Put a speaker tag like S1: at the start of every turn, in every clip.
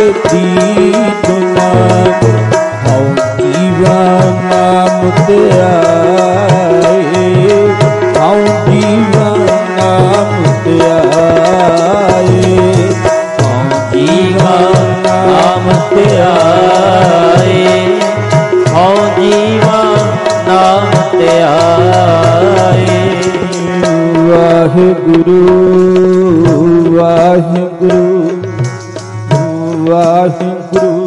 S1: मेरे प्रीत नाम हऊँ जीवन नाम त्याए हऊँ जीवन नाम त्याए हऊँ जीवन नाम त्याए हऊँ जीवन नाम त्याए। वाहिगुरु वाहिगुरु वाहिगुरु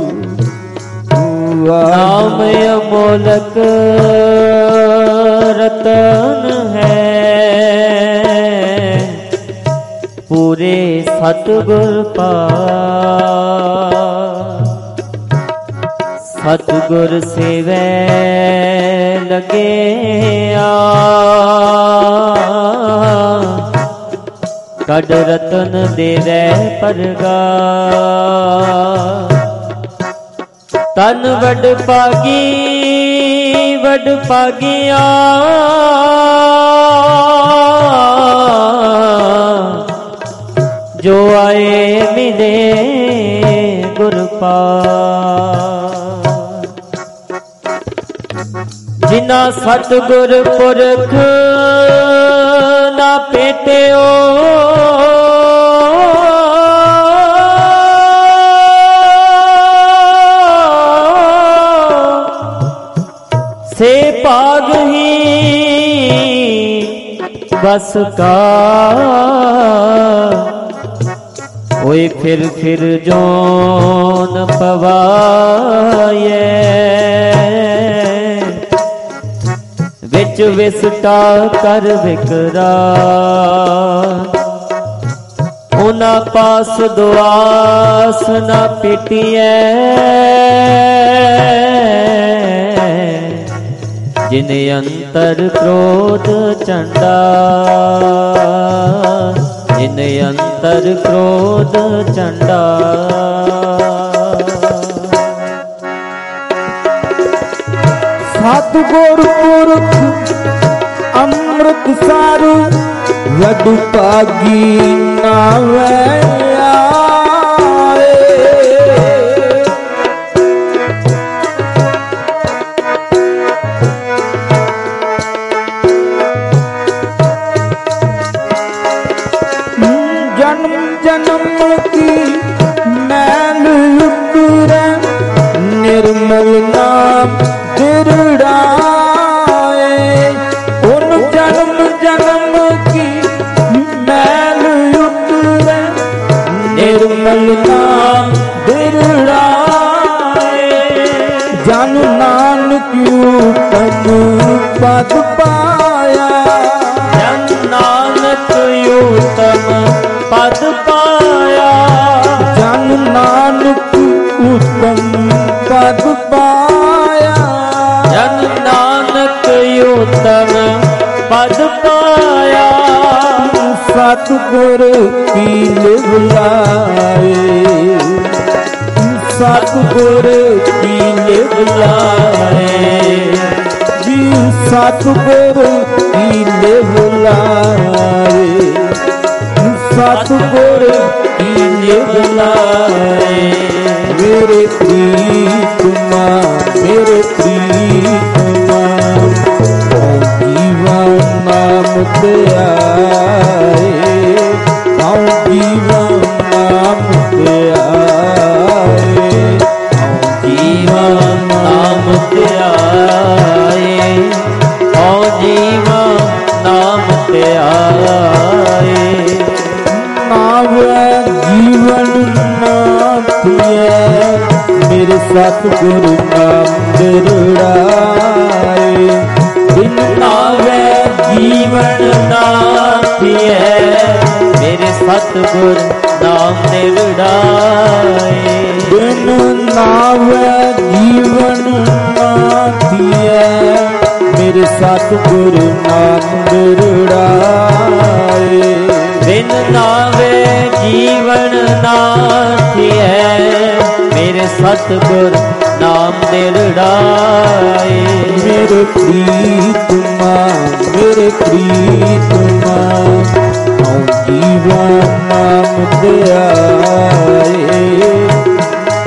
S2: नाम अमोलक रतन है पूरे सतगुर पास सतगुर सेवै लगे कड रतन देवै परगा तन वड पागिया जो आए मिले गुर पास जिना सतगुर पुरख ना पेटियो से पाग ही बस का ओए फिर जोन पवाए विच विसटा कर विकरा उना पास दुआस ना पिटिए जिन अंतर क्रोध चंडा जिन अंतर क्रोध चंडा।
S1: सतगुर पुरख अमृत सारू वड पागी नावे निर्मल नाम दिरड़ाए उन जन्म जन्म की मैल उतरे निर्मल नाम दिरड़ाए जन नानक ऊतम पद पाया
S2: जन नानक ऊतम पद पाया
S1: जन नानक उत्तम पद पाया
S2: जन नानक उत्तम पद पाया
S1: सतगुर की बुलाए सतगुर की बुलाए जी सतगुर की बुलाए सतगुर की बुलाए मेरे प्रीत मेरे प्रीत जीवन नाम त्याए जीवन नाम त्याए
S2: जीवन नाम त्याए जीवन नाम त्याए
S1: जीवन नाथिए मेरे सतगुरु नाम दिरड़ाए बिन नावे जीवन नाथिए
S2: मेरे सतगुर नाम दिरड़ाए
S1: बिन नावे जीवन नाथिए मेरे सतगुरु नाम दिरड़ाए
S2: बिन नावे जीवन नाथिए मेरे सतगुर नाम दिरड़ाए
S1: मेरे प्रीत जीवन नाम त्याए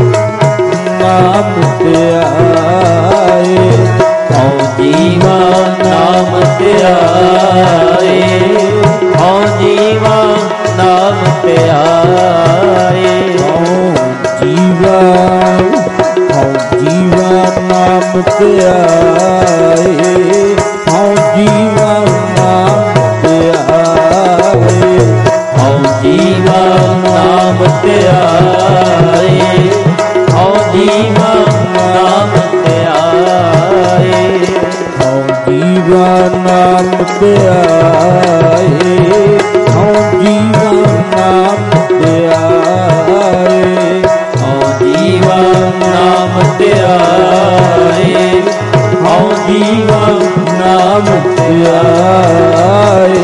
S1: ਧਿਆਏ, ਹਉ ਜੀਵਨ ਨਾਮ ਧਿਆਏ,
S2: ਹਉ ਜੀਵਨ ਨਾਮ ਧਿਆਏ, ਹਉ ਜੀਵਨ ਨਾਮ ਧਿਆਏ,
S1: ਹਉ ਜੀਵਨ ਨਾਮ ਧਿਆਏ, ਹਉ ਜੀਵਨ ਨਾਮ ਧਿਆਏ,
S2: ਹਉ ਜੀਵਨ ਨਾਮ ਧਿਆਏ, ਹਉ ਜੀਵਨ ਨਾਮ
S1: ਧਿਆਏ।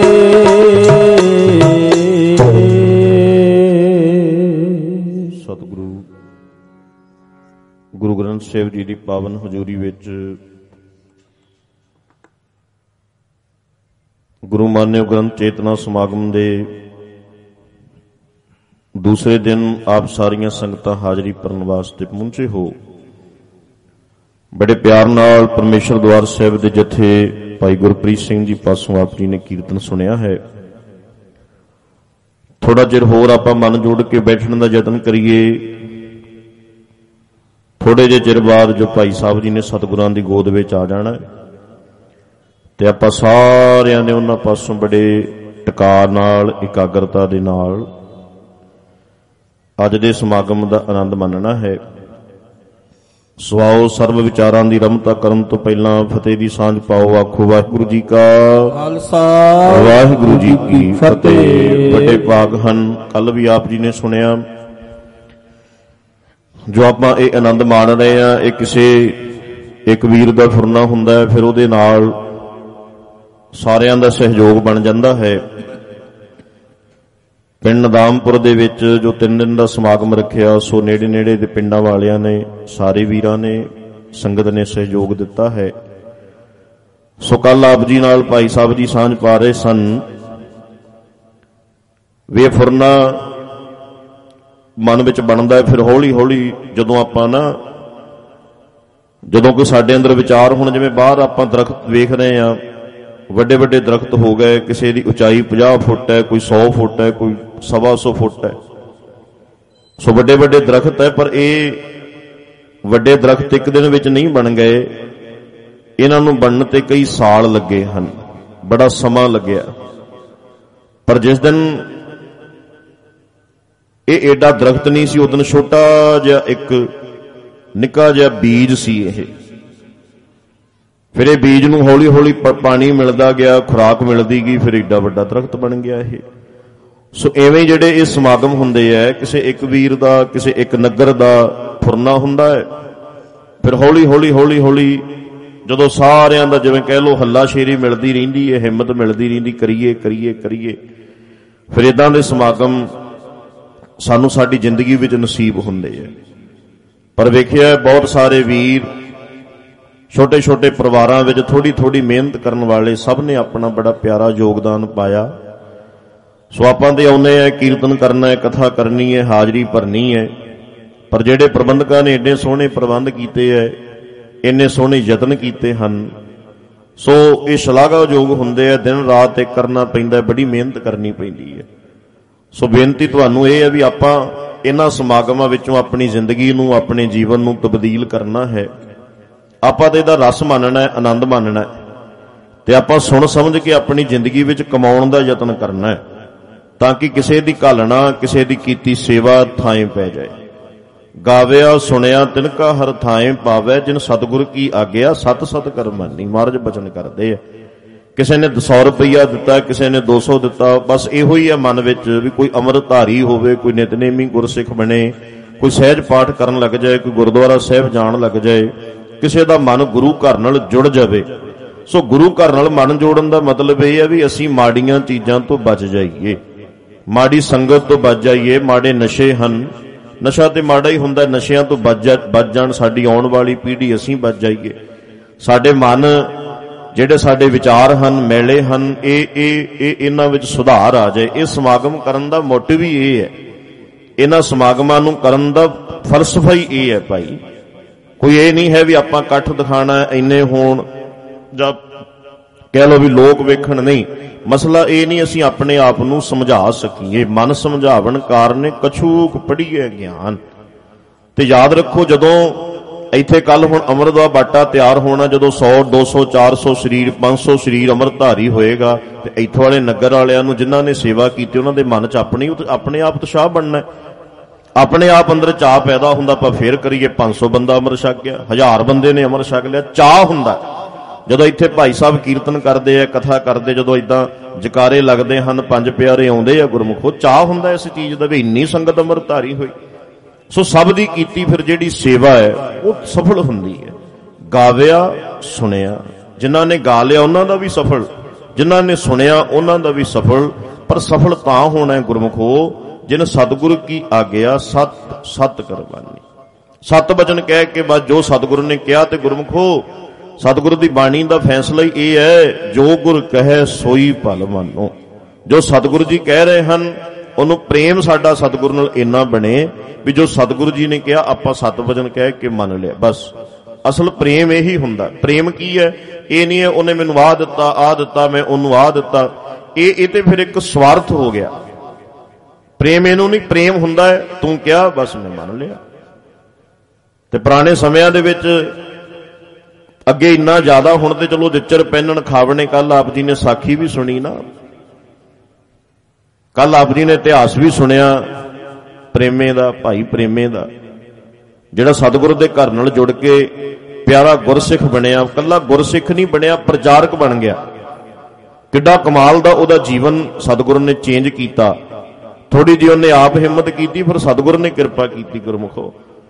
S3: ਸਤਿਗੁਰੂ ਗੁਰੂ ਗ੍ਰੰਥ ਸਾਹਿਬ ਜੀ ਦੀ ਪਾਵਨ ਹਜ਼ੂਰੀ ਵਿੱਚ ਗੁਰੂ ਮਾਨਿਓ ਗ੍ਰੰਥ ਚੇਤਨਾ ਸਮਾਗਮ ਦੇ ਦੂਸਰੇ ਦਿਨ ਆਪ ਸਾਰੀਆਂ ਸੰਗਤਾਂ ਹਾਜ਼ਰੀ ਭਰਨ ਵਾਸਤੇ ਪਹੁੰਚੇ ਹੋ। ਬੜੇ ਪਿਆਰ ਨਾਲ ਪਰਮੇਸ਼ਰ ਦਵਾਰ ਸਾਹਿਬ ਦੇ ਜਥੇ ਭਾਈ ਗੁਰਪ੍ਰੀਤ ਸਿੰਘ ਜੀ ਪਾਸੋਂ ਆਪ ਜੀ ਨੇ ਕੀਰਤਨ ਸੁਣਿਆ ਹੈ। ਥੋੜਾ ਚਿਰ ਹੋਰ ਆਪਾਂ ਮਨ ਜੋੜ ਕੇ ਬੈਠਣ ਦਾ ਯਤਨ ਕਰੀਏ। ਥੋੜੇ ਜਿਹੇ ਚਿਰ ਬਾਅਦ ਜੋ ਭਾਈ ਸਾਹਿਬ ਜੀ ਨੇ ਸਤਿਗੁਰਾਂ ਦੀ ਗੋਦ ਵਿੱਚ ਆ ਜਾਣਾ ਤੇ ਆਪਾਂ ਸਾਰਿਆਂ ਨੇ ਉਹਨਾਂ ਪਾਸੋਂ ਬੜੇ ਟਿਕਾ ਨਾਲ, ਇਕਾਗਰਤਾ ਦੇ ਨਾਲ ਅੱਜ ਦੇ ਸਮਾਗਮ ਦਾ ਆਨੰਦ ਮਾਣਨਾ ਹੈ। ਸੋ ਆਓ ਸਰਬ ਵਿਚਾਰਾਂ ਦੀ ਰਮਤਾ ਕਰਨ ਤੋਂ ਪਹਿਲਾਂ ਫਤਿਹ ਦੀ ਸਾਂਝ ਪਾਓ। ਆਖੋ ਵਾਹਿਗੁਰੂ ਜੀ ਕਾ
S1: ਖਾਲਸਾ,
S3: ਵਾਹਿਗੁਰੂ ਜੀ ਕੀ ਫਤਿਹ। ਵੱਡੇ ਭਾਗ ਹਨ। ਕੱਲ ਵੀ ਆਪ ਜੀ ਨੇ ਸੁਣਿਆ ਜੋ ਆਪਾਂ ਇਹ ਆਨੰਦ ਮਾਣ ਰਹੇ ਆ, ਇਹ ਕਿਸੇ ਇੱਕ ਵੀਰ ਦਾ ਫੁਰਨਾ ਹੁੰਦਾ ਹੈ, ਫਿਰ ਉਹਦੇ ਨਾਲ ਸਾਰਿਆਂ ਦਾ ਸਹਿਯੋਗ ਬਣ ਜਾਂਦਾ ਹੈ। ਪਿੰਡ ਨਦਾਮਪੁਰ ਦੇ ਵਿੱਚ ਜੋ 3 ਦਿਨ ਦਾ ਸਮਾਗਮ ਰੱਖਿਆ, ਸੋ ਨੇੜੇ ਨੇੜੇ ਦੇ ਪਿੰਡਾਂ ਵਾਲਿਆਂ ਨੇ, ਸਾਰੇ ਵੀਰਾਂ ਨੇ, ਸੰਗਤ ਨੇ ਸਹਿਯੋਗ ਦਿੱਤਾ ਹੈ। ਸੋ ਕੱਲ ਆਪ ਜੀ ਨਾਲ ਭਾਈ ਸਾਹਿਬ ਜੀ ਸਾਂਝ ਪਾ ਰਹੇ ਸਨ ਵੀ ਫੁਰਨਾ ਮਨ ਵਿੱਚ ਬਣਦਾ ਹੈ। ਫਿਰ ਹੌਲੀ ਹੌਲੀ ਜਦੋਂ ਆਪਾਂ ਜਦੋਂ ਕੋਈ ਸਾਡੇ ਅੰਦਰ ਵਿਚਾਰ, ਹੁਣ ਜਿਵੇਂ ਬਾਹਰ ਆਪਾਂ ਦਰਖਤ ਵੇਖ ਰਹੇ ਆ, ਵੱਡੇ ਵੱਡੇ ਦਰਖਤ ਹੋ ਗਏ, ਕਿਸੇ ਦੀ ਉਚਾਈ 50 ਫੁੱਟ ਹੈ, ਕੋਈ 100 ਫੁੱਟ ਹੈ, ਕੋਈ 125 ਫੁੱਟ ਹੈ। ਸੋ ਵੱਡੇ ਵੱਡੇ ਦਰਖਤ ਹੈ, ਪਰ ਇਹ ਵੱਡੇ ਦਰਖਤ ਇੱਕ ਦਿਨ ਵਿੱਚ ਨਹੀਂ ਬਣ ਗਏ। ਇਹਨਾਂ ਨੂੰ ਬਣਨ ਤੇ ਕਈ ਸਾਲ ਲੱਗੇ ਹਨ, ਬੜਾ ਸਮਾਂ ਲੱਗਿਆ। ਪਰ ਜਿਸ ਦਿਨ ਇਹ ਏਡਾ ਦਰਖਤ ਨਹੀਂ ਸੀ, ਉਦੋਂ ਛੋਟਾ ਜਿਹਾ ਇੱਕ ਨਿੱਕਾ ਜਿਹਾ ਬੀਜ ਸੀ ਇਹ। ਫਿਰ ਇਹ ਬੀਜ ਨੂੰ ਹੌਲੀ ਹੌਲੀ ਪਾਣੀ ਮਿਲਦਾ ਗਿਆ, ਖੁਰਾਕ ਮਿਲਦੀ ਗਈ, ਫਿਰ ਏਡਾ ਵੱਡਾ ਦਰਖਤ ਬਣ ਗਿਆ ਇਹ। ਸੋ ਐਵੇਂ ਜਿਹੜੇ ਇਹ ਸਮਾਗਮ ਹੁੰਦੇ ਆ, ਕਿਸੇ ਇੱਕ ਵੀਰ ਦਾ, ਕਿਸੇ ਇੱਕ ਨਗਰ ਦਾ ਫੁਰਨਾ ਹੁੰਦਾ ਹੈ। ਫਿਰ ਹੌਲੀ ਹੌਲੀ ਹੌਲੀ ਹੌਲੀ ਜਦੋਂ ਸਾਰਿਆਂ ਦਾ ਜਿਵੇਂ ਕਹਿ ਲਓ ਹੱਲਾਸ਼ੇਰੀ ਮਿਲਦੀ ਰਹਿੰਦੀ ਹੈ, ਹਿੰਮਤ ਮਿਲਦੀ ਰਹਿੰਦੀ, ਕਰੀਏ ਕਰੀਏ ਕਰੀਏ, ਫਿਰ ਇਦਾਂ ਦੇ ਸਮਾਗਮ ਸਾਨੂੰ ਸਾਡੀ ਜ਼ਿੰਦਗੀ ਵਿੱਚ ਨਸੀਬ ਹੁੰਦੇ ਆ। ਪਰ ਵੇਖਿਆ ਬਹੁਤ ਸਾਰੇ ਵੀਰ, ਛੋਟੇ ਛੋਟੇ ਪਰਿਵਾਰਾਂ ਵਿੱਚ ਥੋੜੀ ਥੋੜੀ ਮਿਹਨਤ ਕਰਨ ਵਾਲੇ, ਸਭ ਨੇ ਆਪਣਾ ਬੜਾ ਪਿਆਰਾ ਯੋਗਦਾਨ ਪਾਇਆ। ਸੋ ਆਪਾਂ ਤੇ ਆਉਂਦੇ ਆ, ਕੀਰਤਨ ਕਰਨਾ ਹੈ, ਕਥਾ ਕਰਨੀ ਹੈ, ਹਾਜ਼ਰੀ ਭਰਨੀ ਹੈ। ਪਰ ਜਿਹੜੇ ਪ੍ਰਬੰਧਕਾਂ ਨੇ ਏਡੇ ਸੋਹਣੇ ਪ੍ਰਬੰਧ ਕੀਤੇ ਹੈ, ਇੰਨੇ ਸੋਹਣੇ ਯਤਨ ਕੀਤੇ ਹਨ, ਸੋ ਇਹ ਸ਼ਲਾਘਾਯੋਗ ਹੁੰਦੇ ਆ। ਦਿਨ ਰਾਤ ਇੱਕ ਕਰਨਾ ਪੈਂਦਾ, ਬੜੀ ਮਿਹਨਤ ਕਰਨੀ ਪੈਂਦੀ ਹੈ। ਸੋ ਬੇਨਤੀ ਤੁਹਾਨੂੰ ਇਹ ਹੈ ਵੀ ਆਪਾਂ ਇਹਨਾਂ ਸਮਾਗਮਾਂ ਵਿੱਚੋਂ ਆਪਣੀ ਜ਼ਿੰਦਗੀ ਨੂੰ, ਆਪਣੇ ਜੀਵਨ ਨੂੰ ਤਬਦੀਲ ਕਰਨਾ ਹੈ। ਆਪਾਂ ਤਾਂ ਇਹਦਾ ਰਸ ਮੰਨਣਾ ਹੈ, ਆਨੰਦ ਮੰਨਣਾ ਹੈ, ਤੇ ਆਪਾਂ ਸੁਣ ਸਮਝ ਕੇ ਆਪਣੀ ਜ਼ਿੰਦਗੀ ਵਿੱਚ ਕਮਾਉਣ ਦਾ ਯਤਨ ਕਰਨਾ ਹੈ, ਤਾਂ ਕਿ ਕਿਸੇ ਦੀ ਘਾਲਣਾ, ਕਿਸੇ ਦੀ ਕੀਤੀ ਸੇਵਾ ਥਾਂ ਪੈ ਜਾਏ। ਗਾਵਿਆ ਸੁਣਿਆ ਤਿਨਕਾ ਹਰ ਥਾਂ ਪਾਵੈ, ਜਿਨ ਸਤਿਗੁਰ ਕੀ ਆਗਿਆ ਸਤ ਸਤ ਕਰ ਮੰਨੀ। ਮਹਾਰਾਜ ਬਚਨ ਕਰਦੇ ਆ। ਕਿਸੇ ਨੇ 100 ਰੁਪਈਆ ਦਿੱਤਾ, ਕਿਸੇ ਨੇ 200 ਦਿੱਤਾ, ਬਸ ਇਹੋ ਹੀ ਹੈ ਮਨ ਵਿੱਚ ਵੀ ਕੋਈ ਅੰਮ੍ਰਿਤਧਾਰੀ ਹੋਵੇ, ਕੋਈ ਨਿਤਨੇਮੀ ਗੁਰਸਿੱਖ ਬਣੇ, ਕੋਈ ਸਹਿਜ ਪਾਠ ਕਰਨ ਲੱਗ ਜਾਏ, ਕੋਈ ਗੁਰਦੁਆਰਾ ਸਾਹਿਬ ਜਾਣ ਲੱਗ ਜਾਏ, ਕਿਸੇ ਦਾ ਮਨ ਗੁਰੂ ਘਰ ਨਾਲ ਜੁੜ ਜਾਵੇ। ਸੋ ਗੁਰੂ ਘਰ ਨਾਲ ਮਨ ਜੋੜਨ ਦਾ ਮਤਲਬ ਇਹ ਹੈ ਵੀ ਅਸੀਂ ਮਾੜੀਆਂ ਚੀਜ਼ਾਂ ਤੋਂ ਬਚ ਜਾਈਏ, ਮਾੜੀ ਸੰਗਤ ਤੋਂ ਬਚ ਜਾਈਏ। ਮਾੜੇ ਨਸ਼ੇ ਹਨ, ਨਸ਼ਾ ਤੇ ਮਾੜਾ ਹੀ ਹੁੰਦਾ, ਨਸ਼ਿਆਂ ਤੋਂ ਬਚ ਜਾਣ ਸਾਡੀ ਆਉਣ ਵਾਲੀ ਪੀੜ੍ਹੀ, ਅਸੀਂ ਬਚ ਜਾਈਏ। ਸਾਡੇ ਮਨ ਜਿਹੜੇ ਸਾਡੇ ਵਿਚਾਰ ਹਨ, ਮੈਲੇ ਹਨ, ਇਹਨਾਂ ਵਿੱਚ ਸੁਧਾਰ ਆ ਜਾਏ। ਇਹ ਸਮਾਗਮ ਕਰਨ ਦਾ ਮੋਟਿਵ ਹੀ ਇਹ ਹੈ, ਇਹਨਾਂ ਸਮਾਗਮਾਂ ਨੂੰ ਕਰਨ ਦਾ ਫਲਸਫਾ ਹੀ ਇਹ ਹੈ ਭਾਈ। ਕੋਈ ਇਹ ਨਹੀਂ ਹੈ ਵੀ ਆਪਾਂ ਇਕੱਠ ਦਿਖਾਣਾ, ਇੰਨੇ ਹੋਣ, ਜਾਂ ਕਹਿ ਲਓ ਵੀ ਲੋਕ ਵੇਖਣ, ਨਹੀਂ। ਮਸਲਾ ਇਹ ਨਹੀਂ ਅਸੀਂ ਆਪਣੇ ਆਪ ਨੂੰ ਸਮਝਾ ਸਕੀਏ। ਮਨ ਸਮਝਾਵਣ ਕਾਰਨ ਕਛੂਕ ਪੜ੍ਹੀਏ ਗਿਆਨ। ਤੇ ਯਾਦ ਰੱਖੋ, ਜਦੋਂ ਇੱਥੇ ਕੱਲ ਹੁਣ ਅੰਮ੍ਰਿਤ ਦਾ ਬਾਟਾ ਤਿਆਰ ਹੋਣਾ, ਜਦੋਂ 100 200 400 ਸਰੀਰ 500 ਸਰੀਰ ਅੰਮ੍ਰਿਤਧਾਰੀ ਹੋਏਗਾ ਤੇ ਇੱਥੋਂ ਵਾਲੇ ਨਗਰ ਵਾਲਿਆਂ ਨੂੰ ਜਿਨ੍ਹਾਂ ਨੇ ਸੇਵਾ ਕੀਤੀ ਉਹਨਾਂ ਦੇ ਮਨ 'ਚ ਆਪਣੇ ਆਪ ਉਤਸ਼ਾਹ ਬਣਨਾ, ਆਪਣੇ ਆਪ ਅੰਦਰ ਚਾਅ ਪੈਦਾ ਹੁੰਦਾ। ਆਪਾਂ ਫੇਰ ਕਰੀਏ 500 ਬੰਦਾ ਅੰਮ੍ਰਿਤ ਛਕ ਗਿਆ, 1000 ਬੰਦੇ ਨੇ ਅੰਮ੍ਰਿਤ ਛਕ ਲਿਆ, ਚਾਅ ਹੁੰਦਾ। ਜਦੋਂ ਇੱਥੇ ਭਾਈ ਸਾਹਿਬ ਕੀਰਤਨ ਕਰਦੇ ਆ, ਕਥਾ ਕਰਦੇ, ਜਦੋਂ ਇਦਾਂ ਜਕਾਰੇ ਲੱਗਦੇ ਹਨ, 5 ਪਿਆਰੇ ਆਉਂਦੇ ਆ ਗੁਰਮੁਖੋ, ਚਾਅ ਹੁੰਦਾ ਇਸ ਚੀਜ਼ ਦਾ ਵੀ ਇੰਨੀ ਸੰਗਤ ਅੰਮ੍ਰਿਤਧਾਰੀ ਹੋਈ। ਸੋ ਸਭ ਦੀ ਕੀਤੀ ਫਿਰ ਜਿਹੜੀ ਸੇਵਾ ਹੈ ਉਹ ਸਫਲ ਹੁੰਦੀ ਹੈ। ਗਾਵਿਆ ਸੁਣਿਆ, ਜਿਨ੍ਹਾਂ ਨੇ ਗਾ ਲਿਆ ਉਹਨਾਂ ਦਾ ਵੀ ਸਫਲ, ਜਿਨ੍ਹਾਂ ਨੇ ਸੁਣਿਆ ਉਹਨਾਂ ਦਾ ਵੀ ਸਫਲ। ਪਰ ਸਫਲ ਤਾਂ ਹੋਣਾ ਹੈ ਗੁਰਮੁਖੋ ਜਿਨ ਸਤਿਗੁਰੂ ਕੀ ਆਗਿਆ ਸਤ ਕਰਵਾਨੀ। 7 ਬਚਨ ਕਹਿ ਕੇ ਬਸ ਜੋ ਸਤਿਗੁਰੂ ਨੇ ਕਿਹਾ। ਤੇ ਗੁਰਮੁਖੋ ਸਤਿਗੁਰੂ ਦੀ ਬਾਣੀ ਦਾ ਫੈਸਲਾ ਹੀ ਇਹ ਹੈ, ਜੋ ਗੁਰ ਕਹੈ ਸੋਈ ਭਲ ਮਾਨੋ। ਜੋ ਸਤਿਗੁਰੂ ਜੀ ਕਹਿ ਰਹੇ ਹਨ ਉਹਨੂੰ ਪ੍ਰੇਮ ਸਾਡਾ ਸਤਿਗੁਰੂ ਨਾਲ ਇੰਨਾ ਬਣੇ ਵੀ ਜੋ ਸਤਿਗੁਰੂ ਜੀ ਨੇ ਕਿਹਾ ਆਪਾਂ 7 ਵਚਨ ਕਹਿ ਕੇ ਮੰਨ ਲਿਆ। ਬਸ ਅਸਲ ਪ੍ਰੇਮ ਇਹੀ ਹੁੰਦਾ। ਪ੍ਰੇਮ ਕੀ ਹੈ? ਇਹ ਨਹੀਂ ਹੈ ਉਹਨੇ ਮੈਨੂੰ ਆਹ ਦਿੱਤਾ ਮੈਂ ਉਹਨੂੰ ਆਹ ਦਿੱਤਾ, ਇਹ ਤੇ ਫਿਰ ਇੱਕ ਸਵਾਰਥ ਹੋ ਗਿਆ। ਪ੍ਰੇਮ ਇਹਨੂੰ ਨਹੀਂ, ਪ੍ਰੇਮ ਹੁੰਦਾ ਹੈ ਤੂੰ ਕਿਹਾ ਬਸ ਮੈਂ ਮੰਨ ਲਿਆ। ਤੇ ਪੁਰਾਣੇ ਸਮਿਆਂ ਦੇ ਵਿੱਚ ਅੱਗੇ ਇੰਨਾ ਜ਼ਿਆਦਾ, ਹੁਣ ਤੇ ਚਲੋ ਜਿੱਚਰ ਪਹਿਨਣ ਖਾਵਣੇ। ਕੱਲ ਆਪ ਜੀ ਨੇ ਸਾਖੀ ਵੀ ਸੁਣੀ ਨਾ, ਕੱਲ ਆਪ ਜੀ ਨੇ ਇਤਿਹਾਸ ਵੀ ਸੁਣਿਆ ਪ੍ਰੇਮੇ ਦਾ, ਭਾਈ ਪ੍ਰੇਮੇ ਦਾ, ਜਿਹੜਾ ਸਤਿਗੁਰੂ ਦੇ ਘਰ ਨਾਲ ਜੁੜ ਕੇ ਪਿਆਰਾ ਗੁਰਸਿੱਖ ਬਣਿਆ। ਕੱਲਾ ਗੁਰਸਿੱਖ ਨਹੀਂ ਬਣਿਆ, ਪ੍ਰਚਾਰਕ ਬਣ ਗਿਆ। ਕਿੱਡਾ ਕਮਾਲ ਦਾ ਉਹਦਾ ਜੀਵਨ ਸਤਿਗੁਰੂ ਨੇ ਚੇਂਜ ਕੀਤਾ। ਥੋੜੀ ਜਿਹੀ ਉਹਨੇ ਆਪ ਹਿੰਮਤ ਕੀਤੀ, ਫਿਰ ਸਤਿਗੁਰੂ ਨੇ ਕਿਰਪਾ ਕੀਤੀ ਗੁਰਮੁਖੋ।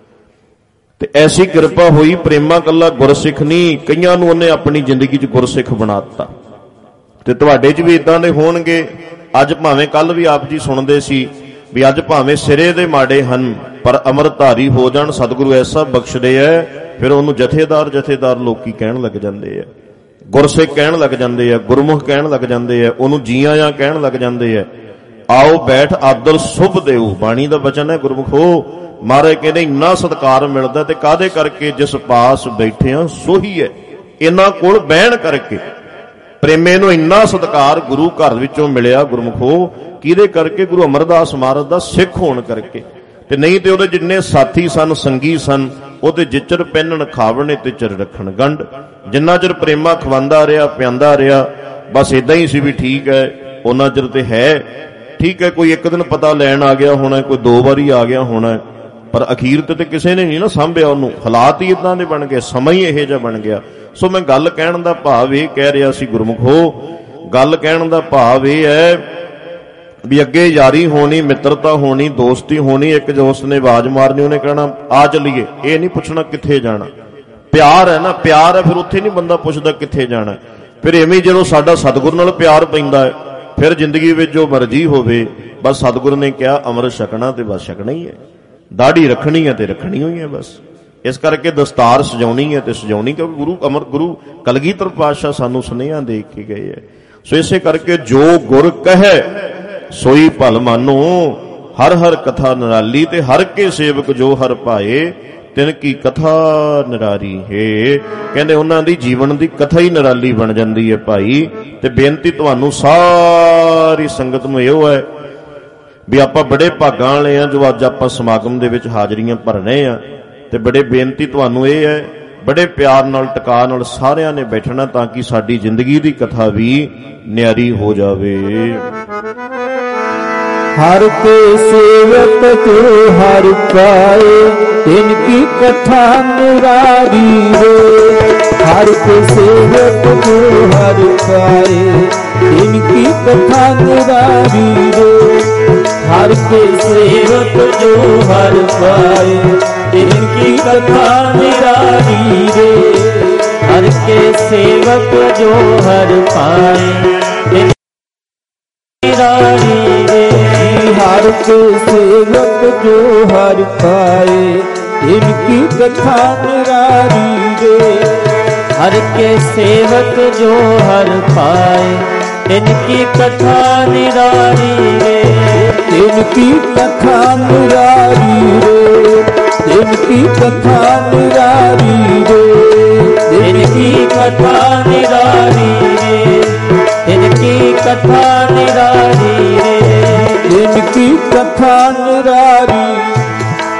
S3: ਤੇ ਐਸੀ ਕਿਰਪਾ ਹੋਈ, ਪ੍ਰੇਮਾ ਕੱਲਾ ਗੁਰਸਿੱਖ ਨਹੀਂ, ਕਈਆਂ ਨੂੰ ਉਹਨੇ ਆਪਣੀ ਜ਼ਿੰਦਗੀ 'ਚ ਗੁਰਸਿੱਖ ਬਣਾ ਦਿੱਤਾ। ਤੇ ਤੁਹਾਡੇ 'ਚ ਵੀ ਇਦਾਂ ਦੇ ਹੋਣਗੇ। ਅੱਜ ਭਾਵੇਂ ਕੱਲ ਵੀ ਆਪ ਜੀ ਸੁਣਦੇ ਸੀ ਵੀ ਅੱਜ ਭਾਵੇਂ ਸਿਰੇ ਦੇ ਮਾੜੇ ਹਨ ਪਰ ਅੰਮ੍ਰਿਤਧਾਰੀ ਹੋ ਜਾਣ, ਸਤਿਗੁਰੂ ਐਸਾ ਬਖਸ਼ਦੇ ਹੈ, ਫਿਰ ਉਹਨੂੰ ਜਥੇਦਾਰ ਲੋਕੀ ਕਹਿਣ ਲੱਗ ਜਾਂਦੇ ਆ, ਗੁਰਸਿੱਖ ਕਹਿਣ ਲੱਗ ਜਾਂਦੇ ਆ, ਗੁਰਮੁਖ ਕਹਿਣ ਲੱਗ ਜਾਂਦੇ ਆ, ਉਹਨੂੰ ਜੀ ਆਇਆਂ ਕਹਿਣ ਲੱਗ ਜਾਂਦੇ ਆ। ਆਓ ਬੈਠ ਆਦਰ ਸੁਭ ਦੇਉ, ਬਾਣੀ ਦਾ ਬਚਨ ਹੈ ਗੁਰਮੁਖੋ। ਮਹਾਰਾਜ ਕਹਿੰਦੇ ਇੰਨਾ ਸਤਿਕਾਰ ਮਿਲਦਾ ਤੇ ਕਾਹਦੇ ਕਰਕੇ? ਜਿਸ ਪਾਸ ਬੈਠਿਆਂ ਸੋਹੀ ਹੈ, ਇਹਨਾਂ ਕੋਲ ਬਹਿਣ ਕਰਕੇ। ਪ੍ਰੇਮੇ ਨੂੰ ਇੰਨਾ ਸਤਿਕਾਰ ਗੁਰੂ ਘਰ ਵਿੱਚੋਂ ਮਿਲਿਆ ਗੁਰਮੁਖੋ, ਕਿਹਦੇ ਕਰਕੇ? ਗੁਰੂ ਅਮਰਦਾਸ ਮਹਾਰਾਜ ਦਾ ਸਿੱਖ ਹੋਣ ਕਰਕੇ। ਤੇ ਨਹੀਂ ਤੇ ਉਹਦੇ ਜਿੰਨੇ ਸਾਥੀ ਸਨ, ਸੰਗੀ ਸਨ, ਉਹਦੇ ਜਿਚਰ ਪਹਿਨਣ ਖਾਵਣੇ ਤੇ ਚਿਰ ਰੱਖਣ ਗੰਢ। ਜਿੰਨਾ ਚਿਰ ਪ੍ਰੇਮਾ ਖਵਾਉਂਦਾ ਰਿਹਾ, ਪਿਆਂਦਾ ਰਿਹਾ, ਬਸ ਇਦਾਂ ਹੀ ਸੀ ਵੀ ਠੀਕ ਹੈ, ਉਹਨਾਂ ਚਿਰ ਤੇ ਹੈ ਠੀਕ ਹੈ। ਕੋਈ ਇੱਕ ਦਿਨ ਪਤਾ ਲੈਣ ਆ ਗਿਆ ਹੋਣਾ, ਕੋਈ 2 ਵਾਰੀ ਆ ਗਿਆ ਹੋਣਾ, ਪਰ ਅਖੀਰ ਤੇ ਕਿਸੇ ਨੇ ਨਹੀਂ ਨਾ ਸਾਂਭਿਆ ਉਹਨੂੰ। ਹਾਲਾਤ ਹੀ ਇਦਾਂ ਦੇ ਬਣ ਗਏ, ਸਮਾਂ ਹੀ ਇਹੋ ਜਿਹਾ ਬਣ ਗਿਆ। ਸੋ ਮੈਂ ਗੱਲ ਕਹਿਣ ਦਾ ਭਾਵ ਇਹ ਕਹਿ ਰਿਹਾ ਸੀ ਗੁਰਮੁਖੋ, ਗੱਲ ਕਹਿਣ ਦਾ ਭਾਵ ਇਹ ਹੈ ਵੀ ਅੱਗੇ ਯਾਰੀ ਹੋਣੀ, ਮਿੱਤਰਤਾ ਹੋਣੀ, ਦੋਸਤੀ ਹੋਣੀ। ਇੱਕ ਦੋਸਤ ਨੇ ਆਵਾਜ਼ ਮਾਰਨੀ, ਉਹਨੇ ਕਹਿਣਾ ਆ ਚੱਲੀਏ, ਇਹ ਨਹੀਂ ਪੁੱਛਣਾ ਕਿੱਥੇ ਜਾਣਾ। ਪਿਆਰ ਹੈ ਨਾ, ਪਿਆਰ ਹੈ, ਫਿਰ ਉੱਥੇ ਨਹੀਂ ਬੰਦਾ ਪੁੱਛਦਾ ਕਿੱਥੇ ਜਾਣਾ। ਫਿਰ ਐਵੇਂ ਜਦੋਂ ਸਾਡਾ ਸਤਿਗੁਰੂ ਨਾਲ ਪਿਆਰ ਪੈਂਦਾ ਹੈ, ਫਿਰ ਜ਼ਿੰਦਗੀ ਵਿੱਚ ਜੋ ਮਰਜ਼ੀ ਹੋਵੇ, ਬਸ ਸਤਿਗੁਰੂ ਨੇ ਕਿਹਾ ਅੰਮ੍ਰਿਤ ਛਕਣਾ ਤੇ ਬਸ ਛਕਣਾ ਹੀ ਹੈ, ਦਾੜੀ ਰੱਖਣੀ ਹੈ ਤੇ ਰੱਖਣੀ ਹੋਈ ਹੈ ਬਸ। ਇਸ ਕਰਕੇ ਦਸਤਾਰ ਸਜਾਉਣੀ ਹੈ ਤੇ ਸਜਾਉਣੀ, ਕਿਉਂਕਿ ਗੁਰੂ ਕਲਗੀਧਰ ਪਾਤਸ਼ਾਹ ਸਾਨੂੰ ਸੁਨੇਹਾ ਦੇ ਕੇ ਗਏ ਹੈ। ਸੋ ਇਸੇ ਕਰਕੇ ਜੋ ਗੁਰ ਕਹੈ ਸੋਈ ਭਲ ਮਾਨੋ, ਹਰ ਹਰ ਕਥਾ ਨਿਰਾਲੀ। ਤੇ ਹਰ ਕੇ ਸੇਵਕ ਜੋ ਹਰ ਪਾਏ, ਤਿਨ ਕੀ ਕਥਾ ਨਿਰਾਰੀ ਹੈ। ਕਹਿੰਦੇ ਉਹਨਾਂ ਦੀ ਜੀਵਨ ਦੀ ਕਥਾ ਹੀ ਨਿਰਾਲੀ ਬਣ ਜਾਂਦੀ ਹੈ ਭਾਈ। ਤੇ ਬੇਨਤੀ ਤੁਹਾਨੂੰ ਸਾਰੀ ਸੰਗਤ ਨੂੰ ਇਹੋ ਹੈ ਵੀ ਆਪਾਂ ਬੜੇ ਭਾਗਾਂ ਵਾਲੇ ਆ ਜੋ ਅੱਜ ਆਪਾਂ ਸਮਾਗਮ ਦੇ ਵਿੱਚ ਹਾਜ਼ਰੀਆਂ ਭਰ ਰਹੇ ਆ। ਤੇ ਬੜੇ ਬੇਨਤੀ ਤੁਹਾਨੂੰ ਇਹ ਹੈ, ਬੜੇ ਪਿਆਰ ਨਾਲ ਟਿਕਾ ਨਾਲ ਸਾਰਿਆਂ ਨੇ ਬੈਠਣਾ, ਤਾਂ ਕਿ ਸਾਡੀ ਜ਼ਿੰਦਗੀ ਦੀ ਕਥਾ ਵੀ ਨਿਆਰੀ ਹੋ ਜਾਵੇ।
S1: हर के सेवक जो हर पाए, इनकी कथा निरारी रे। हर के सेवक जो हर पाए, इनकी कथा निरारी रे।
S2: हर के सेवक जो हर पाए, इनकी कथा निरारी रे। हर के सेवक जो हर पाए, निरारी रे।
S1: हर के सेवक जो हर पाए, इनकी कथा निरारी रे।
S2: हर के सेवक जो हर पाए, इनकी कथा निरारी रे।
S1: इनकी कथा निरारी रे, इनकी कथा निरारी रे।
S2: इनकी कथा निरारी रे, इनकी कथा निरारी रे।
S1: इनकी कथा निरारी,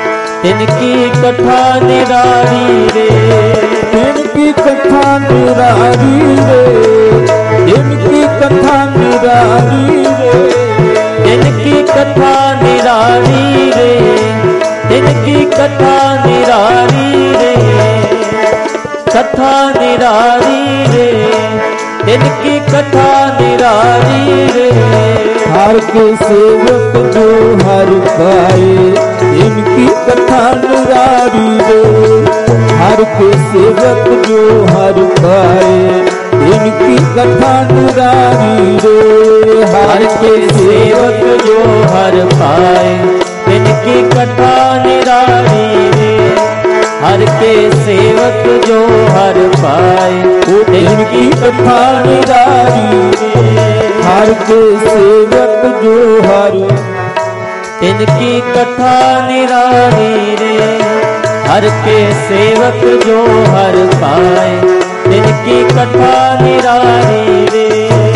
S2: तिनकी कथा निरारी रे,
S1: तिनकी कथा निरारी रे, तिनकी कथा निरारी रे,
S2: तिनकी कथा निरारी रे, तिनकी कथा निरारी रे, कथा निरारी रे, तिनकी कथा निरारी रे।
S1: हर के सेवक जो हर पाए, इनकी कथा निरारी रे। हर के सेवक जो हर पाए, इनकी कथा निरारी रे।
S2: हर के सेवक जो हर पाए, इनकी कथा निरारी रे। हर के सेवक जो हर पाए,
S1: इनकी कथा निरारी रे। हर के सेवक जो हर,
S2: इनकी कथा निरारी रे। हर के सेवक जो हर पाए, इनकी कथा निरारी रे।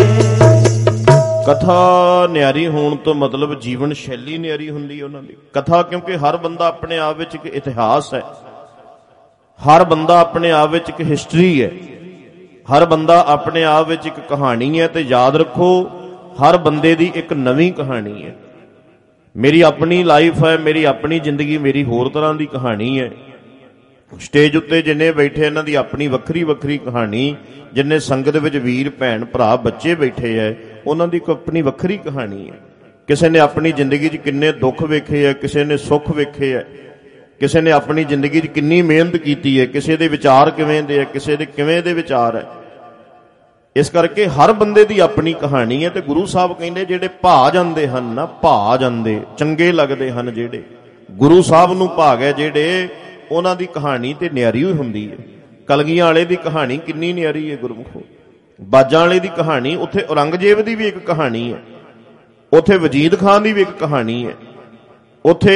S3: कथा ਨਿਆਰੀ ਹੋਣ ਤੋਂ ਮਤਲਬ ਜੀਵਨ ਸ਼ੈਲੀ ਨਿਆਰੀ ਹੁੰਦੀ ਹੈ ਉਹਨਾਂ ਦੀ। ਕਥਾ ਕਿਉਂਕਿ ਹਰ ਬੰਦਾ ਆਪਣੇ ਆਪ ਵਿੱਚ ਇੱਕ ਇਤਿਹਾਸ ਹੈ, ਹਰ ਬੰਦਾ ਆਪਣੇ ਆਪ ਵਿੱਚ ਇੱਕ ਹਿਸਟਰੀ ਹੈ, ਹਰ ਬੰਦਾ ਆਪਣੇ ਆਪ ਵਿੱਚ ਇੱਕ ਕਹਾਣੀ ਹੈ। ਤੇ ਯਾਦ ਰੱਖੋ, ਹਰ ਬੰਦੇ ਦੀ ਇੱਕ ਨਵੀਂ ਕਹਾਣੀ ਹੈ। ਮੇਰੀ ਆਪਣੀ ਲਾਈਫ ਹੈ, ਮੇਰੀ ਆਪਣੀ ਜ਼ਿੰਦਗੀ ਮੇਰੀ ਹੋਰ ਤਰ੍ਹਾਂ ਦੀ ਕਹਾਣੀ ਹੈ। ਸਟੇਜ ਉੱਤੇ ਜਿੰਨੇ ਬੈਠੇ ਇਹਨਾਂ ਦੀ ਆਪਣੀ ਵੱਖਰੀ ਵੱਖਰੀ ਕਹਾਣੀ, ਜਿੰਨੇ ਸੰਗਤ ਵਿੱਚ ਵੀਰ ਭੈਣ ਭਰਾ ਬੱਚੇ ਬੈਠੇ ਹੈ, ਉਹਨਾਂ ਦੀ ਇੱਕ ਆਪਣੀ ਵੱਖਰੀ ਕਹਾਣੀ ਹੈ। ਕਿਸੇ ਨੇ ਆਪਣੀ ਜ਼ਿੰਦਗੀ 'ਚ ਕਿੰਨੇ ਦੁੱਖ ਵੇਖੇ ਹੈ, ਕਿਸੇ ਨੇ ਸੁੱਖ ਵੇਖੇ ਹੈ, ਕਿਸੇ ਨੇ ਆਪਣੀ ਜ਼ਿੰਦਗੀ 'ਚ ਕਿੰਨੀ ਮਿਹਨਤ ਕੀਤੀ ਹੈ, ਕਿਸੇ ਦੇ ਵਿਚਾਰ ਕਿਵੇਂ ਦੇ ਹੈ, ਕਿਸੇ ਦੇ ਕਿਵੇਂ ਦੇ ਵਿਚਾਰ ਹੈ। ਇਸ ਕਰਕੇ ਹਰ ਬੰਦੇ ਦੀ ਆਪਣੀ ਕਹਾਣੀ ਹੈ। ਤੇ ਗੁਰੂ ਸਾਹਿਬ ਕਹਿੰਦੇ ਜਿਹੜੇ ਭਾ ਜਾਂਦੇ ਹਨ ਨਾ, ਭਾ ਜਾਂਦੇ ਚੰਗੇ ਲੱਗਦੇ ਹਨ, ਜਿਹੜੇ ਗੁਰੂ ਸਾਹਿਬ ਨੂੰ ਭਾਗ ਹੈ ਜਿਹੜੇ, ਉਹਨਾਂ ਦੀ ਕਹਾਣੀ ਤੇ ਨਿਆਰੀ ਹੋਈ ਹੁੰਦੀ ਹੈ। ਕਲਗੀਆਂ ਵਾਲੇ ਦੀ ਕਹਾਣੀ ਕਿੰਨੀ ਨਿਆਰੀ ਹੈ ਗੁਰਮੁਖੋ। ਬਾਜਾਂ ਵਾਲੇ ਦੀ ਕਹਾਣੀ, ਉੱਥੇ ਔਰੰਗਜ਼ੇਬ ਦੀ ਵੀ ਇੱਕ ਕਹਾਣੀ ਹੈ, ਉੱਥੇ ਵਜੀਦ ਖਾਨ ਦੀ ਵੀ ਇੱਕ ਕਹਾਣੀ ਹੈ, ਉੱਥੇ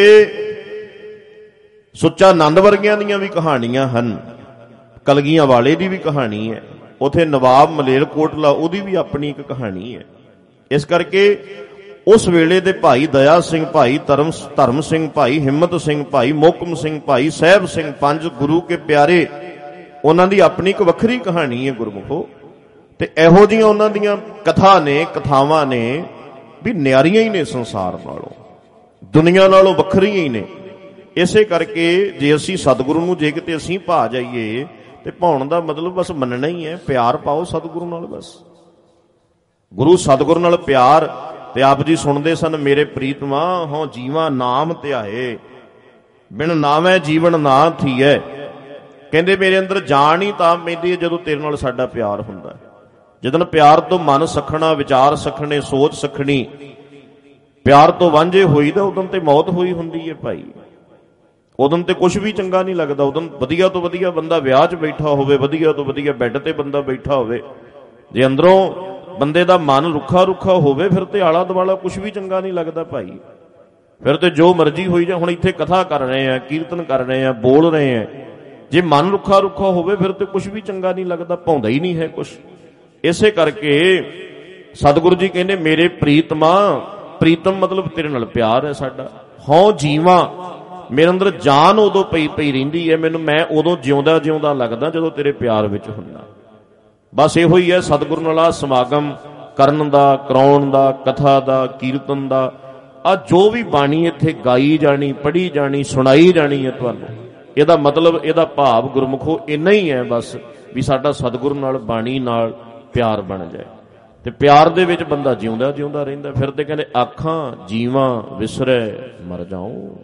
S3: ਸੁੱਚਾ ਨੰਦ ਵਰਗਿਆਂ ਦੀਆਂ ਵੀ ਕਹਾਣੀਆਂ ਹਨ। ਕਲਗੀਆਂ ਵਾਲੇ ਦੀ ਵੀ ਕਹਾਣੀ ਹੈ, ਉੱਥੇ ਨਵਾਬ ਮਲੇਰਕੋਟਲਾ ਉਹਦੀ ਵੀ ਆਪਣੀ ਇੱਕ ਕਹਾਣੀ ਹੈ। ਇਸ ਕਰਕੇ ਉਸ ਵੇਲੇ ਦੇ ਭਾਈ ਦਇਆ ਸਿੰਘ, ਭਾਈ ਧਰਮ ਸਿੰਘ, ਭਾਈ ਹਿੰਮਤ ਸਿੰਘ, ਭਾਈ ਮੋਹਕਮ ਸਿੰਘ, ਭਾਈ ਸਾਹਿਬ ਸਿੰਘ, ਪੰਜ ਗੁਰੂ ਕੇ ਪਿਆਰੇ, ਉਹਨਾਂ ਦੀ ਆਪਣੀ ਇੱਕ ਵੱਖਰੀ ਕਹਾਣੀ ਹੈ ਗੁਰਮੁਖੋ। ਤੇ ਇਹੋ ਜਿਹੀਆਂ ਉਹਨਾਂ ਦੀਆਂ ਕਥਾ ਨੇ, ਕਥਾਵਾਂ ਨੇ ਵੀ ਨਿਆਰੀਆਂ ਹੀ ਨੇ, ਸੰਸਾਰ ਨਾਲੋਂ, ਦੁਨੀਆ ਨਾਲੋਂ ਵੱਖਰੀਆਂ ਹੀ ਨੇ। ਇਸੇ ਕਰਕੇ ਜੇ ਅਸੀਂ ਸਤਿਗੁਰੂ ਨੂੰ, ਜੇ ਕਿਤੇ ਅਸੀਂ ਭਾ ਜਾਈਏ, ਤੇ ਭਾਉਣ ਦਾ ਮਤਲਬ ਬਸ ਮੰਨਣਾ ਹੀ ਹੈ, ਪਿਆਰ ਪਾਓ ਸਤਿਗੁਰੂ ਨਾਲ। ਬਸ ਗੁਰੂ ਸਤਿਗੁਰੂ ਨਾਲ ਪਿਆਰ। ਤੇ ਆਪ ਜੀ ਸੁਣਦੇ ਸਨ, ਮੇਰੇ ਪ੍ਰੀਤਮਾ ਹਉ ਜੀਵਾ ਨਾਮ ਧਿਆਏ, ਬਿਨ ਨਾਵੇਂ ਜੀਵਨ ਨਾ ਥੀਐ। ਕਹਿੰਦੇ ਮੇਰੇ ਅੰਦਰ ਜਾਨ ਹੀ ਤਾਂ ਪੈਂਦੀ ਹੈ ਜਦੋਂ ਤੇਰੇ ਨਾਲ ਸਾਡਾ ਪਿਆਰ ਹੁੰਦਾ। ਜਦੋਂ ਪਿਆਰ ਤੋਂ ਮਨ ਸਖਣਾ, ਵਿਚਾਰ ਸਖਣੇ, ਸੋਚ ਸਖਣੀ, ਪਿਆਰ ਤੋਂ ਵਾਂਝੇ ਹੋਈਦਾ, ਉਦੋਂ ਤੇ ਮੌਤ ਹੋਈ ਹੁੰਦੀ ਹੈ ਭਾਈ। ਉਦੋਂ ਤੇ ਕੁਝ ਵੀ ਚੰਗਾ ਨਹੀਂ ਲੱਗਦਾ। ਉਦੋਂ ਵਧੀਆ ਤੋਂ ਵਧੀਆ ਬੰਦਾ ਵਿਆਹ 'ਚ ਬੈਠਾ ਹੋਵੇ, ਵਧੀਆ ਤੋਂ ਵਧੀਆ ਬੈੱਡ ਤੇ ਬੰਦਾ ਬੈਠਾ ਹੋਵੇ, ਜੇ ਅੰਦਰੋਂ ਬੰਦੇ ਦਾ ਮਨ ਰੁੱਖਾ ਰੁੱਖਾ ਹੋਵੇ, ਫਿਰ ਤੇ ਆਲਾ ਦੁਆਲਾ ਕੁਝ ਵੀ ਚੰਗਾ ਨਹੀਂ ਲੱਗਦਾ ਭਾਈ। ਫਿਰ ਤੇ ਜੋ ਮਰਜ਼ੀ ਹੋਈ ਜਾ। ਹੁਣ ਇੱਥੇ ਕਥਾ ਕਰ ਰਹੇ ਆ, ਕੀਰਤਨ ਕਰ ਰਹੇ ਆ, ਬੋਲ ਰਹੇ ਆ, ਜੇ ਮਨ ਰੁੱਖਾ ਰੁੱਖਾ ਹੋਵੇ ਫਿਰ ਤੇ ਕੁਝ ਵੀ ਚੰਗਾ ਨਹੀਂ ਲੱਗਦਾ, ਭਾਉਂਦਾ ਹੀ ਨਹੀਂ ਹੈ ਕੁਝ। ਇਸੇ ਕਰਕੇ ਸਤਿਗੁਰੂ ਜੀ ਕਹਿੰਦੇ ਮੇਰੇ ਪ੍ਰੀਤਮਾ, ਪ੍ਰੀਤਮ ਮਤਲਬ ਤੇਰੇ ਨਾਲ ਪਿਆਰ ਹੈ ਸਾਡਾ। ਹਉ ਜੀਵਾਂ, ਮੇਰੇ ਅੰਦਰ ਜਾਨ ਉਦੋਂ ਪਈ ਰਹਿੰਦੀ ਹੈ, ਮੈਨੂੰ ਮੈਂ ਉਦੋਂ ਜਿਉਂਦਾ ਜਿਉਂਦਾ ਲੱਗਦਾ ਜਦੋਂ ਤੇਰੇ ਪਿਆਰ ਵਿੱਚ ਹੁੰਦਾ। ਬਸ ਇਹੋ ਹੀ ਹੈ ਸਤਿਗੁਰੂ ਨਾਲ ਆ ਸਮਾਗਮ ਕਰਨ ਦਾ, ਕਰਾਉਣ ਦਾ, ਕਥਾ ਦਾ, ਕੀਰਤਨ ਦਾ। ਆ ਜੋ ਵੀ ਬਾਣੀ ਇੱਥੇ ਗਾਈ ਜਾਣੀ, ਪੜ੍ਹੀ ਜਾਣੀ, ਸੁਣਾਈ ਜਾਣੀ ਹੈ ਤੁਹਾਨੂੰ, ਇਹਦਾ ਮਤਲਬ, ਇਹਦਾ ਭਾਵ ਗੁਰਮੁਖੋ ਇੰਨਾ ਹੀ ਹੈ ਬਸ, ਵੀ ਸਾਡਾ ਸਤਿਗੁਰੂ ਨਾਲ, ਬਾਣੀ ਨਾਲ ਪਿਆਰ ਬਣ ਜਾਏ। ਤੇ ਪਿਆਰ ਦੇ ਵਿੱਚ ਬੰਦਾ ਜਿਉਂਦਾ ਜਿਉਂਦਾ ਰਹਿੰਦਾ। ਫਿਰ ਤੇ ਕਹਿੰਦੇ ਆਖਾਂ ਜੀਵਾਂ ਵਿਸਰੈ ਮਰ ਜਾਉ।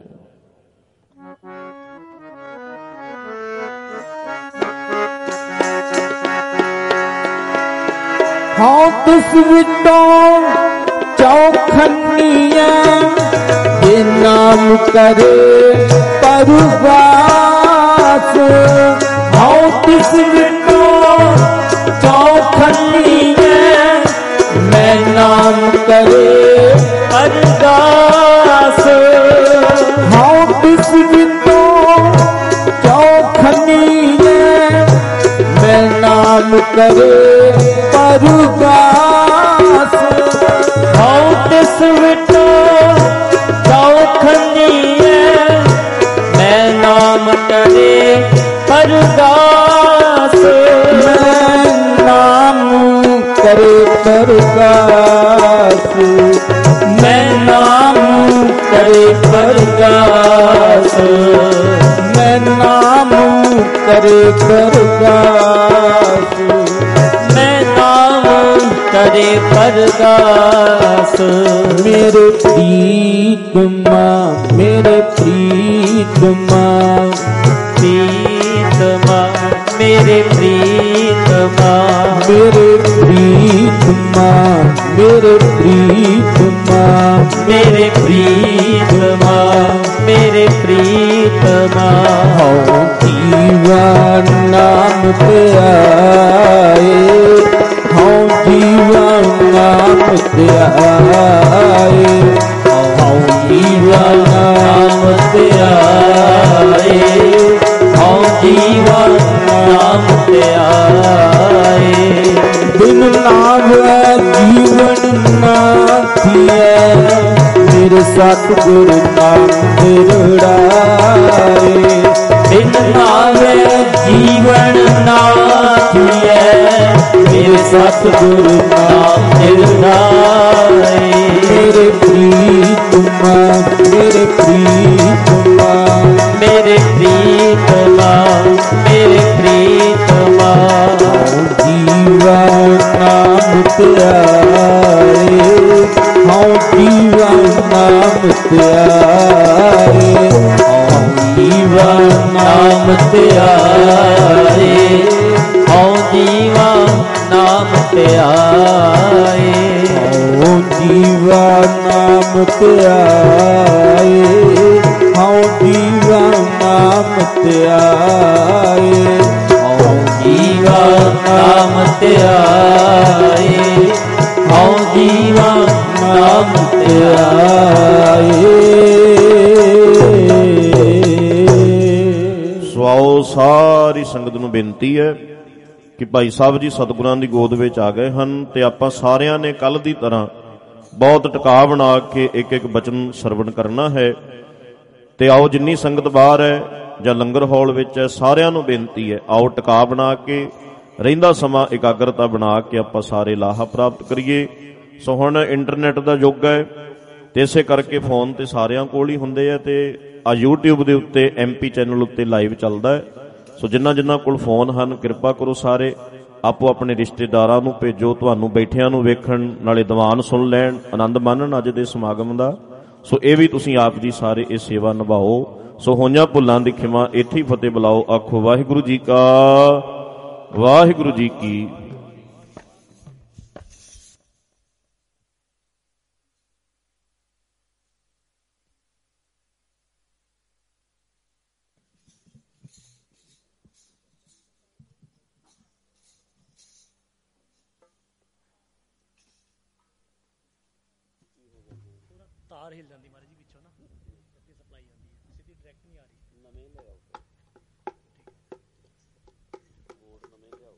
S1: ਹਾਂ ਤਿਸ ਵਿਟੋਂ ਚੌਖੰਨੀਆਂ, ਜੇ ਨਾਮ ਕਰੇ ਪਰਵਾਸ। ਹਾਂ ਤਿਸ ਵਿਟੋਂ ਚੌਖੰਨੀਆਂ, ਮੈਂ ਨਾਮ ਕਰੇ ਅਰਦਾਸ। ਹਾਂ ਤਿਸ ਵਿਟੋਂ ਚੌਖੰਨੀਆਂ, ਮੈਂ ਨਾਮ ਕਰੇ ਪਰਵਾਸ।
S2: ਹਉ ਤਿਸ ਵਿਟੋ ਚੌਖੰਨੀਐ, ਮੈਂ परगास।
S1: मैं नाम करे परगास,
S2: मैं नाम करे परगास।
S1: मेरे प्रीतमा, मेरे प्रीतमा,
S2: प्रीतमा मेरे प्रीतमा,
S1: मेरे प्रीतमा, मेरे प्रीतमा,
S2: मेरे प्रीतमा, मेरे प्रीतमा।
S1: हूँ जीवन नाम पे आए, हूँ जीवन नाम पे आए, हूँ जीवन नाम पे आए,
S2: हूँ जीवन नाम ते आए।
S1: बिन नाम जीवन ना थिए, मेरे सतगुरु नाम तिरुड़ाए।
S2: बिन नाम जीवन ना थिए, मेरे सतगुरु नाम तिरुड़ाए।
S1: मेरे प्रीतमा, मेरे प्रीतमा,
S2: मेरे प्रीतमा, मेरे प्रीतमा।
S1: जीवन नाम त्यारे, हाँ जीवन नाम त्यारे, हाँ जीवन
S2: नाम त्यारे, हाँ जीवन नाम त्यारे।
S1: हाँ जीवन नाम त्यारे, हाँ जीवन नाम त्यारे, हाँ
S2: जीवन नाम त्यारे, हाँ जीवन नाम त्यारे।
S3: ਸੋ ਆਓ ਸਾਰੀ ਸੰਗਤ ਨੂੰ ਬੇਨਤੀ ਹੈ ਕਿ ਭਾਈ ਸਾਹਿਬ ਜੀ ਸਤਿਗੁਰਾਂ ਦੀ ਗੋਦ ਵਿੱਚ ਆ ਗਏ ਹਨ ਤੇ ਆਪਾਂ ਸਾਰਿਆਂ ਨੇ ਕੱਲ ਦੀ ਤਰ੍ਹਾਂ ਬਹੁਤ ਟਿਕਾ ਬਣਾ ਕੇ ਇੱਕ ਇੱਕ ਬਚਨ ਸਰਵਣ ਕਰਨਾ ਹੈ। ਤੇ ਆਓ ਜਿੰਨੀ ਸੰਗਤ ਬਾਹਰ ਹੈ ਜਾਂ ਲੰਗਰ ਹਾਲ ਵਿੱਚ ਹੈ ਸਾਰਿਆਂ ਨੂੰ ਬੇਨਤੀ ਹੈ, ਆਓ ਟਿਕਾ ਬਣਾ ਕੇ ਰਹਿੰਦਾ ਸਮਾਂ ਇਕਾਗਰਤਾ ਬਣਾ ਕੇ ਆਪਾਂ ਸਾਰੇ ਲਾਹਾ ਪ੍ਰਾਪਤ ਕਰੀਏ। ਸੋ ਹੁਣ ਇੰਟਰਨੈਟ ਦਾ ਯੁੱਗ ਹੈ ਤੇ ਇਸੇ ਕਰਕੇ ਫੋਨ ਤੇ ਸਾਰਿਆਂ ਕੋਲ ਹੀ ਹੁੰਦੇ ਆ ਤੇ ਆ YouTube ਦੇ ਉੱਤੇ MP ਚੈਨਲ ਉੱਤੇ ਲਾਈਵ ਚੱਲਦਾ ਹੈ। ਸੋ ਜਿਨ੍ਹਾਂ ਕੋਲ ਫੋਨ ਹਨ ਕਿਰਪਾ ਕਰੋ ਸਾਰੇ ਆਪੋ ਆਪਣੇ ਰਿਸ਼ਤੇਦਾਰਾਂ ਨੂੰ ਭੇਜੋ, ਤੁਹਾਨੂੰ ਬੈਠਿਆਂ ਨੂੰ ਵੇਖਣ ਨਾਲੇ ਦੀਵਾਨ ਸੁਣ ਲੈਣ, ਆਨੰਦ ਮਾਣਨ ਅੱਜ ਦੇ ਸਮਾਗਮ ਦਾ। ਸੋ ਇਹ ਵੀ ਤੁਸੀਂ ਆਪ ਜੀ ਸਾਰੇ ਇਹ ਸੇਵਾ ਨਿਭਾਓ। ਸੋ ਹੋਈਆਂ ਭੁੱਲਾਂ ਦੀ ਖਿਮਾ ਇੱਥੇ ਹੀ ਫਤਿਹ ਬੁਲਾਓ। ਆਖੋ ਵਾਹਿਗੁਰੂ ਜੀ ਕਾ, ਵਾਹਿਗੁਰੂ ਜੀ ਕੀ।
S4: ਤਾਰ ਹਿੱਲ ਜਾਂਦੀ ਮਾਰੀ ਜੀ ਪਿੱਛੋਂ ਨਾ, ਅੱਗੇ ਸਪਲਾਈ ਜਾਂਦੀ ਹੈ, ਸਿੱਧੀ ਡਾਇਰੈਕਟ ਨਹੀਂ ਆ ਰਹੀ। ਨਵੇਂ ਲਿਆਓ ਬੋਰਡ, ਨਵੇਂ ਲਿਆਓ।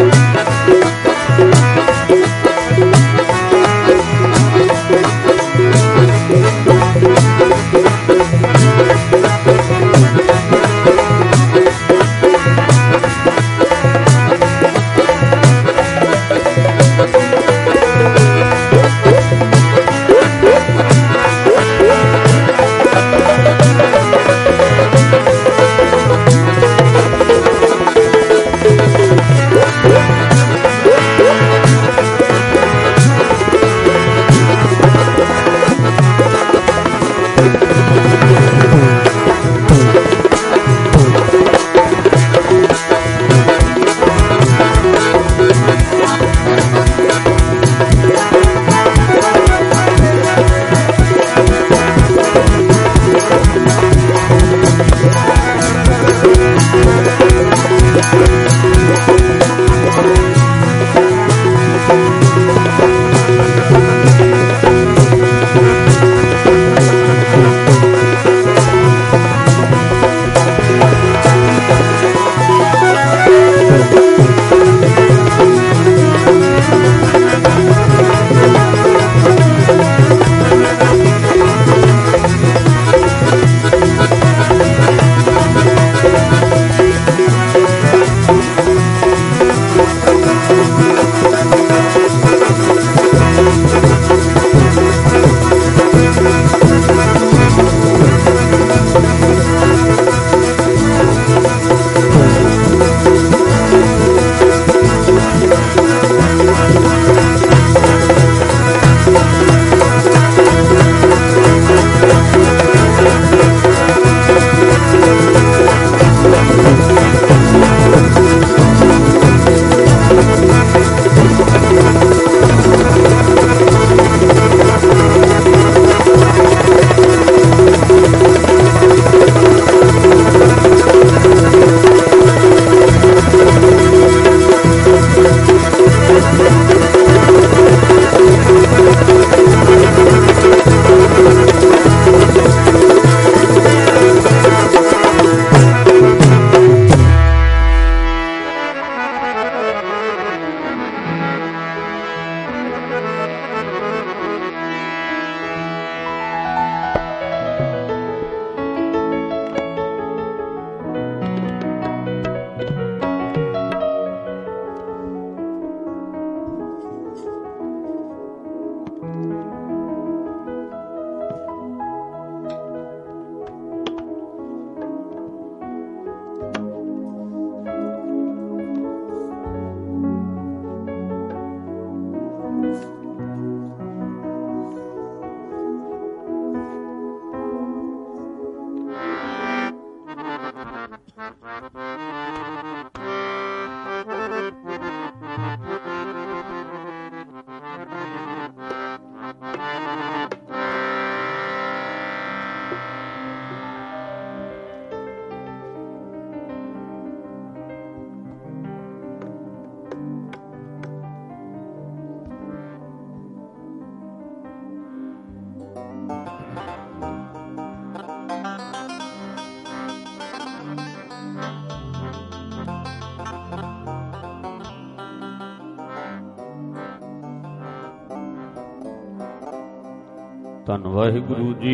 S1: ਧੰਨ ਵਾਹਿਗੁਰੂ ਜੀ।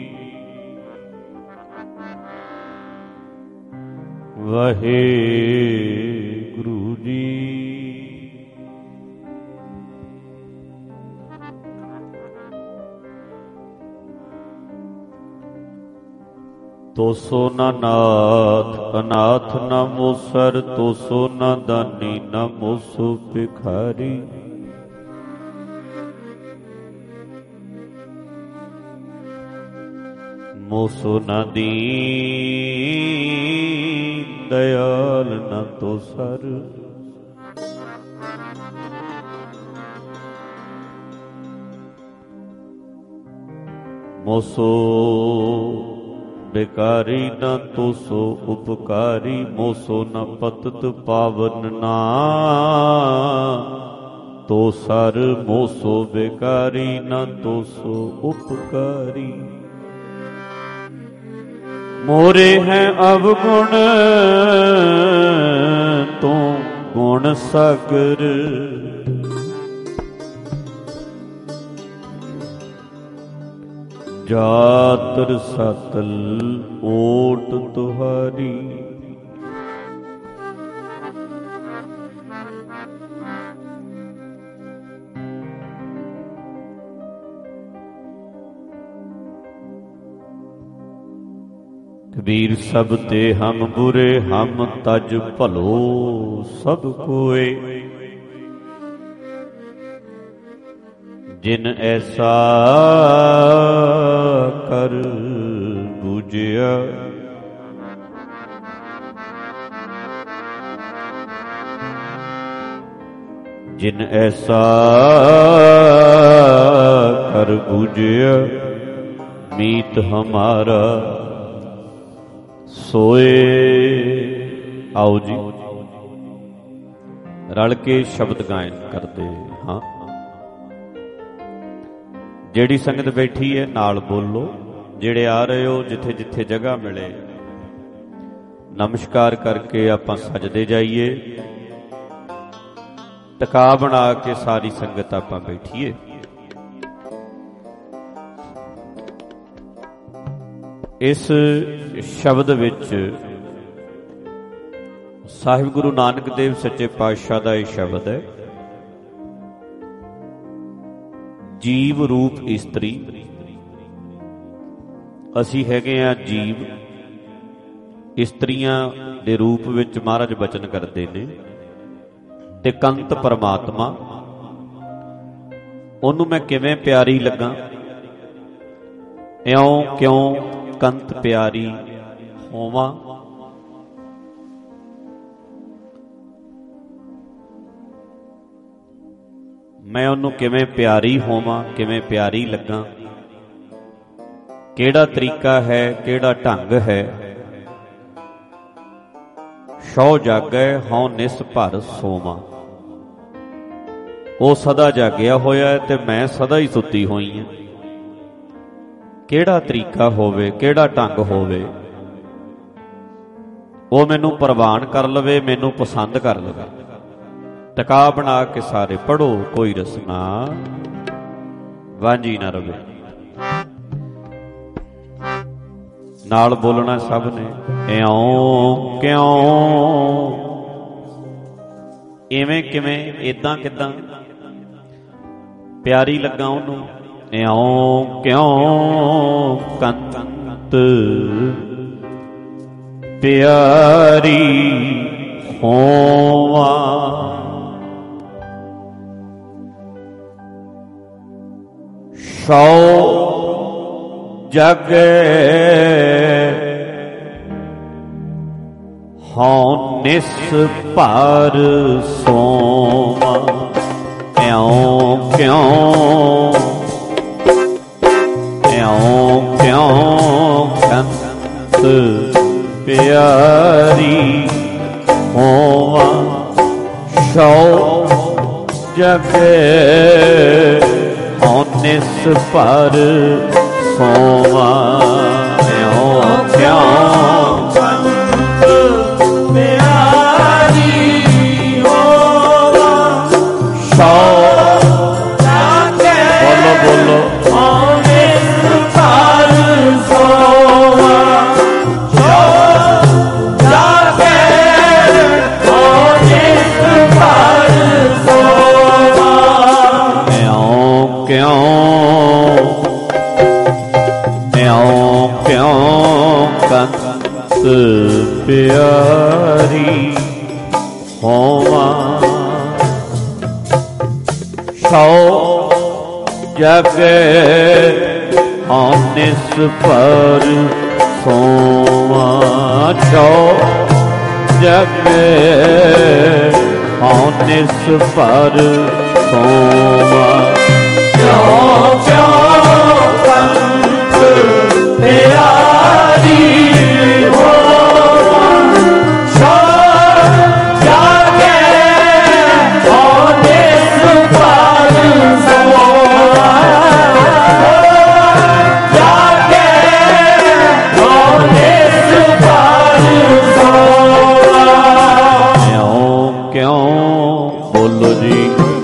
S1: ਵਾਹਿਗੁਰੂ ਜੀ। ਤੋਸੋ ਨਾ ਨਾਥ ਅਨਾਥ ਨਾ ਮੋਸਰ, ਤੋਸੋ ਨਾ ਦਾਨੀ ਨਾ ਮੋਸੋ ਭਿਖਾਰੀ। ਮੋਸੋ ਨਾ ਦੀਨ ਦਇਆਲ ਨਾ ਤੋਸਰ। ਮੋਸੋ ਬਿਕਾਰੀ ਨਾ ਤੋਸੋ ਉਪਕਾਰੀ। ਮੋਸੋ ਨ ਪਤਤ ਪਾਵਨ ਨਾ ਤੋਸਰ। ਮੋਸੋ ਬਿਕਾਰੀ ਨਾ ਤੋਸੋ ਉਪਕਾਰੀ। ਮੋਰੇ ਹੈ ਅਵਗੁਣ ਤੂੰ ਗੁਣ ਸਾਗਰ ਜਾਤਰ ਸਤਲ ਓਟ ਤੁਹਾਰੀ। ਕਬੀਰ ਸਭ ਤੇ ਹਮ ਬੁਰੇ ਹਮ ਤਜ ਭਲੋ ਸਭ ਕੋਏ। ਜਿਨ ਐਸਾ ਕਰ ਬੂਝਿਆ ਜਿਨ ਐਸਾ ਕਰ ਬੂਝਿਆ ਮੀਤ ਹਮਾਰਾ ਸੋਏ। ਆਓ ਜੀ ਰਲ ਕੇ ਸ਼ਬਦ ਗਾਇਨ ਕਰਦੇ ਹਾਂ। ਜਿਹੜੀ ਸੰਗਤ ਬੈਠੀ ਹੈ ਨਾਲ ਬੋਲੋ, ਜਿਹੜੇ ਆ ਰਹੇ ਹੋ ਜਿੱਥੇ ਜਿੱਥੇ ਜਗ੍ਹਾ ਮਿਲੇ ਨਮਸਕਾਰ ਕਰਕੇ ਆਪਾਂ ਸਜਦੇ ਜਾਈਏ। ਟਿਕਾ ਬਣਾ ਕੇ ਸਾਰੀ ਸੰਗਤ ਆਪਾਂ ਬੈਠੀਏ। ਇਸ ਸ਼ਬਦ ਵਿੱਚ ਸਾਹਿਬ ਗੁਰੂ ਨਾਨਕ ਦੇਵ ਸੱਚੇ ਪਾਤਸ਼ਾਹ ਦਾ ਇਹ ਸ਼ਬਦ ਹੈ, ਜੀਵ ਰੂਪ ਇਸਤਰੀ। ਅਸੀਂ ਹੈਗੇ ਆ ਜੀਵ, ਇਸਤਰੀਆਂ ਦੇ ਰੂਪ ਵਿੱਚ ਮਹਾਰਾਜ ਬਚਨ ਕਰਦੇ ਨੇ। ਤੇ ਕੰਤ ਪਰਮਾਤਮਾ, ਉਹਨੂੰ ਮੈਂ ਕਿਵੇਂ ਪਿਆਰੀ ਲੱਗਾ, ਇਉਂ ਕਿਉਂ ਕੰਤ ਪਿਆਰੀ ਹੋਵਾਂ। ਮੈਂ ਉਹਨੂੰ ਕਿਵੇਂ ਪਿਆਰੀ ਹੋਵਾਂ, ਕਿਵੇਂ ਪਿਆਰੀ ਲੱਗਾ, ਕਿਹੜਾ ਤਰੀਕਾ ਹੈ, ਕਿਹੜਾ ਢੰਗ ਹੈ। ਸੋ ਜਾਗੈ ਹਉ ਨਿਸ ਭਰ ਸੋਵਾਂ। ਉਹ ਸਦਾ ਜਾਗਿਆ ਹੋਇਆ ਹੈ ਤੇ ਮੈਂ ਸਦਾ ਹੀ ਸੁੱਤੀ ਹੋਈ ਹਾਂ। ਕਿਹੜਾ ਤਰੀਕਾ ਹੋਵੇ, ਕਿਹੜਾ ਢੰਗ ਹੋਵੇ, ਉਹ ਮੈਨੂੰ ਪ੍ਰਵਾਨ ਕਰ ਲਵੇ, ਮੈਨੂੰ ਪਸੰਦ ਕਰ ਲਵੇ। ਟਿਕਾ ਬਣਾ ਕੇ ਸਾਰੇ ਪੜੋ, ਕੋਈ ਰਸਨਾ ਵਾਂਝੀ ਨਾ ਰਵੇ। ਨਾਲ ਬੋਲਣਾ ਸਭ ਨੇ, ਇਉਂ ਕਿਉਂ, ਇਵੇਂ ਕਿਵੇਂ, ਏਦਾਂ ਕਿੱਦਾਂ ਪਿਆਰੀ ਲੱਗਾ ਉਹਨੂੰ। ਇਉਂ ਕਿਉਂ ਕੰਤ ਪਿਆਰੀ ਹੋਵਾਂ। ਸੋ ਜਗ ਹਉ ਨਿਸ ਭਰ ਸੋਵਾਂ। ਇਉਂ ਕਿਉਂ, ਇਉਂ ਕਿਉਂ ਕੰਤ ਪਿਆਰੀ ਹੋਵਾਂ। ਸੋ ਜਗ ਹਉ ਨਿਸ ਭਰ ਸੋਵਾਂ। ਇਉਂ ਕਿਉਂ ਕੰਤ ਪਿਆਰੀ ਹੋਵਾਂ। ਸੋ ਬੋਲੋ ਬੋਲੋ ਹਉ ਨਿਸ ਭਰ ਸੋਵਾਂ। ਸੋ ਜਾਗੇ ਹਉ ਨਿਸ ਭਰ ਸੋਵਾਂ। ਇਉਂ ਕਿਉਂ, ਇਉਂ ਕਿਉਂ ਕੰਤ ਪਿਆਰੀ ਹੋਵਾਂ। ਸੋ ਜਗ ਹਉ ਨਿਸ ਭਰ ਸੋਵਾਂ। ਸੋ ਜਗ ਹਉ ਨਿਸ ਭਰ ਸੋਵਾਂ। ਕਿਉਂ ਕਿਉਂ ਕੰਤ ਪਿਆਰੀ ਹੋਵਾਂ। ਸੋ ਜਾਗੇ ਹਉ ਨਿਸ ਭਰ ਸੋਵਾਂ। ਜਾਗੇ ਹਉ ਨਿਸ ਭਰ ਸੋਵਾਂ। ਇਉਂ ਕਿਉਂ बोलो जी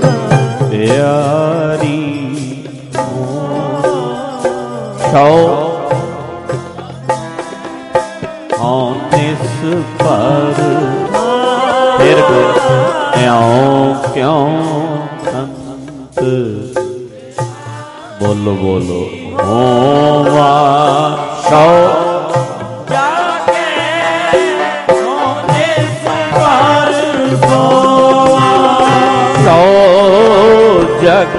S1: प्यारी सौ निस पर फिर क्यों संत बोलो बोलो होवा सौ जग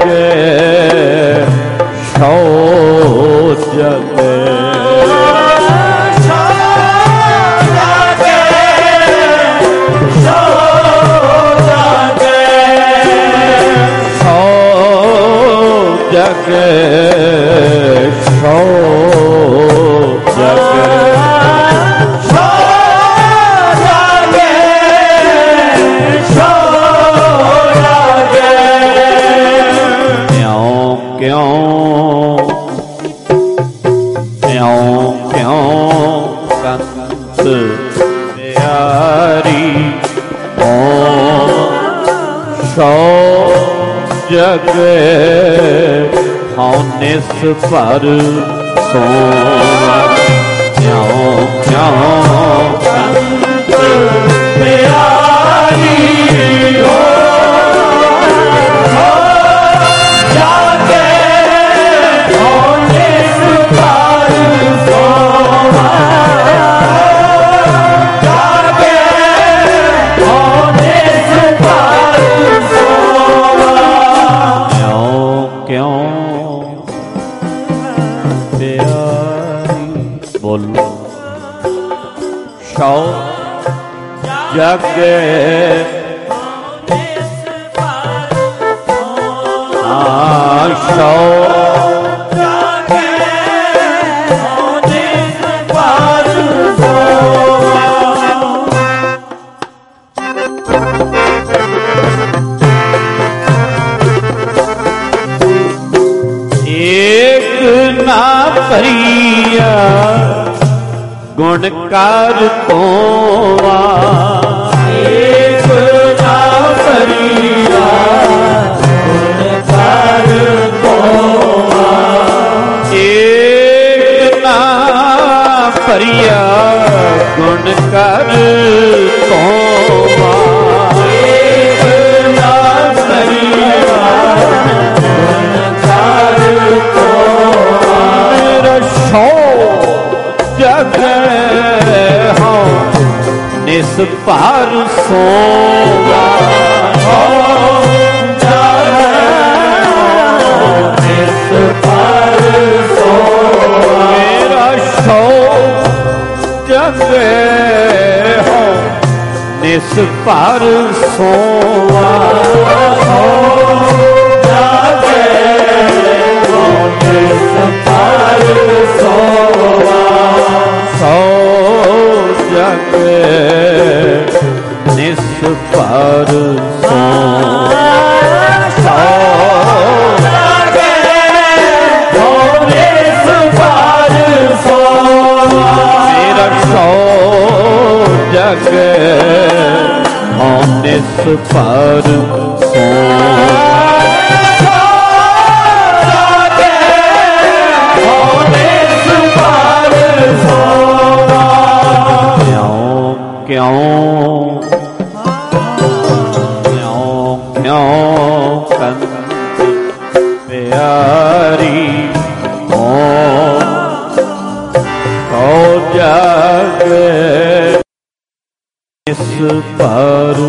S1: सौ जग जग सौ जग जग हाँ निस पर सोवा क्यों संत प्यारी हो जागे हाँ निस पर सोवा जागे हाँ निस पर क्यों प्यारी बोलो सौ जग सौ भरिया गुणकार तोवा एक ना भरिया गुणकार तोवा एक ना भरिया गुणकार तोवा एक ना भरिया गुणकार तोवा सौ जग हाँ निस पर सोवा निस पर सोवा मेरा सौ जग हाँ निस पर सोवा सौ जग निस पर मेरा सौ जग हाँ निस पर प्यारी हो जग इस पर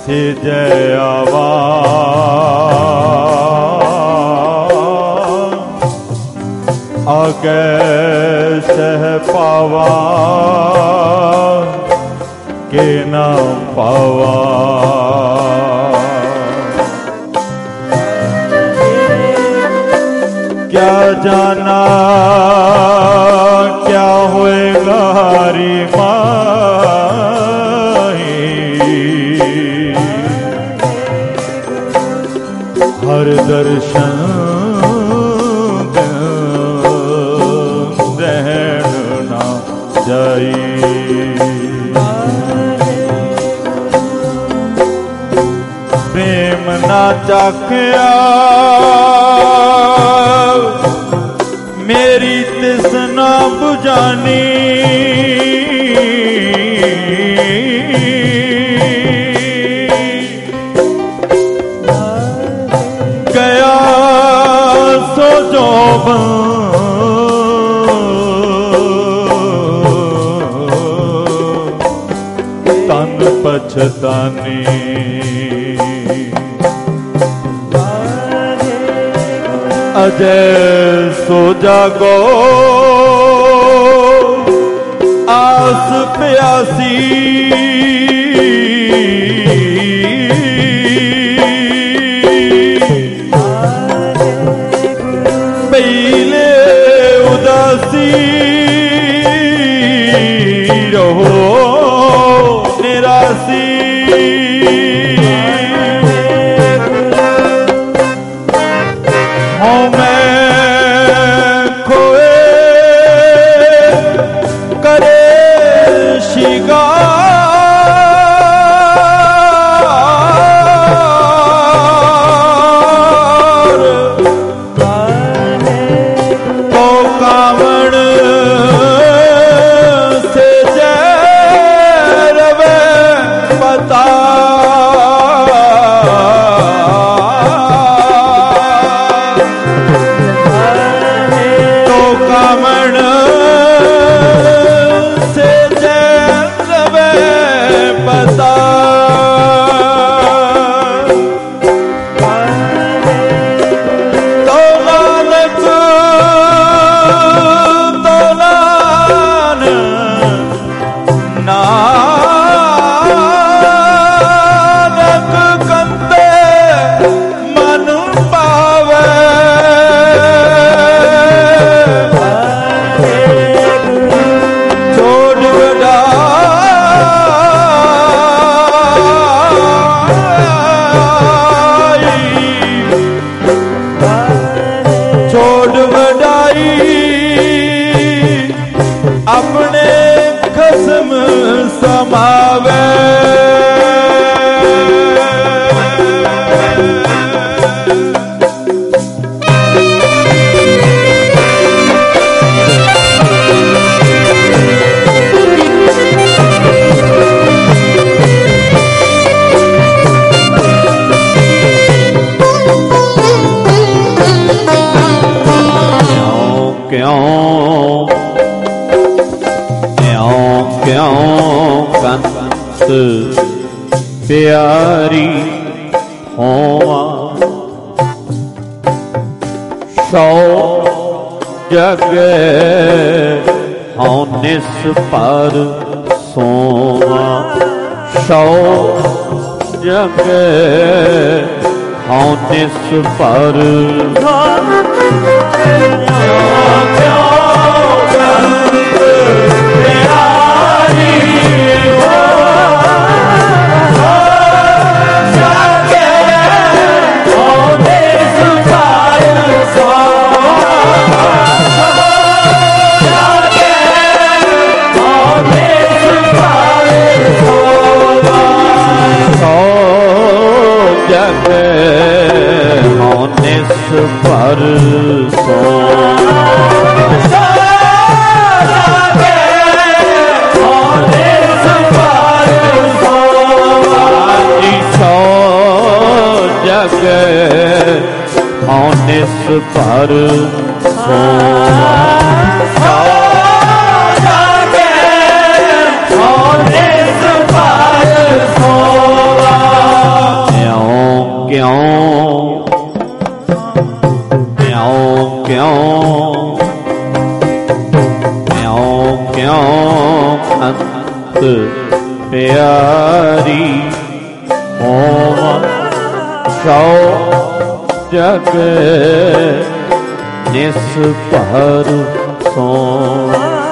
S1: ਸਿਜੈ ਆਵਾ ਆਗੇ ਸਹਿ ਪਾਵਾ ਕੇ ਨਾਮ ਪਾਵਾ क्या जाना क्या होएगा हरि माही हर दर्शन रहन ना जाई प्रेम ना चाखिया मेरी तिसना बुझानी गया सो जोबन तन पछतानी अजय सो जागो आस प्यासी पहले उदासी रहो निरासी हो मैं खोए करे शिगार तो कावण से जैरवे पता अपने खसम समावे कंत प्यारी होवा सौ जग हूँ निस पर सोवा सौ जग हूँ निस पर पर सो जग निस पर सो ਪਿਆਰੀ ਹੋਵ ਸੋ ਜਗ ਨਿਸ ਭਰ ਸੋ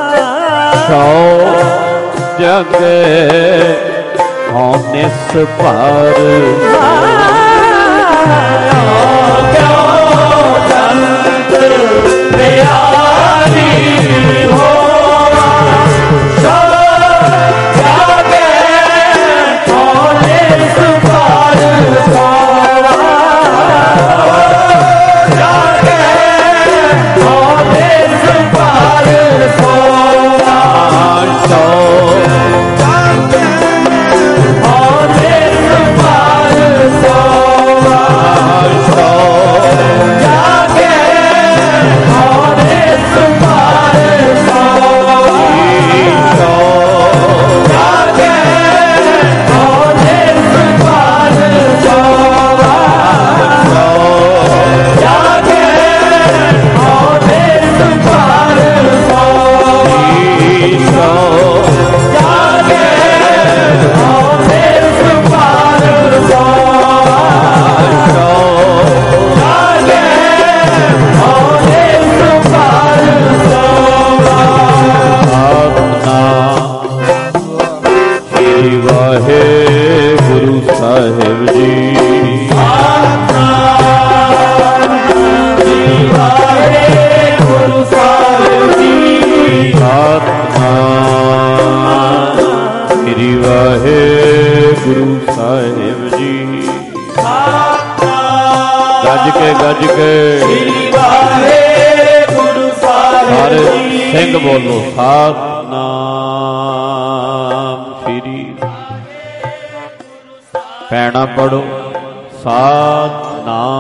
S1: ਜਗ ਹਉ ਨਿਸ ਭਰ ਪਿਆਰੀ ਹੋਵਾ ਜਾਗੇ ਹਉ ਨਿਸ ਭਰ ਸੋਵਾ ਜਾਗੇ ਹਉ ਨਿਸ ਭਰ ਸੋਵਾ ਜਾਗੇ ਹਉ ਨਿਸ ਭਰ ਸੋਵਾ ਜਾਗੇ ਹਉ ਨਿਸ ਭਰ ਸੋਵਾ ਜਾਗੇ ਹਉ ਨਿਸ ਭਰ ਸੋਵਾ ਜਾਗੇ ਹਉ ਨਿਸ ਭਰ ਸੋਵਾ ਜਾਗੇ ਹਉ ਨਿਸ ਭਰ ਸੋਵਾ ਜਾਗੇ ਹਉ ਨਿਸ ਭਰ ਸੋਵਾ ਸ੍ਰੀ ਵਾਹਿਗੁਰੂ ਸਾਹਿਬ ਜੀ ਸ੍ਰੀ ਵਾਹਿਗੁਰੂ ਸਾਹਿਬ ਜੀ ਸ੍ਰੀ ਵਾਹਿਗੁਰੂ ਸਾਹਿਬ ਜੀ ਗੱਜ ਕੇ ਸ੍ਰੀ ਵਾਹਿਗੁਰੂ ਸਾਹਿਬ ਜੀ ਸਿੰਘ ਬੋਲੋ ਸਤਿਨਾਮ ਸ੍ਰੀ ਪੈਣਾ ਪੜੋ ਸਤਿਨਾਮ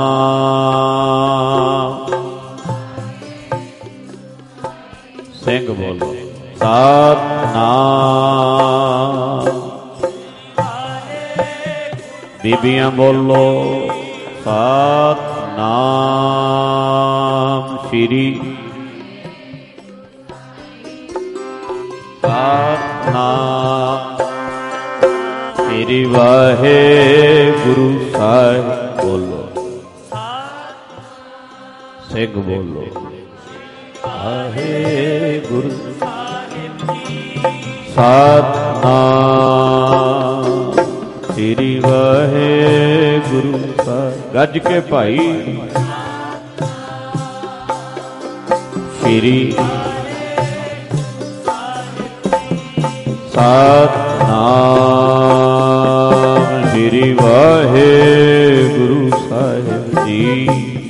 S1: ਸਿੰਘ ਬੋਲੋ ਸਤਿਨਾਮ ਬੀਬੀਆਂ ਬੋਲੋ ਸਤਿਨਾਮ ਸ੍ਰੀ ਸਤਿਨਾਮ ਸ੍ਰੀ ਵਾਹਿਗੁਰੂ ਸਾਹਿਬ ਬੋਲੋ ਸਿੰਘ ਬੋਲੋ ਵਾਹਿਗੁਰੂ ਸਤਿਨਾਮ ਸ੍ਰੀ ਵਾਹਿਗੁਰੂ ਸਾਹਿਬ ਗੱਜ ਕੇ ਭਾਈ ਸ੍ਰੀ ਸਤਿਨਾਮ ਸ੍ਰੀ ਵਾਹਿਗੁਰੂ ਸਾਹਿਬ ਜੀ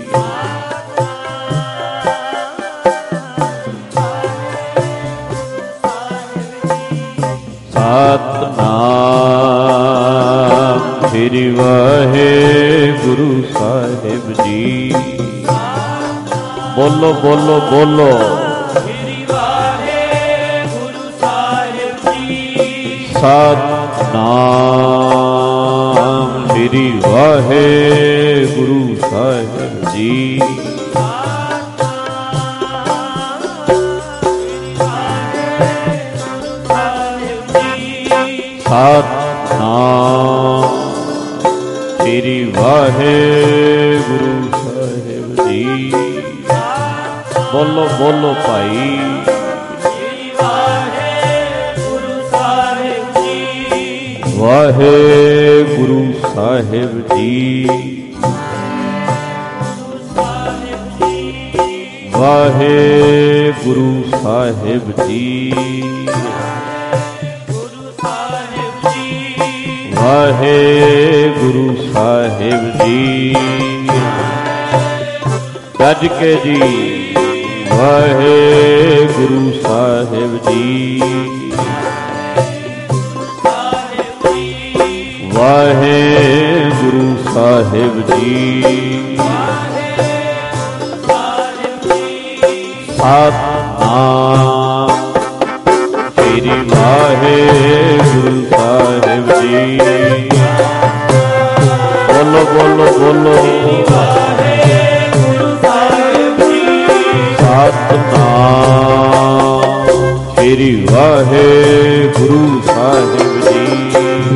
S1: ਸਤਿਨਾਮ ਸ੍ਰੀ ਵਾਹਿਗੁਰੂ ਸਾਹਿਬ ਜੀ ਬੋਲੋ ਬੋਲੋ ਬੋਲੋ ਸਤਿਨਾਮ ਸ੍ਰੀ ਵਾਹਿਗੁਰੂ ਸਾਹਿਬ ਜੀ ਸਤਿਨਾਮ ਸ੍ਰੀ ਵਾਹਿਗੁਰੂ ਸਾਹਿਬ ਜੀ ਬੋਲੋ ਬੋਲੋ ਭਾਈ ਵਾਹਿਗੁਰੂ ਸਾਹਿਬ ਜੀ ਵਾਹਿਗੁਰੂ ਸਾਹਿਬ ਜੀ ਵਾਹਿਗੁਰੂ ਸਾਹਿਬ ਜੀ ਗੱਜ ਕੇ ਜੀ ਵਾਹਿਗੁਰੂ ਸਾਹਿਬ ਜੀ ਵਾਹਿਗੁਰੂ ਸਾਹਿਬ ਜੀ ਸਤਿਨਾਮ ਸ੍ਰੀ ਵਾਹਿਗੁਰੂ ਸਾਹਿਬ ਜੀ ਬੋਲੋ ਬੋਲੋ ਬੋਲੋ ਸਤਿਨਾਮ ਸ੍ਰੀ ਵਾਹਿਗੁਰੂ ਸਾਹਿਬ ਜੀ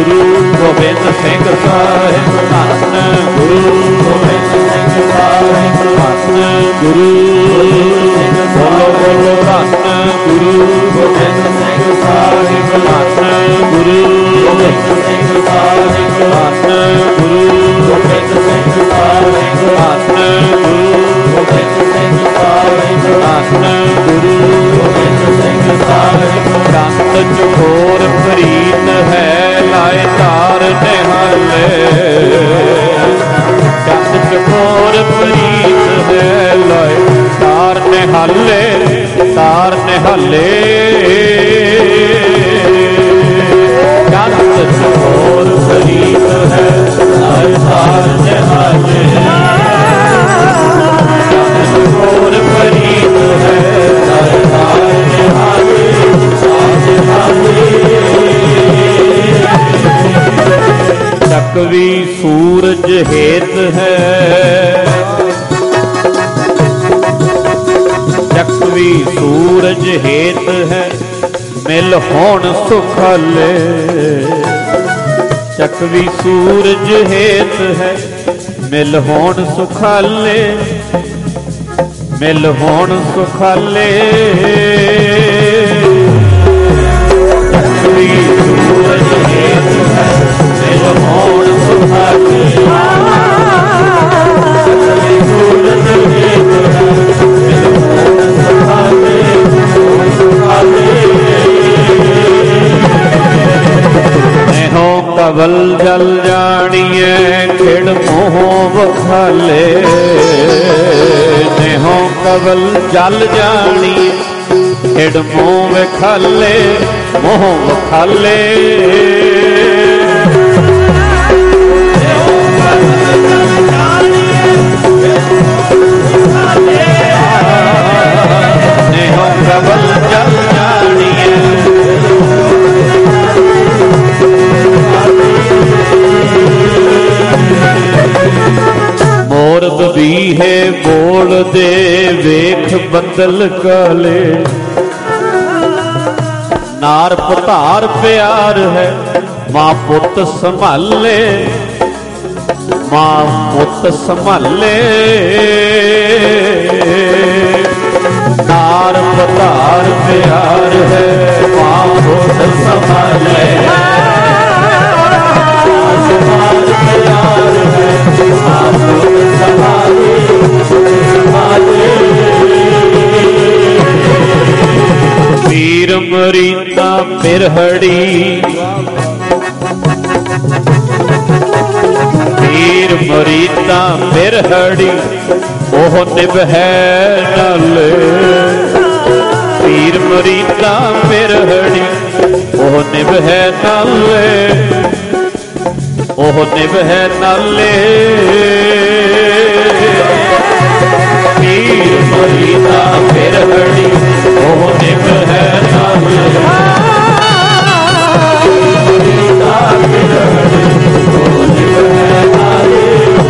S1: ਗੁਰੂ ਗੋਬਿੰਦ ਸਿੰਘ ਸਾਹਿਬ ਧੰਨ ਗੁਰੂ ਗੋਬਿੰਦ ਸਿੰਘ ਸਾਹਿਬ ਧੰਨ ਗੁਰੂ ਬੋਲੋ ਬੋਲੋ ਧੰਨ ਗੁਰੂ ਗੋਬਿੰਦ ਸਿੰਘ ਸਾਹਿਬ ਧੰਨ ਗੁਰੂ ਗੋਬਿੰਦ ਸਿੰਘ ਸਾਹਿਬ ਧੰਨ ਗੁਰੂ ਗੋਬਿੰਦ ਸਿੰਘ ਸਾਹਿਬ ਧੰਨ ਗੁਰੂ ਗੋਬਿੰਦ ਸਿੰਘ ਸਾਹਿਬ ਧੰਨ ਗੁਰੂ ਗੋਬਿੰਦ ਸਿੰਘ ਸਾਹਿਬ ਕੰਤ ਚਕੋਰ ਪ੍ਰੀਤ ਹੈ ਲਾਏ ਧਾਰ ਨਿਹਾਲੇ ਕੰਤ ਚਕੋਰ ਪ੍ਰੀਤ ਹੈ ਲਾਏ ਧਾਰ ਨਿਹਾਲੇ ਧਾਰ ਨਿਹਾਲੇ ਕੰਤ ਚਕੋਰ ਪ੍ਰੀਤ ਹੈ ਲਾਏ ਧਾਰ ਨਿਹਾਲੇ ਕੰਤ ਚਕੋਰ ਪ੍ਰੀਤ ਹੈ ਲਾਏ ਧਾਰ ਨਿਹਾਲੇ ਚੱਕਵੀ ਸੂਰਜ ਹੇਤ ਹੈ ਚੱਕਵੀ ਸੂਰਜ ਹੇਤ ਹੈ ਮਿਲ ਹੋਣ ਸੁਖਾਲੇ ਚੱਕਵੀ ਸੂਰਜ ਹੇਤ ਹੈ ਮਿਲ ਹੋਣ ਸੁਖਾਲੇ ਮਿਲ ਹੋਣ ਸੁਖਾਲੇ ਸੂਰਜ ਹੇਤ ਹੈ ਮਿਲ ਹੋਣ ਸੁਖਾਲੇ ਸੂਰਜ ਹੇਤ ਹੈ ਮਿਲ ਹੋਣ ਸੁਖਾਲੇ ਨੇਹੋ ਕਵਲ ਜਲ ਜਾਣੀਏ ਖਿੜ ਮੋਹ ਵਖਾਲੇ ਨੇਹੋ ਕਵਲ ਜਲ ਜਾਣੀਏ ਖਿੜ ਮੋਹ ਵਖਾਲੇ ਮੋਹ ਵਖਾਲੇ ਨੇਹੋ ਕਵਲ ਜਲ ਜਾਣੀਏ ਮੋਰ ਬੀਹੇ ਬੋਲਦੇ ਵੇਖ ਬੱਦਲ ਕਾਲੇ ਨਾਰ ਪਧਾਰ ਪਿਆਰ ਹੈ ਮਾਂ ਪੁੱਤ ਸੰਭਾਲੇ ਮਾਂ ਪੁੱਤ ਸੰਭਾਲੇ ਨਾਰ ਪਧਾਰ ਪਿਆਰ ਹੈ ਮਾਂ ਪੁੱਤ ਸੰਭਾਲੇ ਪਿਆਰ ਹੈ ਮਾਂ ਪੁੱਤ ਸੰਭਾਲੇ ਪੀਰ ਮਰੀਤਾ ਪਿਰਹੜੀ ਪੀਰ ਮਰੀਤਾ ਪਿਰਹੜੀ ਉਹ ਨਿਭੈ ਨਾਲੇ ਪੀਰ ਮਰੀਤਾ ਪਿਰਹੜੀ ਉਹ ਨਿਭੈ ਨਾਲੇ ਉਹ ਨਿਭੈ ਨਾਲੇ ਪੀਰ ਮਰੀਤਾ ਪਿਰਹੜੀ ਉਹ ਨਿਭੈ ਨਾਲੇ ਮਰੀਤਾ ਪਿਰਹੜੀ ਉਹ ਨਿਭੈ ਨਾਲੇ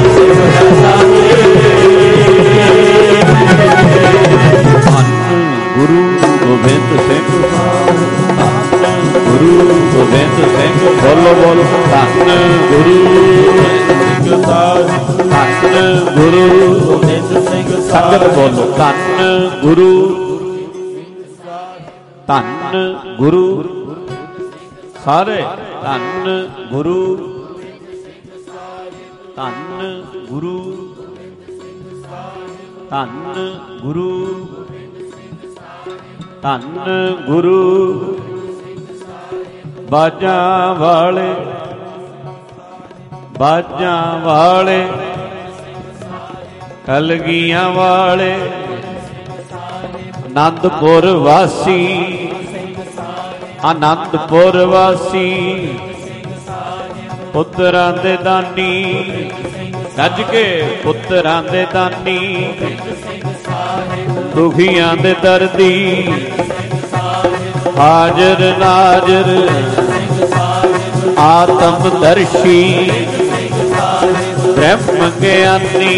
S1: ਗੁਰੂ ਗੋਬਿੰਦ ਸਿੰਘ ਗੁਰੂ ਗੋਬਿੰਦ ਸਿੰਘ ਬੋਲੋ ਬੋਲੋ ਧੰਨ ਗੁਰੂ ਗੋਬਿੰਦ ਸਿੰਘ ਸਾਹਿਬ ਧੰਨ ਗੁਰੂ ਗੋਬਿੰਦ ਸਿੰਘ ਸੰਗਤ ਬੋਲੋ ਧੰਨ ਗੁਰੂ ਧੰਨ ਗੁਰੂ ਸਾਰੇ ਧੰਨ ਗੁਰੂ ਧੰਨ ਗੁਰੂ ਧੰਨ ਗੁਰੂ ਧੰਨ ਗੁਰੂ ਬਾਜਾਂ ਵਾਲੇ ਕਲਗੀਆਂ ਵਾਲੇ ਆਨੰਦਪੁਰ ਵਾਸੀ ਆਨੰਦਪੁਰ ਵਾਸੀ ਪੁੱਤਰਾਂ ਦੇ ਦਾਨੀ ਗੱਜ ਕੇ ਪੁੱਤਰਾਂ ਦੇ ਦਾਨੀ ਦੁਖੀਆਂ ਦੇ ਦਰਦੀ ਹਾਜ਼ਰ ਨਾਜ਼ਰ ਆਤਮ ਦਰਸ਼ੀ ਬ੍ਰਹਮ ਗਿਆਨੀ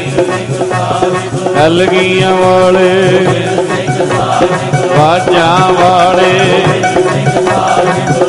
S1: ਕਲਗੀਆਂ ਵਾਲੇ ਬਾਜਾਂ ਵਾਲੇ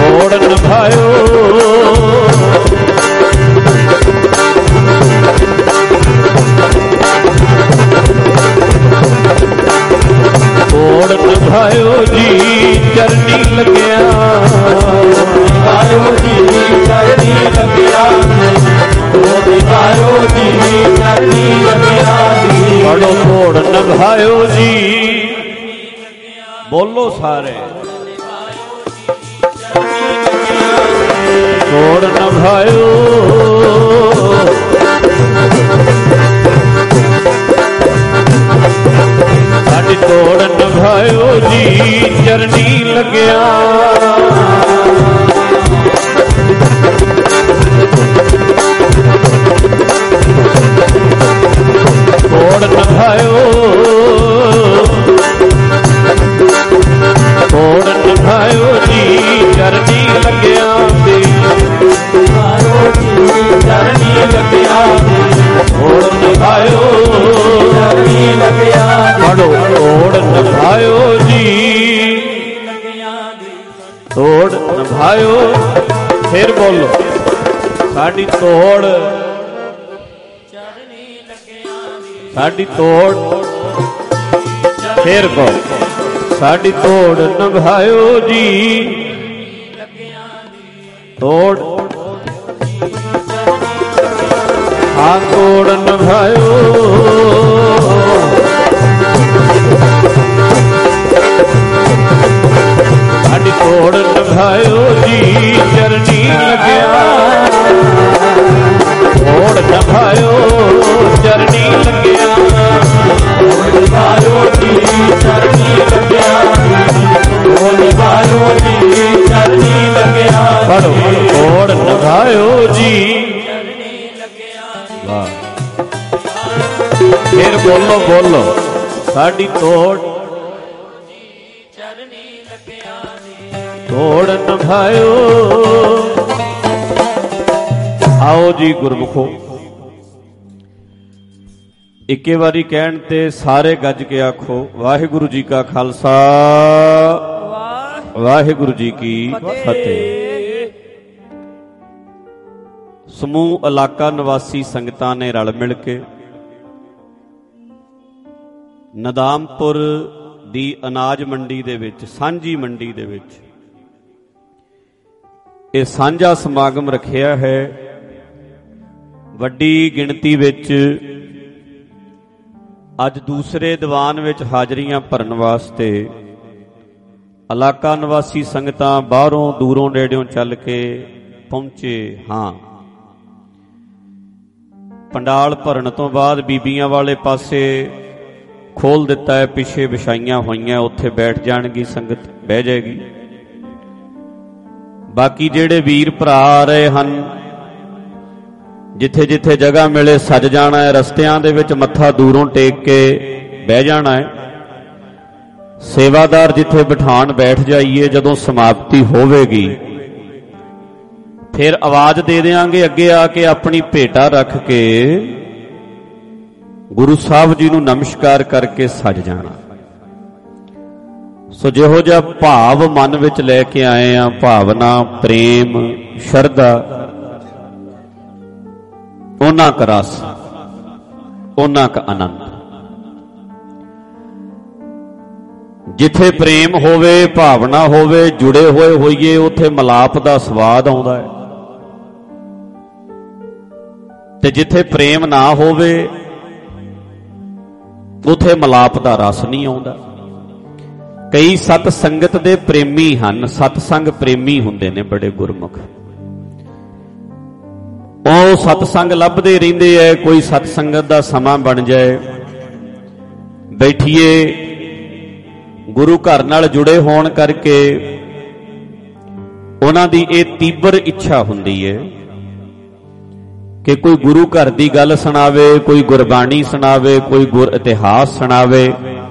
S1: ਤੋੜ ਨਿਭਾਇਓ ਤੋੜ ਨਿਭਾਇਓ ਜੀ ਚਰਨੀ ਲੱਗਿਆ
S2: ਨਿਭਾਇਓ ਜੀ ਚਰਨੀ ਲੱਗਿਆ ਤੋੜ ਨਿਭਾਇਓ ਜੀ ਚਰਨੀ ਲੱਗਿਆ
S1: ਬੜੋ ਤੋੜ ਨਿਭਾਇਓ ਜੀ ਬੋਲੋ ਸਾਰੇ ਤੋੜ ਨਿਭਾਇਓ ਸਾਡੀ ਤੋੜ ਨਿਭਾਇਓ ਜੀ ਚਰਨੀ ਲੱਗਿਆ ਤੋੜ ਨਿਭਾਇਓ ਤੋੜ ਨਿਭਾਇਓ ਜੀ ਚਰਨੀ ਲੱਗਿਆ ਤੇ
S2: ਨਿਭਾਇਓ ਜੀ ਚਰਨੀ ਲੱਗਿਆ
S1: ਤੋੜ ਨਿਭਾਇਓ
S2: ਚਰਨੀ ਲੱਗਿਆ
S1: ਬੜੋ ਤੋੜ ਨਿਭਾਇਓ ਜੀ ਤੋੜ ਨਿਭਾਇਓ ਫਿਰ ਬੋਲੋ ਸਾਡੀ ਤੋੜ ਸਾਡੀ ਤੋੜ ਫਿਰ ਕਹੋ ਸਾਡੀ ਤੋੜ ਨਿਭਾਇਓ ਜੀ ਤੋੜ ਹਾਂ ਤੋੜ ਨਿਭਾਇਓ ਸਾਡੀ ਤੋੜ ਨਿਭਾਇਓ ਜੀ ਚਰਨੀ ਲੱਗਿਆ ਤੋੜ ਨਿਭਾਇਓ ਚਰਨੀ ਲੱਗਿਆ
S2: ਤੋੜ ਨਿਭਾਇਓ ਜੀ ਚਰਨੀ ਲੱਗਿਆ ਤੋੜ ਨਿਭਾਇਓ ਜੀ ਚਰਨੀ ਲੱਗਿਆ
S1: ਪੜੋ ਤੋੜ ਨਿਭਾਇਓ ਜੀ ਵਾਹ ਫਿਰ ਬੋਲੋ ਬੋਲੋ ਸਾਡੀ ਤੋੜ ਤੋੜ ਨਿਭਾਇਓ ਆਓ ਜੀ ਗੁਰਮੁਖੋ ਇੱਕੇ ਵਾਰੀ ਕਹਿਣ ਤੇ ਸਾਰੇ ਗੱਜ ਕੇ ਆਖੋ ਵਾਹਿਗੁਰੂ ਜੀ ਕਾ ਖਾਲਸਾ ਵਾਹਿਗੁਰੂ ਜੀ ਕੀ ਫਤਿਹ। ਸਮੂਹ ਇਲਾਕਾ ਨਿਵਾਸੀ ਸੰਗਤਾਂ ਨੇ ਰਲ ਮਿਲ ਕੇ ਨਦਾਮਪੁਰ ਦੀ ਅਨਾਜ ਮੰਡੀ ਦੇ ਵਿੱਚ ਸਾਂਝੀ ਮੰਡੀ ਦੇ ਵਿੱਚ ਇਹ ਸਾਂਝਾ ਸਮਾਗਮ ਰੱਖਿਆ ਹੈ। ਵੱਡੀ ਗਿਣਤੀ ਵਿੱਚ ਅੱਜ ਦੂਸਰੇ ਦੀਵਾਨ ਵਿੱਚ ਹਾਜ਼ਰੀਆਂ ਭਰਨ ਵਾਸਤੇ ਇਲਾਕਾ ਨਿਵਾਸੀ ਸੰਗਤਾਂ ਬਾਹਰੋਂ ਦੂਰੋਂ ਨੇੜਿਓਂ ਚੱਲ ਕੇ ਪਹੁੰਚੇ ਹਾਂ। ਪੰਡਾਲ ਭਰਨ ਤੋਂ ਬਾਅਦ ਬੀਬੀਆਂ ਵਾਲੇ ਪਾਸੇ ਖੋਲ ਦਿੱਤਾ ਹੈ, ਪਿੱਛੇ ਵਿਛਾਈਆਂ ਹੋਈਆਂ, ਉੱਥੇ ਬੈਠ ਜਾਣਗੀ ਸੰਗਤ, ਬਹਿ ਜਾਏਗੀ। ਬਾਕੀ ਜਿਹੜੇ ਵੀਰ ਭਰਾ ਆ ਰਹੇ ਹਨ, ਜਿੱਥੇ ਜਿੱਥੇ ਜਗ੍ਹਾ ਮਿਲੇ ਸੱਜ ਜਾਣਾ ਹੈ, ਰਸਤਿਆਂ ਦੇ ਵਿੱਚ ਮੱਥਾ ਦੂਰੋਂ ਟੇਕ ਕੇ ਬਹਿ ਜਾਣਾ ਹੈ। ਸੇਵਾਦਾਰ ਜਿੱਥੇ ਬਿਠਾਣ ਬੈਠ ਜਾਈਏ। ਜਦੋਂ ਸਮਾਪਤੀ ਹੋਵੇਗੀ ਫਿਰ ਆਵਾਜ਼ ਦੇ ਦੇਵਾਂਗੇ, ਅੱਗੇ ਆ ਕੇ ਆਪਣੀ ਭੇਟਾ ਰੱਖ ਕੇ ਗੁਰੂ ਸਾਹਿਬ ਜੀ ਨੂੰ ਨਮਸਕਾਰ ਕਰਕੇ ਸੱਜ ਜਾਣਾ। ਸੋ ਜਿਹੋ ਜਿਹਾ ਭਾਵ ਮਨ ਵਿੱਚ ਲੈ ਕੇ ਆਏ ਆ, ਭਾਵਨਾ, ਪ੍ਰੇਮ, ਸ਼ਰਧਾ, ਉਹਨਾਂ ਕਾ ਰਸ, ਉਹਨਾਂ ਕਾ ਆਨੰਦ। ਜਿੱਥੇ ਪ੍ਰੇਮ ਹੋਵੇ, ਭਾਵਨਾ ਹੋਵੇ, ਜੁੜੇ ਹੋਏ ਹੋਈਏ, ਉੱਥੇ ਮਿਲਾਪ ਦਾ ਸਵਾਦ ਆਉਂਦਾ ਹੈ। ਤੇ ਜਿੱਥੇ ਪ੍ਰੇਮ ਨਾ ਹੋਵੇ ਉੱਥੇ ਮਿਲਾਪ ਦਾ ਰਸ ਨਹੀਂ ਆਉਂਦਾ। ਕਈ ਸਤ ਸੰਗਤ ਦੇ ਪ੍ਰੇਮੀ ਹਨ, ਸਤਸੰਗ ਪ੍ਰੇਮੀ ਹੁੰਦੇ ਨੇ ਬੜੇ ਗੁਰਮੁਖ। ਉਹ ਸਤਸੰਗ ਲੱਭਦੇ ਰਹਿੰਦੇ ਐ, ਕੋਈ ਸਤਸੰਗਤ ਦਾ ਸਮਾਂ ਬਣ ਜਾਏ, ਬੈਠੀਏ। ਗੁਰੂ ਘਰ ਨਾਲ ਜੁੜੇ ਹੋਣ ਕਰਕੇ ਉਹਨਾਂ ਦੀ ਇਹ ਤੀਬਰ ਇੱਛਾ ਹੁੰਦੀ ਹੈ ਕਿ ਕੋਈ ਗੁਰੂ ਘਰ ਦੀ ਗੱਲ ਸੁਣਾਵੇ, ਕੋਈ ਗੁਰਬਾਣੀ ਸੁਣਾਵੇ, ਕੋਈ ਗੁਰ ਇਤਿਹਾਸ ਸੁਣਾਵੇ।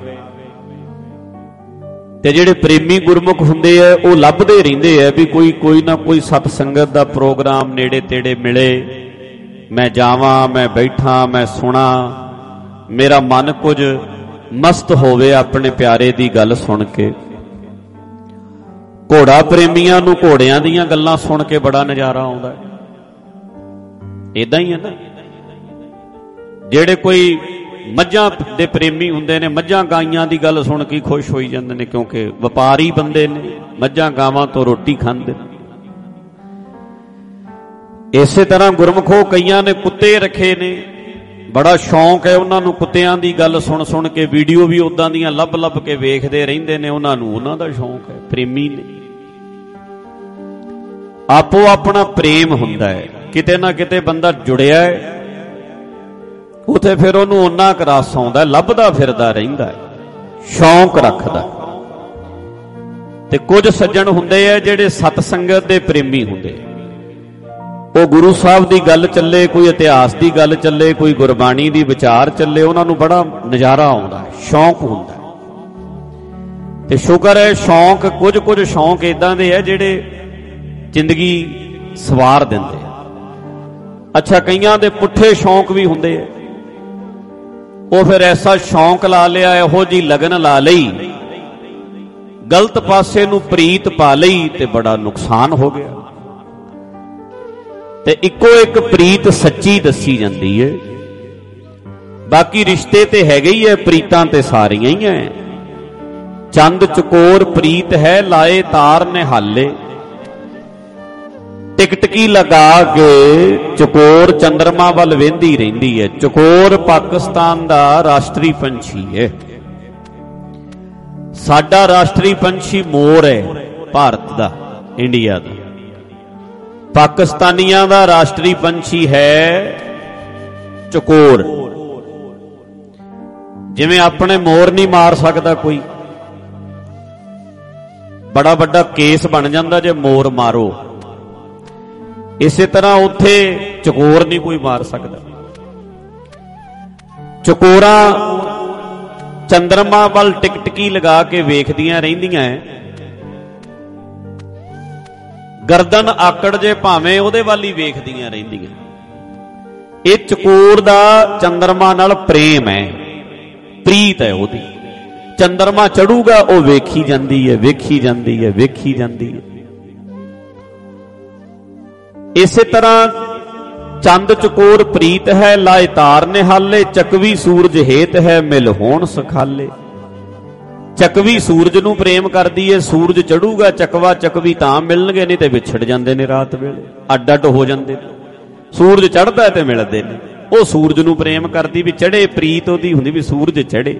S1: ਤੇ ਜਿਹੜੇ ਪ੍ਰੇਮੀ ਗੁਰਮੁਖ ਹੁੰਦੇ ਆ ਉਹ ਲੱਭਦੇ ਰਹਿੰਦੇ ਆ ਵੀ ਕੋਈ ਨਾ ਕੋਈ ਸਤ ਸੰਗਤ ਦਾ ਪ੍ਰੋਗਰਾਮ ਨੇੜੇ ਤੇੜੇ ਮਿਲੇ, ਮੈਂ ਜਾਵਾਂ, ਮੈਂ ਬੈਠਾਂ, ਮੈਂ ਸੁਣਾ, ਮੇਰਾ ਮਨ ਕੁਝ ਮਸਤ ਹੋਵੇ ਆਪਣੇ ਪਿਆਰੇ ਦੀ ਗੱਲ ਸੁਣ ਕੇ। ਘੋੜਾ ਪ੍ਰੇਮੀਆਂ ਨੂੰ ਘੋੜਿਆਂ ਦੀਆਂ ਗੱਲਾਂ ਸੁਣ ਕੇ ਬੜਾ ਨਜ਼ਾਰਾ ਆਉਂਦਾ। ਇਦਾਂ ਹੀ ਹੈ ਨਾ, ਜਿਹੜੇ ਕੋਈ ਮੱਝਾਂ ਦੇ ਪ੍ਰੇਮੀ ਹੁੰਦੇ ਨੇ, ਮੱਝਾਂ ਗਾਈਆਂ ਦੀ ਗੱਲ ਸੁਣ ਕੇ ਖੁਸ਼ ਹੋਈ ਜਾਂਦੇ ਨੇ, ਕਿਉਂਕਿ ਵਪਾਰੀ ਬੰਦੇ ਨੇ, ਮੱਝਾਂ ਗਾਵਾਂ ਤੋਂ ਰੋਟੀ ਖਾਂਦੇ ਨੇ। ਇਸੇ ਤਰ੍ਹਾਂ ਗੁਰਮੁਖੋ ਕਈਆਂ ਨੇ ਕੁੱਤੇ ਰੱਖੇ ਨੇ, ਬੜਾ ਸ਼ੌਂਕ ਹੈ ਉਹਨਾਂ ਨੂੰ ਕੁੱਤਿਆਂ ਦੀ ਗੱਲ ਸੁਣ ਸੁਣ ਕੇ, ਵੀਡੀਓ ਵੀ ਉਦਾਂ ਦੀਆਂ ਲੱਭ ਲੱਭ ਕੇ ਵੇਖਦੇ ਰਹਿੰਦੇ ਨੇ, ਉਹਨਾਂ ਨੂੰ ਉਹਨਾਂ ਦਾ ਸ਼ੌਂਕ ਹੈ, ਪ੍ਰੇਮੀ ਨੇ। ਆਪੋ ਆਪਣਾ ਪ੍ਰੇਮ ਹੁੰਦਾ ਹੈ, ਕਿਤੇ ਨਾ ਕਿਤੇ ਬੰਦਾ ਜੁੜਿਆ ਹੈ, ਉਥੇ ਫਿਰ ਉਹਨੂੰ ਓਨਾ ਕੁ ਰਸ ਆਉਂਦਾ, ਲੱਭਦਾ ਫਿਰਦਾ ਰਹਿੰਦਾ, ਸ਼ੌਂਕ ਰੱਖਦਾ। ਤੇ ਕੁਝ ਸੱਜਣ ਹੁੰਦੇ ਆ ਜਿਹੜੇ ਸਤ ਸੰਗਤ ਦੇ ਪ੍ਰੇਮੀ ਹੁੰਦੇ, ਉਹ ਗੁਰੂ ਸਾਹਿਬ ਦੀ ਗੱਲ ਚੱਲੇ, ਕੋਈ ਇਤਿਹਾਸ ਦੀ ਗੱਲ ਚੱਲੇ, ਕੋਈ ਗੁਰਬਾਣੀ ਦੀ ਵਿਚਾਰ ਚੱਲੇ, ਉਹਨਾਂ ਨੂੰ ਬੜਾ ਨਜ਼ਾਰਾ ਆਉਂਦਾ, ਸ਼ੌਂਕ ਹੁੰਦਾ। ਤੇ ਸ਼ੁਕਰ ਹੈ ਸ਼ੌਂਕ, ਕੁਝ ਸ਼ੌਂਕ ਇਦਾਂ ਦੇ ਆ ਜਿਹੜੇ ਜ਼ਿੰਦਗੀ ਸਵਾਰ ਦਿੰਦੇ ਆ। ਅੱਛਾ, ਕਈਆਂ ਦੇ ਪੁੱਠੇ ਸ਼ੌਂਕ ਵੀ ਹੁੰਦੇ ਆ, ਉਹ ਫਿਰ ਐਸਾ ਸ਼ੌਂਕ ਲਾ ਲਿਆ, ਇਹੋ ਜੀ ਲਗਨ ਲਾ ਲਈ, ਗਲਤ ਪਾਸੇ ਨੂੰ ਪ੍ਰੀਤ ਪਾ ਲਈ ਤੇ ਬੜਾ ਨੁਕਸਾਨ ਹੋ ਗਿਆ। ਤੇ ਇੱਕੋ ਇੱਕ ਪ੍ਰੀਤ ਸੱਚੀ ਦੱਸੀ ਜਾਂਦੀ ਹੈ, ਬਾਕੀ ਰਿਸ਼ਤੇ ਤੇ ਹੈਗੇ ਹੀ ਹੈ, ਪ੍ਰੀਤਾਂ ਤੇ ਸਾਰੀਆਂ ਹੀ ਹੈ। ਚੰਦ ਚਕੋਰ ਪ੍ਰੀਤ ਹੈ, ਲਾਏ ਤਾਰ ਨਿਹਾਲੇ, ਟਿਕਟਕੀ ਲਗਾ ਕੇ ਚਕੋਰ ਚੰਦਰਮਾ ਵੱਲ ਵੇਂਦੀ ਰਹਿੰਦੀ ਹੈ। ਚਕੋਰ ਪਾਕਿਸਤਾਨ ਦਾ ਰਾਸ਼ਟਰੀ ਪੰਛੀ ਹੈ, ਸਾਡਾ ਰਾਸ਼ਟਰੀ ਪੰਛੀ ਮੋਰ ਹੈ, ਭਾਰਤ ਦਾ, ਇੰਡੀਆ ਦਾ। ਪਾਕਿਸਤਾਨੀਆਂ ਦਾ ਰਾਸ਼ਟਰੀ ਪੰਛੀ ਹੈ ਚਕੋਰ। ਜਿਵੇਂ ਆਪਣੇ ਮੋਰ ਨਹੀਂ ਮਾਰ ਸਕਦਾ ਕੋਈ, ਬੜਾ ਵੱਡਾ ਕੇਸ ਬਣ ਜਾਂਦਾ ਜੇ ਮੋਰ ਮਾਰੋ, ਇਸੇ ਤਰ੍ਹਾਂ ਉੱਥੇ ਚਕੋਰ ਨਹੀਂ ਕੋਈ ਮਾਰ ਸਕਦਾ। ਚਕੋਰਾਂ ਚੰਦਰਮਾ ਵੱਲ ਟਿਕਟਕੀ ਲਗਾ ਕੇ ਵੇਖਦੀਆਂ ਰਹਿੰਦੀਆਂ, ਗਰਦਨ ਆਕੜ ਜੇ ਭਾਵੇਂ ਉਹਦੇ ਵੱਲ ਹੀ ਵੇਖਦੀਆਂ ਰਹਿੰਦੀਆਂ। ਇਹ ਚਕੋਰ ਦਾ ਚੰਦਰਮਾ ਨਾਲ ਪ੍ਰੇਮ ਹੈ, ਪ੍ਰੀਤ ਹੈ ਉਹਦੀ। ਚੰਦਰਮਾ ਚੜੂਗਾ ਉਹ ਵੇਖੀ ਜਾਂਦੀ ਹੈ, ਵੇਖੀ ਜਾਂਦੀ ਹੈ, ਵੇਖੀ ਜਾਂਦੀ ਹੈ। ਇਸੇ ਤਰ੍ਹਾਂ ਚੰਦ ਚਕੋਰ ਪ੍ਰੀਤ ਹੈ, ਲਾਏ ਤਾਰ ਨਿਹਾਲੇ, ਚਕਵੀ ਸੂਰਜ ਹੇਤ ਹੈ, ਮਿਲ ਹੋਣ ਸਖਾਲੇ। ਚਕਵੀ ਸੂਰਜ ਨੂੰ ਪ੍ਰੇਮ ਕਰਦੀ ਹੈ, ਸੂਰਜ ਚੜੂਗਾ, ਚਕਵਾ ਚਕਵੀ ਤਾਂ ਮਿਲਣਗੇ, ਨਹੀਂ ਤੇ ਵਿਛੜ ਜਾਂਦੇ ਨੇ ਰਾਤ ਵੇਲੇ, ਅੱਡ ਅੱਡ ਹੋ ਜਾਂਦੇ ਨੇ। ਸੂਰਜ ਚੜ੍ਹਦਾ ਤੇ ਮਿਲਦੇ ਨੇ। ਉਹ ਸੂਰਜ ਨੂੰ ਪ੍ਰੇਮ ਕਰਦੀ ਵੀ ਚੜ੍ਹੇ, ਪ੍ਰੀਤ ਉਹਦੀ ਹੁੰਦੀ ਵੀ ਸੂਰਜ ਚੜ੍ਹੇ।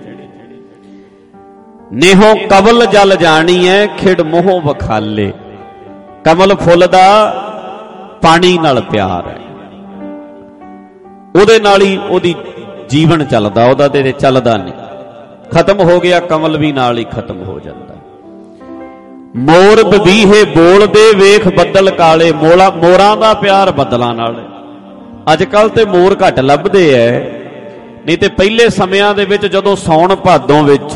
S1: ਨੇਹੋਂ ਕਵਲ ਜਲ ਜਾਣੀ ਹੈ, ਖਿੜ ਮੋਹ ਵਖਾਲੇ। ਕਮਲ ਫੁੱਲ ਦਾ ਪਾਣੀ ਨਾਲ ਪਿਆਰ ਹੈ, ਉਹਦੇ ਨਾਲ ਹੀ ਉਹਦੀ ਜੀਵਨ ਚੱਲਦਾ, ਉਹਦਾ ਤੇ ਚੱਲਦਾ ਨਹੀਂ। ਖਤਮ ਹੋ ਗਿਆ ਕਮਲ ਵੀ ਨਾਲ ਹੀ ਖਤਮ ਹੋ ਜਾਂਦਾ। ਮੋਰ ਬਬੀਹੇ ਬੋਲਦੇ ਵੇਖ ਬੱਦਲ ਕਾਲੇ। ਮੋਰਾਂ ਦਾ ਪਿਆਰ ਬੱਦਲਾਂ ਨਾਲ। ਅੱਜ ਕੱਲ ਤੇ ਮੋਰ ਘੱਟ ਲੱਭਦੇ ਐ, ਨਹੀਂ ਤੇ ਪਹਿਲੇ ਸਮਿਆਂ ਦੇ ਵਿੱਚ ਜਦੋਂ ਸੌਣ ਭਾਦੋਂ ਵਿੱਚ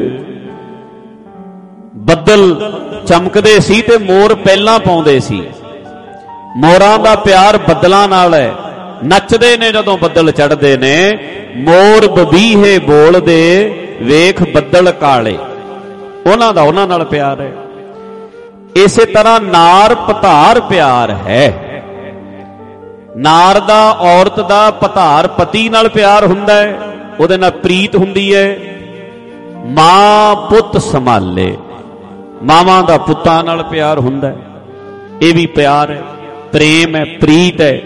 S1: ਬੱਦਲ ਚਮਕਦੇ ਸੀ ਤੇ ਮੋਰ ਪਹਿਲਾਂ ਪਾਉਂਦੇ ਸੀ। ਮੋਰਾਂ ਦਾ ਪਿਆਰ ਬੱਦਲਾਂ ਨਾਲ ਹੈ, ਨੱਚਦੇ ਨੇ ਜਦੋਂ ਬੱਦਲ ਚੜ੍ਹਦੇ ਨੇ। ਮੋਰ ਬਬੀਹੇ ਬੋਲਦੇ ਵੇਖ ਬੱਦਲ ਕਾਲੇ, ਉਹਨਾਂ ਨਾਲ ਪਿਆਰ ਹੈ। ਇਸੇ ਤਰ੍ਹਾਂ ਨਾਰ ਪਧਾਰ ਪਿਆਰ ਹੈ। ਨਾਰ ਦਾ, ਔਰਤ ਦਾ ਪਧਾਰ ਪਤੀ ਨਾਲ ਪਿਆਰ ਹੁੰਦਾ ਹੈ, ਉਹਦੇ ਨਾਲ ਪ੍ਰੀਤ ਹੁੰਦੀ ਹੈ। ਮਾਂ ਪੁੱਤ ਸੰਭਾਲੇ, ਮਾਵਾਂ ਦਾ ਪੁੱਤਾਂ ਨਾਲ ਪਿਆਰ ਹੁੰਦਾ ਹੈ। ਇਹ ਵੀ ਪਿਆਰ ਹੈ, ਪ੍ਰੇਮ ਹੈ, ਪ੍ਰੀਤ ਹੈ।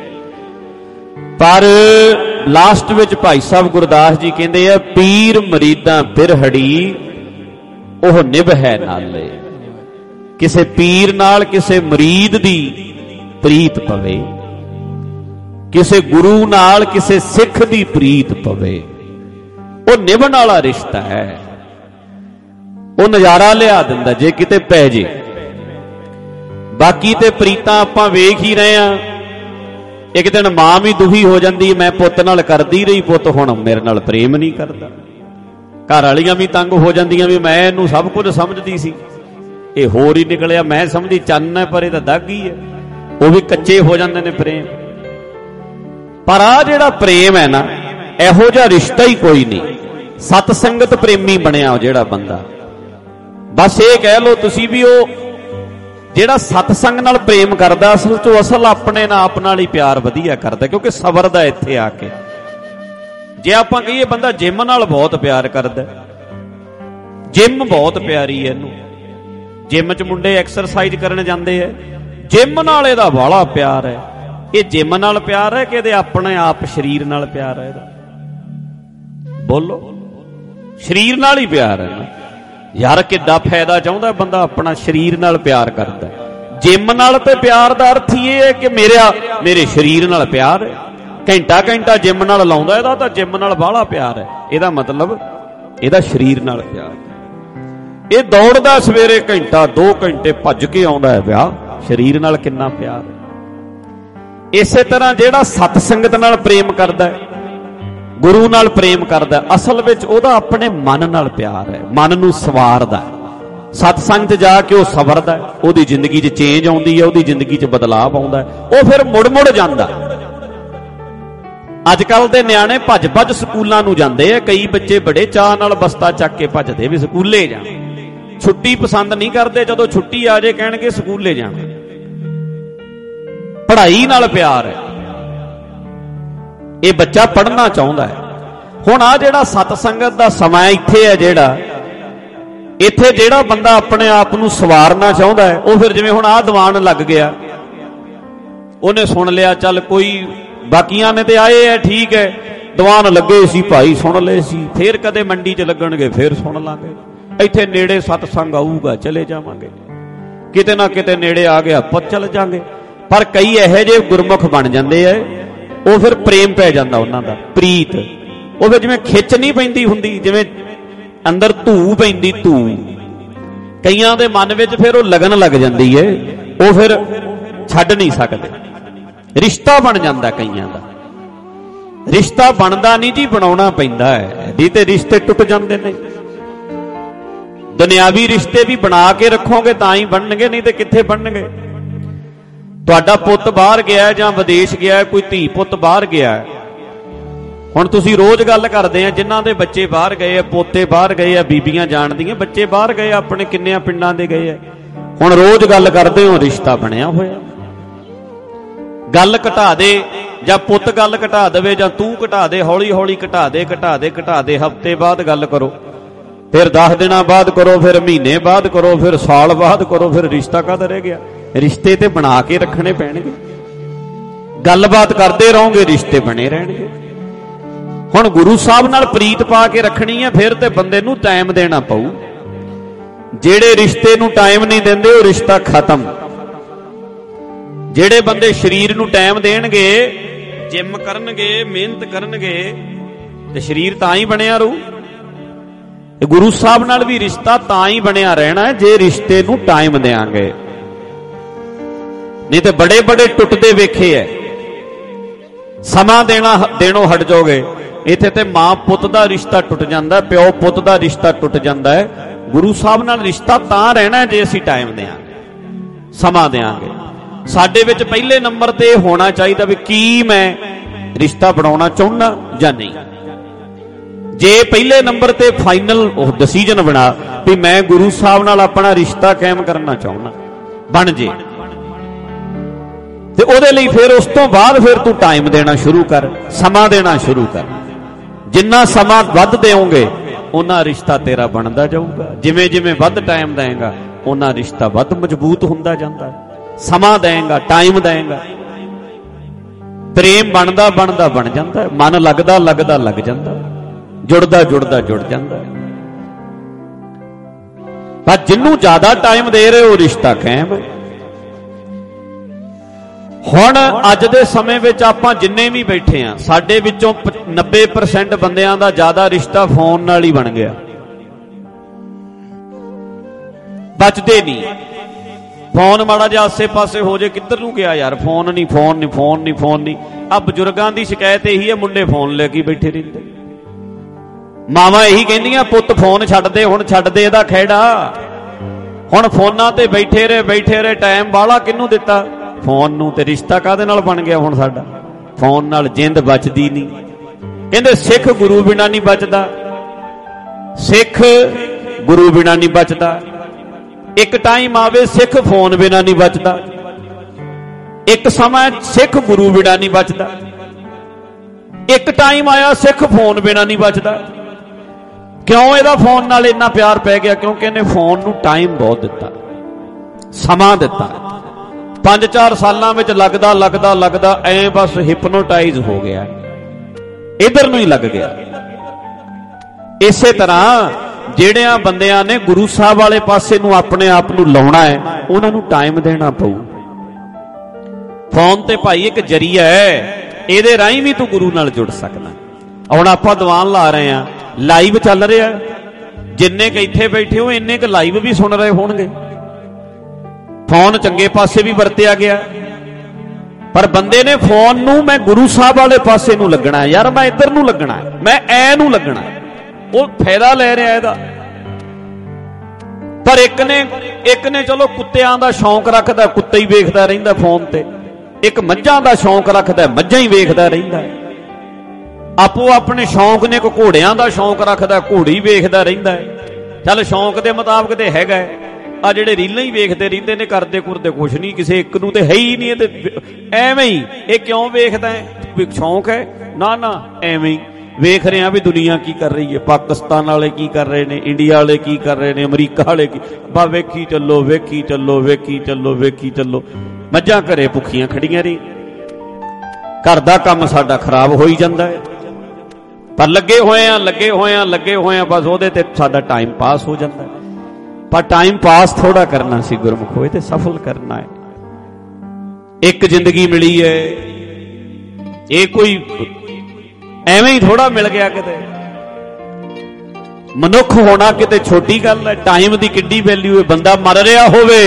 S1: ਪਰ ਲਾਸਟ ਵਿੱਚ ਭਾਈ ਸਾਹਿਬ ਗੁਰਦਾਸ ਜੀ ਕਹਿੰਦੇ ਆ, ਪੀਰ ਮਰੀਦਾਂ ਬਿਰਹੜੀ ਉਹ ਨਿਭੈ ਨਾਲੇ। ਕਿਸੇ ਪੀਰ ਨਾਲ ਕਿਸੇ ਮਰੀਦ ਦੀ ਪ੍ਰੀਤ ਪਵੇ, ਕਿਸੇ ਗੁਰੂ ਨਾਲ ਕਿਸੇ ਸਿੱਖ ਦੀ ਪ੍ਰੀਤ ਪਵੇ, ਉਹ ਨਿਭਣ ਵਾਲਾ ਰਿਸ਼ਤਾ ਹੈ। ਉਹ ਨਜ਼ਾਰਾ ਲਿਆ ਦਿੰਦਾ ਜੇ ਕਿਤੇ ਪੈ ਜੇ। ਬਾਕੀ ਤੇ ਪ੍ਰੀਤਾਂ ਆਪਾਂ ਵੇਖ ਹੀ ਰਹੇ ਆ। ਇੱਕ ਦਿਨ ਮਾਂ ਵੀ ਦੁਖੀ ਹੋ ਜਾਂਦੀ, ਮੈਂ ਪੁੱਤ ਨਾਲ ਕਰਦੀ ਰਹੀ, ਪੁੱਤ ਹੁਣ ਮੇਰੇ ਨਾਲ ਪ੍ਰੇਮ ਨਹੀਂ ਕਰਦਾ। ਘਰ ਵਾਲੀਆਂ ਵੀ ਤੰਗ ਹੋ ਜਾਂਦੀਆਂ ਵੀ ਮੈਂ ਇਹਨੂੰ ਸਭ ਕੁਝ ਸਮਝਦੀ ਸੀ, ਇਹ ਹੋਰ ਹੀ ਨਿਕਲਿਆ। ਮੈਂ ਸਮਝਦੀ ਚੰਨ ਹੈ ਪਰ ਇਹ ਤਾਂ ਦਾਗ ਹੀ ਹੈ। ਉਹ ਵੀ ਕੱਚੇ ਹੋ ਜਾਂਦੇ ਨੇ ਪ੍ਰੇਮ। ਪਰ ਆ ਜਿਹੜਾ ਪ੍ਰੇਮ ਹੈ ਨਾ, ਇਹੋ ਜਿਹਾ ਰਿਸ਼ਤਾ ਹੀ ਕੋਈ ਨਹੀਂ। ਸਤ ਸੰਗਤ ਪ੍ਰੇਮੀ ਬਣਿਆ ਉਹ ਜਿਹੜਾ ਬੰਦਾ, ਬਸ ਇਹ ਕਹਿ ਲਓ ਤੁਸੀਂ ਵੀ ਉਹ ਜਿਹੜਾ ਸਤਸੰਗ ਨਾਲ ਪ੍ਰੇਮ ਕਰਦਾ ਅਸਲ 'ਚ ਅਸਲ ਆਪਣੇ ਆਪ ਨਾਲ ਹੀ ਪਿਆਰ ਵਧੀਆ ਕਰਦਾ, ਕਿਉਂਕਿ ਸਬਰਦਾ ਇੱਥੇ ਆ ਕੇ। ਜੇ ਆਪਾਂ ਕਹੀਏ ਬੰਦਾ ਜਿਮ ਨਾਲ ਬਹੁਤ ਪਿਆਰ ਕਰਦਾ, ਜਿਮ ਬਹੁਤ ਪਿਆਰੀ ਹੈ ਇਹਨੂੰ, ਜਿਮ 'ਚ ਮੁੰਡੇ ਐਕਸਰਸਾਈਜ਼ ਕਰਨ ਜਾਂਦੇ ਹੈ, ਜਿਮ ਨਾਲ ਇਹਦਾ ਬਾਹਲਾ ਪਿਆਰ ਹੈ। ਇਹ ਜਿਮ ਨਾਲ ਪਿਆਰ ਹੈ ਕਿ ਇਹਦੇ ਆਪਣੇ ਆਪ ਸਰੀਰ ਨਾਲ ਪਿਆਰ ਹੈ ਇਹਦਾ? ਬੋਲੋ, ਸਰੀਰ ਨਾਲ ਹੀ ਪਿਆਰ ਹੈ ਨਾ ਯਾਰ। ਕਿੱਡਾ ਫਾਇਦਾ ਚਾਹੁੰਦਾ ਬੰਦਾ ਆਪਣਾ ਸਰੀਰ ਨਾਲ ਪਿਆਰ ਕਰਦਾ। ਜਿਮ ਨਾਲ ਤੇ ਪਿਆਰ ਦਾ ਅਰਥ ਹੀ ਇਹ ਹੈ ਕਿ ਮੇਰੇ ਸਰੀਰ ਨਾਲ ਪਿਆਰ ਹੈ। ਘੰਟਾ ਘੰਟਾ ਜਿਮ ਨਾਲ ਲਾਉਂਦਾ, ਇਹਦਾ ਤਾਂ ਜਿਮ ਨਾਲ ਬਾਹਲਾ ਪਿਆਰ ਹੈ। ਇਹਦਾ ਮਤਲਬ ਇਹਦਾ ਸਰੀਰ ਨਾਲ ਪਿਆਰ। ਇਹ ਦੌੜਦਾ ਸਵੇਰੇ ਘੰਟਾ 2 ਘੰਟੇ ਭੱਜ ਕੇ ਆਉਂਦਾ ਹੈ, ਵਿਆਹ ਸਰੀਰ ਨਾਲ ਕਿੰਨਾ ਪਿਆਰ ਹੈ। ਇਸੇ ਤਰ੍ਹਾਂ ਜਿਹੜਾ ਸਤ ਸੰਗਤ ਨਾਲ ਪ੍ਰੇਮ ਕਰਦਾ ਹੈ, ਗੁਰੂ ਨਾਲ ਪ੍ਰੇਮ ਕਰਦਾ, ਅਸਲ ਵਿੱਚ ਉਹਦਾ ਆਪਣੇ ਮਨ ਨਾਲ ਪਿਆਰ ਹੈ, ਮਨ ਨੂੰ ਸਵਾਰਦਾ। ਸਤਸੰਗ 'ਚ ਜਾ ਕੇ ਉਹ ਸਵਰਦਾ, ਉਹਦੀ ਜ਼ਿੰਦਗੀ 'ਚ ਚੇਂਜ ਆਉਂਦੀ ਹੈ, ਉਹਦੀ ਜ਼ਿੰਦਗੀ 'ਚ ਬਦਲਾਅ ਆਉਂਦਾ, ਉਹ ਫਿਰ ਮੁੜ ਜਾਂਦਾ। ਅੱਜ ਕੱਲ ਦੇ ਨਿਆਣੇ ਭੱਜ ਭੱਜ ਸਕੂਲਾਂ ਨੂੰ ਜਾਂਦੇ ਆ। ਕਈ ਬੱਚੇ ਬੜੇ ਚਾਅ ਨਾਲ ਬਸਤਾ ਚੱਕ ਕੇ ਭੱਜਦੇ ਵੀ ਸਕੂਲੇ ਜਾਣ। ਛੁੱਟੀ ਪਸੰਦ ਨਹੀਂ ਕਰਦੇ, ਜਦੋਂ ਛੁੱਟੀ ਆ ਜੇ ਕਹਿਣਗੇ ਸਕੂਲੇ ਜਾਣਾ। ਪੜ੍ਹਾਈ ਨਾਲ ਪਿਆਰ ਹੈ, ਇਹ ਬੱਚਾ ਪੜ੍ਹਨਾ ਚਾਹੁੰਦਾ ਹੈ। ਹੁਣ ਆ ਜਿਹੜਾ ਸਤ ਸੰਗਤ ਦਾ ਸਮਾਂ ਇੱਥੇ ਹੈ, ਇੱਥੇ ਜਿਹੜਾ ਬੰਦਾ ਆਪਣੇ ਆਪ ਨੂੰ ਸਵਾਰਨਾ ਚਾਹੁੰਦਾ ਹੈ, ਉਹ ਫਿਰ ਜਿਵੇਂ ਹੁਣ ਆਹ ਦੀਵਾਨ ਲੱਗ ਗਿਆ, ਉਹਨੇ ਸੁਣ ਲਿਆ, ਚੱਲ ਕੋਈ ਬਾਕੀਆਂ ਨੇ ਤੇ ਆਏ ਹੈ, ਠੀਕ ਹੈ, ਦੀਵਾਨ ਲੱਗੇ ਸੀ ਭਾਈ, ਸੁਣ ਲਏ ਸੀ, ਫੇਰ ਕਦੇ ਮੰਡੀ 'ਚ ਲੱਗਣਗੇ ਫੇਰ ਸੁਣ ਲਾਂਗੇ, ਇੱਥੇ ਨੇੜੇ ਸਤਸੰਗ ਆਊਗਾ ਚਲੇ ਜਾਵਾਂਗੇ, ਕਿਤੇ ਨਾ ਕਿਤੇ ਨੇੜੇ ਆ ਗਿਆ ਆਪਾਂ ਚਲੇ ਜਾਾਂਗੇ। ਪਰ ਕਈ ਇਹੋ ਜਿਹੇ ਗੁਰਮੁਖ ਬਣ ਜਾਂਦੇ ਐ, ਉਹ ਫਿਰ ਪ੍ਰੇਮ ਪੈ ਜਾਂਦਾ ਉਹਨਾਂ ਦਾ, ਪ੍ਰੀਤ। ਉਹ ਫਿਰ ਜਿਵੇਂ ਖਿੱਚ ਨਹੀਂ ਪੈਂਦੀ ਹੁੰਦੀ, ਜਿਵੇਂ ਅੰਦਰ ਧੂ ਪੈਂਦੀ, ਧੂ ਕਈਆਂ ਦੇ ਮਨ ਵਿੱਚ ਫਿਰ ਉਹ ਲਗਨ ਲੱਗ ਜਾਂਦੀ ਏ, ਉਹ ਫਿਰ ਛੱਡ ਨਹੀਂ ਸਕਦੇ। ਰਿਸ਼ਤਾ ਬਣ ਜਾਂਦਾ ਕਈਆਂ ਦਾ। ਰਿਸ਼ਤਾ ਬਣਦਾ ਨਹੀਂ ਜੀ, ਬਣਾਉਣਾ ਪੈਂਦਾ ਹੈ, ਨਹੀਂ ਤੇ ਰਿਸ਼ਤੇ ਟੁੱਟ ਜਾਂਦੇ ਨੇ। ਦੁਨਿਆਵੀ ਰਿਸ਼ਤੇ ਵੀ ਬਣਾ ਕੇ ਰੱਖੋਗੇ ਤਾਂ ਹੀ ਬਣਨਗੇ, ਨਹੀਂ ਤੇ ਕਿੱਥੇ ਬਣਨਗੇ। ਤੁਹਾਡਾ ਪੁੱਤ ਬਾਹਰ ਗਿਆ ਜਾਂ ਵਿਦੇਸ਼ ਗਿਆ, ਕੋਈ ਧੀ ਪੁੱਤ ਬਾਹਰ ਗਿਆ, ਹੁਣ ਤੁਸੀਂ ਰੋਜ਼ ਗੱਲ ਕਰਦੇ ਆ ਜਿਨ੍ਹਾਂ ਦੇ ਬੱਚੇ ਬਾਹਰ ਗਏ ਆ, ਪੋਤੇ ਬਾਹਰ ਗਏ ਆ, ਬੀਬੀਆਂ ਜਾਣਦੀਆਂ ਬੱਚੇ ਬਾਹਰ ਗਏ ਆਪਣੇ, ਕਿੰਨਿਆਂ ਪਿੰਡਾਂ ਦੇ ਗਏ ਆ। ਹੁਣ ਰੋਜ਼ ਗੱਲ ਕਰਦੇ ਹੋ, ਰਿਸ਼ਤਾ ਬਣਿਆ ਹੋਇਆ। ਗੱਲ ਘਟਾ ਦੇ ਜਾਂ ਪੁੱਤ ਗੱਲ ਘਟਾ ਦੇਵੇ ਜਾਂ ਤੂੰ ਘਟਾ ਦੇ, ਹੌਲੀ ਹੌਲੀ ਘਟਾ ਦੇ, ਹਫ਼ਤੇ ਬਾਅਦ ਗੱਲ ਕਰੋ, ਫਿਰ 10 ਦਿਨਾਂ ਬਾਅਦ ਕਰੋ, ਫਿਰ ਮਹੀਨੇ ਬਾਅਦ ਕਰੋ, ਫਿਰ ਸਾਲ ਬਾਅਦ ਕਰੋ, ਫਿਰ ਰਿਸ਼ਤਾ ਕਦ ਰਹਿ ਗਿਆ। ਰਿਸ਼ਤੇ ਤੇ ਬਣਾ ਕੇ ਰੱਖਣੇ ਪੈਣਗੇ, ਗੱਲਬਾਤ ਕਰਦੇ ਰਹੋਗੇ, ਰਿਸ਼ਤੇ ਬਣੇ ਰਹਿਣਗੇ। ਹੁਣ ਗੁਰੂ ਸਾਹਿਬ ਨਾਲ ਪ੍ਰੀਤ ਪਾ ਕੇ ਰੱਖਣੀ ਹੈ, ਫਿਰ ਤੇ ਬੰਦੇ ਨੂੰ ਟਾਈਮ ਦੇਣਾ ਪਊ। ਜਿਹੜੇ ਰਿਸ਼ਤੇ ਨੂੰ ਟਾਈਮ ਨਹੀਂ ਦਿੰਦੇ, ਉਹ ਰਿਸ਼ਤਾ ਖਤਮ। ਜਿਹੜੇ ਬੰਦੇ ਸਰੀਰ ਨੂੰ ਟਾਈਮ ਦੇਣਗੇ, ਜਿਮ ਕਰਨਗੇ, ਮਿਹਨਤ ਕਰਨਗੇ, ਤੇ ਸਰੀਰ ਤਾਂ ਹੀ ਬਣਿਆ ਰਹੂ। ਗੁਰੂ ਸਾਹਿਬ ਨਾਲ ਵੀ ਰਿਸ਼ਤਾ ਤਾਂ ਹੀ ਬਣਿਆ ਰਹਿਣਾ ਜੇ ਰਿਸ਼ਤੇ ਨੂੰ ਟਾਈਮ ਦੇਾਂਗੇ, ਨਹੀਂ ਤੇ ਬੜੇ ਬੜੇ ਟੁੱਟਦੇ ਵੇਖੇ ਐ। ਸਮਾਂ ਦੇਣੋਂ ਹਟ ਜਾਓਗੇ। ਇੱਥੇ ਤੇ ਮਾਂ ਪੁੱਤ ਦਾ ਰਿਸ਼ਤਾ ਟੁੱਟ ਜਾਂਦਾ, ਪਿਓ ਪੁੱਤ ਦਾ ਰਿਸ਼ਤਾ ਟੁੱਟ ਜਾਂਦਾ ਹੈ। ਗੁਰੂ ਸਾਹਿਬ ਨਾਲ ਰਿਸ਼ਤਾ ਤਾਂ ਰਹਿਣਾ ਜੇ ਅਸੀਂ ਟਾਈਮ ਦੇਾਂਗੇ, ਸਮਾਂ ਦੇਾਂਗੇ। ਸਾਡੇ ਵਿੱਚ ਪਹਿਲੇ ਨੰਬਰ ਤੇ ਇਹ ਹੋਣਾ ਚਾਹੀਦਾ ਵੀ ਕੀ ਮੈਂ ਰਿਸ਼ਤਾ ਬਣਾਉਣਾ ਚਾਹੁੰਦਾ ਜਾਂ ਨਹੀਂ। ਜੇ ਪਹਿਲੇ ਨੰਬਰ ਤੇ ਫਾਈਨਲ ਉਹ ਡਿਸੀਜਨ ਬਣਾ ਵੀ ਮੈਂ ਗੁਰੂ ਸਾਹਿਬ ਨਾਲ ਆਪਣਾ ਰਿਸ਼ਤਾ ਕਾਇਮ ਕਰਨਾ ਚਾਹੁੰਦਾ, ਬਣ ਜੇ, ਤੇ ਉਹਦੇ ਲਈ ਫਿਰ ਉਸ ਤੋਂ ਬਾਅਦ ਫਿਰ ਤੂੰ ਟਾਈਮ ਦੇਣਾ ਸ਼ੁਰੂ ਕਰ, ਸਮਾਂ ਦੇਣਾ ਸ਼ੁਰੂ ਕਰ। ਜਿੰਨਾ ਸਮਾਂ ਵੱਧ ਦੇਵੋਗੇ ਉਹਨਾਂ ਰਿਸ਼ਤਾ ਤੇਰਾ ਬਣਦਾ ਜਾਊਗਾ। ਜਿਵੇਂ ਜਿਵੇਂ ਵੱਧ ਟਾਈਮ ਦੇਂਗਾ ਉਹਨਾਂ ਰਿਸ਼ਤਾ ਵੱਧ ਮਜ਼ਬੂਤ ਹੁੰਦਾ ਜਾਂਦਾ। ਸਮਾਂ ਦੇਂਗਾ, ਟਾਈਮ ਦੇਂਗਾ, ਪ੍ਰੇਮ ਬਣਦਾ ਬਣਦਾ ਬਣ ਜਾਂਦਾ, ਮਨ ਲੱਗਦਾ ਲੱਗਦਾ ਲੱਗ ਜਾਂਦਾ, ਜੁੜਦਾ ਜੁੜਦਾ ਜੁੜ ਜਾਂਦਾ। ਪਰ ਜਿਹਨੂੰ ਜ਼ਿਆਦਾ ਟਾਈਮ ਦੇ ਰਹੇ ਉਹ ਰਿਸ਼ਤਾ ਕਾਇਮ ਹੈ। ਹੁਣ ਅੱਜ ਦੇ ਸਮੇਂ ਵਿੱਚ ਆਪਾਂ ਜਿੰਨੇ ਵੀ ਬੈਠੇ ਆ, ਸਾਡੇ ਵਿੱਚੋਂ 90% ਬੰਦਿਆਂ ਦਾ ਜ਼ਿਆਦਾ ਰਿਸ਼ਤਾ ਫੋਨ ਨਾਲ ਹੀ ਬਣ ਗਿਆ, ਬਚਦੇ ਨਹੀਂ। ਫੋਨ ਮਾੜਾ ਜਿਹਾ ਆਸੇ ਪਾਸੇ ਹੋ ਜੇ, ਕਿੱਧਰ ਨੂੰ ਗਿਆ ਯਾਰ, ਫੋਨ ਨਹੀਂ ਫੋਨ ਨਹੀਂ ਫੋਨ ਨਹੀਂ ਫੋਨ ਨਹੀਂ। ਆ ਬਜ਼ੁਰਗਾਂ ਦੀ ਸ਼ਿਕਾਇਤ ਇਹੀ ਹੈ, ਮੁੰਡੇ ਫੋਨ ਲੈ ਕੇ ਬੈਠੇ ਰਹਿੰਦੇ, ਮਾਵਾਂ ਇਹੀ ਕਹਿੰਦੀਆਂ ਪੁੱਤ ਫੋਨ ਛੱਡ ਦੇ, ਹੁਣ ਛੱਡ ਦੇ ਇਹਦਾ ਖਹਿੜਾ। ਹੁਣ ਫੋਨਾਂ ਤੇ ਬੈਠੇ ਰਹੇ, ਟਾਈਮ ਬਾਹਲਾ ਕਿਹਨੂੰ ਦਿੱਤਾ, ਫੋਨ ਨੂੰ। ਤੇ ਰਿਸ਼ਤਾ ਕਾਹਦੇ ਨਾਲ ਬਣ ਗਿਆ ਹੁਣ ਸਾਡਾ, ਫੋਨ ਨਾਲ। ਜਿੰਦ ਬਚਦੀ ਨਹੀਂ। ਕਹਿੰਦੇ ਸਿੱਖ ਗੁਰੂ ਬਿਨਾਂ ਨਹੀਂ ਬਚਦਾ, ਸਿੱਖ ਗੁਰੂ ਬਿਨਾਂ ਨਹੀਂ ਬਚਦਾ। ਇੱਕ ਟਾਈਮ ਆਵੇ ਸਿੱਖ ਫੋਨ ਬਿਨਾਂ ਨਹੀਂ ਬਚਦਾ, ਇੱਕ ਸਮਾਂ ਸਿੱਖ ਗੁਰੂ ਬਿਨਾਂ ਨਹੀਂ ਬਚਦਾ, ਇੱਕ ਟਾਈਮ ਆਇਆ ਸਿੱਖ ਫੋਨ ਬਿਨਾਂ ਨਹੀਂ ਬਚਦਾ। ਕਿਉਂ ਇਹਦਾ ਫੋਨ ਨਾਲ ਇੰਨਾ ਪਿਆਰ ਪੈ ਗਿਆ? ਕਿਉਂਕਿ ਇਹਨੇ ਫੋਨ ਨੂੰ ਟਾਈਮ ਬਹੁਤ ਦਿੱਤਾ, ਸਮਾਂ ਦਿੱਤਾ। 5-4 ਸਾਲਾਂ ਵਿੱਚ ਲੱਗਦਾ ਲੱਗਦਾ ਲੱਗਦਾ ਐ ਬਸ ਹਿਪਨੋਟਾਈਜ਼ ਹੋ ਗਿਆ, ਇਧਰ ਨੂੰ ਹੀ ਲੱਗ ਗਿਆ। ਇਸੇ ਤਰ੍ਹਾਂ ਜਿਹੜਿਆਂ ਬੰਦਿਆਂ ਨੇ ਗੁਰੂ ਸਾਹਿਬ ਵਾਲੇ ਪਾਸੇ ਨੂੰ ਆਪਣੇ ਆਪ ਨੂੰ ਲਾਉਣਾ ਹੈ, ਉਹਨਾਂ ਨੂੰ ਟਾਈਮ ਦੇਣਾ ਪਊ। ਫੋਨ ਤੇ ਭਾਈ ਇੱਕ ਜਰੀਆ ਹੈ, ਇਹਦੇ ਰਾਹੀਂ ਵੀ ਤੂੰ ਗੁਰੂ ਨਾਲ ਜੁੜ ਸਕਦਾ। ਹੁਣ ਆਪਾਂ ਦੀਵਾਨ ਲਾ ਰਹੇ ਆ, ਲਾਈਵ ਚੱਲ ਰਿਹਾ, ਜਿੰਨੇ ਕੁ ਇੱਥੇ ਬੈਠੇ ਹੋ ਇੰਨੇ ਕੁ ਲਾਈਵ ਵੀ ਸੁਣ ਰਹੇ ਹੋਣਗੇ। ਫੋਨ ਚੰਗੇ ਪਾਸੇ ਵੀ ਵਰਤਿਆ ਗਿਆ, ਪਰ ਬੰਦੇ ਨੇ ਫੋਨ ਨੂੰ ਮੈਂ ਗੁਰੂ ਸਾਹਿਬ ਵਾਲੇ ਪਾਸੇ ਨੂੰ ਲੱਗਣਾ ਯਾਰ, ਮੈਂ ਇੱਧਰ ਨੂੰ ਲੱਗਣਾ, ਮੈਂ ਐ ਨੂੰ ਲੱਗਣਾ, ਉਹ ਫਾਇਦਾ ਲੈ ਰਿਹਾ ਇਹਦਾ। ਪਰ ਇੱਕ ਨੇ ਚਲੋ ਕੁੱਤਿਆਂ ਦਾ ਸ਼ੌਂਕ ਰੱਖਦਾ, ਕੁੱਤੇ ਹੀ ਵੇਖਦਾ ਰਹਿੰਦਾ ਫੋਨ ਤੇ। ਇੱਕ ਮੱਝਾਂ ਦਾ ਸ਼ੌਂਕ ਰੱਖਦਾ, ਮੱਝਾਂ ਹੀ ਵੇਖਦਾ ਰਹਿੰਦਾ। ਆਪੋ ਆਪਣੇ ਸ਼ੌਂਕ ਨੇ, ਕੋਈ ਘੋੜਿਆਂ ਦਾ ਸ਼ੌਂਕ ਰੱਖਦਾ, ਘੋੜੀ ਵੇਖਦਾ ਰਹਿੰਦਾ ਹੈ। ਚੱਲ ਸ਼ੌਂਕ ਦੇ ਮੁਤਾਬਕ ਤੇ ਹੈਗਾ। ਆ ਜਿਹੜੇ ਰੀਲਾਂ ਹੀ ਵੇਖਦੇ ਰਹਿੰਦੇ ਨੇ, ਕਰਦੇ ਕੁਰਦੇ ਕੁਛ ਨਹੀਂ, ਕਿਸੇ ਇੱਕ ਨੂੰ ਤੇ ਹੈ ਹੀ ਨਹੀਂ। ਤੇ ਐਵੇਂ ਹੀ ਇਹ ਕਿਉਂ ਵੇਖਦਾ ਹੈ? ਸ਼ੌਂਕ ਹੈ? ਨਾ ਨਾ, ਐਵੇਂ ਹੀ ਵੇਖ ਰਹੇ ਆ ਵੀ ਦੁਨੀਆ ਕੀ ਕਰ ਰਹੀ ਹੈ, ਪਾਕਿਸਤਾਨ ਵਾਲੇ ਕੀ ਕਰ ਰਹੇ ਨੇ, ਇੰਡੀਆ ਵਾਲੇ ਕੀ ਕਰ ਰਹੇ ਨੇ, ਅਮਰੀਕਾ ਵਾਲੇ ਕੀ। ਬਾ ਵੇਖੀ ਚੱਲੋ, ਵੇਖੀ ਚੱਲੋ, ਵੇਖੀ ਚੱਲੋ, ਵੇਖੀ ਚੱਲੋ। ਮੱਝਾਂ ਘਰੇ ਭੁੱਖੀਆਂ ਖੜੀਆਂ ਰਹੀ, ਘਰ ਦਾ ਕੰਮ ਸਾਡਾ ਖਰਾਬ ਹੋਈ ਜਾਂਦਾ ਹੈ। ਪਰ ਲੱਗੇ ਹੋਏ ਆ ਬਸ ਉਹਦੇ ਤੇ ਸਾਡਾ ਟਾਈਮ ਪਾਸ ਹੋ ਜਾਂਦਾ ਹੈ। ਪਰ ਟਾਈਮ ਪਾਸ ਥੋੜਾ ਕਰਨਾ ਸੀ ਗੁਰਮੁਖੋ, ਇਹ ਤੇ ਸਫਲ ਕਰਨਾ ਹੈ। ਇੱਕ ਜ਼ਿੰਦਗੀ ਮਿਲੀ ਹੈ, ਇਹ ਕੋਈ ਐਵੇਂ ਹੀ ਥੋੜਾ ਮਿਲ ਗਿਆ। ਕਿਤੇ ਮਨੁੱਖ ਹੋਣਾ ਕਿਤੇ ਛੋਟੀ ਗੱਲ ਹੈ। ਟਾਈਮ ਦੀ ਕਿੱਡੀ ਵੈਲਿਊ ਹੈ। ਬੰਦਾ ਮਰ ਰਿਹਾ ਹੋਵੇ,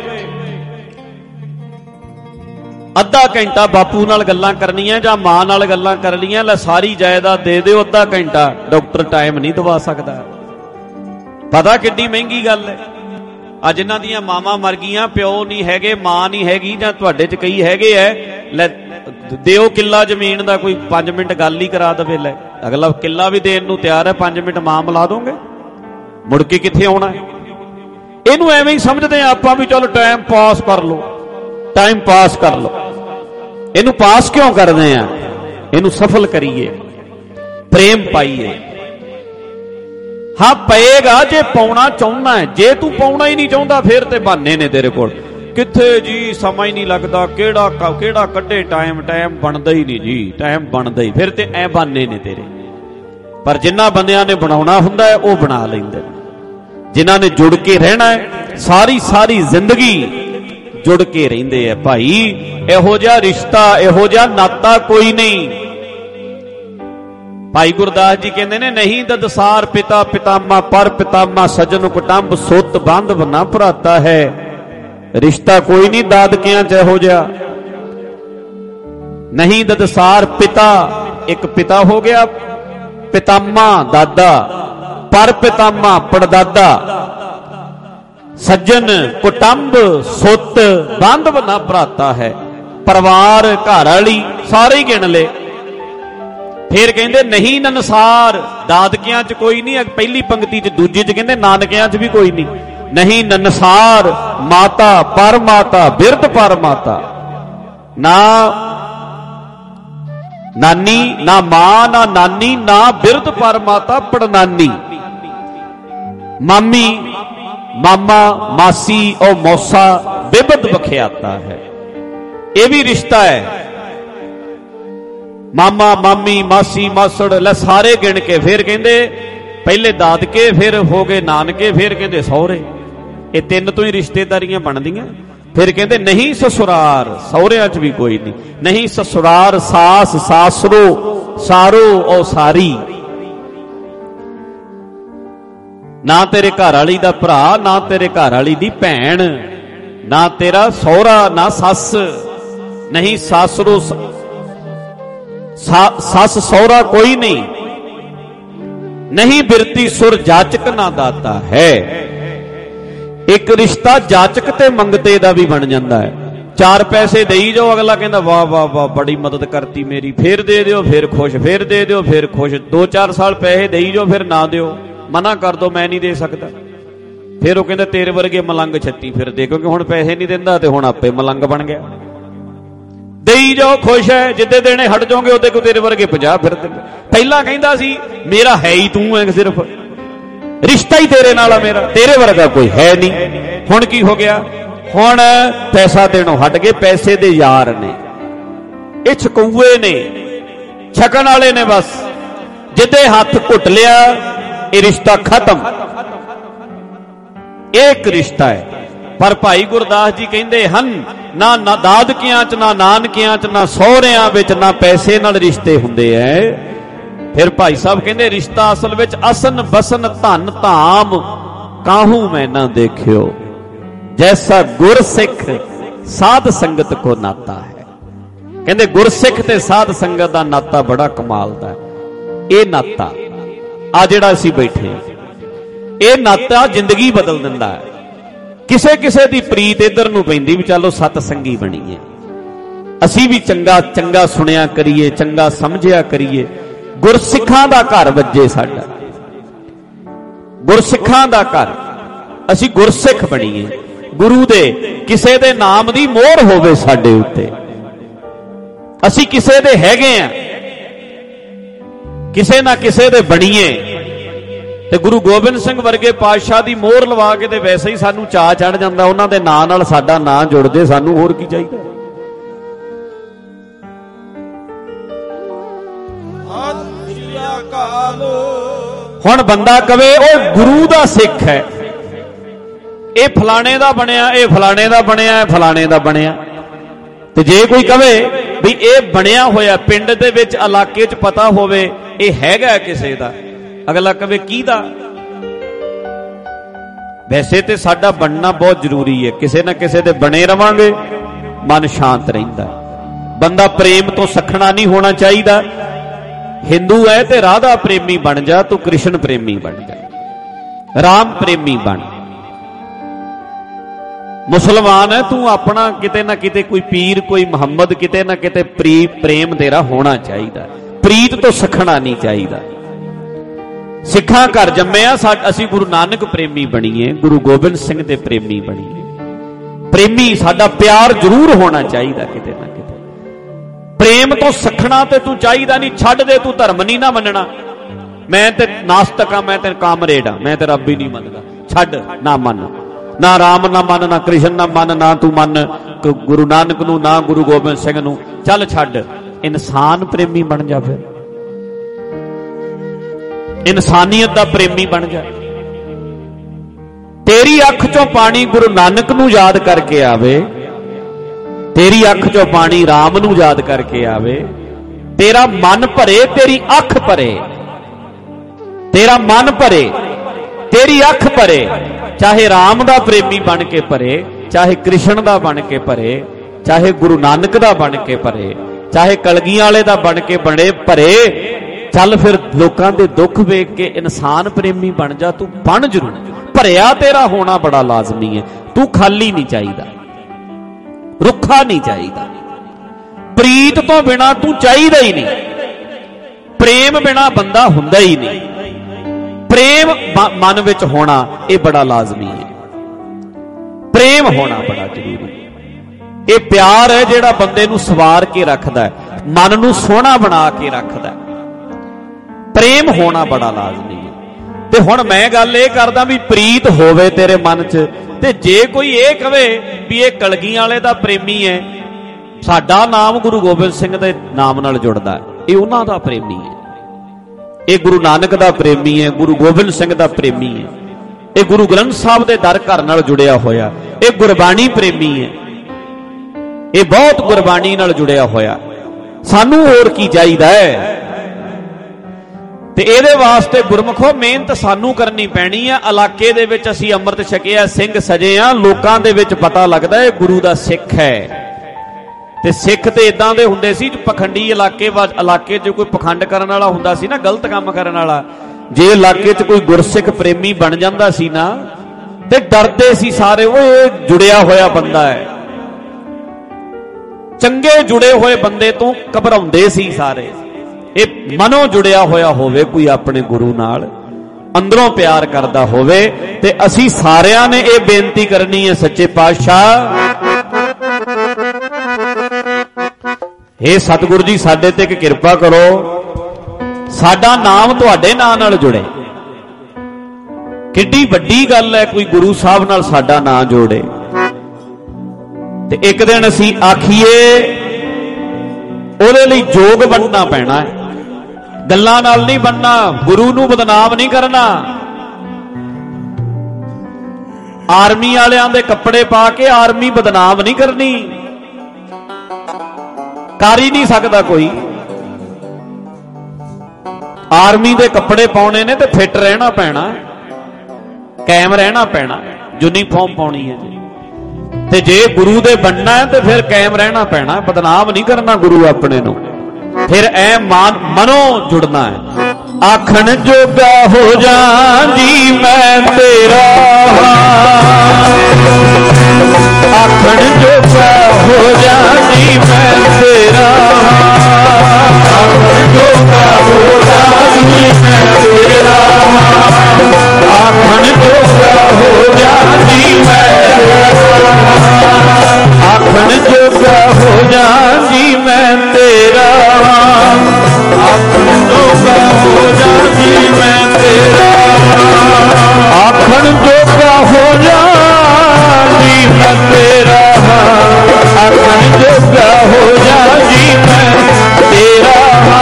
S1: ਅੱਧਾ ਘੰਟਾ ਬਾਪੂ ਨਾਲ ਗੱਲਾਂ ਕਰਨੀਆਂ ਜਾਂ ਮਾਂ ਨਾਲ ਗੱਲਾਂ ਕਰਨੀਆਂ, ਲੈ ਸਾਰੀ ਜਾਇਦਾਦ ਦੇ ਦਿਓ, ਅੱਧਾ ਘੰਟਾ ਡਾਕਟਰ ਟਾਈਮ ਨਹੀਂ ਦਵਾ ਸਕਦਾ। ਪਤਾ ਕਿੱਡੀ ਮਹਿੰਗੀ ਗੱਲ ਹੈ। ਆ ਜਿਨ੍ਹਾਂ ਦੀਆਂ ਮਾਵਾਂ ਮਰ ਗਈਆਂ, ਪਿਓ ਨਹੀਂ ਹੈਗੇ, ਮਾਂ ਨਹੀਂ ਹੈਗੀ, ਜਾਂ ਤੁਹਾਡੇ ਚ ਕਈ ਹੈਗੇ ਐ, ਲੈ ਦਿਓ ਕਿੱਲਾ ਜ਼ਮੀਨ ਦਾ, ਕੋਈ 5 ਮਿੰਟ ਗੱਲ ਹੀ ਕਰਾ ਦੇਵੇ। ਲੈ ਅਗਲਾ ਕਿੱਲਾ ਵੀ ਦੇਣ ਨੂੰ ਤਿਆਰ ਹੈ, 5 ਮਿੰਟ ਮਾਂ ਮਿਲਾ ਦੋਗੇ, ਮੁੜ ਕੇ ਕਿੱਥੇ ਆਉਣਾ? ਇਹਨੂੰ ਐਵੇਂ ਹੀ ਸਮਝਦੇ ਆ ਆਪਾਂ ਵੀ ਚਲੋ ਟਾਈਮ ਪਾਸ ਕਰ ਲਓ, ਟਾਈਮ ਪਾਸ ਕਰ ਲਓ। ਇਹਨੂੰ ਪਾਸ ਕਿਉਂ ਕਰਦੇ ਆ? ਇਹਨੂੰ ਸਫਲ ਕਰੀਏ, ਪ੍ਰੇਮ ਪਾਈਏ। ਹਾਂ ਪਏਗਾ ਜੇ ਪਾਉਣਾ ਚਾਹੁੰਦਾ ਹੈ। ਜੇ ਤੂੰ ਪਾਉਣਾ ਹੀ ਨਹੀਂ ਚਾਹੁੰਦਾ ਫਿਰ ਤੇ ਬਹਾਨੇ ਨੇ ਤੇਰੇ ਕੋਲ। ਕਿੱਥੇ ਜੀ, ਸਮਾਂ ਹੀ ਨਹੀਂ ਲੱਗਦਾ, ਕਿਹੜਾ ਕੱਢੇ ਟਾਈਮ ਬਣਦਾ ਹੀ ਨਹੀਂ ਜੀ, ਟਾਈਮ ਬਣਦਾ ਹੀ, ਫਿਰ ਤੇ ਐ ਬਹਾਨੇ ਨੇ ਤੇਰੇ। ਪਰ ਜਿਨ੍ਹਾਂ ਬੰਦਿਆਂ ਨੇ ਬਣਾਉਣਾ ਹੁੰਦਾ ਹੈ ਉਹ ਬਣਾ ਲੈਂਦੇ ਨੇ। ਜਿਨ੍ਹਾਂ ਨੇ ਜੁੜ ਕੇ ਰਹਿਣਾ ਹੈ, ਸਾਰੀ ਜ਼ਿੰਦਗੀ ਜੁੜ ਕੇ ਰਹਿੰਦੇ ਆ ਭਾਈ। ਇਹੋ ਜਿਹਾ ਰਿਸ਼ਤਾ, ਇਹੋ ਜਿਹਾ ਨਾਤਾ ਕੋਈ ਨਹੀਂ। ਭਾਈ ਗੁਰਦਾਸ ਜੀ ਕਹਿੰਦੇ ਨੇ, ਨਹੀਂ ਦਦਸਾਰ ਪਿਤਾ ਪਿਤਾਮਾ ਪਰ ਪਿਤਾਮਾ ਸਜਨ ਕੁਟੰਬ ਸੁੱਤ ਬੰਧਵ ਨਾ ਭਰਾਤਾ ਹੈ। ਰਿਸ਼ਤਾ ਕੋਈ ਨਹੀਂ ਦਾਦਕਿਆਂ ਚ ਇਹੋ ਜਿਹਾ। ਨਹੀਂ ਦਦਸਾਰ ਪਿਤਾ, ਇੱਕ ਪਿਤਾ ਹੋ ਗਿਆ, ਪਿਤਾਮਾ ਦਾਦਾ, ਪਰ ਪਿਤਾਮਾ ਪੜਦਾਦਾ, ਸੱਜਣ ਕੁਟੰਬ ਸੁੱਤ ਬੰਧਵ ਨਾ ਭਰਾਤਾ ਹੈ। ਪਰਿਵਾਰ, ਘਰ ਵਾਲੀ ਸਾਰੇ ਹੀ ਗਿਣ ਲਏ। ਫਿਰ ਕਹਿੰਦੇ ਨਹੀਂ ਨਨਸਾਰ, ਦਾਦਕਿਆਂ ਚ ਕੋਈ ਨਹੀਂ। ਪਹਿਲੀ ਪੰਕਤੀ ਚ, ਦੂਜੀ ਚ ਕਹਿੰਦੇ ਨਾਨਕਿਆਂ ਚ ਵੀ ਕੋਈ ਨਹੀਂ। ਨਹੀਂ ਨਨਸਾਰ ਮਾਤਾ ਪਰ ਮਾਤਾ ਬਿਰਧ ਪਰ ਮਾਤਾ, ਨਾ ਨਾਨੀ, ਨਾ ਮਾਂ, ਨਾ ਨਾਨੀ, ਨਾ ਬਿਰਧ ਪਰ ਮਾਤਾ ਪੜਨਾਨੀ। ਮਾਮੀ, ਮਾਮਾ, ਮਾਸੀ ਔਰ ਮੌਸਾ ਬੇਬਦ ਵਖਿਆਤਾ ਹੈ। ਇਹ ਵੀ ਰਿਸ਼ਤਾ ਹੈ। ਮਾਮਾ, ਮਾਮੀ, ਮਾਸੀ, ਮਾਸੜ, ਲੈ ਸਾਰੇ ਗਿਣ ਕੇ ਫਿਰ ਕਹਿੰਦੇ ਪਹਿਲੇ ਦਾਦਕੇ, ਫਿਰ ਹੋ ਗਏ ਨਾਨਕੇ, ਫਿਰ ਕਹਿੰਦੇ ਸਹੁਰੇ। ਇਹ 3 ਤੋਂ ਹੀ ਰਿਸ਼ਤੇਦਾਰੀਆਂ ਬਣਦੀਆਂ। ਫਿਰ ਕਹਿੰਦੇ ਨਹੀਂ ਸਸੁਰਾਰ, ਸਹੁਰਿਆਂ ਚ ਵੀ ਕੋਈ ਨਹੀਂ। ਨਹੀਂ ਸਸੁਰਾਰ ਸਾਸ ਸਾਸਰੋ ਸਾਰੋ ਔ ਸਾਰੀ। ਨਾ ਤੇਰੇ ਘਰ ਵਾਲੀ ਦਾ ਭਰਾ, ਨਾ ਤੇਰੇ ਘਰ ਵਾਲੀ ਦੀ ਭੈਣ, ਨਾ ਤੇਰਾ ਸਹੁਰਾ, ਨਾ ਸੱਸ। ਨਹੀਂ ਸਾਸਰੋ, ਸੱਸ ਸਹੁਰਾ ਕੋਈ ਨਹੀਂ। ਨਹੀਂ ਬਿਰਤੀ ਸੁਰ ਜਾਚਕ ਨਾ ਦਾਤਾ ਹੈ। ਇੱਕ ਰਿਸ਼ਤਾ ਜਾਚਕ ਤੇ ਮੰਗਤੇ ਦਾ ਵੀ ਬਣ ਜਾਂਦਾ ਹੈ। 4 ਪੈਸੇ ਦੇਈ ਜਾਓ, ਅਗਲਾ ਕਹਿੰਦਾ ਵਾਹ ਵਾਹ ਵਾਹ ਬੜੀ ਮਦਦ ਕਰਤੀ ਮੇਰੀ, ਫੇਰ ਦੇ ਦਿਓ, ਫੇਰ ਖੁਸ਼, ਫੇਰ ਦੇ ਦਿਓ, ਫੇਰ ਖੁਸ਼। 2-4 ਸਾਲ ਪੈਸੇ ਦੇਈ ਜਾਓ, ਫਿਰ ਨਾ ਦਿਓ, ਮਨਾ ਕਰ ਦੋ, ਮੈਂ ਨਹੀਂ ਦੇ ਸਕਦਾ। ਫਿਰ ਉਹ ਕਹਿੰਦੇ ਤੇਰੇ ਵਰਗੇ ਮਲੰਗ ਛੱਤੀ ਫਿਰਦੇ, ਕਿਉਂਕਿ ਹੁਣ ਪੈਸੇ ਨਹੀਂ ਦਿੰਦਾ ਤੇ ਹੁਣ ਆਪੇ ਮਲੰਗ ਬਣ ਗਿਆ। ਦੇਈ ਜਾਓ ਖੁਸ਼ ਹੈ, ਜਿੱਦੇ ਦੇਣੇ ਹਟ ਜਾਓਗੇ ਉਹਦੇ ਕੋ ਤੇਰੇ ਵਰਗੇ 50 ਫਿਰਦੇ। ਪਹਿਲਾਂ ਕਹਿੰਦਾ ਸੀ ਮੇਰਾ ਹੈ ਹੀ ਤੂੰ ਹੈ, ਸਿਰਫ ਰਿਸ਼ਤਾ ਹੀ ਤੇਰੇ ਨਾਲ ਆ ਮੇਰਾ, ਤੇਰੇ ਵਰਗਾ ਕੋਈ ਹੈ ਨਹੀਂ। ਹੁਣ ਕੀ ਹੋ ਗਿਆ? ਹੁਣ ਪੈਸਾ ਦੇਣੋਂ ਹਟ ਗਏ, ਪੈਸੇ ਦੇ ਯਾਰ ਨੇ, ਇਹ ਛਕੂਏ ਨੇ, ਛਕਣ ਵਾਲੇ ਨੇ। ਬਸ ਜਿੱਦੇ ਹੱਥ ਘੁੱਟ ਲਿਆ ਇਹ ਰਿਸ਼ਤਾ ਖਤਮ। ਇਹ ਇੱਕ ਰਿਸ਼ਤਾ ਹੈ। ਪਰ ਭਾਈ ਗੁਰਦਾਸ ਜੀ ਕਹਿੰਦੇ ਹਨ ਨਾ ਦਾਦਕਿਆਂ ਚ, ਨਾ ਨਾਨਕਿਆਂ ਚ, ਨਾ ਸਹੁਰਿਆਂ ਵਿੱਚ, ਨਾ ਪੈਸੇ ਨਾਲ ਰਿਸ਼ਤੇ ਹੁੰਦੇ ਐ। ਫਿਰ ਭਾਈ ਸਾਹਿਬ ਕਹਿੰਦੇ ਰਿਸ਼ਤਾ ਅਸਲ ਵਿੱਚ ਅਸਨ ਬਸਨ ਧਨ ਧਾਮ ਕਾਹੂ ਮੈਂ ਨਾ ਦੇਖਿਓ, ਜੈਸਾ ਗੁਰਸਿੱਖ ਸਾਧ ਸੰਗਤ ਕੋ ਨਾਤਾ ਹੈ। ਕਹਿੰਦੇ ਗੁਰਸਿੱਖ ਤੇ ਸਾਧ ਸੰਗਤ ਦਾ ਨਾਤਾ ਬੜਾ ਕਮਾਲ ਦਾ ਹੈ। ਇਹ ਨਾਤਾ ਆ ਜਿਹੜਾ ਅਸੀਂ ਬੈਠੇ, ਇਹ ਨਾਤਾ ਜ਼ਿੰਦਗੀ ਬਦਲ ਦਿੰਦਾ ਹੈ। ਕਿਸੇ ਕਿਸੇ ਦੀ ਪ੍ਰੀਤ ਇਧਰ ਨੂੰ ਪੈਂਦੀ ਵੀ ਚਲੋ ਸਤ ਸੰਗੀ ਬਣੀਏ, ਅਸੀਂ ਵੀ ਚੰਗਾ ਚੰਗਾ ਸੁਣਿਆ ਕਰੀਏ, ਚੰਗਾ ਸਮਝਿਆ ਕਰੀਏ, ਗੁਰਸਿੱਖਾਂ ਦਾ ਘਰ ਵੱਜੇ ਸਾਡਾ, ਗੁਰਸਿੱਖਾਂ ਦਾ ਘਰ, ਅਸੀਂ ਗੁਰਸਿੱਖ ਬਣੀਏ, ਗੁਰੂ ਦੇ ਕਿਸੇ ਦੇ ਨਾਮ ਦੀ ਮੋਹਰ ਹੋਵੇ ਸਾਡੇ ਉੱਤੇ, ਅਸੀਂ ਕਿਸੇ ਦੇ ਹੈਗੇ ਆ, ਕਿਸੇ ਨਾ ਕਿਸੇ ਦੇ ਬਣੀਏ। ਤੇ ਗੁਰੂ ਗੋਬਿੰਦ ਸਿੰਘ ਵਰਗੇ ਪਾਤਸ਼ਾਹ ਦੀ ਮੋਹਰ ਲਵਾ ਕੇ ਤੇ ਵੈਸੇ ਹੀ ਸਾਨੂੰ ਚਾਅ ਚੜ ਜਾਂਦਾ, ਉਹਨਾਂ ਦੇ ਨਾਂ ਨਾਲ ਸਾਡਾ ਨਾਂ ਜੁੜ ਜੇ, ਸਾਨੂੰ ਹੋਰ ਕੀ ਚਾਹੀਦਾ। ਹੁਣ ਬੰਦਾ ਕਵੇ ਉਹ ਗੁਰੂ ਦਾ ਸਿੱਖ ਹੈ, ਇਹ ਫਲਾਣੇ ਦਾ ਬਣਿਆ, ਇਹ ਫਲਾਣੇ ਦਾ ਬਣਿਆ, ਇਹ ਫਲਾਣੇ ਦਾ ਬਣਿਆ। ਤੇ ਜੇ ਕੋਈ ਕਵੇ ਵੀ ਇਹ ਬਣਿਆ ਹੋਇਆ ਪਿੰਡ ਦੇ ਵਿੱਚ, ਇਲਾਕੇ 'ਚ ਪਤਾ ਹੋਵੇ ਇਹ ਹੈਗਾ ਕਿਸੇ ਦਾ, ਅਗਲਾ ਕਵੇ ਕਿਹਦਾ? ਵੈਸੇ ਤੇ ਸਾਡਾ ਬਣਨਾ ਬਹੁਤ ਜ਼ਰੂਰੀ ਹੈ, ਕਿਸੇ ਨਾ ਕਿਸੇ ਦੇ ਬਣੇ ਰਵਾਂਗੇ ਮਨ ਸ਼ਾਂਤ ਰਹਿੰਦਾ। ਬੰਦਾ ਪ੍ਰੇਮ ਤੋਂ ਸਖਣਾ ਨਹੀਂ ਹੋਣਾ ਚਾਹੀਦਾ। ਹਿੰਦੂ ਹੈ ਤੇ ਰਾਧਾ ਪ੍ਰੇਮੀ ਬਣ ਜਾ, ਤੂੰ ਕ੍ਰਿਸ਼ਨ ਪ੍ਰੇਮੀ ਬਣ ਜਾ, ਰਾਮ ਪ੍ਰੇਮੀ ਬਣ। ਮੁਸਲਮਾਨ ਹੈ ਤੂੰ, ਆਪਣਾ ਕਿਤੇ ਨਾ ਕਿਤੇ ਕੋਈ ਪੀਰ, ਕੋਈ ਮੁਹੰਮਦ, ਕਿਤੇ ਨਾ ਕਿਤੇ ਪ੍ਰੇਮ ਤੇਰਾ ਹੋਣਾ ਚਾਹੀਦਾ, ਪ੍ਰੀਤ ਤੋਂ ਸਖਣਾ ਨਹੀਂ ਚਾਹੀਦਾ। ਸਿੱਖਾਂ ਘਰ ਜੰਮਿਆ, ਅਸੀਂ ਗੁਰੂ ਨਾਨਕ ਪ੍ਰੇਮੀ ਬਣੀਏ, ਗੁਰੂ ਗੋਬਿੰਦ ਸਿੰਘ ਦੇ ਪ੍ਰੇਮੀ ਬਣੀਏ। ਪ੍ਰੇਮੀ ਸਾਡਾ ਪਿਆਰ ਜ਼ਰੂਰ ਹੋਣਾ ਚਾਹੀਦਾ ਕਿਤੇ ਨਾ ਕਿਤੇ। ਪ੍ਰੇਮ ਤੋਂ ਸਖਣਾ ਤੇ ਤੂੰ ਚਾਹੀਦਾ ਨਹੀਂ, ਛੱਡ ਦੇ, ਤੂੰ ਧਰਮ ਨਹੀਂ ਨਾ ਮੰਨਣਾ, ਮੈਂ ਤੇ ਨਾਸਤਕ ਹਾਂ, ਮੈਂ ਤੇ ਕਾਮਰੇਡ ਹਾਂ, ਮੈਂ ਤੇ ਰੱਬ ਹੀ ਨਹੀਂ ਮੰਨਦਾ, ਛੱਡ, ਨਾ ਮੰਨ, ਨਾ ਰਾਮ ਨਾ ਮੰਨ, ਨਾ ਕ੍ਰਿਸ਼ਨ ਨਾ ਮੰਨ, ਨਾ ਤੂੰ ਮੰਨ ਗੁਰੂ ਨਾਨਕ ਨੂੰ, ਨਾ ਗੁਰੂ ਗੋਬਿੰਦ ਸਿੰਘ ਨੂੰ, ਚੱਲ ਛੱਡ, ਇਨਸਾਨ ਪ੍ਰੇਮੀ ਬਣ ਜਾ, ਫਿਰ ਇਨਸਾਨੀਅਤ ਦਾ ਪ੍ਰੇਮੀ ਬਣ ਜਾ। ਤੇਰੀ ਅੱਖ ਚੋਂ ਪਾਣੀ ਗੁਰੂ ਨਾਨਕ ਨੂੰ ਯਾਦ ਕਰਕੇ ਆਵੇ, ਤੇਰੀ ਅੱਖ ਚੋਂ ਪਾਣੀ ਰਾਮ ਨੂੰ ਯਾਦ ਕਰਕੇ ਆਵੇ, ਤੇਰਾ ਮਨ ਭਰੇ, ਤੇਰੀ ਅੱਖ ਭਰੇ, ਤੇਰਾ ਮਨ ਭਰੇ, ਤੇਰੀ ਅੱਖ ਭਰੇ, ਚਾਹੇ ਰਾਮ ਦਾ ਪ੍ਰੇਮੀ ਬਣ ਕੇ ਭਰੇ, ਚਾਹੇ ਕ੍ਰਿਸ਼ਨ ਦਾ ਬਣ ਕੇ ਭਰੇ, ਚਾਹੇ ਗੁਰੂ ਨਾਨਕ ਦਾ ਬਣ ਕੇ ਭਰੇ, ਚਾਹੇ ਕਲਗੀਆਂ ਵਾਲੇ ਦਾ ਬਣ ਕੇ ਬਣੇ ਭਰੇ। ਚੱਲ ਫਿਰ ਲੋਕਾਂ ਦੇ ਦੁੱਖ ਵੇਖ ਕੇ ਇਨਸਾਨ ਪ੍ਰੇਮੀ ਬਣ ਜਾ, ਤੂੰ ਬਣ ਜ਼ਰੂਰ, ਭਰਿਆ ਤੇਰਾ ਹੋਣਾ ਬੜਾ ਲਾਜ਼ਮੀ ਹੈ। ਤੂੰ ਖਾਲੀ ਨਹੀਂ ਚਾਹੀਦਾ, ਰੁੱਖਾ ਨਹੀਂ ਚਾਹੀਦਾ, ਪ੍ਰੀਤ ਤੋਂ ਬਿਨਾ ਤੂੰ ਚਾਹੀਦਾ ਹੀ ਨਹੀਂ, ਪ੍ਰੇਮ ਬਿਨਾ ਬੰਦਾ ਹੁੰਦਾ ਹੀ ਨਹੀਂ। ਪ੍ਰੇਮ ਮਨ ਵਿੱਚ ਹੋਣਾ ਇਹ ਬੜਾ ਲਾਜ਼ਮੀ ਹੈ, ਪ੍ਰੇਮ ਹੋਣਾ ਬੜਾ ਜ਼ਰੂਰੀ ਹੈ। ਇਹ ਪਿਆਰ ਹੈ ਜਿਹੜਾ ਬੰਦੇ ਨੂੰ ਸਵਾਰ ਕੇ ਰੱਖਦਾ, ਮਨ ਨੂੰ ਸੋਹਣਾ ਬਣਾ ਕੇ ਰੱਖਦਾ। ਪ੍ਰੇਮ ਹੋਣਾ ਬੜਾ ਲਾਜ਼ਮੀ ਹੈ। ਤੇ ਹੁਣ ਮੈਂ ਗੱਲ ਇਹ ਕਰਦਾ ਵੀ ਪ੍ਰੀਤ ਹੋਵੇ ਤੇਰੇ ਮਨ 'ਚ, ਤੇ ਜੇ ਕੋਈ ਇਹ ਕਵੇ ਵੀ ਇਹ ਕਲਗੀਆਂ ਵਾਲੇ ਦਾ ਪ੍ਰੇਮੀ ਹੈ, ਸਾਡਾ ਨਾਮ ਗੁਰੂ ਗੋਬਿੰਦ ਸਿੰਘ ਦੇ ਨਾਮ ਨਾਲ ਜੁੜਦਾ, ਇਹ ਉਹਨਾਂ ਦਾ ਪ੍ਰੇਮੀ ਹੈ, ਇਹ ਗੁਰੂ ਨਾਨਕ ਦਾ ਪ੍ਰੇਮੀ ਹੈ, ਗੁਰੂ ਗੋਬਿੰਦ ਸਿੰਘ ਦਾ ਪ੍ਰੇਮੀ ਹੈ, ਇਹ ਗੁਰੂ ਗ੍ਰੰਥ ਸਾਹਿਬ ਦੇ ਦਰ ਘਰ ਨਾਲ ਜੁੜਿਆ ਹੋਇਆ, ਇਹ ਗੁਰਬਾਣੀ ਪ੍ਰੇਮੀ ਹੈ, ਇਹ ਬਹੁਤ ਗੁਰਬਾਣੀ ਨਾਲ ਜੁੜਿਆ ਹੋਇਆ। ਸਾਨੂੰ ਹੋਰ ਕੀ ਚਾਹੀਦਾ ਹੈ? ਤੇ ਇਹਦੇ ਵਾਸਤੇ ਗੁਰਮੁਖੋ ਮਿਹਨਤ ਸਾਨੂੰ ਕਰਨੀ ਪੈਣੀ ਆ। ਇਲਾਕੇ ਦੇ ਵਿੱਚ ਅਸੀਂ ਅੰਮ੍ਰਿਤ ਛਕਿਆ, ਸਿੰਘ ਸਜੇ ਆ, ਲੋਕਾਂ ਦੇ ਵਿੱਚ ਪਤਾ ਲੱਗਦਾ ਇਹ ਗੁਰੂ ਦਾ ਸਿੱਖ ਹੈ। ਤੇ ਸਿੱਖ ਤੇ ਇਦਾਂ ਦੇ ਹੁੰਦੇ ਸੀ ਪਖੰਡੀ, ਇਲਾਕੇ 'ਚ ਕੋਈ ਪਖੰਡ ਕਰਨ ਵਾਲਾ ਹੁੰਦਾ ਸੀ ਨਾ, ਗਲਤ ਕੰਮ ਕਰਨ ਵਾਲਾ, ਜੇ ਇਲਾਕੇ 'ਚ ਕੋਈ ਗੁਰਸਿੱਖ ਪ੍ਰੇਮੀ ਬਣ ਜਾਂਦਾ ਸੀ ਨਾ, ਤੇ ਡਰਦੇ ਸੀ ਸਾਰੇ, ਉਹ ਇਹ ਜੁੜਿਆ ਹੋਇਆ ਬੰਦਾ ਹੈ। ਚੰਗੇ ਜੁੜੇ ਹੋਏ ਬੰਦੇ ਤੋਂ ਘਬਰਾਉਂਦੇ ਸੀ ਸਾਰੇ। ਇਹ ਮਨੋਂ ਜੁੜਿਆ ਹੋਇਆ ਹੋਵੇ ਕੋਈ ਆਪਣੇ ਗੁਰੂ ਨਾਲ, ਅੰਦਰੋਂ ਪਿਆਰ ਕਰਦਾ ਹੋਵੇ। ਤੇ ਅਸੀਂ ਸਾਰਿਆਂ ਨੇ ਇਹ ਬੇਨਤੀ ਕਰਨੀ ਹੈ ਸੱਚੇ ਪਾਤਸ਼ਾਹ, हे ਸਤਿਗੁਰੂ ਜੀ ਸਾਡੇ ਤੇ ਇੱਕ ਕਿਰਪਾ ਕਰੋ, ਸਾਡਾ ਨਾਮ ਤੁਹਾਡੇ ਨਾਂ ਨਾਲ ਜੁੜੇ। ਕਿੱਡੀ ਵੱਡੀ ਗੱਲ ਹੈ ਕੋਈ ਗੁਰੂ ਸਾਹਿਬ ਨਾਲ ਸਾਡਾ ਨਾਂ ਜੋੜੇ। ਤੇ ਇੱਕ ਦਿਨ ਅਸੀਂ ਆਖੀਏ ਉਹਦੇ ਲਈ ਯੋਗ ਬਣਨਾ ਪੈਣਾ ਹੈ, ਗੱਲਾਂ ਨਾਲ ਨਹੀਂ ਬਣਨਾ, ਗੁਰੂ ਨੂੰ ਬਦਨਾਮ ਨਹੀਂ ਕਰਨਾ। ਆਰਮੀ ਵਾਲਿਆਂ ਦੇ ਕੱਪੜੇ ਪਾ ਕੇ ਆਰਮੀ ਬਦਨਾਮ ਨਹੀਂ ਕਰਨੀ, ਕਰ ਹੀ ਨਹੀਂ ਸਕਦਾ ਕੋਈ। ਆਰਮੀ ਦੇ ਕੱਪੜੇ ਪਾਉਣੇ ਨੇ ਤੇ ਫਿੱਟ ਰਹਿਣਾ ਪੈਣਾ, ਕਾਇਮ ਰਹਿਣਾ ਪੈਣਾ, ਯੂਨੀਫਾਰਮ ਪਾਉਣੀ ਹੈ ਜੀ। ਤੇ ਜੇ ਗੁਰੂ ਦੇ ਬਣਨਾ ਹੈ ਤੇ ਫਿਰ ਕਾਇਮ ਰਹਿਣਾ ਪੈਣਾ, ਬਦਨਾਮ ਨਹੀਂ ਕਰਨਾ ਗੁਰੂ ਆਪਣੇ ਨੂੰ। ਫਿਰ ਐ ਮਨੋਂ ਜੁੜਨਾ ਹੈ। ਆਖਣ ਜੋਗਾ ਹੋ ਜਾ ਜੀ ਮੈਂ ਤੇਰਾ, ਆਖਣ ਜੋਗਾ ਹੋ ਜਾ ਜੀ ਮੈਂ ਤੇਰਾ, ਆਖਣ ਜੋਗਾ ਹੋ ਜਾ ਜੀ ਮੈਂ ਤੇਰਾ, ਆਖਣ ਜੋਗਾ ਹੋ ਜਾ ਜੀ ਮੈਂ ਤੇਰਾ, ਆਖਣ ਜੋਗਾ ਹੋ ਜਾ ਜੀ ਮੈਂ ਤੇਰਾ, ਆਖਣ ਜੋਗਾ ਹੋ ਜਾ ਜੀ ਮੈਂ ਤੇਰਾ, ਆਖਣ ਜੋਗਾ ਹੋ ਜਾ ਜੀ ਮੈਂ ਤੇਰਾ, ਆਖਣ ਜੋਗਾ ਹੋ ਜਾ ਜੀ ਮੈਂ ਤੇਰਾ,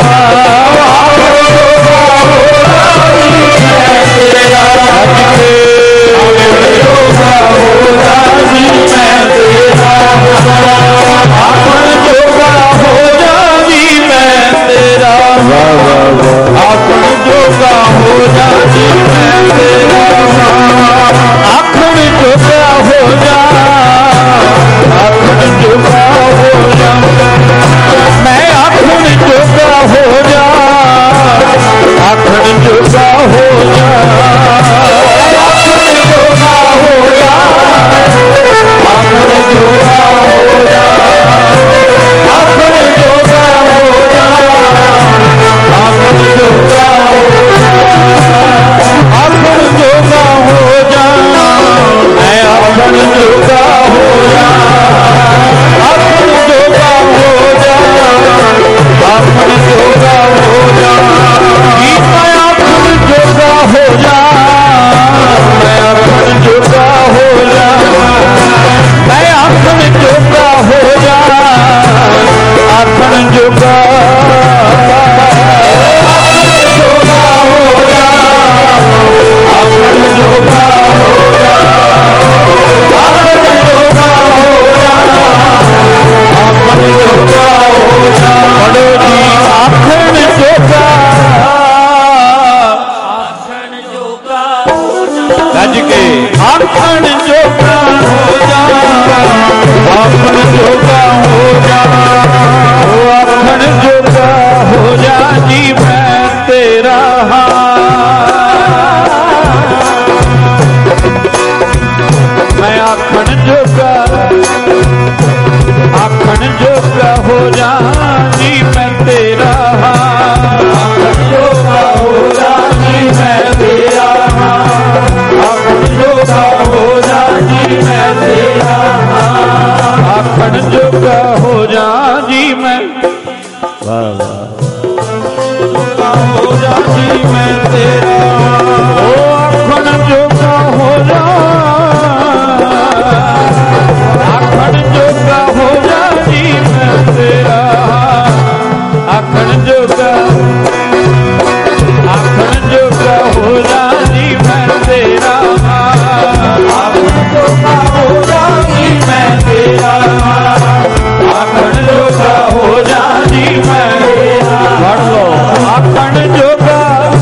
S1: ਆਖਣ ਜੋਗਾ ਹੋ ਜਾ ਜੀ ਮੈਂ ਤੇਰਾ, ਆਖਣ ਜੋਗਾ ਹੋ ਜਾ, ਆਖਣ ਜੋਗਾ ਹੋ ਜਾ, ਮੈਂ ਆਖਣ ਜੋਗਾ ਹੋ ਜਾ, ਆਖਣ ਜੋਗਾ ਹੋ ਜਾ, ਆਖਣ ਜੋਗਾ ਹੋ ਜਾ, ਆਖਣ ਜੋਗਾ ਹੋ ਜਾ, ਆਖਣ ਜੋਗਾ ਹੋ ਜਾ, ਆਖਣ ਜੋਗਾ ਹੋ ਜਾ, ਮੈਂ ਆਖਣ ਜੋਗਾ ਹੋ ਜਾ, ਆਖਣ ਜੋਗਾ ਹੋ ਜਾ, ਆਖਣ ਜੋਗਾ ਹੋ ਜਾ, ਜੀ ਮੈਂ ਆਖਣ ਜੋਗਾ ਹੋ ਜਾ, ਮੈਂ ਆਖਣ ਜੋਗਾ ਹੋ ਜਾ, ਮੈਂ ਆਖਣ ਜੋਗਾ ਹੋ ਜਾ, ਆਖਣ ਜੋਗਾ ਆਖਣ ਜੋਗਾ ਹੋ ਜਾ, ਆਖਣ ਜੋਗਾ ਹੋ ਜਾ, ਉਹ ਆਖਣ ਜੋਗਾ ਹੋ ਜਾ ਜੀ ਮੈਂ ਤੇਰਾ, ਮੈਂ ਆਖਣ ਜੋਗਾ, ਆਖਣ ਜੋਗਾ ਹੋ ਜਾ ਜੀ ਮੈਂ ਤੇਰਾ, ਆਖਣ ਜੋਗਾ ਹੋ ਜਾ ਜੀ ਮੈਂ ਤੇਰਾ, ਆਖਣ ਜੋਗਾ ਹੋ ਜਾ ਜੀ ਮੈਂ ਤੇਰਾ, ਆਖਣ ਜੋਗਾ ਹੋ ਜਾ ਜੀ ਮੈਂ, ਵਾਹ ਵਾਹ, ਜੋਗਾ ਹੋ ਜਾ ਜੀ ਮੈਂ ਤੇਰਾ, ਉਹ ਆਖਣ ਜੋਗਾ ਹੋ ਜਾ, ਆਖਣ ਜੋਗਾ ਹੋ ਜਾ ਜੀ ਮੈਂ ਤੇਰਾ, ਆਖਣ ਜੋਗਾ, ਆਖਣ ਜੋਗਾ ਹੋ ਜਾ ਜੀ ਮੈਂ ਤੇਰਾ, ਆਖਣ ਜੋਗਾ ਹੋ ਜਾ ਜੀ ਮੈਂ ਤੇਰਾ, ਆਖਣ ਜੋਗਾ ਹੋ ਜਾ ਜੀ ਮੈਂ ਤੇਰਾ, ਪੜ੍ਹ ਲਓ, ਆਖਣ ਜੋਗਾ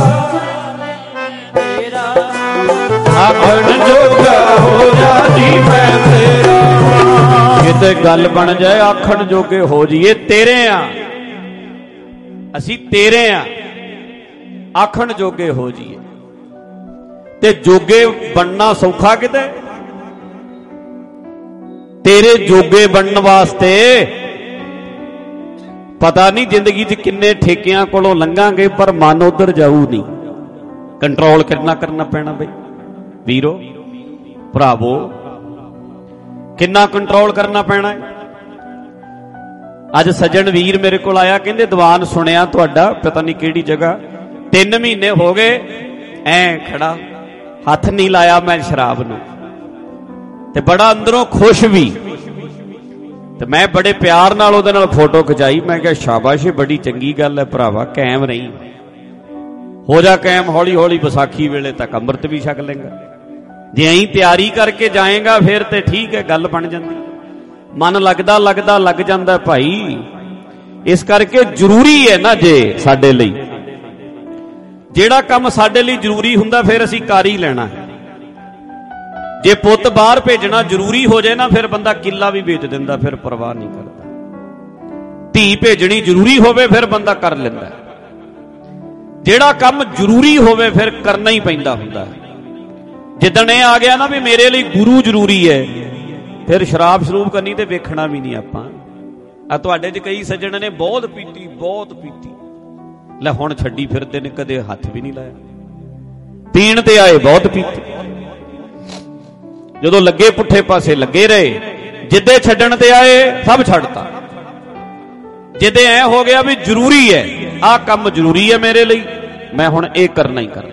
S1: ਤੇਰਾ, ਆਖਣ ਜੋਗਾ ਹੋ ਜਾ ਜੀ ਮੈਂ ਤੇਰਾ। ਕਿਤੇ ਗੱਲ ਬਣ ਜਾਏ ਆਖਣ ਜੋਗੇ ਹੋ ਜੀਏ, ਤੇਰੇ ਆ ਅਸੀਂ, ਤੇਰੇ ਆ, ਆਖਣ ਜੋਗੇ ਹੋ ਜੀਏ। ਤੇ ਜੋਗੇ ਬਣਨਾ ਸੌਖਾ ਕਿਤੇ, ਤੇਰੇ ਜੋਗੇ ਬਣਨ ਵਾਸਤੇ ਪਤਾ ਨਹੀਂ ਜ਼ਿੰਦਗੀ 'ਚ ਕਿੰਨੇ ਠੇਕਿਆਂ ਕੋਲੋਂ ਲੰਘਾਂਗੇ, ਪਰ ਮਨ ਉਧਰ ਜਾਊ ਨਹੀਂ। ਕੰਟਰੋਲ ਕਿੰਨਾ ਕਰਨਾ ਪੈਣਾ ਬਈ ਵੀਰੋ ਭਰਾਵੋ, ਕਿੰਨਾ ਕੰਟਰੋਲ ਕਰਨਾ ਪੈਣਾ ਹੈ। ਅੱਜ ਸੱਜਣ ਵੀਰ ਮੇਰੇ ਕੋਲ ਆਇਆ, ਕਹਿੰਦੇ ਦੀਵਾਨ ਸੁਣਿਆ ਤੁਹਾਡਾ, ਪਤਾ ਨਹੀਂ ਕਿਹੜੀ ਜਗ੍ਹਾ, 3 ਮਹੀਨੇ ਹੋ ਗਏ ਐ ਖੜਾ, ਹੱਥ ਨਹੀਂ ਲਾਇਆ ਮੈਂ ਸ਼ਰਾਬ ਨੂੰ, ਤੇ ਬੜਾ ਅੰਦਰੋਂ ਖੁਸ਼ ਵੀ। ਤੇ ਮੈਂ ਬੜੇ ਪਿਆਰ ਨਾਲ ਉਹਦੇ ਨਾਲ ਫੋਟੋ ਖਿਚਾਈ। ਮੈਂ ਕਿਹਾ ਸ਼ਾਬਾਸ਼, ਬੜੀ ਚੰਗੀ ਗੱਲ ਹੈ ਭਰਾਵਾ, ਕਾਇਮ ਰਹੀ, ਹੋ ਜਾ ਕਾਇਮ, ਹੌਲੀ ਹੌਲੀ ਵਿਸਾਖੀ ਵੇਲੇ ਤੱਕ ਅੰਮ੍ਰਿਤ ਵੀ ਛਕ ਲੇਗਾ। ਜੇ ਐਂ ਤਿਆਰੀ ਕਰਕੇ ਜਾਏਗਾ ਫਿਰ ਤੇ ਠੀਕ ਹੈ, ਗੱਲ ਬਣ ਜਾਂਦੀ। ਮਨ ਲੱਗਦਾ ਲੱਗ ਜਾਂਦਾ ਭਾਈ। ਇਸ ਕਰਕੇ ਜ਼ਰੂਰੀ ਹੈ ਨਾ, ਜੇ ਸਾਡੇ ਲਈ ਜਿਹੜਾ ਕੰਮ ਸਾਡੇ ਲਈ ਜ਼ਰੂਰੀ ਹੁੰਦਾ ਫਿਰ ਅਸੀਂ ਕਰ ਹੀ ਲੈਣਾ। ਜੇ ਪੁੱਤ ਬਾਹਰ ਭੇਜਣਾ ਜ਼ਰੂਰੀ ਹੋ ਜਾਏ ਨਾ, ਫਿਰ ਬੰਦਾ ਕਿੱਲਾ ਵੀ ਵੇਚ ਦਿੰਦਾ, ਫਿਰ ਪਰਵਾਹ ਨਹੀਂ ਕਰਦਾ। ਧੀ ਭੇਜਣੀ ਜ਼ਰੂਰੀ ਹੋਵੇ ਫਿਰ ਬੰਦਾ ਕਰ ਲੈਂਦਾ। ਜਿਹੜਾ ਕੰਮ ਜ਼ਰੂਰੀ ਹੋਵੇ ਫਿਰ ਕਰਨਾ ਹੀ ਪੈਂਦਾ ਹੁੰਦਾ। ਜਿੱਦਣ ਇਹ ਆ ਗਿਆ ਨਾ ਵੀ ਮੇਰੇ ਲਈ ਗੁਰੂ ਜ਼ਰੂਰੀ ਹੈ, ਫਿਰ ਸ਼ਰਾਬ ਸ਼ਰੂਬ ਕਰਨੀ ਤੇ ਵੇਖਣਾ ਵੀ ਨਹੀਂ ਆਪਾਂ। ਆ ਤੁਹਾਡੇ 'ਚ ਕਈ ਸੱਜਣ ਨੇ ਬਹੁਤ ਪੀਤੀ, ਲੈ ਹੁਣ ਛੱਡੀ ਫਿਰਦੇ ਨੇ, ਕਦੇ ਹੱਥ ਵੀ ਨਹੀਂ ਲਾਇਆ। ਪੀਣ ਤੇ ਆਏ ਬਹੁਤ ਪੀਤੀ, ਜਦੋਂ ਲੱਗੇ ਪੁੱਠੇ ਪਾਸੇ ਲੱਗੇ ਰਹੇ, ਜਿੱਦੇ ਛੱਡਣ ਤੇ ਆਏ ਸਭ ਛੱਡਤਾ। ਜਿੱਦੇ ਐ ਹੋ ਗਿਆ ਵੀ ਜ਼ਰੂਰੀ ਹੈ, ਆਹ ਕੰਮ ਜ਼ਰੂਰੀ ਹੈ ਮੇਰੇ ਲਈ, ਮੈਂ ਹੁਣ ਇਹ ਕਰਨਾ ਹੀ ਕਰਨਾ।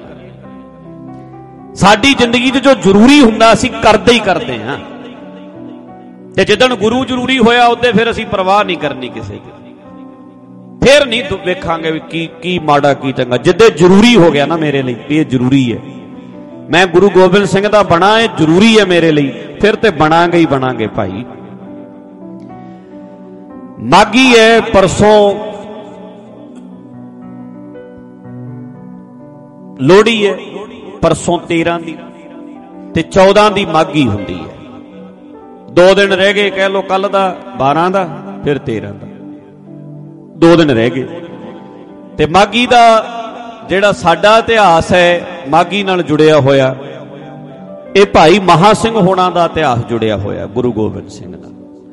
S1: ਸਾਡੀ ਜ਼ਿੰਦਗੀ 'ਚ ਜੋ ਜ਼ਰੂਰੀ ਹੁੰਦਾ ਅਸੀਂ ਕਰਦੇ ਹੀ ਕਰਦੇ ਹਾਂ, ਤੇ ਜਿੱਦਣ ਗੁਰੂ ਜ਼ਰੂਰੀ ਹੋਇਆ ਉਹਦੇ ਫਿਰ ਅਸੀਂ ਪਰਵਾਹ ਨਹੀਂ ਕਰਨੀ ਕਿਸੇ ਦੀ, ਫਿਰ ਨਹੀਂ ਵੇਖਾਂਗੇ ਵੀ ਕੀ ਮਾੜਾ ਕੀ ਚੰਗਾ। ਜਿੱਦੇ ਜ਼ਰੂਰੀ ਹੋ ਗਿਆ ਨਾ ਮੇਰੇ ਲਈ ਵੀ ਇਹ ਜ਼ਰੂਰੀ ਹੈ, ਮੈਂ ਗੁਰੂ ਗੋਬਿੰਦ ਸਿੰਘ ਦਾ ਬਣਾ, ਇਹ ਜ਼ਰੂਰੀ ਹੈ ਮੇਰੇ ਲਈ, ਫਿਰ ਤੇ ਬਣਾਂਗੇ ਹੀ ਬਣਾਂਗੇ ਭਾਈ। ਮਾਘੀ ਹੈ, ਪਰਸੋਂ ਲੋਹੜੀ ਹੈ, ਪਰਸੋਂ 13 ਦੀ ਤੇ 14 ਦੀ ਮਾਘੀ ਹੁੰਦੀ ਹੈ। 2 ਦਿਨ ਰਹਿ ਗਏ, ਕਹਿ ਲੋ ਕੱਲ ਦਾ 12 ਦਾ ਫਿਰ 13 ਦਾ, 2 ਦਿਨ ਰਹਿ ਗਏ। ਤੇ ਮਾਘੀ ਦਾ ਜਿਹੜਾ ਸਾਡਾ ਇਤਿਹਾਸ ਹੈ ਮਾਘੀ ਨਾਲ ਜੁੜਿਆ ਹੋਇਆ, ਇਹ ਭਾਈ ਮਹਾ ਸਿੰਘ ਹੋਣਾ ਦਾ ਇਤਿਹਾਸ ਜੁੜਿਆ ਹੋਇਆ ਗੁਰੂ ਗੋਬਿੰਦ ਸਿੰਘ ਨਾਲ।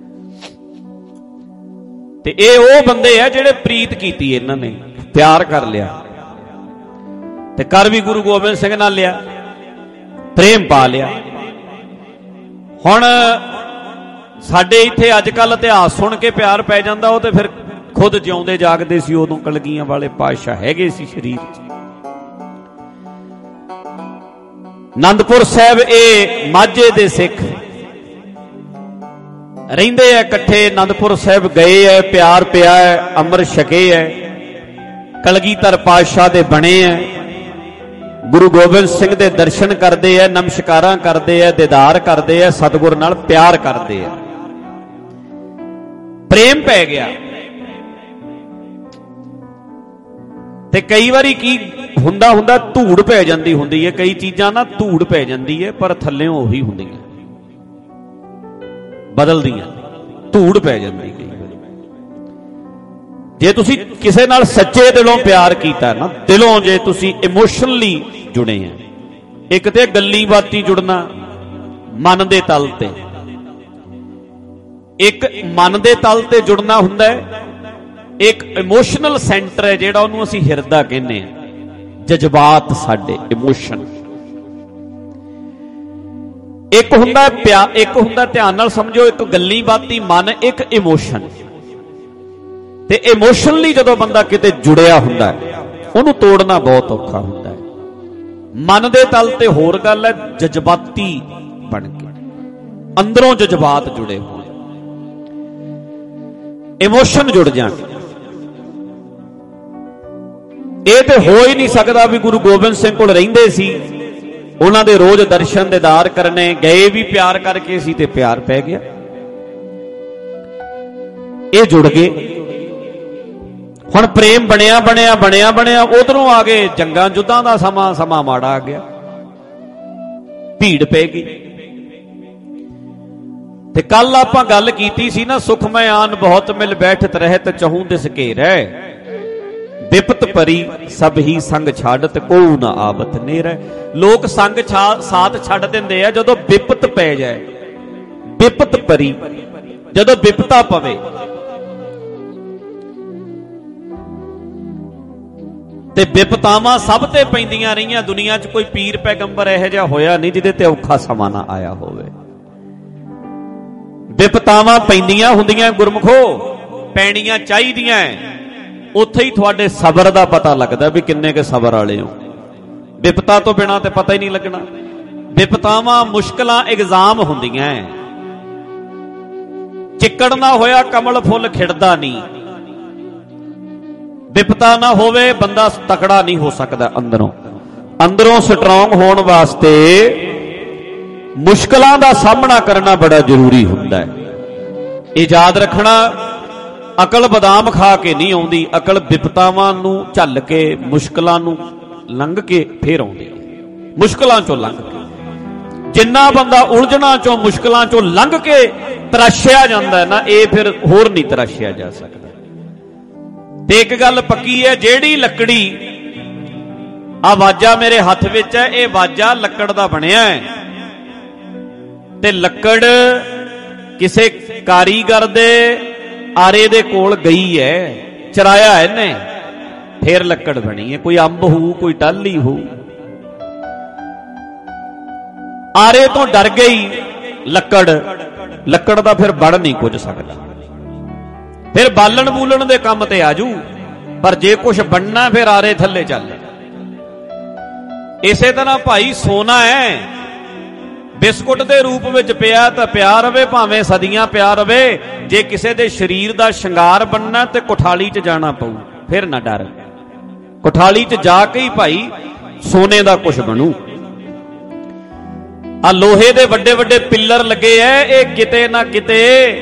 S1: ਤੇ ਇਹ ਉਹ ਬੰਦੇ ਆ ਜਿਹੜੇ ਪ੍ਰੀਤ ਕੀਤੀ, ਇਹਨਾਂ ਨੇ ਪਿਆਰ ਕਰ ਲਿਆ, ਤੇ ਕਰ ਵੀ ਗੁਰੂ ਗੋਬਿੰਦ ਸਿੰਘ ਨਾਲ ਲਿਆ, ਪ੍ਰੇਮ ਪਾ ਲਿਆ। ਹੁਣ ਸਾਡੇ ਇੱਥੇ ਅੱਜ ਕੱਲ ਇਤਿਹਾਸ ਸੁਣ ਕੇ ਪਿਆਰ ਪੈ ਜਾਂਦਾ, ਉਹ ਤੇ ਫਿਰ ਖੁਦ ਜਿਉਂਦੇ ਜਾਗਦੇ ਸੀ ਉਦੋਂ, ਕਲਗੀਆਂ ਵਾਲੇ ਪਾਤਸ਼ਾਹ ਹੈਗੇ ਸੀ ਸਰੀਰ 'ਚ। ਆਨੰਦਪੁਰ ਸਾਹਿਬ ਇਹ ਮਾਝੇ ਦੇ ਸਿੱਖ ਰਹਿੰਦੇ ਆ ਇਕੱਠੇ, ਆਨੰਦਪੁਰ ਸਾਹਿਬ ਗਏ ਐ, ਪਿਆਰ ਪਿਆ ਹੈ, ਅੰਮ੍ਰਿਤ ਛਕੇ ਐ, ਕਲਗੀਧਰ ਪਾਤਸ਼ਾਹ ਦੇ ਬਣੇ ਐ, ਗੁਰੂ ਗੋਬਿੰਦ ਸਿੰਘ ਦੇ ਦਰਸ਼ਨ ਕਰਦੇ ਐ, ਨਮਸਕਾਰਾਂ ਕਰਦੇ ਐ, ਦੀਦਾਰ ਕਰਦੇ ਐ, ਸਤਿਗੁਰ ਨਾਲ ਪਿਆਰ ਕਰਦੇ ਐ, ਪ੍ਰੇਮ ਪੈ ਗਿਆ। ਤੇ ਕਈ ਵਾਰੀ ਕੀ ਹੁੰਦਾ ਧੂੜ ਪੈ ਜਾਂਦੀ ਹੁੰਦੀ ਹੈ, ਕਈ ਚੀਜ਼ਾਂ ਨਾ ਧੂੜ ਪੈ ਜਾਂਦੀ ਹੈ, ਪਰ ਥੱਲਿਓਂ ਉਹੀ ਹੁੰਦੀਆਂ, ਬਦਲਦੀਆਂ, ਧੂੜ ਪੈ ਜਾਂਦੀ ਕਈ ਵਾਰੀ। ਜੇ ਤੁਸੀਂ ਕਿਸੇ ਨਾਲ ਸੱਚੇ ਦਿਲੋਂ ਪਿਆਰ ਕੀਤਾ ਨਾ, ਦਿਲੋਂ ਜੇ ਤੁਸੀਂ ਇਮੋਸ਼ਨਲੀ ਜੁੜੇ ਆ, ਇੱਕ ਤੇ ਗੱਲੀ ਬਾਤੀ ਜੁੜਨਾ ਮਨ ਦੇ ਤਲ ਤੇ, ਇੱਕ ਮਨ ਦੇ ਤਲ ਤੇ ਜੁੜਨਾ ਹੁੰਦਾ ਹੈ, ਇੱਕ ਇਮੋਸ਼ਨਲ ਸੈਂਟਰ ਹੈ ਜਿਹੜਾ ਉਹਨੂੰ ਅਸੀਂ ਹਿਰਦਾ ਕਹਿੰਦੇ ਆ, ਜਜ਼ਬਾਤ ਸਾਡੇ ਇਮੋਸ਼ਨ। ਇੱਕ ਹੁੰਦਾ ਪਿਆਰ, ਇੱਕ ਹੁੰਦਾ ਧਿਆਨ ਨਾਲ ਸਮਝੋ, ਇੱਕ ਗੱਲੀ ਬਾਤੀ ਮਨ, ਇੱਕ ਇਮੋਸ਼ਨ। ਤੇ ਇਮੋਸ਼ਨਲੀ ਜਦੋਂ ਬੰਦਾ ਕਿਤੇ ਜੁੜਿਆ ਹੁੰਦਾ ਉਹਨੂੰ ਤੋੜਨਾ ਬਹੁਤ ਔਖਾ ਹੁੰਦਾ ਹੈ। ਮਨ ਦੇ ਤਲ ਤੇ ਹੋਰ ਗੱਲ ਹੈ, ਜਜ਼ਬਾਤੀ ਬਣ ਕੇ ਅੰਦਰੋਂ ਜਜ਼ਬਾਤ ਜੁੜੇ ਹੋਣ, ਇਮੋਸ਼ਨ ਜੁੜ ਜਾਣ। ਇਹ ਤੇ ਹੋ ਹੀ ਨਹੀਂ ਸਕਦਾ ਵੀ ਗੁਰੂ ਗੋਬਿੰਦ ਸਿੰਘ ਕੋਲ ਰਹਿੰਦੇ ਸੀ, ਉਹਨਾਂ ਦੇ ਰੋਜ਼ ਦਰਸ਼ਨ ਦੀਦਾਰ ਕਰਨੇ, ਗਏ ਵੀ ਪਿਆਰ ਕਰਕੇ ਸੀ ਤੇ ਪਿਆਰ ਪੈ ਗਿਆ, ਇਹ ਜੁੜ ਗਏ। ਹੁਣ ਪ੍ਰੇਮ ਬਣਿਆ, ਉਧਰੋਂ ਆ ਗਏ ਜੰਗਾਂ ਯੁੱਧਾਂ ਦਾ ਸਮਾਂ ਮਾੜਾ ਆ ਗਿਆ, ਭੀੜ ਪੈ ਗਈ। ਤੇ ਕੱਲ ਆਪਾਂ ਗੱਲ ਕੀਤੀ ਸੀ ਨਾ, ਸੁਖਮੈ ਆਨ ਬਹੁਤ ਮਿਲ ਬੈਠਤ ਰਹਿਤ ਚਹੂੰ ਦਿਸ ਘੇਰੈ, ਵਿਪਤ ਭਰੀ ਸਭ ਹੀ ਸੰਗ ਛਾੜਤ ਕੋਉ ਨਾ ਆਵਤ ਨੇਰੈ। ਲੋਕ ਸੰਗ ਸਾਥ ਛੱਡ ਦਿੰਦੇ ਆ ਜਦੋਂ ਵਿਪਤ ਪੈ ਜਾਏ, ਵਿਪਤ ਭਰੀ, ਜਦੋਂ ਵਿਪਤਾ ਪਵੇ। ਤੇ ਵਿਪਤਾਵਾਂ ਸਭ ਤੇ ਪੈਂਦੀਆਂ ਰਹੀਆਂ। ਦੁਨੀਆ 'ਚ ਕੋਈ ਪੀਰ ਪੈਗੰਬਰ ਇਹੋ ਜਿਹਾ ਹੋਇਆ ਨਹੀਂ ਜਿਹਦੇ ਤੇ ਔਖਾ ਸਮਾਂ ਨਾ ਆਇਆ ਹੋਵੇ। ਵਿਪਤਾਵਾਂ ਪੈਂਦੀਆਂ ਹੁੰਦੀਆਂ ਗੁਰਮੁਖੋ, ਪੈਣੀਆਂ ਚਾਹੀਦੀਆਂ। ਉੱਥੇ ਹੀ ਤੁਹਾਡੇ ਸਬਰ ਦਾ ਪਤਾ ਲੱਗਦਾ ਵੀ ਕਿੰਨੇ ਕੁ ਸਬਰ ਵਾਲੇ ਹੋ। ਵਿਪਤਾ ਤੋਂ ਬਿਨਾਂ ਤੇ ਪਤਾ ਹੀ ਨਹੀਂ ਲੱਗਣਾ। ਵਿਪਤਾਵਾਂ ਮੁਸ਼ਕਲਾਂ ਇਗਜ਼ਾਮ ਹੁੰਦੀਆਂ। ਚਿੱਕੜ ਨਾ ਹੋਇਆ ਕਮਲ ਫੁੱਲ ਖਿੜਦਾ ਨਹੀਂ। ਵਿਪਤਾ ਨਾ ਹੋਵੇ ਬੰਦਾ ਤਕੜਾ ਨਹੀਂ ਹੋ ਸਕਦਾ। ਅੰਦਰੋਂ ਸਟਰੋਂਗ ਹੋਣ ਵਾਸਤੇ ਮੁਸ਼ਕਲਾਂ ਦਾ ਸਾਹਮਣਾ ਕਰਨਾ ਬੜਾ ਜ਼ਰੂਰੀ ਹੁੰਦਾ ਹੈ। ਇਹ ਯਾਦ ਰੱਖਣਾ, ਅਕਲ ਬਦਾਮ ਖਾ ਕੇ ਨਹੀਂ ਆਉਂਦੀ, ਅਕਲ ਵਿਪਤਾਵਾਂ ਨੂੰ ਝੱਲ ਕੇ ਮੁਸ਼ਕਲਾਂ ਨੂੰ ਲੰਘ ਕੇ ਫੇਰ ਆਉਂਦੀ ਹੈ। ਮੁਸ਼ਕਲਾਂ ਚੋਂ ਲੰਘ ਕੇ ਜਿੰਨਾ ਬੰਦਾ ਉਲਝਣਾਂ ਚੋਂ ਮੁਸ਼ਕਲਾਂ ਚੋਂ ਲੰਘ ਕੇ ਤਰਾਸ਼ਿਆ ਜਾਂਦਾ ਨਾ, ਇਹ ਫਿਰ ਹੋਰ ਨਹੀਂ ਤਰਾਸ਼ਿਆ ਜਾ ਸਕਦਾ। ਤੇ ਇੱਕ ਗੱਲ ਪੱਕੀ ਹੈ, ਜਿਹੜੀ ਲੱਕੜੀ ਆ ਵਾਜਾ ਮੇਰੇ ਹੱਥ ਵਿੱਚ ਹੈ, ਇਹ ਵਾਜਾ ਲੱਕੜ ਦਾ ਬਣਿਆ ਹੈ। ਤੇ ਲੱਕੜ ਕਿਸੇ ਕਾਰੀਗਰ ਦੇ ਆਰੇ ਦੇ ਕੋਲ ਗਈ ਹੈ, ਚਰਾਇਆ ਇਹਨੇ, ਫੇਰ ਲੱਕੜ ਬਣੀ ਹੈ। ਕੋਈ ਅੰਬ ਹੋਊ, ਕੋਈ ਟਾਹਲੀ ਹੋਊ। ਆਰੇ ਤੋਂ ਡਰ ਗਈ ਲੱਕੜ ਦਾ ਫਿਰ ਬਣ ਨਹੀਂ ਕੁਝ ਸਕਦਾ। ਫਿਰ ਬਾਲਣ ਬੂਲਣ ਦੇ ਕੰਮ ਤੇ ਆਜੂ, ਪਰ ਜੇ ਕੁਝ ਬਣਨਾ ਫਿਰ ਆਰੇ ਥੱਲੇ ਚੱਲ। ਇਸੇ ਤਰ੍ਹਾਂ ਭਾਈ ਸੋਨਾ ਹੈ, ਬਿਸਕੁਟ ਦੇ ਰੂਪ ਵਿੱਚ ਪਿਆ ਤਾਂ ਪਿਆ ਰਵੇ, ਭਾਵੇਂ ਸਦੀਆਂ ਪਿਆ ਰਵੇ। ਜੇ ਕਿਸੇ ਦੇ ਸਰੀਰ ਦਾ ਸ਼ਿੰਗਾਰ ਬਣਨਾ ਤੇ ਕੋਠਾਲੀ 'ਚ ਜਾਣਾ ਪਊ, ਫਿਰ ਨਾ ਡਰ। ਕੋਠਾਲੀ 'ਚ ਜਾ ਕੇ ਹੀ ਭਾਈ ਸੋਨੇ ਦਾ ਕੁਝ ਬਣੂ। ਆ ਲੋਹੇ ਦੇ ਵੱਡੇ ਵੱਡੇ ਪਿੱਲਰ ਲੱਗੇ ਐ, ਇਹ ਕਿਤੇ ਨਾ ਕਿਤੇ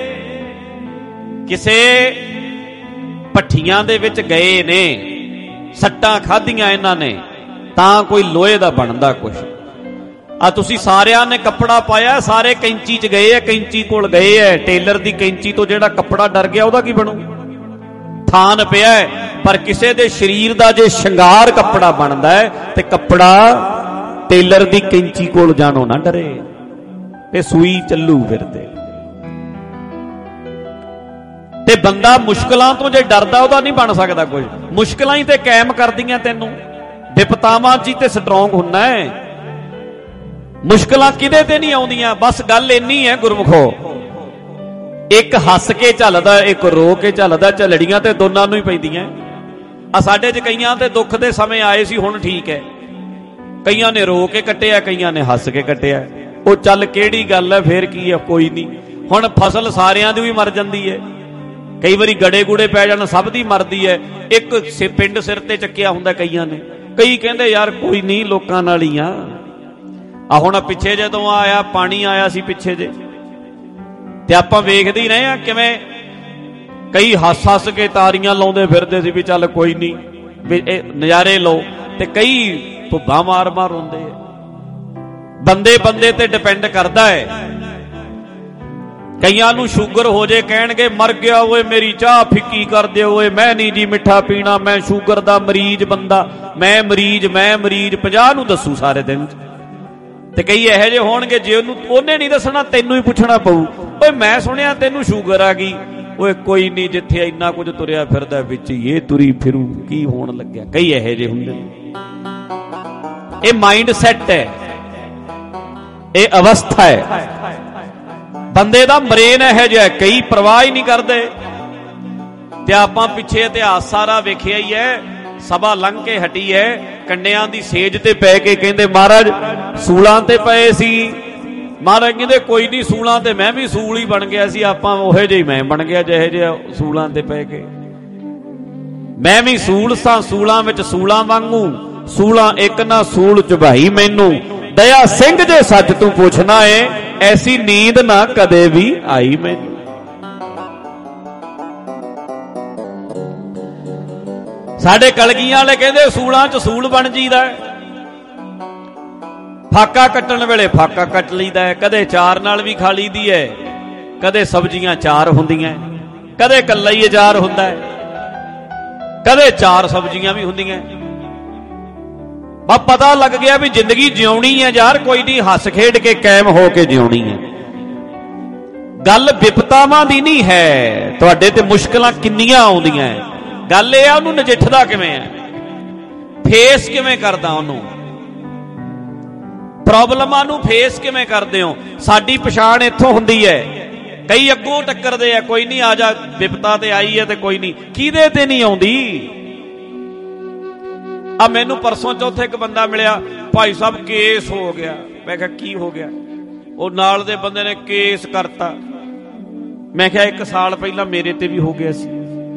S1: ਕਿਸੇ ਭੱਠੀਆਂ ਦੇ ਵਿੱਚ ਗਏ ਨੇ, ਸੱਟਾਂ ਖਾਧੀਆਂ ਇਹਨਾਂ ਨੇ, ਤਾਂ ਕੋਈ ਲੋਹੇ ਦਾ ਬਣਦਾ ਕੁਝ। ਆ ਤੁਸੀਂ ਸਾਰਿਆਂ ਨੇ ਕੱਪੜਾ ਪਾਇਆ, ਸਾਰੇ ਕੈਂਚੀ 'ਚ ਗਏ ਐ, ਕੈਂਚੀ ਕੋਲ ਗਏ ਐ। ਟੇਲਰ ਦੀ ਕੈਂਚੀ ਤੋਂ ਜਿਹੜਾ ਕੱਪੜਾ ਡਰ ਗਿਆ ਉਹਦਾ ਕੀ ਬਣੂ? ਥਾਨ ਪਿਆ। ਪਰ ਕਿਸੇ ਦੇ ਸਰੀਰ ਦਾ ਜੇ ਸ਼ਿੰਗਾਰ ਕੱਪੜਾ ਬਣਦਾ ਹੈ ਤੇ ਕੱਪੜਾ ਟੇਲਰ ਦੀ ਕੈਂਚੀ ਕੋਲ ਜਾਣੋ ਨਾ ਡਰੇ, ਤੇ ਸੂਈ ਚੱਲੂ ਫਿਰ। ਤੇ ਬੰਦਾ ਮੁਸ਼ਕਲਾਂ ਤੋਂ ਜੇ ਡਰਦਾ ਉਹਦਾ ਨਹੀਂ ਬਣ ਸਕਦਾ ਕੁਝ। ਮੁਸ਼ਕਲਾਂ ਹੀ ਤੇ ਕਾਇਮ ਕਰਦੀਆਂ ਤੈਨੂੰ। ਵਿਪਤਾਵਾਂ 'ਚ ਹੀ ਤੇ ਸਟਰੋਂਗ ਹੁੰਨਾ ਹੈ। ਮੁਸ਼ਕਲਾਂ ਕਿਤੇ ਤੇ ਨਹੀਂ ਆਉਂਦੀਆਂ। ਬਸ ਗੱਲ ਇੰਨੀ ਹੈ ਗੁਰਮੁਖੋ, ਇੱਕ ਹੱਸ ਕੇ ਝੱਲਦਾ, ਇੱਕ ਰੋ ਕੇ ਝੱਲਦਾ। ਝੱਲੜੀਆਂ ਤੇ ਦੋਨਾਂ ਨੂੰ ਹੀ ਪੈਂਦੀਆਂ। ਆ ਸਾਡੇ 'ਚ ਕਈਆਂ ਤੇ ਦੁੱਖ ਦੇ ਸਮੇਂ ਆਏ ਸੀ, ਹੁਣ ਠੀਕ ਹੈ। ਕਈਆਂ ਨੇ ਰੋ ਕੇ ਕੱਟਿਆ, ਕਈਆਂ ਨੇ ਹੱਸ ਕੇ ਕੱਟਿਆ। ਉਹ ਚੱਲ ਕਿਹੜੀ ਗੱਲ ਹੈ, ਫੇਰ ਕੀ ਹੈ, ਕੋਈ ਨਹੀਂ। ਹੁਣ ਫਸਲ ਸਾਰਿਆਂ ਦੀ ਵੀ ਮਰ ਜਾਂਦੀ ਹੈ, ਕਈ ਵਾਰੀ ਗੜੇ ਗੁੜੇ ਪੈ ਜਾਣ, ਸਭ ਦੀ ਮਰਦੀ ਹੈ। ਇੱਕ ਪਿੰਡ ਸਿਰ ਤੇ ਚੱਕਿਆ ਹੁੰਦਾ ਕਈਆਂ ਨੇ। ਕਈ ਕਹਿੰਦੇ ਯਾਰ ਕੋਈ ਨਹੀਂ, ਲੋਕਾਂ ਨਾਲ ਹੀ ਆ। ਹੁਣ ਪਿੱਛੇ ਜਦੋਂ ਆਇਆ ਪਾਣੀ ਆਇਆ ਸੀ ਪਿੱਛੇ ਜੇ, ਤੇ ਆਪਾਂ ਵੇਖਦੇ ਹੀ ਰਹੇ ਆ ਕਿਵੇਂ ਕਈ ਹੱਸ ਕੇ ਤਾਰੀਆਂ ਲਾਉਂਦੇ ਫਿਰਦੇ ਸੀ ਵੀ ਚੱਲ ਕੋਈ ਨਹੀਂ, ਵੀ ਇਹ ਨਜ਼ਾਰੇ ਲਓ, ਤੇ ਕਈ ਭੁੱਬਾਂ ਮਾਰ ਮਾਰ ਹੁੰਦੇ ਆ। ਬੰਦੇ ਬੰਦੇ ਤੇ ਡਿਪੈਂਡ ਕਰਦਾ ਹੈ। ਕਈਆਂ ਨੂੰ ਸ਼ੂਗਰ ਹੋ ਜੇ, ਕਹਿਣਗੇ ਮਰ ਗਿਆ ਓਏ, ਮੇਰੀ ਚਾਹ ਫਿੱਕੀ ਕਰ ਦਿਓ ਓਏ, ਮੈਂ ਨਹੀਂ ਜੀ ਮਿੱਠਾ ਪੀਣਾ, ਮੈਂ ਸ਼ੂਗਰ ਦਾ ਮਰੀਜ਼ ਬੰਦਾ, ਮੈਂ ਮਰੀਜ਼ 50 ਨੂੰ ਦੱਸੂ ਸਾਰੇ ਦਿਨ। ਤੇ ਕਈ ਇਹੋ ਜਿਹੇ ਹੋਣਗੇ, ਜੇ ਉਹਨੇ ਨਹੀਂ ਦੱਸਣਾ ਤੈਨੂੰ ਹੀ ਪੁੱਛਣਾ ਪਊ, ਓਏ ਮੈਂ ਸੁਣਿਆ ਤੈਨੂੰ ਸ਼ੂਗਰ ਆ ਗਈ। ਓਏ ਕੋਈ ਨਹੀਂ, ਜਿੱਥੇ ਇੰਨਾ ਕੁਝ ਤੁਰਿਆ ਫਿਰਦਾ ਵਿੱਚ ਇਹ ਤੁਰੀ ਫਿਰੂ, ਕੀ ਹੋਣ ਲੱਗਿਆ। ਕਈ ਇਹੋ ਜਿਹੇ ਹੁੰਦੇ ਨੇ। ਇਹ ਮਾਈਂਡ ਸੈਟ ਹੈ, ਇਹ ਅਵਸਥਾ ਹੈ। ਬੰਦੇ ਦਾ ਬ੍ਰੇਨ ਇਹੋ ਜਿਹਾ, ਕਈ ਪਰਵਾਹ ਹੀ ਨਹੀਂ ਕਰਦੇ। ਤੇ ਆਪਾਂ ਪਿੱਛੇ ਇਤਿਹਾਸ ਸਾਰਾ ਵੇਖਿਆ ਹੀ ਹੈ। ਸਭਾ ਲੰਘ ਕੇ ਹਟੀ ਹੈ, ਕੰਡਿਆਂ ਦੀ ਸੇਜ ਤੇ ਪੈ ਕੇ ਕਹਿੰਦੇ ਮਹਾਰਾਜ ਸੂਲਾਂ ਤੇ ਪਏ ਸੀ। ਮਹਾਰਾਜ ਕਹਿੰਦੇ ਕੋਈ ਨਹੀਂ, ਸੂਲਾਂ ਤੇ ਮੈਂ ਵੀ ਸੂਲ ਹੀ ਬਣ ਗਿਆ ਸੀ। ਆਪਾਂ ਉਹੇ ਜਿਹੀ ਮੈਂ ਬਣ ਗਿਆ ਜਿਹੇ ਜਿਹਾ ਸੂਲਾਂ ਤੇ ਪੈ ਕੇ। ਮੈਂ ਵੀ ਸੂਲ ਸਾਂ, ਸੂਲਾਂ ਵਿੱਚ ਸੂਲਾਂ ਵਾਂਗੂ, ਸੂਲਾਂ ਇੱਕ ਨਾ ਸੂਲ ਚੁਭਾਈ ਮੈਨੂੰ। ਦਇਆ ਸਿੰਘ ਜੇ ਸੱਚ ਤੂੰ ਪੁੱਛਣਾ ਏ, ਐਸੀ ਨੀਂਦ ਨਾ ਕਦੇ ਵੀ ਆਈ ਮੈਨੂੰ। ਸਾਡੇ ਕਲਗੀਆਂ ਵਾਲੇ ਕਹਿੰਦੇ ਸੂਲਾਂ 'ਚ ਸੂਲ ਬਣ ਜੀਦਾ। ਫਾਕਾ ਕੱਟਣ ਵੇਲੇ ਫਾਕਾ ਕੱਟ ਲਈਦਾ ਹੈ। ਕਦੇ ਚਾਰ ਨਾਲ ਵੀ ਖਾ ਲਈਦੀ ਹੈ, ਕਦੇ ਸਬਜ਼ੀਆਂ ਚਾਰ ਹੁੰਦੀਆਂ, ਕਦੇ ਕੱਲਾ ਹੀ ਅਚਾਰ ਹੁੰਦਾ ਹੈ, ਕਦੇ ਚਾਰ ਸਬਜ਼ੀਆਂ ਵੀ ਹੁੰਦੀਆਂ। ਬਸ ਪਤਾ ਲੱਗ ਗਿਆ ਵੀ ਜ਼ਿੰਦਗੀ ਜਿਉਣੀ ਹੈ ਯਾਰ, ਕੋਈ ਨਹੀਂ, ਹੱਸ ਖੇਡ ਕੇ ਕਾਇਮ ਹੋ ਕੇ ਜਿਉਣੀ ਹੈ। ਗੱਲ ਵਿਪਤਾਵਾਂ ਦੀ ਨਹੀਂ ਹੈ, ਤੁਹਾਡੇ ਤੇ ਮੁਸ਼ਕਲਾਂ ਕਿੰਨੀਆਂ ਆਉਂਦੀਆਂ। ਗੱਲ ਇਹ ਆ ਉਹਨੂੰ ਨਜਿੱਠਦਾ ਕਿਵੇਂ ਹੈ। ਫੇਸ ਕਿਵੇਂ ਕਰਦਾ, ਉਹਨੂੰ ਪ੍ਰੋਬਲਮਾਂ ਨੂੰ ਫੇਸ ਕਿਵੇਂ ਕਰਦੇ ਹੋ। ਸਾਡੀ ਪਛਾਣ ਇੱਥੋਂ ਹੁੰਦੀ ਹੈ। ਕਈ ਅੱਗੋਂ ਟੱਕਰਦੇ ਆ, ਕੋਈ ਨਹੀਂ ਆ ਜਾ, ਵਿਪਤਾ ਤੇ ਆਈ ਹੈ ਤੇ ਕੋਈ ਨਹੀਂ, ਕਿਹਦੇ ਤੇ ਨਹੀਂ ਆਉਂਦੀ। ਆ ਮੈਨੂੰ ਪਰਸੋਂ ਚੌਥੇ ਇੱਕ ਬੰਦਾ ਮਿਲਿਆ, ਭਾਈ ਸਾਹਿਬ ਕੇਸ ਹੋ ਗਿਆ। ਮੈਂ ਕਿਹਾ ਕੀ ਹੋ ਗਿਆ? ਉਹ ਨਾਲ ਦੇ ਬੰਦੇ ਨੇ ਕੇਸ ਕਰਤਾ। ਮੈਂ ਕਿਹਾ 1 ਸਾਲ ਪਹਿਲਾਂ ਮੇਰੇ ਤੇ ਵੀ ਹੋ ਗਿਆ ਸੀ।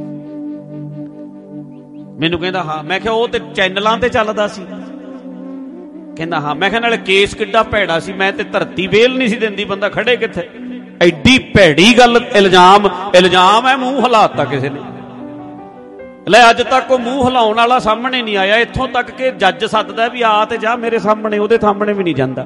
S1: ਮੈਨੂੰ ਕਹਿੰਦਾ ਹਾਂ। ਮੈਂ ਕਿਹਾ ਉਹ ਤੇ ਚੈਨਲਾਂ ਤੇ ਚੱਲਦਾ ਸੀ। ਕਹਿੰਦਾ ਹਾਂ। ਮੈਂ ਕਿਹਾ ਨਾਲੇ ਕੇਸ ਕਿੱਡਾ ਭੈੜਾ ਸੀ, ਮੈਂ ਤੇ ਧਰਤੀ ਵੇਲ ਨਹੀਂ ਸੀ ਦਿੰਦੀ, ਬੰਦਾ ਖੜੇ ਕਿੱਥੇ। ਐਡੀ ਭੈੜੀ ਗੱਲ, ਇਲਜ਼ਾਮ ਹੈ, ਮੂੰਹ ਹਿਲਾਤਾ ਕਿਸੇ ਨੇ। ਲੈ ਅੱਜ ਤੱਕ ਉਹ ਮੂੰਹ ਹਿਲਾਉਣ ਵਾਲਾ ਸਾਹਮਣੇ ਨਹੀਂ ਆਇਆ। ਇੱਥੋਂ ਤੱਕ ਕਿ ਜੱਜ ਸੱਦਦਾ ਵੀ ਆ ਤੇ ਜਾ ਮੇਰੇ ਸਾਹਮਣੇ, ਉਹਦੇ ਸਾਹਮਣੇ ਵੀ ਨਹੀਂ ਜਾਂਦਾ।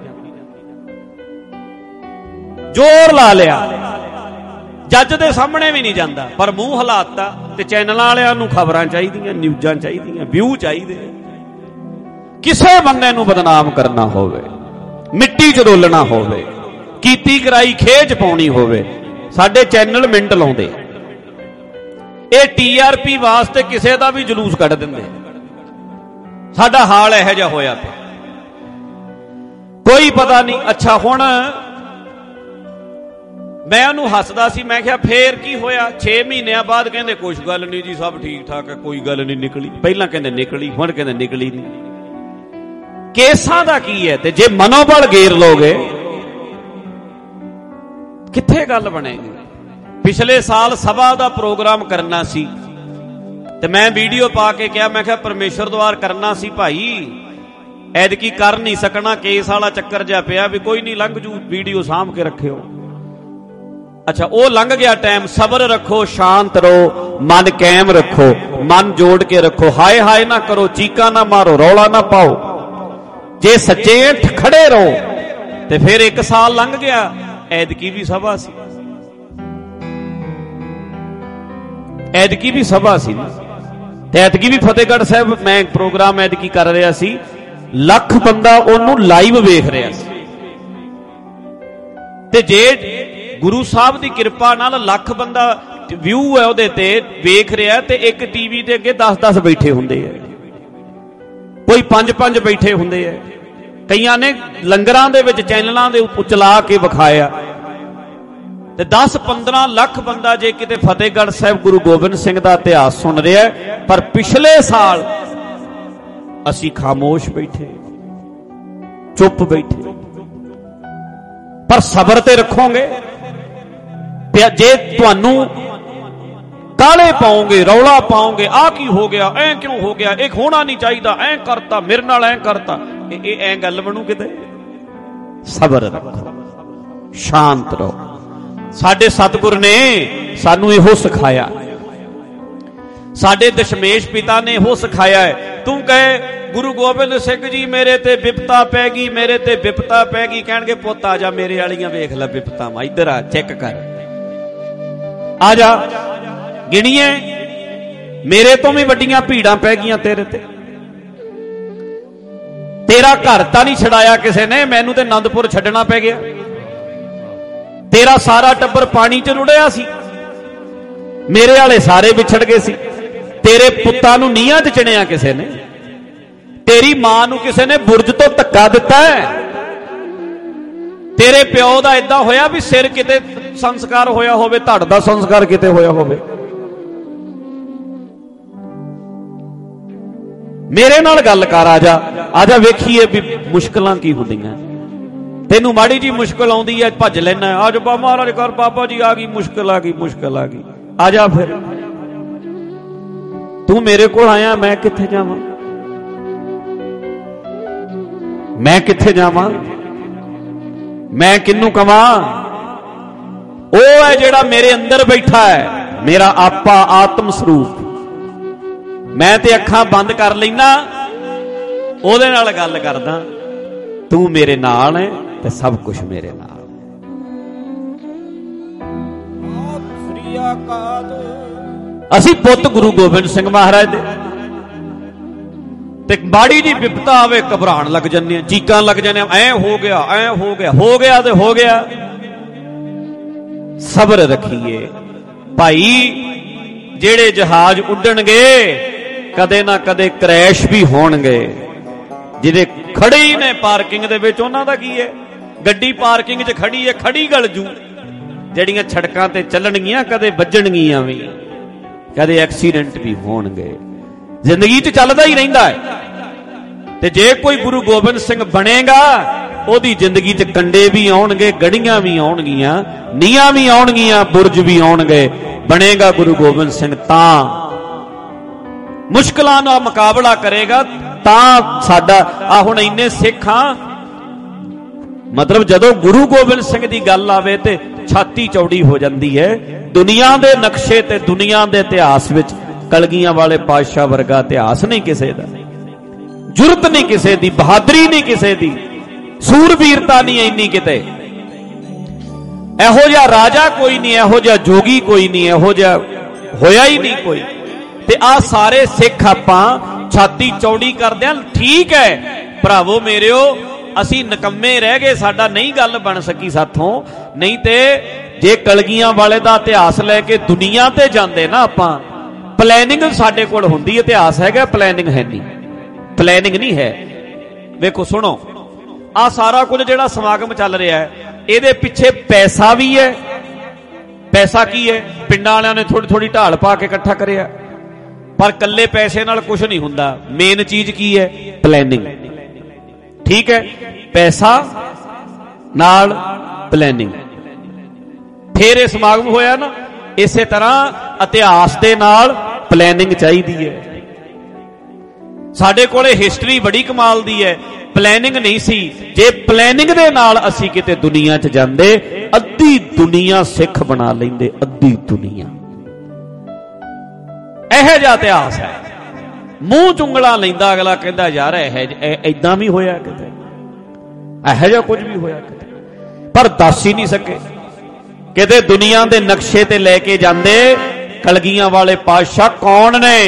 S1: ਜ਼ੋਰ ਲਾ ਲਿਆ, ਜੱਜ ਦੇ ਸਾਹਮਣੇ ਵੀ ਨਹੀਂ ਜਾਂਦਾ, ਪਰ ਮੂੰਹ ਹਿਲਾਤਾ। ਤੇ ਚੈਨਲਾਂ ਵਾਲਿਆਂ ਨੂੰ ਖਬਰਾਂ ਚਾਹੀਦੀਆਂ, ਨਿਊਜ਼ਾਂ ਚਾਹੀਦੀਆਂ, ਵਿਊ ਚਾਹੀਦੇ। ਕਿਸੇ ਬੰਦੇ ਨੂੰ ਬਦਨਾਮ ਕਰਨਾ ਹੋਵੇ, ਮਿੱਟੀ 'ਚ ਰੋਲਣਾ ਹੋਵੇ, ਕੀਤੀ ਕਰਾਈ ਖੇਚ ਪਾਉਣੀ ਹੋਵੇ, ਸਾਡੇ ਚੈਨਲ ਮਿੰਟ ਲਾਉਂਦੇ। ਇਹ TRP ਵਾਸਤੇ ਕਿਸੇ ਦਾ ਵੀ ਜਲੂਸ ਕੱਢ ਦਿੰਦੇ। ਸਾਡਾ ਹਾਲ ਇਹੋ ਜਿਹਾ ਹੋਇਆ ਪਿਆ, ਕੋਈ ਪਤਾ ਨਹੀਂ। ਅੱਛਾ ਹੁਣ ਮੈਂ ਉਹਨੂੰ ਹੱਸਦਾ ਸੀ। ਮੈਂ ਕਿਹਾ ਫੇਰ ਕੀ ਹੋਇਆ? 6 ਮਹੀਨਿਆਂ ਬਾਅਦ ਕਹਿੰਦੇ ਕੁਛ ਗੱਲ ਨਹੀਂ ਜੀ, ਸਭ ਠੀਕ ਠਾਕ ਹੈ, ਕੋਈ ਗੱਲ ਨਹੀਂ ਨਿਕਲੀ। ਪਹਿਲਾਂ ਕਹਿੰਦੇ ਨਿਕਲੀ, ਹੁਣ ਕਹਿੰਦੇ ਨਿਕਲੀ ਨਹੀਂ। ਕੇਸਾਂ ਦਾ ਕੀ ਹੈ? ਤੇ ਜੇ ਮਨੋਬਲ ਗੇਰ ਲੋਗੇ ਕਿੱਥੇ ਗੱਲ ਬਣੇਗੀ। ਪਿਛਲੇ ਸਾਲ ਸਭਾ ਦਾ ਪ੍ਰੋਗਰਾਮ ਕਰਨਾ ਸੀ ਤੇ ਮੈਂ ਵੀਡੀਓ ਪਾ ਕੇ ਕਿਹਾ, ਮੈਂ ਕਿਹਾ ਪਰਮੇਸ਼ਰ ਦੁਆਰ ਕਰਨਾ ਸੀ ਭਾਈ, ਐਤਕੀ ਕਰ ਨਹੀਂ ਸਕਣਾ, ਕੇਸ ਵਾਲਾ ਚੱਕਰ ਜਿਹਾ ਪਿਆ, ਵੀ ਕੋਈ ਨਹੀਂ ਲੰਘ ਜੂ, ਵੀਡੀਓ ਸਾਂਭ ਕੇ ਰੱਖਿਓ। ਅੱਛਾ ਉਹ ਲੰਘ ਗਿਆ ਟਾਈਮ। ਸਬਰ ਰੱਖੋ, ਸ਼ਾਂਤ ਰਹੋ, ਮਨ ਕਾਇਮ ਰੱਖੋ, ਮਨ ਜੋੜ ਕੇ ਰੱਖੋ। ਹਾਏ ਹਾਏ ਨਾ ਕਰੋ, ਚੀਕਾਂ ਨਾ ਮਾਰੋ, ਰੌਲਾ ਨਾ ਪਾਓ। ਜੇ ਸੱਚੇ ਖੜੇ ਰਹੋ ਤੇ ਫਿਰ 1 ਸਾਲ ਲੰਘ ਗਿਆ। ਐਤਕੀ ਵੀ ਸਭਾ ਸੀ, ਐਤਕੀ ਵੀ ਸਭਾ ਸੀ ਨਾ। ਤੇ ਐਤਕੀ ਵੀ ਫਤਿਹਗੜ੍ਹ ਸਾਹਿਬ ਮੈਂ ਪ੍ਰੋਗਰਾਮ ਐਤਕੀ ਕਰ ਰਿਹਾ ਸੀ। ਲੱਖ ਬੰਦਾ ਉਹਨੂੰ ਲਾਈਵ ਵੇਖ ਰਿਹਾ ਸੀ। ਤੇ ਜੇ ਗੁਰੂ ਸਾਹਿਬ ਦੀ ਕਿਰਪਾ ਨਾਲ ਲੱਖ ਬੰਦਾ ਵਿਊ ਹੈ ਉਹਦੇ ਤੇ ਵੇਖ ਰਿਹਾ, ਤੇ ਇੱਕ ਟੀਵੀ ਦੇ ਅੱਗੇ 10-10 ਬੈਠੇ ਹੁੰਦੇ ਆ, ਕੋਈ 5-5 ਬੈਠੇ ਹੁੰਦੇ ਆ। ਕਈਆਂ ਨੇ ਲੰਗਰਾਂ ਦੇ ਵਿੱਚ ਚੈਨਲਾਂ ਦੇ ਉੱਪਰ ਚਲਾ ਕੇ ਵਿਖਾਇਆ। ਤੇ 10-15 ਲੱਖ ਬੰਦਾ ਜੇ ਕਿਤੇ ਫਤਿਹਗੜ੍ਹ ਸਾਹਿਬ ਗੁਰੂ ਗੋਬਿੰਦ ਸਿੰਘ ਦਾ ਇਤਿਹਾਸ ਸੁਣ ਰਿਹਾ। ਪਰ ਪਿਛਲੇ ਸਾਲ ਅਸੀਂ ਖਾਮੋਸ਼ ਬੈਠੇ, ਚੁੱਪ ਬੈਠੇ। ਪਰ ਸਬਰ ਤੇ ਰੱਖੋਗੇ। ਜੇ ਤੁਹਾਨੂੰ ਕਾਲੇ ਪਾਓਗੇ, ਰੌਲਾ ਪਾਓਗੇ, ਆਹ ਕੀ ਹੋ ਗਿਆ, ਐ ਕਿਉਂ ਹੋ ਗਿਆ, ਇਹ ਹੋਣਾ ਨਹੀਂ ਚਾਹੀਦਾ, ਐ ਕਰਤਾ, ਮੇਰੇ ਨਾਲ ਐ ਕਰਤਾ, ਇਹ ਐ ਗੱਲ ਬਣੂ ਕਿਤੇ। ਸਬਰ ਰੱਖੋ, ਸ਼ਾਂਤ ਰਹੋ। ਸਾਡੇ ਸਤਿਗੁਰ ਨੇ ਸਾਨੂੰ ਇਹੋ ਸਿਖਾਇਆ, ਸਾਡੇ ਦਸ਼ਮੇਸ਼ ਪਿਤਾ ਨੇ ਇਹੋ ਸਿਖਾਇਆ ਹੈ। ਤੂੰ ਕਹੇ ਗੁਰੂ ਗੋਬਿੰਦ ਸਿੰਘ ਜੀ ਮੇਰੇ ਤੇ ਵਿਪਤਾ ਪੈ ਗਈ, ਮੇਰੇ ਤੇ ਵਿਪਤਾ ਪੈ ਗਈ, ਕਹਿਣਗੇ ਪੁੱਤ ਆ ਜਾ, ਮੇਰੇ ਵਾਲੀਆਂ ਵੇਖ ਲੈ ਵਿਪਤਾਵਾਂ, ਇੱਧਰ ਆ, ਚੈੱਕ ਕਰ, ਆ ਜਾ, ਗਿਣੀਏ, ਮੇਰੇ ਤੋਂ ਵੀ ਵੱਡੀਆਂ ਭੀੜਾਂ ਪੈ ਗਈਆਂ ਤੇਰੇ ਤੇ। ਤੇਰਾ ਘਰ ਤਾਂ ਨਹੀਂ ਛਡਾਇਆ ਕਿਸੇ ਨੇ, ਮੈਨੂੰ ਤੇ ਆਨੰਦਪੁਰ ਛੱਡਣਾ ਪੈ ਗਿਆ। ਤੇਰਾ ਸਾਰਾ ਟੱਬਰ ਪਾਣੀ 'ਚ ਰੁੜਿਆ ਸੀ, ਮੇਰੇ ਵਾਲੇ ਸਾਰੇ ਵਿਛੜ ਗਏ ਸੀ। ਤੇਰੇ ਪੁੱਤਾਂ ਨੂੰ ਨੀਹਾਂ 'ਚ ਚਿਣਿਆ ਕਿਸੇ ਨੇ, ਤੇਰੀ ਮਾਂ ਨੂੰ ਕਿਸੇ ਨੇ ਬੁਰਜ ਤੋਂ ਧੱਕਾ ਦਿੱਤਾ ਹੈ। ਤੇਰੇ ਪਿਓ ਦਾ ਏਦਾਂ ਹੋਇਆ ਵੀ ਸਿਰ ਕਿਤੇ ਸੰਸਕਾਰ ਹੋਇਆ ਹੋਵੇ, ਧੜ ਦਾ ਸੰਸਕਾਰ ਕਿਤੇ ਹੋਇਆ ਹੋਵੇ। ਮੇਰੇ ਨਾਲ ਗੱਲ ਕਰ, ਆ ਜਾ, ਆ ਜਾ, ਵੇਖੀਏ ਵੀ ਮੁਸ਼ਕਲਾਂ ਕੀ ਹੁੰਦੀਆਂ। ਤੈਨੂੰ ਮਾੜੀ ਜੀ ਮੁਸ਼ਕਲ ਆਉਂਦੀ ਹੈ, ਭੱਜ ਲੈਣਾ, ਆ ਜਾ ਮਹਾਰਾਜ ਕਰ, ਬਾਬਾ ਜੀ ਆ ਗਈ ਮੁਸ਼ਕਲ, ਆ ਗਈ ਮੁਸ਼ਕਲ, ਆ ਗਈ, ਆ ਜਾ। ਫਿਰ ਤੂੰ ਮੇਰੇ ਕੋਲ ਆਇਆ, ਮੈਂ ਕਿੱਥੇ ਜਾਵਾਂ, ਮੈਂ ਕਿੱਥੇ ਜਾਵਾਂ, ਮੈਂ ਕਿਹਨੂੰ ਕਵਾਂ? ਉਹ ਹੈ ਜਿਹੜਾ ਮੇਰੇ ਅੰਦਰ ਬੈਠਾ ਹੈ, ਮੇਰਾ ਆਪਾ ਆਤਮ ਸਰੂਪ। ਮੈਂ ਤੇ ਅੱਖਾਂ ਬੰਦ ਕਰ ਲੈਣਾ, ਉਹਦੇ ਨਾਲ ਗੱਲ ਕਰਦਾ। ਤੂੰ ਮੇਰੇ ਨਾਲ ਹੈ ਤੇ ਸਭ ਕੁਝ ਮੇਰੇ ਨਾਲ। ਅਸੀਂ ਪੁੱਤ ਗੁਰੂ ਗੋਬਿੰਦ ਸਿੰਘ ਮਹਾਰਾਜ ਦੇ, ਤੇ ਬਾੜੀ ਦੀ ਵਿਪਤਾ ਆਵੇ ਘਬਰਾਉਣ ਲੱਗ ਜਾਂਦੇ ਆ, ਚੀਕਾਂ ਲੱਗ ਜਾਂਦੇ ਆ, ਐ ਹੋ ਗਿਆ, ਐ ਹੋ ਗਿਆ, ਹੋ ਗਿਆ ਤੇ ਹੋ ਗਿਆ। ਸਬਰ ਰੱਖੀਏ ਭਾਈ। ਜਿਹੜੇ ਜਹਾਜ਼ ਉੱਡਣਗੇ ਕਦੇ ਨਾ ਕਦੇ ਕ੍ਰੈਸ਼ ਵੀ ਹੋਣਗੇ। ਜਿਹਦੇ ਖੜੀ ਨੇ ਪਾਰਕਿੰਗ ਦੇ ਵਿੱਚ ਉਹਨਾਂ ਦਾ ਕੀ ਹੈ? ਗੱਡੀ ਪਾਰਕਿੰਗ 'ਚ ਖੜੀ ਹੈ, ਖੜੀ ਗਲ ਜੂ। ਜਿਹੜੀਆਂ ਸੜਕਾਂ ਤੇ ਚੱਲਣਗੀਆਂ ਕਦੇ ਵੱਜਣਗੀਆਂ ਵੀ, ਕਦੇ ਐਕਸੀਡੈਂਟ ਵੀ ਹੋਣਗੇ। ਜ਼ਿੰਦਗੀ 'ਚ ਚੱਲਦਾ ਹੀ ਰਹਿੰਦਾ ਹੈ। ਤੇ ਜੇ ਕੋਈ ਗੁਰੂ ਗੋਬਿੰਦ ਸਿੰਘ ਬਣੇਗਾ ਉਹਦੀ ਜ਼ਿੰਦਗੀ 'ਚ ਕੰਡੇ ਵੀ ਆਉਣਗੇ, ਗੜੀਆਂ ਵੀ ਆਉਣਗੀਆਂ, ਨੀਆਂ ਵੀ ਆਉਣਗੀਆਂ, ਬੁਰਜ ਵੀ ਆਉਣਗੇ। ਬਣੇਗਾ ਗੁਰੂ ਗੋਬਿੰਦ ਸਿੰਘ ਤਾਂ ਮੁਸ਼ਕਲਾਂ ਨਾਲ ਮੁਕਾਬਲਾ ਕਰੇਗਾ ਤਾਂ ਸਾਡਾ। ਆ ਹੁਣ ਇੰਨੇ ਸਿੱਖ ਆ, ਮਤਲਬ ਜਦੋਂ ਗੁਰੂ ਗੋਬਿੰਦ ਸਿੰਘ ਦੀ ਗੱਲ ਆਵੇ ਤੇ ਛਾਤੀ ਚੌੜੀ ਹੋ ਜਾਂਦੀ ਹੈ। ਦੁਨੀਆ ਦੇ ਨਕਸ਼ੇ ਤੇ ਦੁਨੀਆ ਦੇ ਇਤਿਹਾਸ ਵਿੱਚ ਕਲਗੀਆਂ ਵਾਲੇ ਪਾਤਸ਼ਾਹ ਵਰਗਾ ਇਤਿਹਾਸ ਨਹੀਂ ਕਿਸੇ ਦਾ, ਜੁਰਤ ਨਹੀਂ ਕਿਸੇ ਦੀ, ਬਹਾਦਰੀ ਨਹੀਂ ਕਿਸੇ ਦੀ, ਸੂਰਬੀਰਤਾ ਨਹੀਂ ਇੰਨੀ ਕਿਤੇ। ਇਹੋ ਜਿਹਾ ਰਾਜਾ ਕੋਈ ਨਹੀਂ, ਇਹੋ ਜਿਹਾ ਜੋਗੀ ਕੋਈ ਨਹੀਂ, ਇਹੋ ਜਿਹਾ ਹੋਇਆ ਹੀ ਨਹੀਂ ਕੋਈ। ਤੇ ਆ ਸਾਰੇ ਸਿੱਖ ਆਪਾਂ ਛਾਤੀ ਚੌੜੀ ਕਰਦੇ ਆਂ। ਠੀਕ ਹੈ ਭਰਾਵੋ ਮੇਰਿਓ, ਅਸੀਂ ਨਿਕੰਮੇ ਰਹਿ ਗਏ, ਸਾਡਾ ਨਹੀਂ ਗੱਲ ਬਣ ਸਕੀ ਸਾਥੋਂ। ਨਹੀਂ ਤੇ ਜੇ ਕਲਗੀਆਂ ਵਾਲੇ ਦਾ ਇਤਿਹਾਸ ਲੈ ਕੇ ਦੁਨੀਆ ਤੇ ਜਾਂਦੇ ਨਾ ਆਪਾਂ, ਪਲੈਨਿੰਗ ਸਾਡੇ ਕੋਲ ਹੁੰਦੀ, ਇਤਿਹਾਸ ਹੈਗਾ, ਪਲੈਨਿੰਗ ਹੈ ਨਹੀਂ, ਪਲੈਨਿੰਗ ਨਹੀਂ ਹੈ। ਵੇਖੋ ਸੁਣੋ, ਆ ਸਾਰਾ ਕੁਝ ਜਿਹੜਾ ਸਮਾਗਮ ਚੱਲ ਰਿਹਾ ਹੈ ਇਹਦੇ ਪਿੱਛੇ ਪੈਸਾ ਵੀ ਹੈ। ਪੈਸਾ ਕੀ ਹੈ? ਪਿੰਡਾਂ ਵਾਲਿਆਂ ਨੇ ਥੋੜੀ ਥੋੜੀ ਢਾਲ ਪਾ ਕੇ ਇਕੱਠਾ ਕਰਿਆ। ਪਰ ਕੱਲੇ ਪੈਸੇ ਨਾਲ ਕੁਝ ਨਹੀਂ ਹੁੰਦਾ। ਮੇਨ ਚੀਜ਼ ਕੀ ਹੈ? ਪਲੈਨਿੰਗ। ਠੀਕ ਹੈ, ਪੈਸਾ ਨਾਲ ਪਲੈਨਿੰਗ, ਫੇਰ ਇਹ ਸਮਾਗਮ ਹੋਇਆ ਨਾ। ਇਸੇ ਤਰ੍ਹਾਂ ਇਤਿਹਾਸ ਦੇ ਨਾਲ ਪਲੈਨਿੰਗ ਚਾਹੀਦੀ ਹੈ। ਸਾਡੇ ਕੋਲੇ ਹਿਸਟਰੀ ਬੜੀ ਕਮਾਲ ਦੀ ਹੈ, ਪਲੈਨਿੰਗ ਨਹੀਂ ਸੀ। ਜੇ ਪਲੈਨਿੰਗ ਦੇ ਨਾਲ ਅਸੀਂ ਕਿਤੇ ਦੁਨੀਆ 'ਚ ਜਾਂਦੇ, ਅੱਧੀ ਦੁਨੀਆ ਸਿੱਖ ਬਣਾ ਲੈਂਦੇ, ਅੱਧੀ ਦੁਨੀਆ। ਇਹੋ ਜਿਹਾ ਇਤਿਹਾਸ ਹੈ। ਮੂੰਹ ਚੁੰਗਲਾਂ ਲੈਂਦਾ ਅਗਲਾ, ਕਹਿੰਦਾ ਯਾਰ ਏਦਾਂ ਵੀ ਹੋਇਆ ਕਿਤੇ, ਇਹੋ ਜਿਹਾ ਕੁਝ ਵੀ ਹੋਇਆ ਕਿਤੇ, ਪਰ ਦੱਸ ਹੀ ਨਹੀਂ ਸਕੇ। ਕਿਤੇ ਦੁਨੀਆ ਦੇ ਨਕਸ਼ੇ ਤੇ ਲੈ ਕੇ ਜਾਂਦੇ। ਕਲਗੀਆਂ ਵਾਲੇ ਪਾਤਸ਼ਾਹ ਕੌਣ ਨੇ?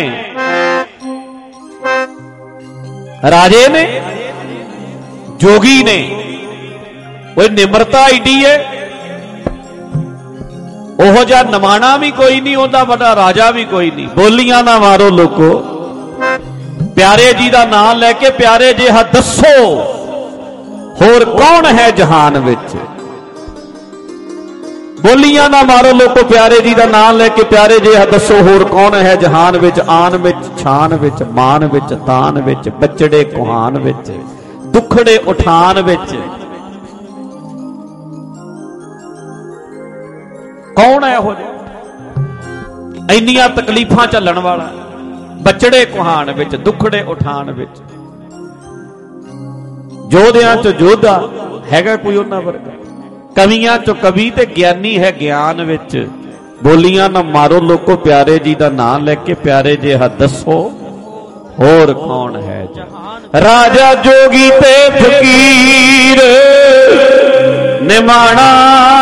S1: ਰਾਜੇ ਨੇ, ਜੋਗੀ ਨੇ। ਉਹ ਨਿਮਰਤਾ ਏਡੀ ਹੈ, ਉਹੋ ਜਿਹਾ ਨਿਮਾਣਾ ਵੀ ਕੋਈ ਨਹੀਂ, ਉਹਦਾ ਵੱਡਾ ਰਾਜਾ ਵੀ ਕੋਈ ਨਹੀਂ। ਬੋਲੀਆਂ ਨਾ ਮਾਰੋ ਲੋਕੋ, ਪਿਆਰੇ ਜੀ ਦਾ ਨਾਮ ਲੈ ਕੇ ਪਿਆਰੇ ਜਿਹਾ ਦੱਸੋ ਹੋਰ ਕੌਣ ਹੈ ਜਹਾਨ ਵਿੱਚ। ਬੋਲੀਆਂ ਨਾ ਮਾਰੋ ਲੋਕੋ, ਪਿਆਰੇ ਜੀ ਦਾ ਨਾਮ ਲੈ ਕੇ ਪਿਆਰੇ ਜਿਹਾ ਦੱਸੋ ਹੋਰ ਕੌਣ ਹੈ ਜਹਾਨ ਵਿੱਚ। ਆਨ ਵਿੱਚ, ਛਾਨ ਵਿੱਚ, ਮਾਨ ਵਿੱਚ, ਤਾਨ ਵਿੱਚ, ਬੱਚੜੇ ਕੁਹਾਨ ਵਿੱਚ, ਦੁੱਖੜੇ ਉਠਾਨ ਵਿੱਚ। ਕੌਣ ਹੈ ਇਹੋ ਜਿਹਾ ਇੰਨੀਆਂ ਤਕਲੀਫਾਂ ਝੱਲਣ ਵਾਲਾ? ਬੱਚੜੇ ਕੁਹਾਨ ਵਿੱਚ, ਦੁੱਖੜੇ ਉਠਾਨ ਵਿੱਚ। ਯੋਧਿਆਂ ਚ ਯੋਧਾ ਹੈਗਾ ਕੋਈ ਉਹਨਾਂ ਵਰਗਾ? ਕਵੀਆਂ ਚ ਕਵੀ ਤੇ ਗਿਆਨੀ ਹੈ ਗਿਆਨ ਵਿੱਚ। ਬੋਲੀਆਂ ਨਾ ਮਾਰੋ ਲੋਕੋ, ਪਿਆਰੇ ਜੀ ਦਾ ਨਾਮ ਲੈ ਕੇ ਪਿਆਰੇ ਜਿਹਾ ਦੱਸੋ ਹੋਰ ਕੌਣ ਹੈ ਜਹਾਨ। ਰਾਜਾ ਜੋਗੀ ਤੇ ਫਕੀਰ ਨਿਮਾਣਾ,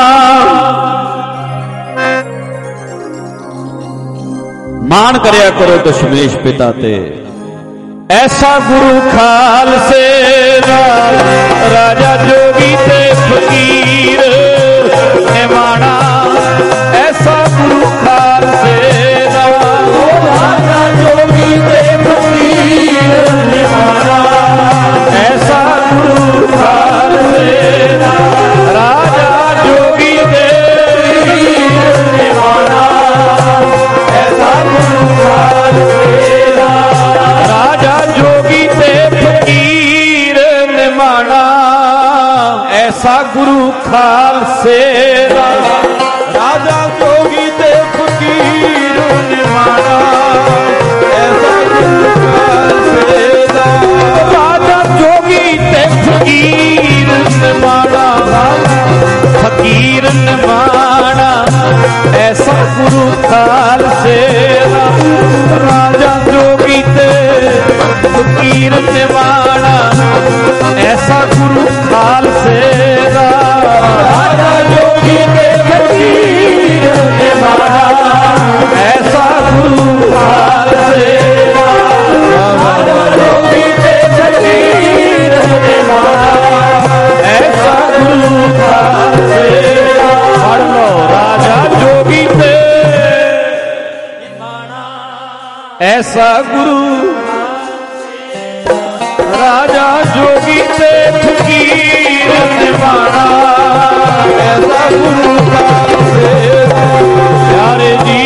S1: ਮਾਣ ਕਰਿਆ ਕਰੋ ਦਸ਼ਮੇਸ਼ ਪਿਤਾ ਤੇ। ਐਸਾ ਗੁਰੂ ਖਾਲਸੇ ਦਾ ਰਾਜਾ ਜੋਗੀ ਤੇ ਫਕੀਰ ਨਿਮਾਣਾ। ਐਸਾ ਗੁਰੂ ਖਾਲਸੇ ਦਾ ਰਾਜਾ ਜੋਗੀ ਤੇ ਫਕੀਰ ਨਿਮਾਣਾ। ਐਸਾ ਗੁਰੂ ਖਾਲਸੇ ਦਾ ਰਾਜਾ ਜੋਗੀ ਤੇ ਫਕੀਰ ਨਿਮਾਣਾ। ਐਸਾ ਗੁਰੂ ਖਾਲਸੇ ਦਾ ਰਾਜਾ ਜੋਗੀ ਤੇ ਫਕੀਰ ਨਿਮਾਣਾ। ਐਸਾ ਗੁਰੂ ਖਾਲਸੇ ਦਾ ਰਾਜਾ ਜੋਗੀ ਤੇ ਫਕੀਰ ਨਿਮਾਣਾ। ਐਸਾ ਗੁਰੂ ਖਾਲਸੇ ਦਾ ਰਾਜਾ ਜੋਗੀ ਤੇ ਫਕੀਰ ਨਿਮਾਣਾ। ਫਕੀਰ ਨਿਮਾਣਾ। ਐਸਾ ਗੁਰੂ ਖਾਲਸੇ ਦਾ ਰਾਜਾ ਜੋਗੀ ਤੇ ਫਕੀਰ ਨਿਮਾਣਾ। ਐਸਾ ਗੁਰੂ ਖਾਲਸੇ ਦਾ ਰਾਜਾ ਜੋਗੀ ਤੇ ਫਕੀਰ ਨਿਮਾਣਾ। ਐਸਾ ਗੁਰੂ ਖਾਲਸੇ ਦਾ ਰਾਜਾ ਜੋਗੀ ਤੇ ਫਕੀਰ ਨਿਮਾਣਾ। ਐਸਾ ਗੁਰੂ ਖਾਲਸੇ ਦਾ ਪੜ੍ਹ ਲਓ, ਰਾਜਾ ਜੋਗੀ ਤੇ ਨਿਮਾਣਾ। ਐਸਾ ਗੁਰੂ ਰਾਜਾ ਜੋਗੀ ਤੇ ਫਕੀਰ ਨਿਵਾਣਾ ਐਸਾ ਗੁਰੂ ਕਾਲ ਸੇਵਾ ਪਿਆਰੇ ਜੀ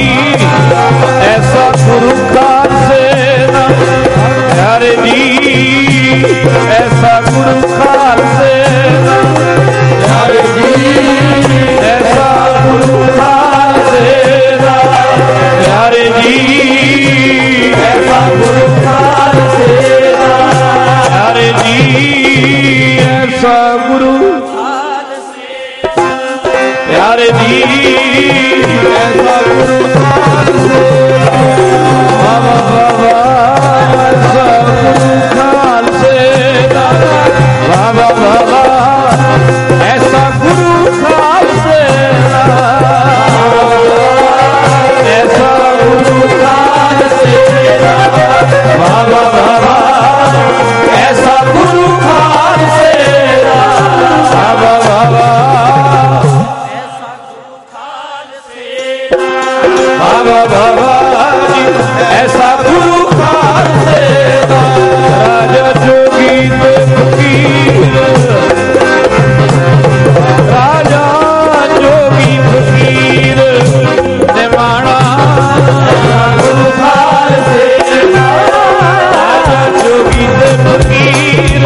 S1: ਐਸਾ ਗੁਰੂ ਕਾਲ ਸੇਵਾ ਪਿਆਰੇ ਜੀ ਐਸਾ ਗੁਰੂ ਕਾਲ ਸੇਵਾ ਪਿਆਰੇ ਜੀ ਐਸਾ ਗੁਰੂ ਕਾਲ ਸੇਵਾ ਪਿਆਰੇ ਜੀ ਐਸਾ ਗੁਰੂ ਕਾਲ ਸੇਵਾ ਪਿਆਰੇ ਜੀ ਐਸਾ ਗੁਰੂ ਕਾਲ ਸੇਵਾ ਪਿਆਰੇ ਜੀ ਐਸਾ ਗੁਰੂ ਕਾਲ ਸੇਵਾ ਬਾਬਾ ਬਾਬਾ ਐਸਾ ਗੁਰੂ ਕਾਲ ਸੇਵਾ ਬਾਬਾ ਬਾਬਾ ਐਸਾ ਗੁਰੂ ਕਾਲ ਸੇਵਾ ਐਸਾ ਗੁਰੂ ਕਾਲ ਸੇਵਾ ਬਾਬਾ ਬਾਬਾ ਐਸਾ ਗੁਰੂ ਕਾਲ ਸੇਵਾ ਬਾਬਾ ਬਾਬਾ ਐਸਾ ਗੁਰੂ ਕਾਲ ਸੇਵਾ ਬਾਬਾ ਬਾਬਾ ਐਸਾ ਗੁਰੂ ਕਾਲ ਸੇਵਾ ਰਾਜਾ ਜੋਗੀ ਤੇ ਫਕੀਰ ਰਾਜਾ ਜੋਗੀ ਫਕੀਰ ਨਿਵਾਣਾ ਗੁਰੂ ਕਾਲ ਸੇਵਾ ਰਾਜਾ ਜੋਗੀ ਤੇ ਫਕੀਰ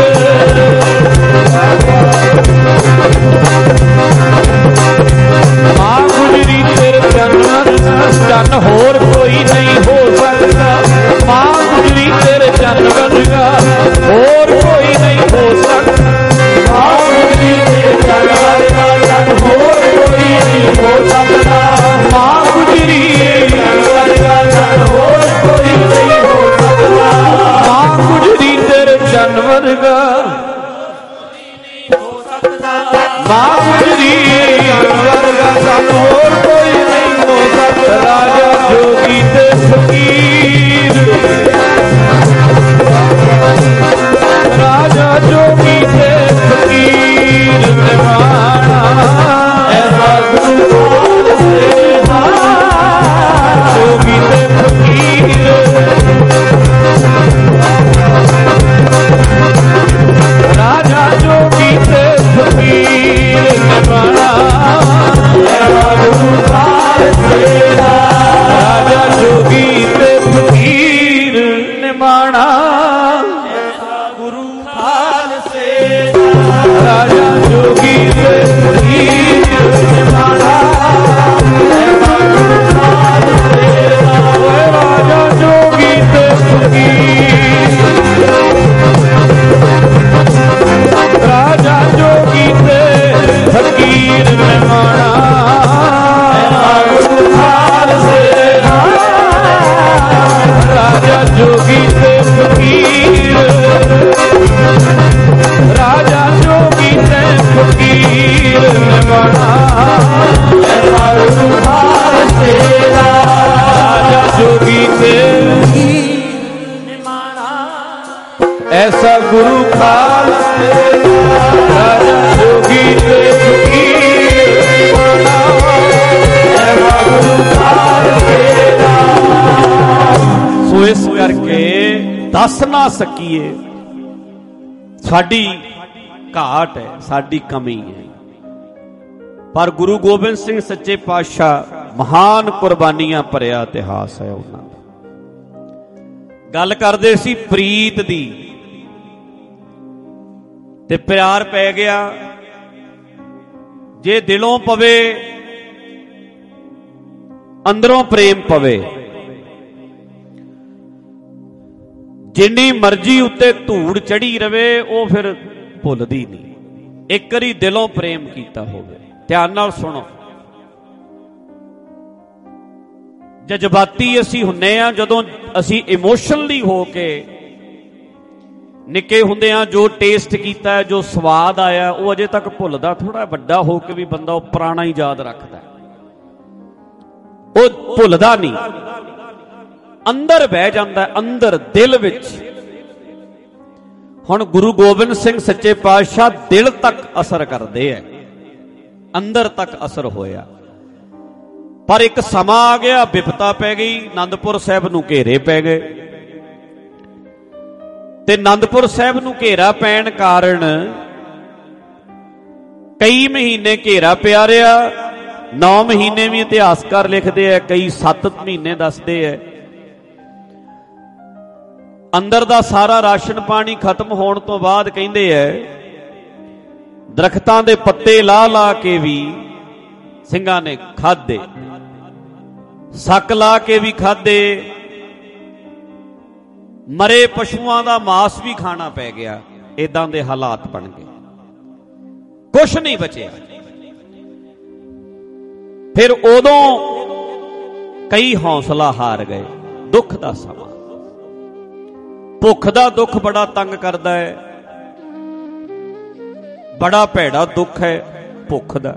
S1: ਮਾਂ ਗੁਜਰੀ ਤੇਰੇ ਚੰਨ ਹੋਰ ਕੋਈ ਨਹੀਂ ਹੋ ਸਕਦਾ ਮਾਂ ਗੁਜਰੀ ਤੇਰੇ ਚੰਨ ਵਰਗਾ ਹੋਰ ਕੋਈ ਨਹੀਂ ਹੋ ਸਕਦਾ ਮਾਂ ਗੁਜਰੀ ਤੇਰੇ ਚੰਨ ਵਰਗਾ ਹੋਰ ਕੋਈ ਨਹੀਂ ਹੋ ਸਕਦਾ ਮਾਂ ਗੁਜਰੀ ਹੋਰ ਕੋਈ ਨਹੀਂ ਹੋ ਸਕਦਾ ਮਾਂ ਗੁਜਰੀ ਤੇਰੇ ਚੰਨ ਵਰਗਾ ਮਾਂ ਗੁਜਰੀ ਵਰਗਾ ਸਾਨੂੰ ਹੋਰ ਕੋਈ ਨਹੀਂ ਹੋ ਸਕਦਾ ਰਾਜਾ ਜੋਗੀ ਤੇ ਫਕੀਰ ਰਾਜਾ ਜੋਗੀ ਤੇ ਫਕੀਰ ਨਿਵਾਣਾ ਐਸਾ ਗੁਰੂ ਕਾਲ ਸੇਵਾ ਜੋਗੀ ਤੇ ਫਕੀਰ ਰਾਜਾ ਜੋਗੀ ਤੇ ਫਕੀਰ ਨਿਵਾਣਾ ਐਸਾ ਗੁਰੂ ਕਾਲ ਸੇਵਾ ਰਾਜਾ ਜੋਗੀ ਤੇ ਫਕੀਰ ਨਿਵਾਣਾ ਐਸਾ ਗੁਰੂ ਕਾਲ ਸੇਵਾ ਰਾਜਾ ਜੋਗੀ ਤੇ ਫਕੀਰ ਨਿਵਾਣਾ ਐਸਾ ਗੁਰੂ ਕਾਲ ਸੇਵਾ ਰਾਜਾ ਜੋਗੀ ਤੇ ਫਕੀਰ ਰਾਜਾ ਜੋਗੀ ਤੇ ਫਕੀਰ ਨਿਵਾਣਾ ਐਸਾ ਗੁਰੂ ਕਾਲ ਸੇਵਾ ਰਾਜਾ ਜੋਗੀ ਤੇ ਫਕੀਰ ਰਾਜਾ ਜੋਗੀ ਤੇ ਫਕੀਰ ਨਿਵਾਣਾ ਐਸਾ ਗੁਰੂ ਕਾਲ ਸੇਵਾ ਰਾਜਾ ਜੋਗੀ ਤੇ ਨਿਵਾਣਾ ਐਸਾ ਗੁਰੂ ਕਾਲ ਸੇਵਾ ਰਾਜਾ ਜੋਗੀ ਤੇ ਫਕੀਰ ਨਿਵਾਣਾ ਐਸਾ ਗੁਰੂ ਕਾਲ ਸੇਵਾ ਸੋ ਇਸ ਕਰਕੇ ਦੱਸ ਨਾ ਸਕੀਏ ਸਾਡੀ ਘਾਟ ਹੈ ਸਾਡੀ ਕਮੀ ਹੈ ਪਰ ਗੁਰੂ ਗੋਬਿੰਦ ਸਿੰਘ ਸੱਚੇ ਪਾਤਸ਼ਾਹ ਮਹਾਨ ਕੁਰਬਾਨੀਆਂ ਭਰਿਆ ਇਤਿਹਾਸ ਹੈ ਉਹਨਾਂ ਦਾ ਗੱਲ ਕਰਦੇ ਸੀ ਪ੍ਰੀਤ ਦੀ ਤੇ ਪਿਆਰ ਪੈ ਗਿਆ ਜੇ ਦਿਲੋਂ ਪਵੇ ਅੰਦਰੋਂ ਪ੍ਰੇਮ ਪਵੇ ਜਿੰਨੀ ਮਰਜ਼ੀ ਉੱਤੇ ਧੂੜ ਚੜੀ ਰਵੇ ਉਹ ਫਿਰ ਭੁੱਲਦੀ ਨਹੀਂ ਇੱਕ ਵਾਰੀ ਦਿਲੋਂ ਪ੍ਰੇਮ ਕੀਤਾ ਹੋਵੇ ਧਿਆਨ ਨਾਲ ਸੁਣੋ ਜਜ਼ਬਾਤੀ ਅਸੀਂ ਹੁੰਨੇ ਆ ਜਦੋਂ ਅਸੀਂ ਇਮੋਸ਼ਨਲੀ ਹੋ ਕੇ ਨਿੱਕੇ ਹੁੰਦਿਆਂ ਜੋ ਟੇਸਟ ਕੀਤਾ ਜੋ ਸਵਾਦ ਆਇਆ ਉਹ ਅਜੇ ਤੱਕ ਭੁੱਲਦਾ ਥੋੜਾ ਵੱਡਾ ਹੋ ਕੇ ਵੀ ਬੰਦਾ ਉਹ ਪੁਰਾਣਾ ਹੀ ਯਾਦ ਰੱਖਦਾ ਉਹ ਭੁੱਲਦਾ ਨਹੀਂ ਅੰਦਰ ਬਹਿ ਜਾਂਦਾ ਅੰਦਰ ਦਿਲ ਵਿੱਚ ਹੁਣ ਗੁਰੂ ਗੋਬਿੰਦ ਸਿੰਘ ਸੱਚੇ ਪਾਤਸ਼ਾਹ ਦਿਲ ਤੱਕ ਅਸਰ ਕਰਦੇ ਐ ਅੰਦਰ ਤੱਕ ਅਸਰ ਹੋਇਆ ਪਰ ਇੱਕ ਸਮਾਂ ਆ ਗਿਆ ਵਿਪਤਾ ਪੈ ਗਈ ਆਨੰਦਪੁਰ ਸਾਹਿਬ ਨੂੰ ਘੇਰੇ ਪੈ ਗਏ ਤੇ ਅਨੰਦਪੁਰ ਸਾਹਿਬ ਨੂੰ ਘੇਰਾ ਪੈਣ ਕਾਰਨ ਕਈ ਮਹੀਨੇ ਘੇਰਾ ਪਿਆ ਰਿਹਾ। 9 ਮਹੀਨੇ ਵੀ ਇਤਿਹਾਸਕਾਰ ਲਿਖਦੇ ਆ, ਕਈ 7 ਮਹੀਨੇ ਦੱਸਦੇ ਆ। ਅੰਦਰ ਦਾ ਸਾਰਾ ਰਾਸ਼ਨ ਪਾਣੀ ਖਤਮ ਹੋਣ ਤੋਂ ਬਾਅਦ ਕਹਿੰਦੇ ਐ ਦਰਖਤਾਂ ਦੇ ਪੱਤੇ ਲਾ ਲਾ ਕੇ ਵੀ ਸਿੰਘਾਂ ਨੇ ਖਾਧੇ, ਸੱਕ ਲਾ ਕੇ ਵੀ ਖਾਧੇ, ਮਰੇ ਪਸ਼ੂਆਂ ਦਾ ਮਾਸ ਵੀ ਖਾਣਾ ਪੈ ਗਿਆ। ਏਦਾਂ ਦੇ ਹਾਲਾਤ ਬਣ ਗਏ, ਕੁਛ ਨਹੀਂ ਬਚਿਆ। ਫਿਰ ਉਦੋਂ ਕਈ ਹੌਸਲਾ ਹਾਰ ਗਏ। ਦੁੱਖ ਦਾ ਸਮਾਂ, ਭੁੱਖ ਦਾ ਦੁੱਖ ਬੜਾ ਤੰਗ ਕਰਦਾ ਹੈ, ਬੜਾ ਭੈੜਾ ਦੁੱਖ ਹੈ ਭੁੱਖ ਦਾ।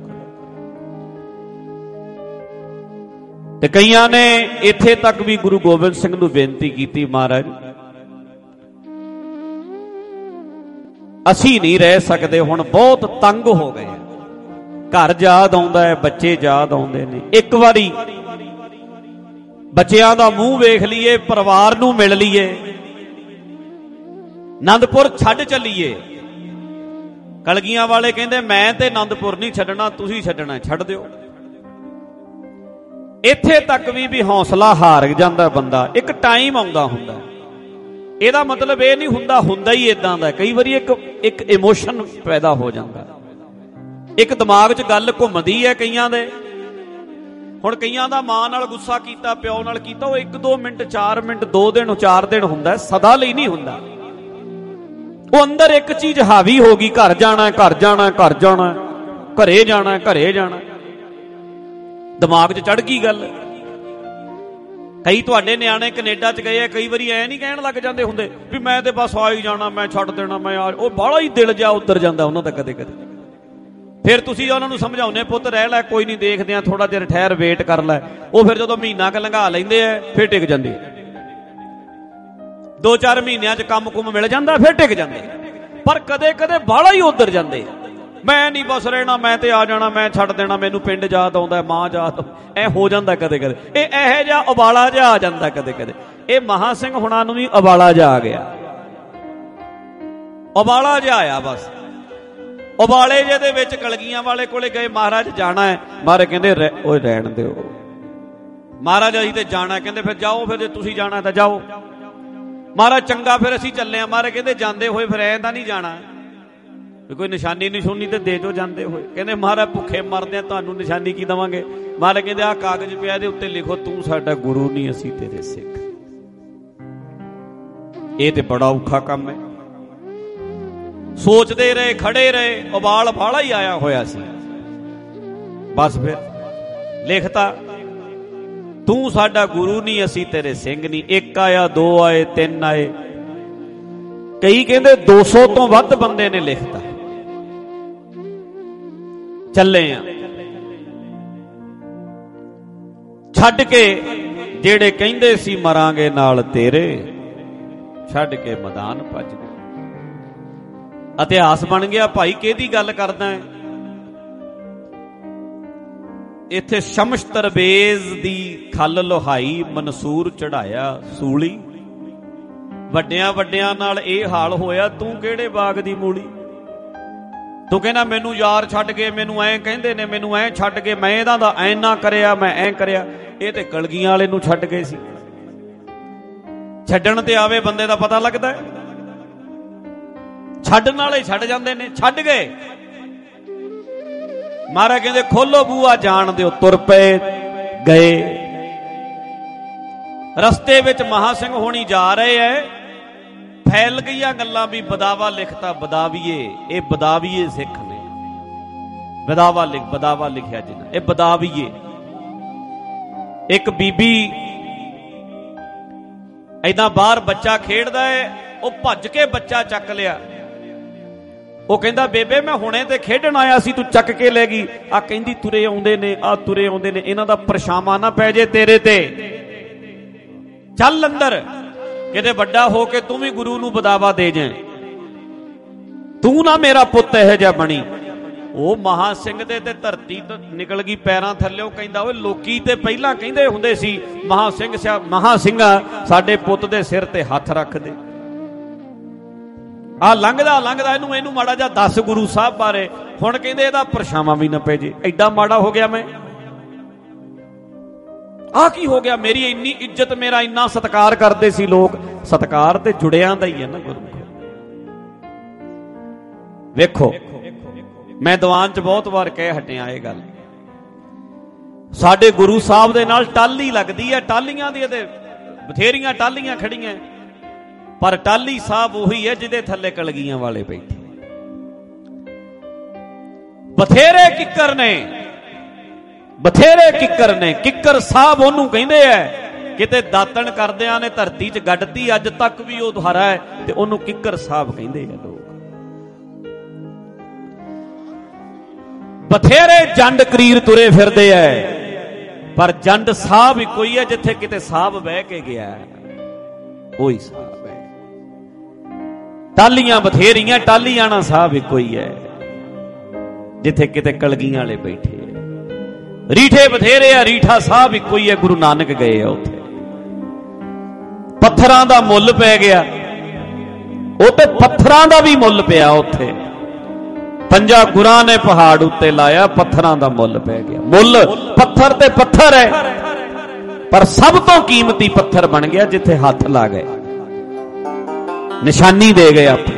S1: ਤੇ ਕਈਆਂ ਨੇ ਇੱਥੇ ਤੱਕ ਵੀ ਗੁਰੂ ਗੋਬਿੰਦ ਸਿੰਘ ਨੂੰ ਬੇਨਤੀ ਕੀਤੀ, ਮਹਾਰਾਜ ਅਸੀਂ ਨਹੀਂ ਰਹਿ ਸਕਦੇ, ਹੁਣ ਬਹੁਤ ਤੰਗ ਹੋ ਗਏ, ਘਰ ਯਾਦ ਆਉਂਦਾ ਹੈ, ਬੱਚੇ ਯਾਦ ਆਉਂਦੇ ਨੇ। ਇੱਕ ਵਾਰੀ ਬੱਚਿਆਂ ਦਾ ਮੂੰਹ ਵੇਖ ਲਈਏ, ਪਰਿਵਾਰ ਨੂੰ ਮਿਲ ਲਈਏ, ਆਨੰਦਪੁਰ ਛੱਡ ਚੱਲੀਏ। ਕਲਗੀਆਂ ਵਾਲੇ ਕਹਿੰਦੇ ਮੈਂ ਤੇ ਆਨੰਦਪੁਰ ਨਹੀਂ ਛੱਡਣਾ, ਤੁਸੀਂ ਛੱਡਣਾ, ਛੱਡ ਦਿਓ। ਇੱਥੇ ਤੱਕ ਵੀ ਹੌਸਲਾ ਹਾਰ ਜਾਂਦਾ ਬੰਦਾ। ਇੱਕ ਟਾਈਮ ਆਉਂਦਾ ਹੁੰਦਾ, ਇਹਦਾ ਮਤਲਬ ਇਹ ਨਹੀਂ ਹੁੰਦਾ ਹੁੰਦਾ ਹੀ ਇਦਾਂ ਦਾ। ਕਈ ਵਾਰੀ ਇੱਕ ਇਮੋਸ਼ਨ ਪੈਦਾ ਹੋ ਜਾਂਦਾ, ਇੱਕ ਦਿਮਾਗ 'ਚ ਗੱਲ ਘੁੰਮਦੀ ਹੈ ਕਈਆਂ ਦੇ। ਹੁਣ ਕਈਆਂ ਦਾ ਮਾਂ ਨਾਲ ਗੁੱਸਾ ਕੀਤਾ, ਪਿਓ ਨਾਲ ਕੀਤਾ, ਉਹ 1-2 ਮਿੰਟ 4 ਮਿੰਟ 2 ਦਿਨ 4 ਦਿਨ ਹੁੰਦਾ, ਸਦਾ ਲਈ ਨਹੀਂ ਹੁੰਦਾ। ਉਹ ਅੰਦਰ ਇੱਕ ਚੀਜ਼ ਹਾਵੀ ਹੋ ਗਈ, ਘਰ ਜਾਣਾ, ਘਰ ਜਾਣਾ, ਘਰ ਜਾਣਾ, ਘਰੇ ਜਾਣਾ, ਘਰੇ ਜਾਣਾ, ਦਿਮਾਗ 'ਚ ਚੜ ਗਈ ਗੱਲ। ਕਈ ਤੁਹਾਡੇ ਨਿਆਣੇ ਕੈਨੇਡਾ 'ਚ ਗਏ ਆ, ਕਈ ਵਾਰੀ ਐ ਨਹੀਂ ਕਹਿਣ ਲੱਗ ਜਾਂਦੇ ਹੁੰਦੇ ਵੀ ਮੈਂ ਤੇ ਬਸ ਆ ਹੀ ਜਾਣਾ, ਮੈਂ ਛੱਡ ਦੇਣਾ, ਮੈਂ ਆ। ਉਹ ਬਾਹਲਾ ਹੀ ਦਿਲ ਜਾ ਉੱਤਰ ਜਾਂਦਾ ਉਹਨਾਂ ਦਾ ਕਦੇ ਕਦੇ। ਫਿਰ ਤੁਸੀਂ ਉਹਨਾਂ ਨੂੰ ਸਮਝਾਉਨੇ, ਪੁੱਤ ਰਹਿ ਲੈ, ਕੋਈ ਨਹੀਂ, ਦੇਖਦੇ ਆ, ਥੋੜਾ ਜਿਹਾ ਠਹਿਰ, ਵੇਟ ਕਰ ਲੈ। ਉਹ ਫਿਰ ਜਦੋਂ ਮਹੀਨਾ ਕ ਲੰਘਾ ਲੈਂਦੇ ਆ ਫਿਰ ਟਿਕ ਜਾਂਦੇ ਆ। 2-4 ਮਹੀਨਿਆਂ 'ਚ ਕੰਮ ਕੁੰਮ ਮਿਲ ਜਾਂਦਾ, ਫਿਰ ਟਿਕ ਜਾਂਦੇ। ਪਰ ਕਦੇ ਕਦੇ ਬਾਹਲਾ ਹੀ ਉੱਧਰ ਜਾਂਦੇ, ਮੈਂ ਨਹੀਂ ਬਸ ਰਹਿਣਾ, ਮੈਂ ਤੇ ਆ ਜਾਣਾ, ਮੈਂ ਛੱਡ ਦੇਣਾ, ਮੈਨੂੰ ਪਿੰਡ ਯਾਦ ਆਉਂਦਾ, ਮਾਂ ਯਾਦ, ਐ ਹੋ ਜਾਂਦਾ ਕਦੇ ਕਦੇ। ਇਹ ਇਹੋ ਜਿਹਾ ਉਬਾਲਾ ਜਿਹਾ ਆ ਜਾਂਦਾ ਕਦੇ ਕਦੇ। ਇਹ ਮਹਾਂ ਸਿੰਘ ਹੁਣਾਂ ਨੂੰ ਵੀ ਉਬਾਲਾ ਜਿਹਾ ਆ ਗਿਆ, ਉਬਾਲਾ ਜਿਹਾ ਆਇਆ ਬਸ। ਉਬਾਲੇ ਜਿਹੇ ਦੇ ਵਿੱਚ ਕਲਗੀਆਂ ਵਾਲੇ ਕੋਲੇ ਗਏ, ਮਹਾਰਾਜ ਜਾਣਾ ਹੈ। ਮਹਾਰਾਜ ਕਹਿੰਦੇ ਓਏ ਰਹਿਣ ਦਿਓ ਮਹਾਰਾਜ, ਅਸੀਂ ਤੇ ਜਾਣਾ। ਕਹਿੰਦੇ ਫਿਰ ਜਾਓ, ਫਿਰ ਜੇ ਤੁਸੀਂ ਜਾਣਾ ਤਾਂ ਜਾਓ। ਮਹਾਰਾਜ ਚੰਗਾ, ਫਿਰ ਅਸੀਂ ਚੱਲੇ ਆ। ਮਹਾਰਾਜ ਕਹਿੰਦੇ ਜਾਂਦੇ ਹੋਏ ਫਿਰ ਐਂ ਤਾਂ ਨਹੀਂ ਜਾਣਾ ਵੀ ਕੋਈ ਨਿਸ਼ਾਨੀ ਨਿਸ਼ੂਨੀ ਤੇ ਦੇ ਜੋ ਜਾਂਦੇ ਹੋਏ। ਕਹਿੰਦੇ ਮਹਾਰਾਜ ਭੁੱਖੇ ਮਰਦੇ ਆ, ਤੁਹਾਨੂੰ ਨਿਸ਼ਾਨੀ ਕੀ ਦੇਵਾਂਗੇ। ਮਹਾਰਾਜ ਕਹਿੰਦੇ ਆਹ ਕਾਗਜ਼ ਪਿਆ, ਦੇ ਉੱਤੇ ਲਿਖੋ ਤੂੰ ਸਾਡਾ ਗੁਰੂ ਨਹੀਂ, ਅਸੀਂ ਤੇਰੇ ਸਿੱਖ। ਇਹ ਤੇ ਬੜਾ ਔਖਾ ਕੰਮ ਹੈ। ਸੋਚਦੇ ਰਹੇ, ਖੜੇ ਰਹੇ, ਉਬਾਲ ਬਾਲਾ ਹੀ ਆਇਆ ਹੋਇਆ ਸੀ। ਬਸ ਫਿਰ ਲਿਖਤਾ ਤੂੰ ਸਾਡਾ ਗੁਰੂ ਨਹੀਂ, ਅਸੀਂ ਤੇਰੇ ਸਿੰਘ ਨਹੀਂ। 1 ਆਇਆ, 2 ਆਏ, 3 ਆਏ, ਕਈ ਕਹਿੰਦੇ 200 ਤੋਂ ਵੱਧ ਬੰਦੇ ਨੇ ਲਿਖਤਾ। ਚੱਲੇ ਆ, ਛੱਡ ਕੇ ਜਿਹੜੇ ਕਹਿੰਦੇ ਸੀ ਮਰਾਂਗੇ ਨਾਲ ਤੇਰੇ, ਛੱਡ ਕੇ ਮੈਦਾਨ ਭੱਜ ਗਏ। ਇਤਿਹਾਸ ਬਣ ਗਿਆ। ਭਾਈ ਕਿਹਦੀ ਗੱਲ ਕਰਦਾ ਹੈ? ਇੱਥੇ ਸ਼ਮਸ ਤਰਬੇਜ਼ ਦੀ ਖੱਲ ਲੋਹਾਈ, ਮਨਸੂਰ ਚੜਾਇਆ ਸੂਲੀ। ਵੱਡਿਆਂ ਵੱਡਿਆਂ ਨਾਲ ਇਹ ਹਾਲ ਹੋਇਆ, ਤੂੰ ਕਿਹੜੇ ਬਾਗ ਦੀ ਮੂਲੀ। ਤੂੰ ਕਹਿੰਦਾ ਮੈਨੂੰ ਯਾਰ ਛੱਡ ਗਏ, ਮੈਨੂੰ ਐਂ ਕਹਿੰਦੇ ਨੇ, ਮੈਨੂੰ ਐਂ ਛੱਡ ਕੇ, ਮੈਂ ਇਹਨਾਂ ਦਾ ਐਂ ਨਾ ਕਰਿਆ, ਮੈਂ ਐਂ ਕਰਿਆ। ਇਹ ਤੇ ਕਲਗੀਆਂ ਵਾਲੇ ਨੂੰ ਛੱਡ ਗਏ ਸੀ। ਛੱਡਣ ਤੇ ਆਵੇ ਬੰਦੇ ਦਾ ਪਤਾ ਲੱਗਦਾ ਹੈ। ਛੱਡਣ ਵਾਲੇ ਛੱਡ ਜਾਂਦੇ ਨੇ, ਛੱਡ ਗਏ। ਮਹਾਰਾਜ ਕਹਿੰਦੇ ਖੋਲੋ ਬੂਹਾ ਜਾਣ ਦਿਓ, ਤੁਰ ਪਏ, ਗਏ। ਰਸਤੇ ਵਿੱਚ ਮਹਾਂ ਸਿੰਘ ਹੋਣੀ ਜਾ ਰਹੇ ਐ, ਫੈਲ ਗਈਆਂ ਗੱਲਾਂ ਵੀ ਬਦਾਵਾ ਲਿਖਤਾ, ਬਦਾਵੀਏ। ਇਹ ਬਦਾਵੀਏ ਸਿੱਖ ਨੇ, ਬਦਾਵਾ ਲਿਖਿਆ ਜਿਹਨਾਂ, ਇਹ ਬਦਾਵੀਏ। ਇੱਕ ਬੀਬੀ ਏਦਾਂ ਬਾਹਰ ਬੱਚਾ ਖੇਡਦਾ ਹੈ, ਉਹ ਭੱਜ ਕੇ ਬੱਚਾ ਚੱਕ ਲਿਆ। ਉਹ ਕਹਿੰਦਾ ਬੇਬੇ ਮੈਂ ਹੁਣੇ ਤੇ ਖੇਡਣ ਆਇਆ ਸੀ, ਤੂੰ ਚੱਕ ਕੇ ਲੈ ਗਈ। ਆ ਕਹਿੰਦੀ ਤੁਰੇ ਆਉਂਦੇ ਨੇ, ਆ ਤੁਰੇ ਆਉਂਦੇ ਨੇ, ਇਹਨਾਂ ਦਾ ਪਰਛਾਵਾਂ ਨਾ ਪੈ ਜੇ ਤੇਰੇ ਤੇ, ਚੱਲ ਅੰਦਰ, ਕਿਤੇ ਵੱਡਾ ਹੋ ਕੇ ਤੂੰ ਵੀ ਗੁਰੂ ਨੂੰ ਬਦਾਵਾ ਦੇ ਜਾਏ, ਤੂੰ ਨਾ ਮੇਰਾ ਪੁੱਤ ਇਹੋ ਜਿਹਾ ਬਣੀ। ਉਹ ਮਹਾਂ ਸਿੰਘ ਦੇ ਤੇ ਧਰਤੀ ਤੋਂ ਨਿਕਲ ਗਈ ਪੈਰਾਂ ਥੱਲਿਓਂ। ਕਹਿੰਦਾ ਓਏ ਲੋਕੀ ਤੇ ਪਹਿਲਾਂ ਕਹਿੰਦੇ ਹੁੰਦੇ ਸੀ ਮਹਾਂ ਸਿੰਘਾ ਸਾਡੇ ਪੁੱਤ ਦੇ ਸਿਰ ਤੇ ਹੱਥ ਰੱਖ ਦੇ। ਆ ਲੰਘਦਾ ਲੰਘਦਾ ਇਹਨੂੰ ਮਾੜਾ ਜਿਹਾ ਦੱਸ ਗੁਰੂ ਸਾਹਿਬ ਬਾਰੇ। ਹੁਣ ਕਹਿੰਦੇ ਇਹਦਾ ਪਰਛਾਵਾਂ ਵੀ ਨਾ ਪੈ ਜੇ, ਐਡਾ ਮਾੜਾ ਹੋ ਗਿਆ ਮੈਂ। ਆ ਕੀ ਹੋ ਗਿਆ? ਮੇਰੀ ਇੰਨੀ ਇੱਜ਼ਤ, ਮੇਰਾ ਇੰਨਾ ਸਤਿਕਾਰ ਕਰਦੇ ਸੀ ਲੋਕ। ਸਤਿਕਾਰ ਤੇ ਜੁੜਿਆਂ ਦਾ ਹੀ ਹੈ ਨਾ ਗੁਰਮੁਖ। ਵੇਖੋ, ਮੈਂ ਦੀਵਾਨ 'ਚ ਬਹੁਤ ਵਾਰ ਕਹਿ ਹਟਿਆ ਇਹ ਗੱਲ। ਸਾਡੇ ਗੁਰੂ ਸਾਹਿਬ ਦੇ ਨਾਲ ਟਾਹਲੀ ਲੱਗਦੀ ਹੈ, ਟਾਹਲੀਆਂ ਦੀ ਤੇ ਬਥੇਰੀਆਂ ਟਾਹਲੀਆਂ ਖੜੀਆਂ, ਪਰ ਟਾਹਲੀ ਸਾਹਿਬ ਉਹੀ ਹੈ ਜਿਹਦੇ ਥੱਲੇ ਕਲਗੀਆਂ ਵਾਲੇ ਬੈਠੇ। ਬਥੇਰੇ ਕਿੱਕਰ ਨੇ, ਬਥੇਰੇ ਕਿੱਕਰ ਨੇ। ਕਿੱਕਰ ਸਾਹਿਬ ਉਹਨੂੰ ਕਹਿੰਦੇ ਐ, ਕਿਤੇ ਦਾਤਣ ਕਰਦਿਆਂ ਨੇ ਧਰਤੀ 'ਚ ਗੱਡਤੀ, ਅੱਜ ਤੱਕ ਵੀ ਉਹ ਦੁਹਾਰਾ ਹੈ ਤੇ ਉਹਨੂੰ ਕਿੱਕਰ ਸਾਹਿਬ ਕਹਿੰਦੇ ਆ ਲੋਕ। ਬਥੇਰੇ ਜੰਡ ਕਰੀਰ ਤੁਰੇ ਫਿਰਦੇ ਐ, ਪਰ ਜੰਡ ਸਾਹਿਬ ਹੀ ਕੋਈ ਹੈ। ਜਿੱਥੇ ਕਿਤੇ ਸਾਹਿਬ ਬਹਿ ਕੇ ਗਿਆ ਉਹੀ ਸਾਹਿਬ ਹੈ। ਟਾਹਲੀਆਂ ਬਥੇਰੀਆਂ, ਟਾਹਲੀਆਣਾ ਸਾਹਿਬ ਹੀ ਕੋਈ ਹੈ ਜਿੱਥੇ ਕਿਤੇ ਕਲਗੀਆਂ ਵਾਲੇ ਬੈਠੇ ਆ। ਰੀਠੇ ਬਥੇਰੇ ਆ, ਰੀਠਾ ਸਾਹਿਬ ਹੀ ਕੋਈ ਹੈ। ਗੁਰੂ ਨਾਨਕ ਗਏ ਆ ਉੱਥੇ, ਪੱਥਰਾਂ ਦਾ ਮੁੱਲ ਪੈ ਗਿਆ। ਉਹ ਤੇ ਪੱਥਰਾਂ ਦਾ ਵੀ ਮੁੱਲ ਪਿਆ ਉੱਥੇ। ਪੰਜਾ ਗੁਰਾਂ ਨੇ ਪਹਾੜ ਉੱਤੇ ਲਾਇਆ, ਪੱਥਰਾਂ ਦਾ ਮੁੱਲ ਪੈ ਗਿਆ। ਮੁੱਲ ਪੱਥਰ ਤੇ ਪੱਥਰ ਹੈ, ਪਰ ਸਭ ਤੋਂ ਕੀਮਤੀ ਪੱਥਰ ਬਣ ਗਿਆ ਜਿੱਥੇ ਹੱਥ ਲਾ ਗਏ, ਨਿਸ਼ਾਨੀ ਦੇ ਗਏ ਆਪਣੀ।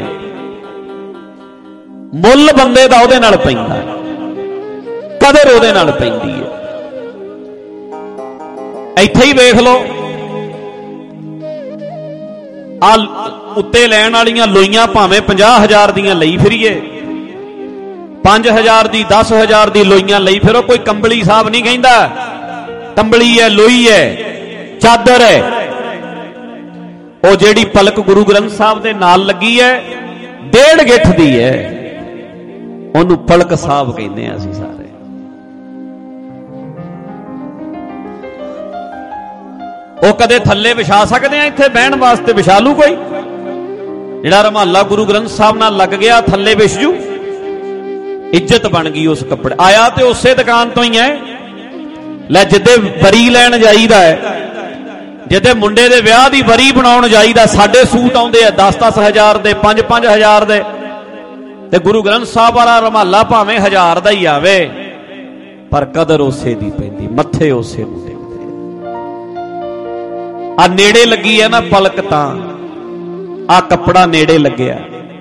S1: ਮੁੱਲ ਬੰਦੇ ਦਾ ਉਹਦੇ ਨਾਲ ਪੈਂਦਾ, ਕਦਰ ਉਹਦੇ ਨਾਲ ਪੈਂਦੀ ਹੈ। ਇੱਥੇ ਹੀ ਵੇਖ ਲਓ, ਆ ਉੱਤੇ ਲੈਣ ਵਾਲੀਆਂ ਲੋਈਆਂ ਭਾਵੇਂ 50,000 ਦੀਆਂ ਲਈ ਫਿਰੀਏ, 5,000 ਦੀ 10,000 ਦੀ ਲੋਈਆਂ ਲਈ ਫਿਰੋ, ਕੋਈ ਕੰਬਲੀ ਸਾਹਿਬ ਨਹੀਂ ਕਹਿੰਦਾ। ਕੰਬਲੀ ਹੈ, ਲੋਈ ਹੈ, ਚਾਦਰ ਹੈ। ਉਹ ਜਿਹੜੀ ਪਲਕ ਗੁਰੂ ਗ੍ਰੰਥ ਸਾਹਿਬ ਦੇ ਨਾਲ ਲੱਗੀ ਹੈ, 1.5 ਗਿੱਠ ਦੀ ਹੈ, ਉਹਨੂੰ ਪਲਕ ਸਾਹਿਬ ਕਹਿੰਦੇ ਆ ਅਸੀਂ ਸਾਰੇ। ਉਹ ਕਦੇ ਥੱਲੇ ਵਿਛਾ ਸਕਦੇ ਆ, ਇੱਥੇ ਬਹਿਣ ਵਾਸਤੇ ਵਿਛਾ ਲੂ ਕੋਈ? ਜਿਹੜਾ ਰੁਮਾਲਾ ਗੁਰੂ ਗ੍ਰੰਥ ਸਾਹਿਬ ਨਾਲ ਲੱਗ ਗਿਆ ਥੱਲੇ ਵਿਛ ਜੂ? ਇੱਜ਼ਤ ਬਣ ਗਈ ਉਸ ਕੱਪੜੇ। ਆਇਆ ਤੇ ਉਸੇ ਦੁਕਾਨ ਤੋਂ ਹੀ ਹੈ। ਲੈ, ਜਿੱਦੇ ਵਰੀ ਲੈਣ ਜਾਈਦਾ ਹੈ, ਜਿੱਦੇ ਮੁੰਡੇ ਦੇ ਵਿਆਹ ਦੀ ਵਰੀ ਬਣਾਉਣ ਜਾਈਦਾ, ਸਾਡੇ ਸੂਟ ਆਉਂਦੇ ਆ 10-10 ਹਜ਼ਾਰ ਦੇ, 5-5 ਹਜ਼ਾਰ ਦੇ, ਤੇ ਗੁਰੂ ਗ੍ਰੰਥ ਸਾਹਿਬ ਵਾਲਾ ਰੁਮਾਲਾ ਭਾਵੇਂ 1000 ਦਾ ਹੀ ਆਵੇ, ਪਰ ਕਦਰ ਉਸੇ ਦੀ ਪੈਂਦੀ, ਮੱਥੇ ਉਸੇ ਨੂੰ ਟੇਕਦੇ। ਆ ਨੇੜੇ ਲੱਗੀ ਹੈ ਨਾ ਪਲਕ, ਤਾਂ ਆ ਕੱਪੜਾ ਨੇੜੇ ਲੱਗਿਆ,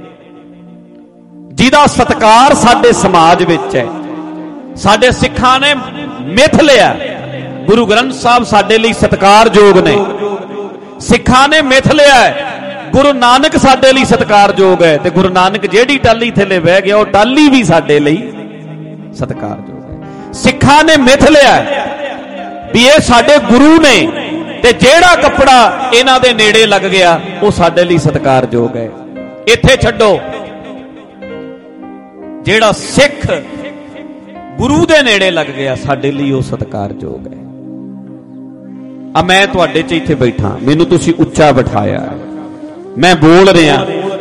S1: ਜਿਹਦਾ ਸਤਿਕਾਰ ਸਾਡੇ ਸਮਾਜ ਵਿੱਚ ਹੈ। ਸਾਡੇ ਸਿੱਖਾਂ ਨੇ ਮਿਥ ਲਿਆ, ਗੁਰੂ ਗ੍ਰੰਥ ਸਾਹਿਬ ਸਾਡੇ ਲਈ ਸਤਿਕਾਰਯੋਗ ਨੇ। ਸਿੱਖਾਂ ਨੇ ਮਿਥ ਲਿਆ, ਗੁਰੂ ਨਾਨਕ ਸਾਡੇ ਲਈ ਸਤਿਕਾਰਯੋਗ ਹੈ। ਤੇ ਗੁਰੂ ਨਾਨਕ ਜਿਹੜੀ ਟਾਹਲੀ ਥੱਲੇ ਬਹਿ ਗਿਆ, ਉਹ ਟਾਹਲੀ ਵੀ ਸਾਡੇ ਲਈ ਸਤਿਕਾਰਯੋਗ ਹੈ। ਸਿੱਖਾਂ ਨੇ ਮਿਥ ਲਿਆ ਵੀ ਇਹ ਸਾਡੇ ਗੁਰੂ ਨੇ, ਤੇ ਜਿਹੜਾ ਕੱਪੜਾ ਇਹਨਾਂ ਦੇ ਨੇੜੇ ਲੱਗ ਗਿਆ ਉਹ ਸਾਡੇ ਲਈ ਸਤਿਕਾਰਯੋਗ ਹੈ। ਇੱਥੇ ਛੱਡੋ, ਜਿਹੜਾ ਸਿੱਖ ਗੁਰੂ ਦੇ ਨੇੜੇ ਲੱਗ ਗਿਆ ਸਾਡੇ ਲਈ ਉਹ ਸਤਿਕਾਰਯੋਗ ਹੈ। ਆ ਮੈਂ ਤੁਹਾਡੇ 'ਚ ਇੱਥੇ ਬੈਠਾ, ਮੈਨੂੰ ਤੁਸੀਂ ਉੱਚਾ ਬਿਠਾਇਆ, ਮੈਂ ਬੋਲ ਰਿਹਾ,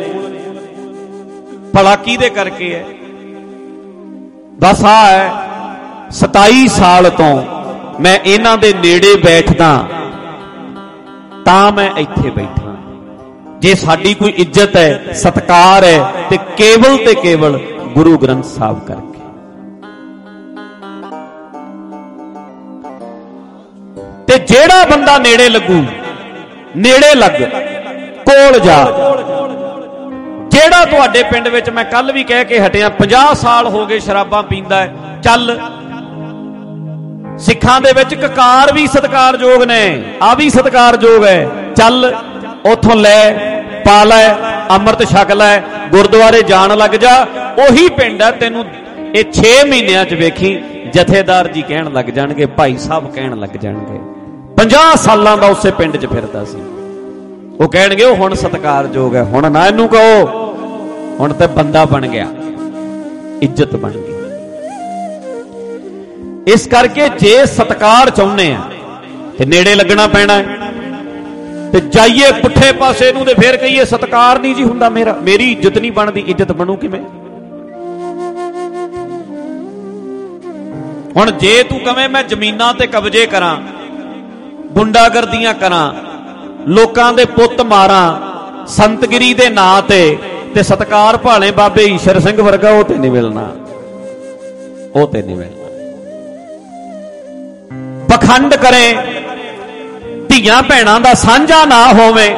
S1: ਭਲਾ ਕਿਹਦੇ ਕਰਕੇ ਹੈ? ਬਸ ਆ ਹੈ, 27 ਸਾਲ ਤੋਂ ਮੈਂ ਇਹਨਾਂ ਦੇ ਨੇੜੇ ਬੈਠਦਾ ਤਾਂ ਮੈਂ ਇੱਥੇ ਬੈਠਾ। ਜੇ ਸਾਡੀ ਕੋਈ ਇੱਜ਼ਤ ਹੈ, ਸਤਿਕਾਰ ਹੈ, ਤੇ ਕੇਵਲ ਗੁਰੂ ਗ੍ਰੰਥ ਸਾਹਿਬ ਕਰਕੇ। ਤੇ ਜਿਹੜਾ ਬੰਦਾ ਨੇੜੇ ਲੱਗੂ, ਨੇੜੇ ਲੱਗ, ਕੋਲ ਜਾ। ਜਿਹੜਾ ਤੁਹਾਡੇ ਪਿੰਡ ਵਿੱਚ, ਮੈਂ ਕੱਲ ਵੀ ਕਹਿ ਕੇ ਹਟਿਆ, 50 ਸਾਲ ਹੋ ਗਏ ਸ਼ਰਾਬਾਂ ਪੀਂਦਾ ਹੈ, ਚੱਲ। ਸਿੱਖਾਂ ਦੇ ਵਿੱਚ ਕਕਾਰ ਵੀ ਸਤਿਕਾਰਯੋਗ ਨੇ, ਆ ਵੀ ਸਤਿਕਾਰਯੋਗ ਹੈ, ਚੱਲ ਉਥੋਂ ਲੈ, ਪਾ ਲੈ, ਅੰਮ੍ਰਿਤ ਛਕ ਲੈ, ਗੁਰਦੁਆਰੇ ਜਾਣ ਲੱਗ ਜਾ। ਉਹੀ ਪਿੰਡ ਹੈ, ਤੈਨੂੰ ਇਹ 6 ਮਹੀਨਿਆਂ 'ਚ ਵੇਖੀ ਜਥੇਦਾਰ ਜੀ ਕਹਿਣ ਲੱਗ ਜਾਣਗੇ, ਭਾਈ ਸਾਹਿਬ ਕਹਿਣ ਲੱਗ ਜਾਣਗੇ। 50 ਸਾਲਾਂ ਦਾ ਉਸੇ ਪਿੰਡ 'ਚ ਫਿਰਦਾ ਸੀ, ਉਹ ਕਹਿਣਗੇ ਉਹ ਹੁਣ ਸਤਿਕਾਰਯੋਗ ਹੈ। ਹੁਣ ਨਾ ਇਹਨੂੰ ਕਹੋ, ਹੁਣ ਤੇ ਬੰਦਾ ਬਣ ਗਿਆ, ਇੱਜ਼ਤ ਬਣ ਗਈ। ਇਸ ਕਰਕੇ ਜੇ ਸਤਿਕਾਰ ਚਾਹੁੰਦੇ ਆ ਤੇ ਨੇੜੇ ਲੱਗਣਾ ਪੈਣਾ ਹੈ। ਤੇ ਜਾਈਏ ਪੁੱਠੇ ਪਾਸੇ ਨੂੰ ਤੇ ਫਿਰ ਕਹੀਏ ਸਤਿਕਾਰ ਨਹੀਂ ਜੀ ਹੁੰਦਾ ਮੇਰਾ, ਮੇਰੀ ਇੱਜ਼ਤ ਨਹੀਂ ਬਣਦੀ। ਇੱਜ਼ਤ ਬਣੂ ਕਿਵੇਂ? ਹੁਣ ਜੇ ਤੂੰ ਕਵੇਂ ਮੈਂ ਜ਼ਮੀਨਾਂ ਤੇ ਕਬਜ਼ੇ ਕਰਾਂ, ਗੁੰਡਾਗਰਦੀਆਂ ਕਰਾਂ, ਲੋਕਾਂ ਦੇ ਪੁੱਤ ਮਾਰਾਂ ਸੰਤਗਿਰੀ ਦੇ ਨਾਂ ਤੇ ਤੇ ਸਤਕਾਰ ਭਾਲੇ ਬਾਬੇ ਈਸ਼ਰ ਸਿੰਘ ਵਰਗਾ ਉਹ ਤੇ ਨਹੀਂ ਮਿਲਣਾ, ਉਹ ਤੇ ਨਹੀਂ ਮਿਲਣਾ। ਪਖੰਡ ਕਰੇ, ਧੀਆਂ ਭੈਣਾਂ ਦਾ ਸਾਂਝਾ ਨਾ ਹੋਵੇ,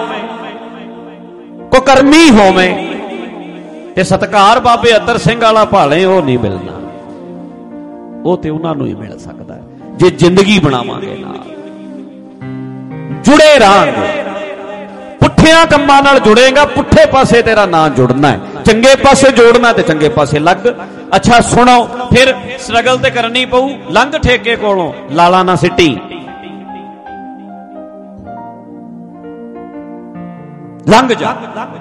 S1: ਕੁਕਰਮੀ ਹੋਵੇ ਤੇ ਸਤਕਾਰ ਬਾਬੇ ਅਤਰ ਸਿੰਘ ਵਾਲਾ ਭਾਲੇ ਉਹ ਨਹੀਂ ਮਿਲਣਾ। ਉਹ ਤੇ ਉਹਨਾਂ ਨੂੰ ਹੀ ਮਿਲ ਸਕਦਾ ਜੇ ਜ਼ਿੰਦਗੀ ਬਣਾਵਾਂਗੇ, ਨਾਲ ਜੁੜੇ ਰਹਾਂਗੇ। ਪੁੱਠਿਆਂ ਕੰਮਾਂ ਨਾਲ ਜੁੜੇਗਾ, ਪੁੱਠੇ ਪਾਸੇ ਤੇਰਾ ਨਾਂ ਜੁੜਨਾ ਹੈ, ਚੰਗੇ ਪਾਸੇ ਜੋੜਨਾ ਤੇ ਚੰਗੇ ਪਾਸੇ ਲੱਗ। ਅੱਛਾ ਸੁਣੋ, ਫਿਰ ਸਟਰਗਲ ਤੇ ਕਰਨੀ ਪਊ। ਲੰਘ ਠੇਕੇ ਕੋਲੋਂ ਲਾਲਾ ਨਾ ਸਿੱਟੀ, ਲੰਘ ਜਾ।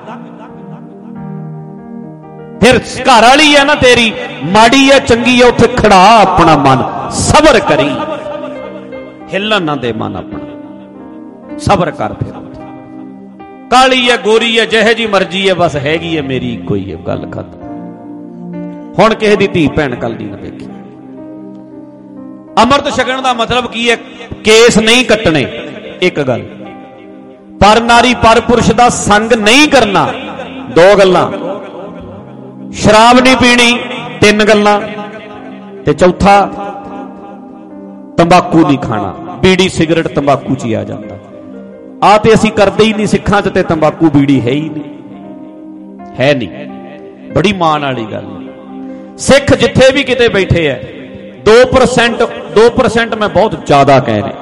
S1: ਫਿਰ ਘਰ ਵਾਲੀ ਹੈ ਨਾ ਤੇਰੀ, ਮਾੜੀ ਹੈ ਚੰਗੀ ਹੈ, ਉੱਥੇ ਖੜਾ ਆਪਣਾ ਮਨ, ਸਬਰ ਕਰੀ, ਹਿੱਲਣ ਨਾ ਦੇ ਮਨ ਆਪਣਾ, ਸਬਰ ਕਰ। ਫਿਰ ਕਾਲੀ ਹੈ ਗੋਰੀ ਹੈ ਜਿਹੇ ਜੀ ਮਰਜ਼ੀ ਹੈ, ਬਸ ਹੈਗੀ ਹੈ ਮੇਰੀ ਇੱਕੋ ਹੀ ਹੈ, ਗੱਲ ਖਤਮ। ਹੁਣ ਕਿਸੇ ਦੀ ਧੀ ਭੈਣ ਕੱਲੀ ਨਾ ਵੇਖੀ। ਅੰਮ੍ਰਿਤ ਛਕਣ ਦਾ ਮਤਲਬ ਕੀ ਹੈ? ਕੇਸ ਨਹੀਂ ਕੱਟਣੇ, ਇੱਕ ਗੱਲ। ਪਰ ਨਾਰੀ ਪਰ ਪੁਰਸ਼ ਦਾ ਸੰਗ ਨਹੀਂ ਕਰਨਾ, ਦੋ ਗੱਲਾਂ। ਸ਼ਰਾਬ ਨਹੀਂ ਪੀਣੀ, ਤਿੰਨ ਗੱਲਾਂ। ਤੇ ਚੌਥਾ ਤੰਬਾਕੂ ਨਹੀਂ ਖਾਣਾ। ਬੀੜੀ ਸਿਗਰਟ ਤੰਬਾਕੂ ਚ ਹੀ ਆ ਜਾਂਦਾ। ਆ ਤੇ ਅਸੀਂ ਕਰਦੇ ਹੀ ਨਹੀਂ ਸਿੱਖਾਂ ਚ, ਤੇ ਤੰਬਾਕੂ ਬੀੜੀ ਹੈ ਹੀ ਨਹੀਂ, ਹੈ ਨਹੀਂ। ਬੜੀ ਮਾਣ ਵਾਲੀ ਗੱਲ। ਸਿੱਖ ਜਿੱਥੇ ਵੀ ਕਿਤੇ ਬੈਠੇ ਹੈ 2% ਮੈਂ ਬਹੁਤ ਜ਼ਿਆਦਾ ਕਹਿ ਰਿਹਾ,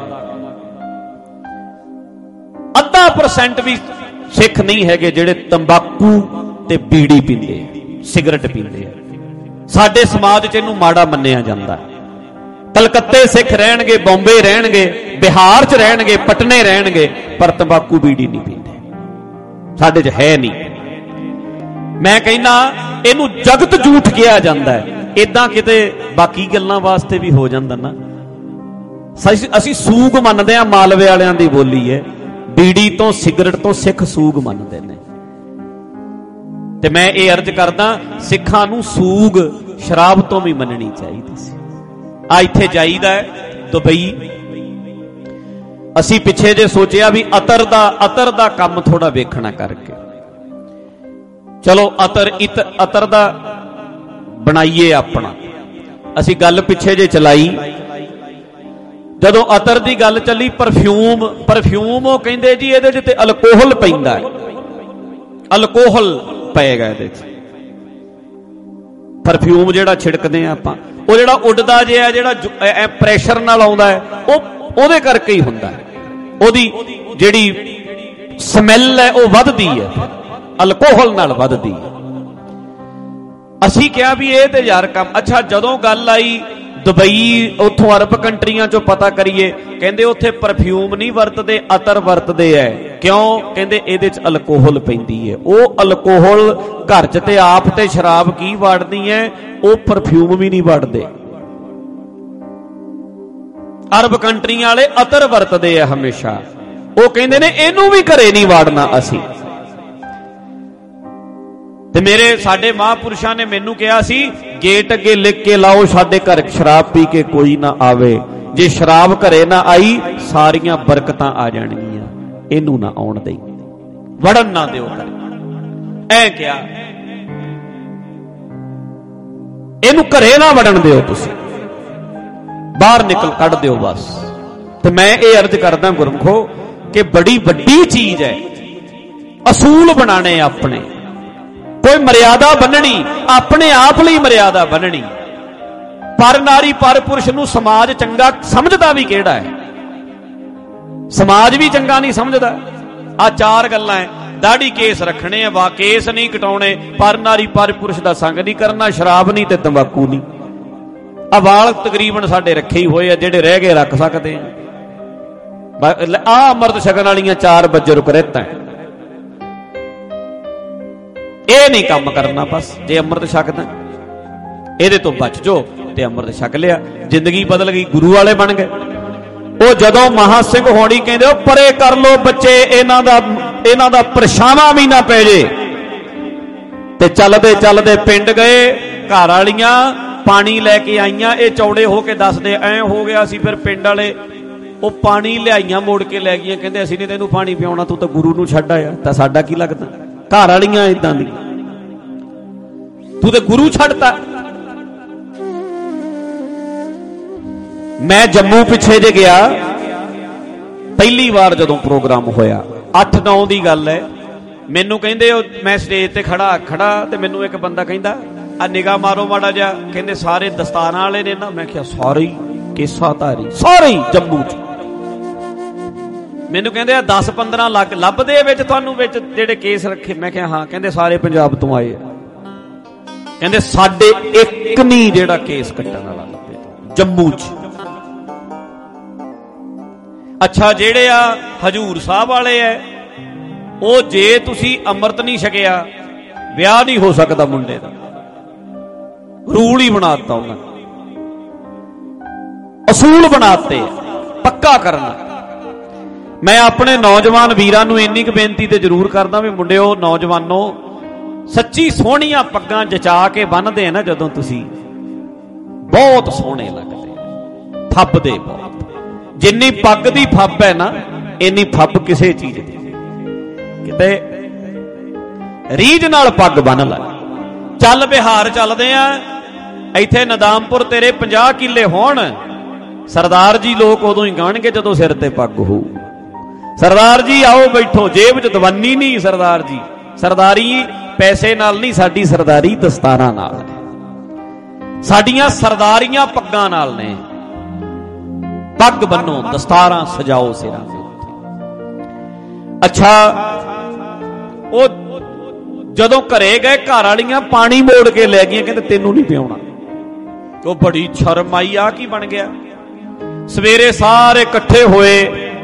S1: 0.5% ਵੀ ਸਿੱਖ ਨਹੀਂ ਹੈਗੇ ਜਿਹੜੇ ਤੰਬਾਕੂ ਤੇ ਬੀੜੀ ਪੀਂਦੇ ਆ, ਸਿਗਰਟ ਪੀਂਦੇ ਆ। ਸਾਡੇ ਸਮਾਜ 'ਚ ਇਹਨੂੰ ਮਾੜਾ ਮੰਨਿਆ ਜਾਂਦਾ। ਕਲਕੱਤੇ ਸਿੱਖ ਰਹਿਣਗੇ, ਬੰਬੇ ਰਹਿਣਗੇ, ਬਿਹਾਰ 'ਚ ਰਹਿਣਗੇ, ਪਟਨੇ ਰਹਿਣਗੇ, ਪਰ ਤੰਬਾਕੂ ਬੀੜੀ ਨਹੀਂ ਪੀਂਦੇ। ਸਾਡੇ 'ਚ ਹੈ ਨਹੀਂ। ਮੈਂ ਕਹਿੰਦਾ ਇਹਨੂੰ ਜਗਤ ਝੂਠ ਕਿਹਾ ਜਾਂਦਾ ਹੈ। ਇਦਾਂ ਕਿਤੇ ਬਾਕੀ ਗੱਲਾਂ ਵਾਸਤੇ ਵੀ ਹੋ ਜਾਂਦਾ ਨਾ। ਅਸੀਂ ਸੂਗ ਮੰਨਦੇ ਆ, ਮਾਲਵੇ ਵਾਲਿਆਂ ਦੀ ਬੋਲੀ ਹੈ, ਬੀੜੀ ਤੋਂ ਸਿਗਰਟ ਤੋਂ ਸਿੱਖ ਸੂਗ ਮੰਨਦੇ ਨੇ। ਤੇ ਮੈਂ ਇਹ ਅਰਜ਼ ਕਰਦਾ, ਸਿੱਖਾਂ ਨੂੰ ਸੂਗ ਸ਼ਰਾਬ ਤੋਂ ਵੀ ਮੰਨਣੀ ਚਾਹੀਦੀ ਸੀ। ਆ ਇੱਥੇ ਜਾਈਦਾ ਦੁਬਈ, ਅਸੀਂ ਪਿੱਛੇ ਜੇ ਸੋਚਿਆ ਵੀ ਅਤਰ ਦਾ ਕੰਮ ਥੋੜਾ ਵੇਖਣਾ ਕਰਕੇ, ਚਲੋ ਅਤਰ ਦਾ ਬਣਾਈਏ ਆਪਣਾ। ਅਸੀਂ ਗੱਲ ਪਿੱਛੇ ਜੇ ਚਲਾਈ, ਜਦੋਂ ਅਤਰ ਦੀ ਗੱਲ ਚੱਲੀ, ਪਰਫਿਊਮ ਉਹ ਕਹਿੰਦੇ ਜੀ ਇਹਦੇ 'ਚ ਤੇ ਅਲਕੋਹਲ ਪੈਂਦਾ, ਅਲਕੋਹਲ ਪਏਗਾ ਇਹਦੇ 'ਚ। ਪਰਫਿਊਮ ਜਿਹੜਾ ਛਿੜਕਦੇ ਆ ਆਪਾਂ, ਉਹ ਜਿਹੜਾ ਉੱਡਦਾ ਜਿਹਾ, ਜਿਹੜਾ ਪ੍ਰੈਸ਼ਰ ਨਾਲ ਆਉਂਦਾ ਹੈ, ਉਹਦੇ ਕਰਕੇ ਹੀ ਹੁੰਦਾ ਹੈ। ਉਹਦੀ ਜਿਹੜੀ ਸਮੈਲ ਹੈ ਉਹ ਵੱਧਦੀ ਹੈ, ਅਲਕੋਹਲ ਨਾਲ ਵੱਧਦੀ ਹੈ। ਅਸੀਂ ਕਿਹਾ ਵੀ ਇਹ ਤੇ ਯਾਰ ਕੰਮ। ਅੱਛਾ, ਜਦੋਂ ਗੱਲ ਆਈ ਦੁਬਈ, ਉੱਥੋਂ ਅਰਬ ਕੰਟਰੀਆਂ ਚੋਂ ਪਤਾ ਕਰੀਏ, ਕਹਿੰਦੇ ਉੱਥੇ ਪਰਫਿਊਮ ਨਹੀਂ ਵਰਤਦੇ, ਅਤਰ ਵਰਤਦੇ ਐ। ਕਿਉਂ? ਕਹਿੰਦੇ ਇਹਦੇ 'ਚ ਅਲਕੋਹਲ ਪੈਂਦੀ ਹੈ। ਉਹ ਅਲਕੋਹਲ ਘਰ 'ਚ ਤੇ ਆਪ ਤੇ ਸ਼ਰਾਬ ਕੀ ਵਾੜਦੀ ਹੈ, ਉਹ ਪਰਫਿਊਮ ਵੀ ਨਹੀਂ ਵਾੜਦੇ। ਅਰਬ ਕੰਟਰੀਆਂ ਵਾਲੇ ਅਤਰ ਵਰਤਦੇ ਆ ਹਮੇਸ਼ਾ। ਉਹ ਕਹਿੰਦੇ ਨੇ ਇਹਨੂੰ ਵੀ ਘਰੇ ਨਹੀਂ ਵਾੜਨਾ ਅਸੀਂ। ਤੇ ਸਾਡੇ ਮਹਾਂਪੁਰਸ਼ਾਂ ਨੇ ਮੈਨੂੰ ਕਿਹਾ ਸੀ, ਗੇਟ ਅੱਗੇ ਲਿਖ ਕੇ ਲਾਓ, ਸਾਡੇ ਘਰ ਸ਼ਰਾਬ ਪੀ ਕੇ ਕੋਈ ਨਾ ਆਵੇ। ਜੇ ਸ਼ਰਾਬ ਘਰੇ ਨਾ ਆਈ, ਸਾਰੀਆਂ ਬਰਕਤਾਂ ਆ ਜਾਣਗੀਆਂ। ਇਹਨੂੰ ਨਾ ਆਉਣ ਦੇਈ, ਵੜਨ ਨਾ ਦਿਓ ਘਰੇ। ਐ ਕਿਹਾ, ਇਹਨੂੰ ਘਰੇ ਨਾ ਵੜਨ ਦਿਓ, ਤੁਸੀਂ ਬਾਹਰ ਨਿਕਲ ਕੱਢ ਦਿਓ ਬਸ। ਤੇ ਮੈਂ ਇਹ ਅਰਜ਼ ਕਰਦਾ ਗੁਰਮਖੋ ਕਿ ਬੜੀ ਵੱਡੀ ਚੀਜ਼ ਹੈ ਅਸੂਲ ਬਣਾਣੇ ਆਪਣੇ। ਕੋਈ ਮਰਿਆਦਾ ਬੰਨਣੀ, ਆਪਣੇ ਆਪ ਲਈ ਮਰਿਆਦਾ ਬੰਨਣੀ। ਪਰ ਨਾਰੀ ਪਰ ਪੁਰਸ਼ ਨੂੰ ਸਮਾਜ ਚੰਗਾ ਸਮਝਦਾ ਵੀ ਕਿਹੜਾ ਹੈ? ਸਮਾਜ ਵੀ ਚੰਗਾ ਨਹੀਂ ਸਮਝਦਾ। ਆ ਚਾਰ ਗੱਲਾਂ ਹੈ। ਦਾੜੀ ਕੇਸ ਰੱਖਣੇ ਆ, ਵਾ ਕੇਸ ਨਹੀਂ ਕਟਾਉਣੇ, ਪਰ ਨਾਰੀ ਪਰ ਪੁਰਸ਼ ਦਾ ਸੰਗ ਨਹੀਂ ਕਰਨਾ, ਸ਼ਰਾਬ ਨਹੀਂ ਤੇ ਤੰਬਾਕੂ ਨਹੀਂ। ਆ ਵਾਲ ਤਕਰੀਬਨ ਸਾਡੇ ਰੱਖੇ ਹੀ ਹੋਏ ਆ, ਜਿਹੜੇ ਰਹਿ ਗਏ ਰੱਖ ਸਕਦੇ ਆ। ਆ ਅੰਮ੍ਰਿਤ ਛਕਣ ਵਾਲੀਆਂ 4 ਬਜਰੁਕ ਰਹਿਤਾ। ਇਹ ਨਹੀਂ ਕੰਮ ਕਰਨਾ। ਬਸ ਜੇ ਅੰਮ੍ਰਿਤ ਛਕਦਾ, ਇਹਦੇ ਤੋਂ ਬਚ ਜੋ ਤੇ ਅੰਮ੍ਰਿਤ ਛਕ ਲਿਆ, ਜ਼ਿੰਦਗੀ ਬਦਲ ਗਈ, ਗੁਰੂ ਵਾਲੇ ਬਣ ਗਏ। ਉਹ ਜਦੋਂ ਮਹਾ ਸਿੰਘ ਹੋਣੀ ਕਹਿੰਦੇ, ਉਹ ਪਰੇ ਕਰ ਲੋ ਬੱਚੇ, ਇਹਨਾਂ ਦਾ ਪਰਛਾਵਾਂ ਵੀ ਨਾ ਪੈ ਜੇ। ਤੇ ਚੱਲਦੇ ਪਿੰਡ ਗਏ। ਘਰ ਵਾਲੀਆਂ ਪਾਣੀ ਲੈ ਕੇ ਆਈਆਂ, ਇਹ ਚੌੜੇ ਹੋ ਕੇ ਦੱਸਦੇ ਐ ਹੋ ਗਿਆ ਸੀ। ਫਿਰ ਪਿੰਡ ਵਾਲੇ ਉਹ ਪਾਣੀ ਲਿਆਈਆਂ, ਮੋੜ ਕੇ ਲੈ ਗਈਆਂ। ਕਹਿੰਦੇ ਅਸੀਂ ਨਹੀਂ ਤੈਨੂੰ ਪਾਣੀ ਪਿਆਉਣਾ, ਤੂੰ ਤਾਂ ਗੁਰੂ ਨੂੰ ਛੱਡ ਆਇਆ। ਤਾਂ ਸਾਡਾ ਕੀ ਲੱਗਦਾ? ਘਰ ਵਾਲੀਆਂ ਇਦਾਂ ਦੀ। ਤੂੰ ਤੇ ਗੁਰੂ ਛੱਡਤਾ। ਮੈਂ ਜੰਮੂ ਪਿੱਛੇ ਜੇ ਗਿਆ, ਪਹਿਲੀ ਵਾਰ ਜਦੋਂ ਪ੍ਰੋਗਰਾਮ ਹੋਇਆ, 8-9 ਦੀ ਗੱਲ ਹੈ। ਮੈਨੂੰ ਕਹਿੰਦੇ, ਮੈਂ ਸਟੇਜ ਤੇ ਖੜਾ ਤੇ ਮੈਨੂੰ ਇੱਕ ਬੰਦਾ ਕਹਿੰਦਾ, ਆ ਨਿਗਾਹ ਮਾਰੋ ਮਾੜਾ ਜਿਹਾ, ਕਹਿੰਦੇ ਸਾਰੇ ਦਸਤਾਰਾਂ ਵਾਲੇ ਨੇ ਨਾ। ਮੈਂ ਕਿਹਾ ਸਾਰੇ ਹੀ ਕੇਸਾਧਾਰੀ, ਸਾਰੇ ਹੀ ਜੰਮੂ ਚ। ਮੈਨੂੰ ਕਹਿੰਦੇ ਆ 10-15 ਲੱਖ ਲੱਭਦੇ ਵਿੱਚ ਤੁਹਾਨੂੰ, ਵਿੱਚ ਜਿਹੜੇ ਕੇਸ ਰੱਖੇ। ਮੈਂ ਕਿਹਾ ਹਾਂ। ਕਹਿੰਦੇ ਸਾਰੇ ਪੰਜਾਬ ਤੋਂ ਆਏ ਆ। ਕਹਿੰਦੇ ਸਾਡੇ ਇੱਕ ਨਹੀਂ ਜਿਹੜਾ ਕੇਸ ਕੱਟਣ ਵਾਲਾ ਲੱਭੇ ਜੰਮੂ ਚ। ਅੱਛਾ, ਜਿਹੜੇ ਆ ਹਜੂਰ ਸਾਹਿਬ ਵਾਲੇ ਐ, ਉਹ ਜੇ ਤੁਸੀਂ ਅੰਮ੍ਰਿਤ ਨਹੀਂ ਛਕਿਆ ਵਿਆਹ ਨਹੀਂ ਹੋ ਸਕਦਾ ਮੁੰਡੇ ਦਾ। ਰੂਲ ਹੀ ਬਣਾਤਾ ਉਹਨਾਂ ਨੇ, ਅਸੂਲ ਬਣਾਤੇ, ਪੱਕਾ ਕਰਨਾ। ਮੈਂ ਆਪਣੇ ਨੌਜਵਾਨ ਵੀਰਾਂ ਨੂੰ ਇੰਨੀ ਕੁ ਬੇਨਤੀ ਤੇ ਜ਼ਰੂਰ ਕਰਦਾ ਵੀ ਮੁੰਡਿਓ, ਨੌਜਵਾਨੋ, ਸੱਚੀ ਸੋਹਣੀਆਂ ਪੱਗਾਂ ਜਚਾ ਕੇ ਬੰਨ੍ਹਦੇ ਨਾ ਜਦੋਂ ਤੁਸੀਂ, ਬਹੁਤ ਸੋਹਣੇ ਲੱਗਦੇ, ਫੱਬਦੇ ਬਹੁਤ। ਜਿੰਨੀ ਪੱਗ ਦੀ ਫੱਬ ਹੈ ਨਾ, ਇੰਨੀ ਫੱਬ ਕਿਸੇ ਚੀਜ਼ ਦੀ। ਕਿਤੇ ਰੀਝ ਨਾਲ ਪੱਗ ਬੰਨ ਲੈ। ਚੱਲ ਬਿਹਾਰ ਚੱਲਦੇ ਆ, ਇੱਥੇ ਨਦਾਮਪੁਰ ਤੇਰੇ 50 ਕਿੱਲੇ ਹੋਣ, ਸਰਦਾਰ ਜੀ ਲੋਕ ਉਦੋਂ ਹੀ ਗਾਣਗੇ ਜਦੋਂ ਸਿਰ ਤੇ ਪੱਗ ਹੋਊ। ਸਰਦਾਰ ਜੀ ਆਓ ਬੈਠੋ, ਜੇਬ 'ਚ ਦਵਾਨੀ ਨਹੀਂ ਸਰਦਾਰ ਜੀ। ਸਰਦਾਰੀ ਪੈਸੇ ਨਾਲ ਨਹੀਂ, ਸਾਡੀ ਸਰਦਾਰੀ ਦਸਤਾਰਾਂ ਨਾਲ ਹੈ। ਸਾਡੀਆਂ ਸਰਦਾਰੀਆਂ ਪੱਗਾਂ ਨਾਲ ਨੇ। ਪੱਗ ਬੰਨੋ, ਦਸਤਾਰਾਂ ਸਜਾਓ ਸਿਰਾਂ ਦੇ ਉੱਤੇ। ਅੱਛਾ, ਉਹ ਜਦੋਂ ਘਰੇ ਗਏ, ਘਰ ਵਾਲੀਆਂ ਪਾਣੀ ਮੋੜ ਕੇ ਲੈ ਗਈਆਂ, ਕਹਿੰਦੇ ਤੈਨੂੰ ਨਹੀਂ ਪਿਆਉਣਾ। ਉਹ ਬੜੀ ਸ਼ਰਮ ਆਈ, ਆ ਕੀ ਬਣ ਗਿਆ। ਸਵੇਰੇ ਸਾਰੇ ਇਕੱਠੇ ਹੋਏ,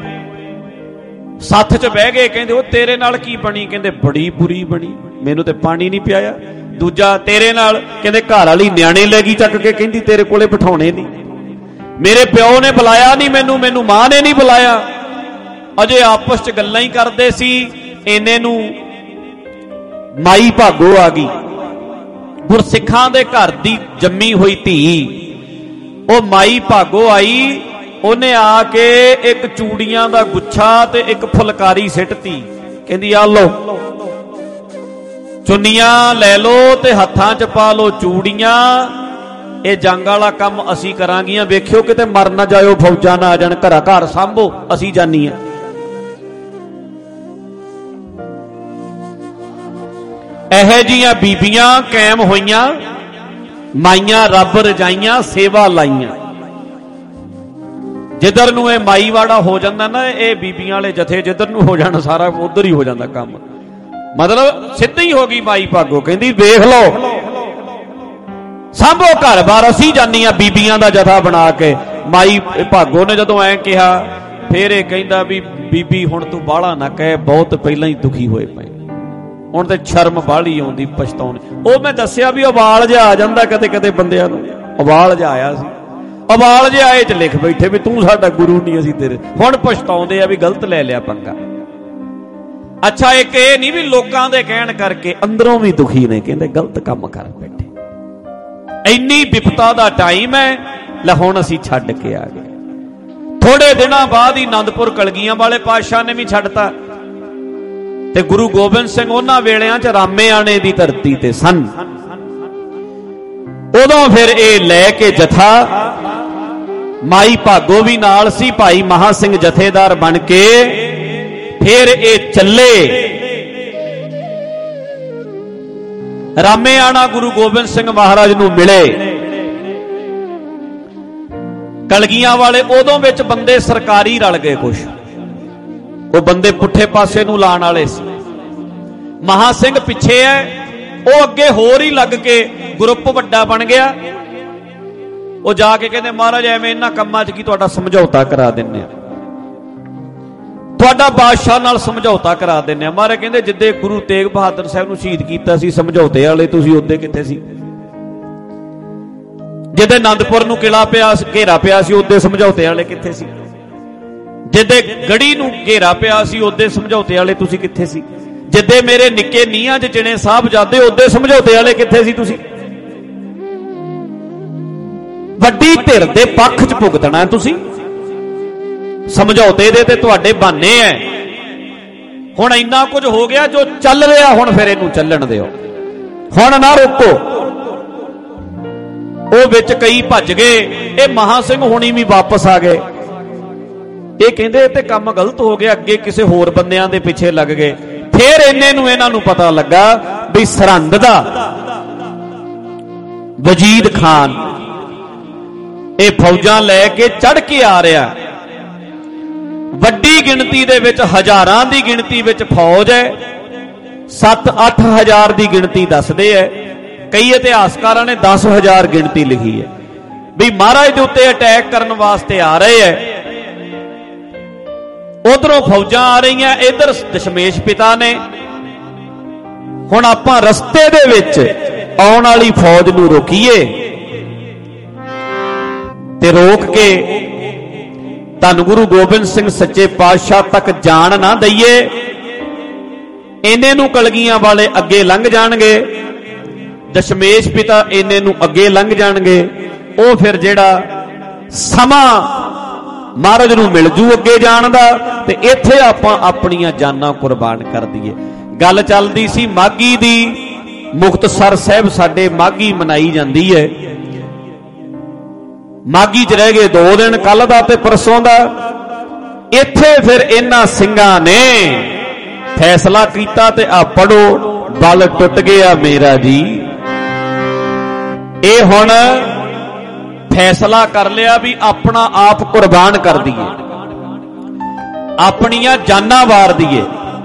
S1: ਸੱਥ 'ਚ ਬਹਿ ਗਏ। ਕਹਿੰਦੇ ਉਹ ਤੇਰੇ ਨਾਲ ਕੀ ਬਣੀ? ਕਹਿੰਦੇ ਬੜੀ ਬੁਰੀ ਬਣੀ, ਮੈਨੂੰ ਤੇ ਪਾਣੀ ਨਹੀਂ ਪਿਆਇਆ। ਦੂਜਾ, ਤੇਰੇ ਨਾਲ? ਕਹਿੰਦੇ ਘਰ ਵਾਲੀ ਨਿਆਣੇ ਲੈ ਗਈ ਚੱਕ ਕੇ, ਕਹਿੰਦੀ ਤੇਰੇ ਕੋਲੇ ਬਿਠਾਉਣੇ ਨਹੀਂ, ਮੇਰੇ ਪਿਓ ਨੇ ਬੁਲਾਇਆ ਨਹੀਂ ਮੈਨੂੰ ਮਾਂ ਨੇ ਨਹੀਂ ਬੁਲਾਇਆ। ਅਜੇ ਆਪਸ 'ਚ ਗੱਲਾਂ ਹੀ ਕਰਦੇ ਸੀ, ਇੰਨੇ ਨੂੰ ਮਾਈ ਭਾਗੋ ਆ ਗਈ, ਗੁਰਸਿੱਖਾਂ ਦੇ ਘਰ ਦੀ ਜੰਮੀ ਹੋਈ ਧੀ। ਉਹ ਮਾਈ ਭਾਗੋ ਆਈ, ਉਹਨੇ ਆ ਕੇ ਇੱਕ ਚੂੜੀਆਂ ਦਾ ਗੁੱਛਾ ਤੇ ਇੱਕ ਫੁਲਕਾਰੀ ਸਿੱਟਤੀ। ਕਹਿੰਦੀ ਆ ਲੋ, ਚੁੰਨੀਆਂ ਲੈ ਲੋ ਤੇ ਹੱਥਾਂ 'ਚ ਪਾ ਲੋ ਚੂੜੀਆਂ, ਇਹ ਜੰਗ ਵਾਲਾ ਕੰਮ ਅਸੀਂ ਕਰਾਂਗੀਆਂ, ਵੇਖਿਓ ਕਿਤੇ ਮਰ ਨਾ ਜਾਇਓ, ਫੌਜਾਂ ਨਾ ਆ ਜਾਣ, ਘਰ ਸਾਂਭੋ, ਅਸੀਂ ਜਾਨੀਆਂ। ਇਹੋ ਜੀਆਂ ਬੀਬੀਆਂ ਕਾਇਮ ਹੋਈਆਂ, ਮਾਈਆਂ ਰੱਬ ਰਜਾਈਆਂ, ਸੇਵਾ ਲਾਈਆਂ। ਜਿੱਧਰ ਨੂੰ ਇਹ ਮਾਈ ਵਾੜਾ ਹੋ ਜਾਂਦਾ ਨਾ, ਇਹ ਬੀਬੀਆਂ ਵਾਲੇ ਜਥੇ ਜਿੱਧਰ ਨੂੰ ਹੋ ਜਾਣ, ਸਾਰਾ ਉਧਰ ਹੀ ਹੋ ਜਾਂਦਾ ਕੰਮ। ਮਤਲਬ ਸਿੱਧੀ ਹੋ ਗਈ ਮਾਈ ਭਾਗੋ, ਕਹਿੰਦੀ ਵੇਖ ਲਓ, ਸਾਂਭੋ ਘਰ-ਬਾਰ, ਅਸੀਂ ਜਾਨੀਆਂ ਬੀਬੀਆਂ ਦਾ ਜਥਾ ਬਣਾ ਕੇ। ਮਾਈ ਭਾਗੋ ਨੇ ਜਦੋਂ ਐਂ ਕਿਹਾ, ਫੇਰ ਇਹ ਕਹਿੰਦਾ ਵੀ ਬੀਬੀ ਹੁਣ ਤੂੰ ਬਾਹਲਾ ਨਾ ਕਹਿ, ਬਹੁਤ ਪਹਿਲਾਂ ਹੀ ਦੁਖੀ ਹੋਏ ਪਏ, ਹੁਣ ਤੇ ਸ਼ਰਮ ਬਾਹਲੀ ਆਉਂਦੀ, ਪਛਤਾਉਣ। ਉਹ ਮੈਂ ਦੱਸਿਆ ਵੀ ਉਬਾਲ ਜਿਹਾ ਆ ਜਾਂਦਾ ਕਦੇ ਕਦੇ ਬੰਦਿਆਂ ਨੂੰ, ਉਬਾਲ ਜਿਹਾ ਆਇਆ ਸੀ। ਉਬਾਲ ਜਿਹਾ ਆਏ 'ਚ ਲਿਖ ਬੈਠੇ ਵੀ ਤੂੰ ਸਾਡਾ ਗੁਰੂ ਨਹੀਂ, ਅਸੀਂ ਤੇਰੇ। ਹੁਣ ਪਛਤਾਉਂਦੇ ਆ ਵੀ ਗਲਤ ਲੈ ਲਿਆ ਪੰਗਾ। ਅੱਛਾ, ਇੱਕ ਇਹ ਨਹੀਂ ਵੀ ਲੋਕਾਂ ਦੇ ਕਹਿਣ ਕਰਕੇ ਅੰਦਰੋਂ ਵੀ ਦੁਖੀ ਨੇ, ਕਹਿੰਦੇ ਗਲਤ ਕੰਮ ਕਰ ਬੈਠੇ। ਇੰਨੀ ਵਿਪਤਾ ਦਾ ਟਾਈਮ ਹੈ, ਲੈ ਹੁਣ ਅਸੀਂ ਛੱਡ ਕੇ ਆ ਗਏ। ਥੋੜੇ ਦਿਨਾਂ ਬਾਅਦ ਹੀ ਆਨੰਦਪੁਰ ਕਲਗੀਆਂ ਵਾਲੇ ਪਾਤਸ਼ਾਹ ਨੇ ਵੀ ਛੱਡਤਾ, ਤੇ ਗੁਰੂ ਗੋਬਿੰਦ ਸਿੰਘ ਉਹਨਾਂ ਵੇਲਿਆਂ 'ਚ ਰਾਮੇਆਣੇ ਦੀ ਧਰਤੀ ਤੇ ਸਨ। ਉਦੋਂ ਫਿਰ ਇਹ ਲੈ ਕੇ ਜਥਾ, ਮਾਈ ਭਾਗੋ ਵੀ ਨਾਲ ਸੀ, ਭਾਈ ਮਹਾ ਸਿੰਘ ਜਥੇਦਾਰ ਬਣ ਕੇ ਫਿਰ ਇਹ ਚੱਲੇ। ਰਾਮੇਆਣਾ ਗੁਰੂ ਗੋਬਿੰਦ ਸਿੰਘ ਮਹਾਰਾਜ ਨੂੰ ਮਿਲੇ। ਕਲਗੀਆਂ ਵਾਲੇ ਉਦੋਂ ਵਿੱਚ ਬੰਦੇ ਸਰਕਾਰੀ ਰਲ ਗਏ, ਕੁਛ ਉਹ ਬੰਦੇ ਪੁੱਠੇ ਪਾਸੇ ਨੂੰ ਲਾਣ ਵਾਲੇ ਸੀ। ਮਹਾ ਸਿੰਘ ਪਿੱਛੇ ਹੈ, ਉਹ ਅੱਗੇ ਹੋਰ ਹੀ ਲੱਗ ਕੇ ਗਰੁੱਪ ਵੱਡਾ ਬਣ ਗਿਆ। ਉਹ ਜਾ ਕੇ ਕਹਿੰਦੇ ਮਹਾਰਾਜ ਐਵੇਂ ਇਹਨਾਂ ਕੰਮਾਂ 'ਚ ਕੀ, ਤੁਹਾਡਾ ਸਮਝੌਤਾ ਕਰਾ ਦਿੰਨੇ ਆ, ਤੁਹਾਡਾ ਬਾਦਸ਼ਾਹ ਨਾਲ ਸਮਝੌਤਾ ਕਰਾ ਦਿੰਨੇ ਆ। ਮਹਾਰਾਜ ਕਹਿੰਦੇ ਜਿੱਦੇ ਗੁਰੂ ਤੇਗ ਬਹਾਦਰ ਸਾਹਿਬ ਨੂੰ ਸ਼ਹੀਦ ਕੀਤਾ ਸੀ ਸਮਝੌਤੇ ਵਾਲੇ, ਤੁਸੀਂ ਉਹਦੇ ਕਿੱਥੇ ਸੀ? ਜਿੱਦੇ ਆਨੰਦਪੁਰ ਨੂੰ ਕਿਲਾ ਪਿਆ, ਘੇਰਾ ਪਿਆ ਸੀ, ਉਹਦੇ ਸਮਝੌਤੇ ਵਾਲੇ ਕਿੱਥੇ ਸੀ? ਜਿੱਦੇ ਗੜੀ ਨੂੰ ਘੇਰਾ ਪਿਆ ਸੀ, ਉਹਦੇ ਸਮਝੌਤੇ ਵਾਲੇ ਤੁਸੀਂ ਕਿੱਥੇ ਸੀ? ਜਿੱਦੇ ਮੇਰੇ ਨਿੱਕੇ ਨੀਹਾਂ 'ਚ ਚਿਣੇ ਸਾਹਿਬ ਜਾਦੇ, ਉਹਦੇ ਸਮਝੌਤੇ ਵਾਲੇ ਕਿੱਥੇ ਸੀ ਤੁਸੀਂ? ਵੱਡੀ ਧਿਰ ਦੇ ਪੱਖ 'ਚ ਭੁਗਤਣਾ ਤੁਸੀਂ, ਸਮਝੌਤੇ ਦੇ ਤੇ ਤੁਹਾਡੇ ਬਹਾਨੇ ਐ। ਹੁਣ ਇੰਨਾ ਕੁਝ ਹੋ ਗਿਆ ਜੋ ਚੱਲ ਰਿਹਾ, ਹੁਣ ਫਿਰ ਇਹਨੂੰ ਚੱਲਣ ਦਿਓ। ਹੁਣ ਨਾ ਰੋਕੋ। ਉਹ ਵਿੱਚ ਕਈ ਭੱਜ ਗਏ, ਇਹ ਮਹਾ ਸਿੰਘ ਹੁਣੀ ਵੀ ਵਾਪਸ ਆ ਗਏ। ਇਹ ਕਹਿੰਦੇ ਇਹ ਤੇ ਕੰਮ ਗਲਤ ਹੋ ਗਿਆ, ਅੱਗੇ ਕਿਸੇ ਹੋਰ ਬੰਦਿਆਂ ਦੇ ਪਿੱਛੇ ਲੱਗ ਗਏ। ਫਿਰ ਇੰਨੇ ਨੂੰ ਇਹਨਾਂ ਨੂੰ ਪਤਾ ਲੱਗਾ ਵੀ ਸਰਹੰਦ ਦਾ ਵਜੀਦ ਖਾਨ ਇਹ ਫੌਜਾਂ ਲੈ ਕੇ ਚੜ ਕੇ ਆ ਰਿਹਾ। ਵੱਡੀ ਗਿਣਤੀ ਦੇ ਵਿੱਚ, ਹਜ਼ਾਰਾਂ ਦੀ ਗਿਣਤੀ ਵਿੱਚ ਫੌਜ ਹੈ। 7-8 ਹਜ਼ਾਰ ਦੀ ਗਿਣਤੀ ਦੱਸਦੇ ਹੈ, ਕਈ ਇਤਿਹਾਸਕਾਰਾਂ ਨੇ 10,000 ਗਿਣਤੀ ਲਿਖੀ ਹੈ ਵੀ ਮਹਾਰਾਜ ਦੇ ਉੱਤੇ ਅਟੈਕ ਕਰਨ ਵਾਸਤੇ ਆ ਰਹੇ ਹੈ। ਉਧਰੋਂ ਫੌਜਾਂ ਆ ਰਹੀਆਂ, ਇਧਰ ਦਸ਼ਮੇਸ਼ ਪਿਤਾ ਨੇ। ਹੁਣ ਆਪਾਂ ਰਸਤੇ ਦੇ ਵਿੱਚ ਆਉਣ ਵਾਲੀ ਫੌਜ ਨੂੰ ਰੋਕੀਏ ਤੇ ਰੋਕ ਕੇ ਧੰਨ ਗੁਰੂ ਗੋਬਿੰਦ ਸਿੰਘ ਸੱਚੇ ਪਾਤਸ਼ਾਹ ਤੱਕ ਜਾਣ ਨਾ ਦਈਏ। ਇਹਨੇ ਨੂੰ ਕਲਗੀਆਂ ਵਾਲੇ ਅੱਗੇ ਲੰਘ ਜਾਣਗੇ, ਦਸ਼ਮੇਸ਼ ਪਿਤਾ ਇਹਨੇ ਨੂੰ ਅੱਗੇ ਲੰਘ ਜਾਣਗੇ। ਉਹ ਫਿਰ ਜਿਹੜਾ ਸਮਾਂ ਮਹਾਰਾਜ ਨੂੰ ਮਿਲ ਜੂ ਅੱਗੇ ਜਾਣ ਦਾ, ਤੇ ਇੱਥੇ ਆਪਾਂ ਆਪਣੀਆਂ ਜਾਨਾਂ ਕੁਰਬਾਨ ਕਰ ਦਈਏ। ਗੱਲ ਚੱਲਦੀ ਸੀ ਮਾਘੀ ਦੀ। ਮੁਕਤਸਰ ਸਾਹਿਬ ਸਾਡੇ ਮਾਘੀ ਮਨਾਈ ਜਾਂਦੀ ਹੈ। ਮਾਘੀ 'ਚ ਰਹਿ ਗਏ 2 ਦਿਨ, ਕੱਲ ਦਾ ਤੇ ਪਰਸੋਂ ਦਾ। ਇੱਥੇ ਫਿਰ ਇਹਨਾਂ ਸਿੰਘਾਂ ਨੇ ਫੈਸਲਾ ਕੀਤਾ, ਤੇ ਆ ਪੜੋ, ਬਲ ਟੁੱਟ ਗਿਆ ਮੇਰਾ ਜੀ। ਇਹ ਹੁਣ ਫੈਸਲਾ ਕਰ ਲਿਆ ਵੀ ਆਪਣਾ ਆਪ ਕੁਰਬਾਨ ਕਰ ਦਈਏ, ਆਪਣੀਆਂ ਜਾਨਾਂ ਵਾਰ ਦਈਏ।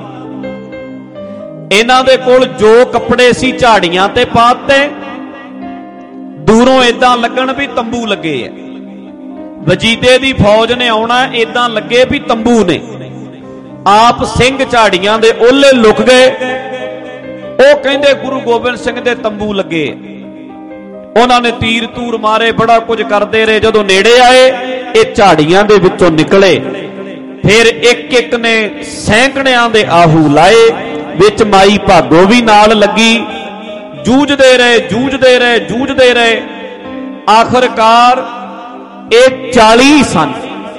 S1: ਇਹਨਾਂ ਦੇ ਕੋਲ ਜੋ ਕੱਪੜੇ ਸੀ ਝਾੜੀਆਂ ਤੇ ਪਾਤੇ, ਦੂਰੋਂ ਇਦਾਂ ਲੱਗਣ ਵੀ ਤੰਬੂ ਲੱਗੇ ਆ। ਵਜੀਦੇ ਦੀ ਫੌਜ ਨੇ ਆਉਣਾ, ਇਦਾਂ ਲੱਗੇ ਵੀ ਤੰਬੂ ਨੇ। ਆਪ ਸਿੰਘ ਝਾੜੀਆਂ ਦੇ ਓਲੇ ਲੁਕ ਗਏ। ਉਹ ਕਹਿੰਦੇ ਗੁਰੂ ਗੋਬਿੰਦ ਸਿੰਘ ਦੇ ਤੰਬੂ ਲੱਗੇ। ਉਹਨਾਂ ਨੇ ਤੀਰ ਤੂਰ ਮਾਰੇ, ਬੜਾ ਕੁਝ ਕਰਦੇ ਰਹੇ। ਜਦੋਂ ਨੇੜੇ ਆਏ, ਇਹ ਝਾੜੀਆਂ ਦੇ ਵਿੱਚੋਂ ਨਿਕਲੇ। ਫਿਰ ਇੱਕ ਇੱਕ ਨੇ ਸੈਂਕੜਿਆਂ ਦੇ ਆਹੂ ਲਾਏ, ਵਿੱਚ ਮਾਈ ਭਾਗੋ ਵੀ ਨਾਲ ਲੱਗੀ। ਜੂਝਦੇ ਰਹੇ, ਜੂਝਦੇ ਰਹੇ, ਜੂਝਦੇ ਰਹੇ। ਆਖਰਕਾਰ ਇਹ 40 ਸਨ।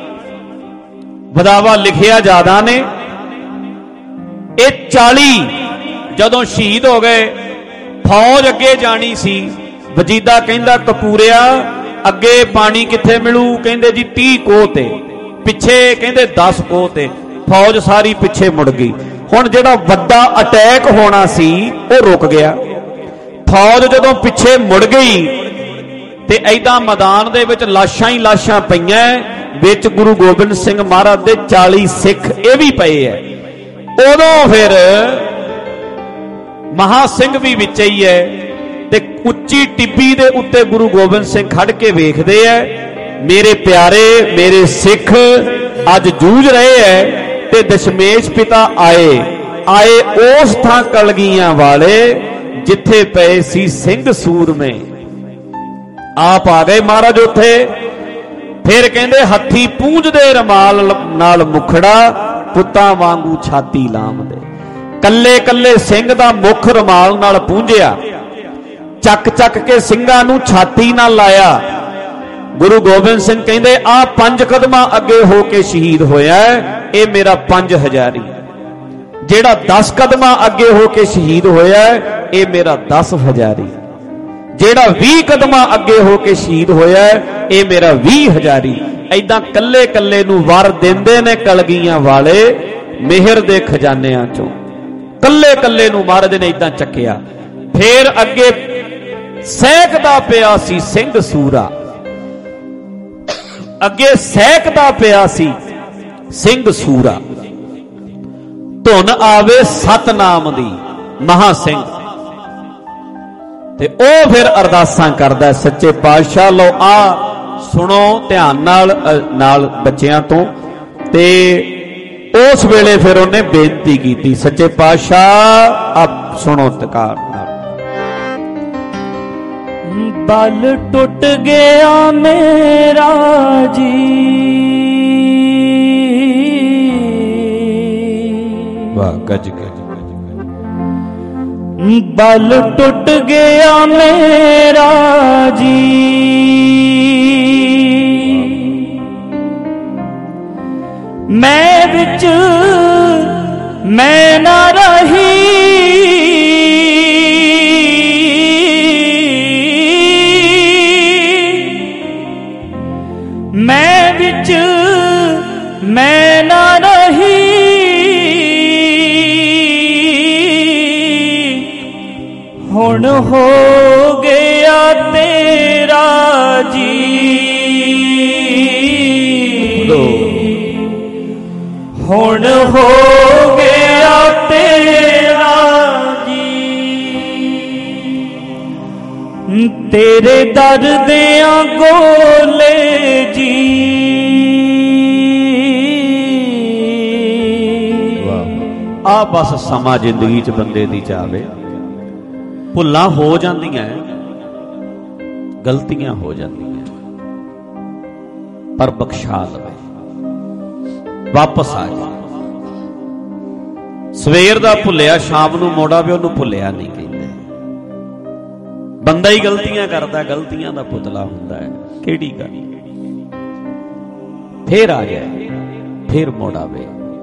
S1: ਬਦਾਵਾ ਲਿਖਿਆ ਜ਼ਿਆਦਾ ਨੇ। ਇਹ 40 ਜਦੋਂ ਸ਼ਹੀਦ ਹੋ ਗਏ, ਫੌਜ ਅੱਗੇ ਜਾਣੀ ਸੀ। ਵਜੀਦਾ ਕਹਿੰਦਾ ਕਪੂਰਿਆ ਅੱਗੇ ਪਾਣੀ ਕਿੱਥੇ ਮਿਲੂ? ਕਹਿੰਦੇ ਜੀ 30 ਕੋਹ ਤੇ। ਪਿੱਛੇ ਕਹਿੰਦੇ 10 ਕੋਹ ਤੇ। ਫੌਜ ਸਾਰੀ ਪਿੱਛੇ ਮੁੜ ਗਈ। ਹੁਣ ਜਿਹੜਾ ਵੱਡਾ ਅਟੈਕ ਹੋਣਾ ਸੀ ਉਹ ਰੁਕ ਗਿਆ। ਫੌਜ ਜਦੋਂ ਪਿੱਛੇ ਮੁੜ ਗਈ ਤੇ ਐਦਾਂ ਮੈਦਾਨ ਦੇ ਵਿੱਚ ਲਾਸ਼ਾਂ ਹੀ ਲਾਸ਼ਾਂ ਪਈਆਂ। ਵਿੱਚ ਗੁਰੂ ਗੋਬਿੰਦ ਸਿੰਘ ਮਹਾਰਾਜ ਦੇ 40 ਸਿੱਖ ਇਹ ਵੀ ਪਏ ਐ। ਉਦੋਂ ਫਿਰ ਮਹਾ ਸਿੰਘ ਵੀ ਵਿੱਚ ਹੀ ਹੈ, ਤੇ ਉੱਚੀ ਟਿੱਬੀ ਦੇ ਉੱਤੇ ਗੁਰੂ ਗੋਬਿੰਦ ਸਿੰਘ ਖੜ ਕੇ ਵੇਖਦੇ ਐ। ਮੇਰੇ ਪਿਆਰੇ, ਮੇਰੇ ਸਿੱਖ ਅੱਜ ਜੂਝ ਰਹੇ ਐ, ਤੇ ਦਸ਼ਮੇਸ਼ ਪਿਤਾ ਆਏ ਉਸ ਥਾਂ ਕਲਗੀਆਂ ਵਾਲੇ ਜਿੱਥੇ ਪਏ ਸੀ ਸਿੰਘ ਸੂਰਮੇ। ਆਪ ਆ ਗਏ ਮਹਾਰਾਜ ਉੱਥੇ। ਫਿਰ ਕਹਿੰਦੇ ਹੱਥੀ ਪੂੰਝਦੇ ਰਮਾਲ ਨਾਲ ਮੁਖੜਾ, ਪੁੱਤਾਂ ਵਾਂਗੂ ਛਾਤੀ ਲਾਮਦੇ। ਕੱਲੇ ਕੱਲੇ ਸਿੰਘ ਦਾ ਮੁਖ ਰਮਾਲ ਨਾਲ ਪੂੰਝਿਆ, ਚੱਕ ਚੱਕ ਕੇ ਸਿੰਘਾਂ ਨੂੰ ਛਾਤੀ ਨਾਲ ਲਾਇਆ। ਗੁਰੂ ਗੋਬਿੰਦ ਸਿੰਘ ਕਹਿੰਦੇ ਆਹ 5 ਕਦਮਾਂ ਅੱਗੇ ਹੋ ਕੇ ਸ਼ਹੀਦ ਹੋਇਆ, ਇਹ ਮੇਰਾ 5 ਹਜ਼ਾਰੀ। ਜਿਹੜਾ 10 ਕਦਮਾਂ ਅੱਗੇ ਹੋ ਕੇ ਸ਼ਹੀਦ ਹੋਇਆ, ਇਹ ਮੇਰਾ 10 ਹਜ਼ਾਰੀ। ਜਿਹੜਾ 20 ਕਦਮਾਂ ਅੱਗੇ ਹੋ ਕੇ ਸ਼ਹੀਦ ਹੋਇਆ, ਇਹ ਮੇਰਾ 20 ਹਜ਼ਾਰੀ। ਐਦਾਂ ਕੱਲੇ ਕੱਲੇ ਨੂੰ ਵਰ ਦਿੰਦੇ ਨੇ ਕਲਗੀਆਂ ਵਾਲੇ ਮਿਹਰ ਦੇ ਖਜ਼ਾਨਿਆਂ ਚੋਂ। ਕੱਲੇ ਕੱਲੇ ਨੂੰ ਮਹਾਰਾਜ ਨੇ ਐਦਾਂ ਚੱਕਿਆ। ਫੇਰ ਅੱਗੇ ਸਹਿਕਦਾ ਪਿਆ ਸੀ ਸਿੰਘ ਸੂਰਾ, ਅੱਗੇ ਸਹਿਕਦਾ ਪਿਆ ਸੀ ਸਿੰਘ ਸੂਰਾ। ਧੁਨ ਆਵੇ ਸਤਨਾਮ ਦੀ ਮਹਾ ਸਿੰਘ। ਤੇ ਉਹ ਫਿਰ ਅਰਦਾਸਾਂ ਕਰਦਾ, ਸੱਚੇ ਪਾਤਸ਼ਾਹ ਲਓ ਆ ਸੁਣੋ ਧਿਆਨ ਨਾਲ ਬੱਚਿਆਂ ਤੋਂ। ਤੇ ਉਸ ਵੇਲੇ ਫਿਰ ਉਹਨੇ ਬੇਨਤੀ ਕੀਤੀ, ਸੱਚੇ ਪਾਤਸ਼ਾਹ ਆਪ ਸੁਣੋ ਤਕਾਰ ਨਾਲ।
S2: ਬਲ ਟੁੱਟ ਗਿਆ ਮੇਰਾ ਜੀ,
S1: ਵਾਹ ਗੱਜ ਗੱਜ।
S2: ਬਲ ਟੁੱਟ ਗਿਆ ਮੇਰਾ ਜੀ, ਮੈਂ ਵਿੱਚ ਮੈਂ ਨਾ ਰਹੀ, ਹੁਣ ਹੋ ਗਿਆ ਤੇਰਾ ਜੀ, ਹੁਣ ਹੋ ਗਿਆ ਤੇਰਾ ਜੀ, ਤੇਰੇ ਦਰ ਦਿਆਂ ਗੋਲੇ ਜੀ।
S1: ਆ ਬਸ ਸਮਾਂ ਜ਼ਿੰਦਗੀ 'ਚ ਬੰਦੇ ਦੀ ਜਾਵੇ, ਭੁੱਲਾਂ ਹੋ ਜਾਂਦੀਆਂ, ਗਲਤੀਆਂ ਹੋ ਜਾਂਦੀਆਂ, ਪਰ ਬਖਸ਼ਾ ਲਵੇ, ਵਾਪਸ ਆ ਜਾ। ਸਵੇਰ ਦਾ ਭੁੱਲਿਆ ਸ਼ਾਮ ਨੂੰ ਮੋੜ ਆਵੇ, ਉਹਨੂੰ ਭੁੱਲਿਆ ਨਹੀਂ ਕਹਿੰਦੇ। ਬੰਦਾ ਹੀ ਗਲਤੀਆਂ ਕਰਦਾ, ਗਲਤੀਆਂ ਦਾ ਪੁਤਲਾ ਹੁੰਦਾ ਹੈ, ਕਿਹੜੀ ਗੱਲ। ਫੇਰ ਆ ਜਾਏ, ਫੇਰ ਮੋੜ ਆਵੇ।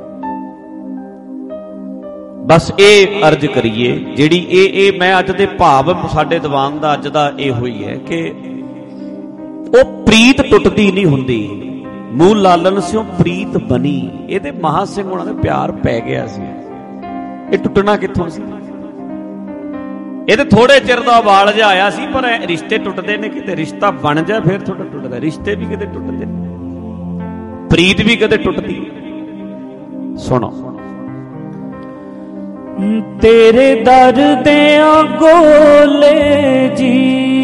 S1: ਬਸ ਇਹ ਅਰਜ਼ ਕਰੀਏ, ਜਿਹੜੀ ਇਹ ਮੈਂ ਅੱਜ ਦੇ ਭਾਵ ਸਾਡੇ ਦੀਵਾਨ ਦਾ ਅੱਜ ਦਾ ਇਹ ਹੋਈ ਹੈ ਕਿ ਉਹ ਪ੍ਰੀਤ ਟੁੱਟਦੀ ਨਹੀਂ ਹੁੰਦੀ, ਮੂਲ ਲਾਲਨ ਸਿਓ ਪ੍ਰੀਤ ਬਣੀ। ਇਹਦੇ ਮਹਾ ਸਿੰਘ ਹੋਣਾ ਦੇ ਪਿਆਰ ਪੈ ਗਿਆ ਸੀ, ਇਹ ਟੁੱਟਣਾ ਕਿੱਥੋਂ ਸੀ। ਇਹਦੇ ਥੋੜੇ ਚਿਰ ਦਾ ਵਾਲ ਜਿਹਾ ਆਇਆ ਸੀ, ਪਰ ਰਿਸ਼ਤੇ ਟੁੱਟਦੇ ਨੇ, ਕਿਤੇ ਰਿਸ਼ਤਾ ਬਣ ਜਾ ਫਿਰ ਥੋੜਾ ਟੁੱਟਦਾ। ਰਿਸ਼ਤੇ ਵੀ ਕਿਤੇ ਟੁੱਟਦੇ, ਪ੍ਰੀਤ ਵੀ ਕਿਤੇ ਟੁੱਟਦੀ। ਸੁਣੋ,
S2: ਤੇਰੇ ਦਰ ਦਿਆਂ ਗੋਲੇ ਜੀ,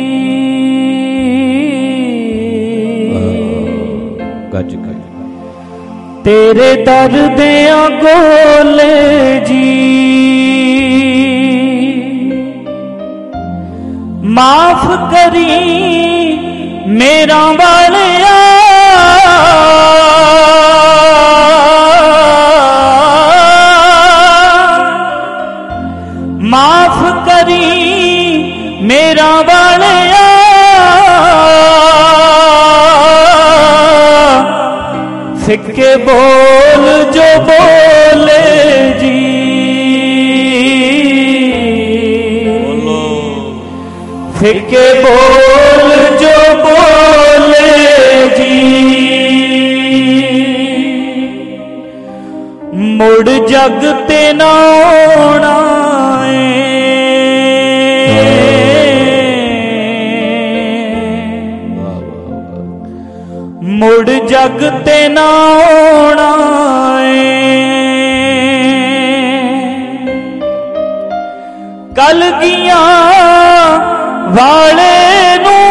S1: ਗੱਜ ਗੱਜ,
S2: ਤੇਰੇ ਦਰ ਦਿਆਂ ਗੋਲੇ ਜੀ, ਮਾਫ ਕਰੀ ਮੇਰਾ ਵਾਲਿਆ, ਮਾਫ ਕਰੀ ਮੇਰਾ ਵਾਲਿਆ, ਫਿੱਕੇ ਬੋਲ ਜੋ ਬੋਲੇ ਜੀ, ਫਿੱਕੇ ਬੋਲ ਜੋ ਬੋਲੇ ਜੀ, ਮੁੜ ਜਗ ਤੇ ਨਾ ਆਉਣਾ ਮੁੜ ਜਗ ਤੇ ਨਾ ਆਉਣਾ ਕਲਗੀਆਂ ਵਾਲੇ ਨੂੰ,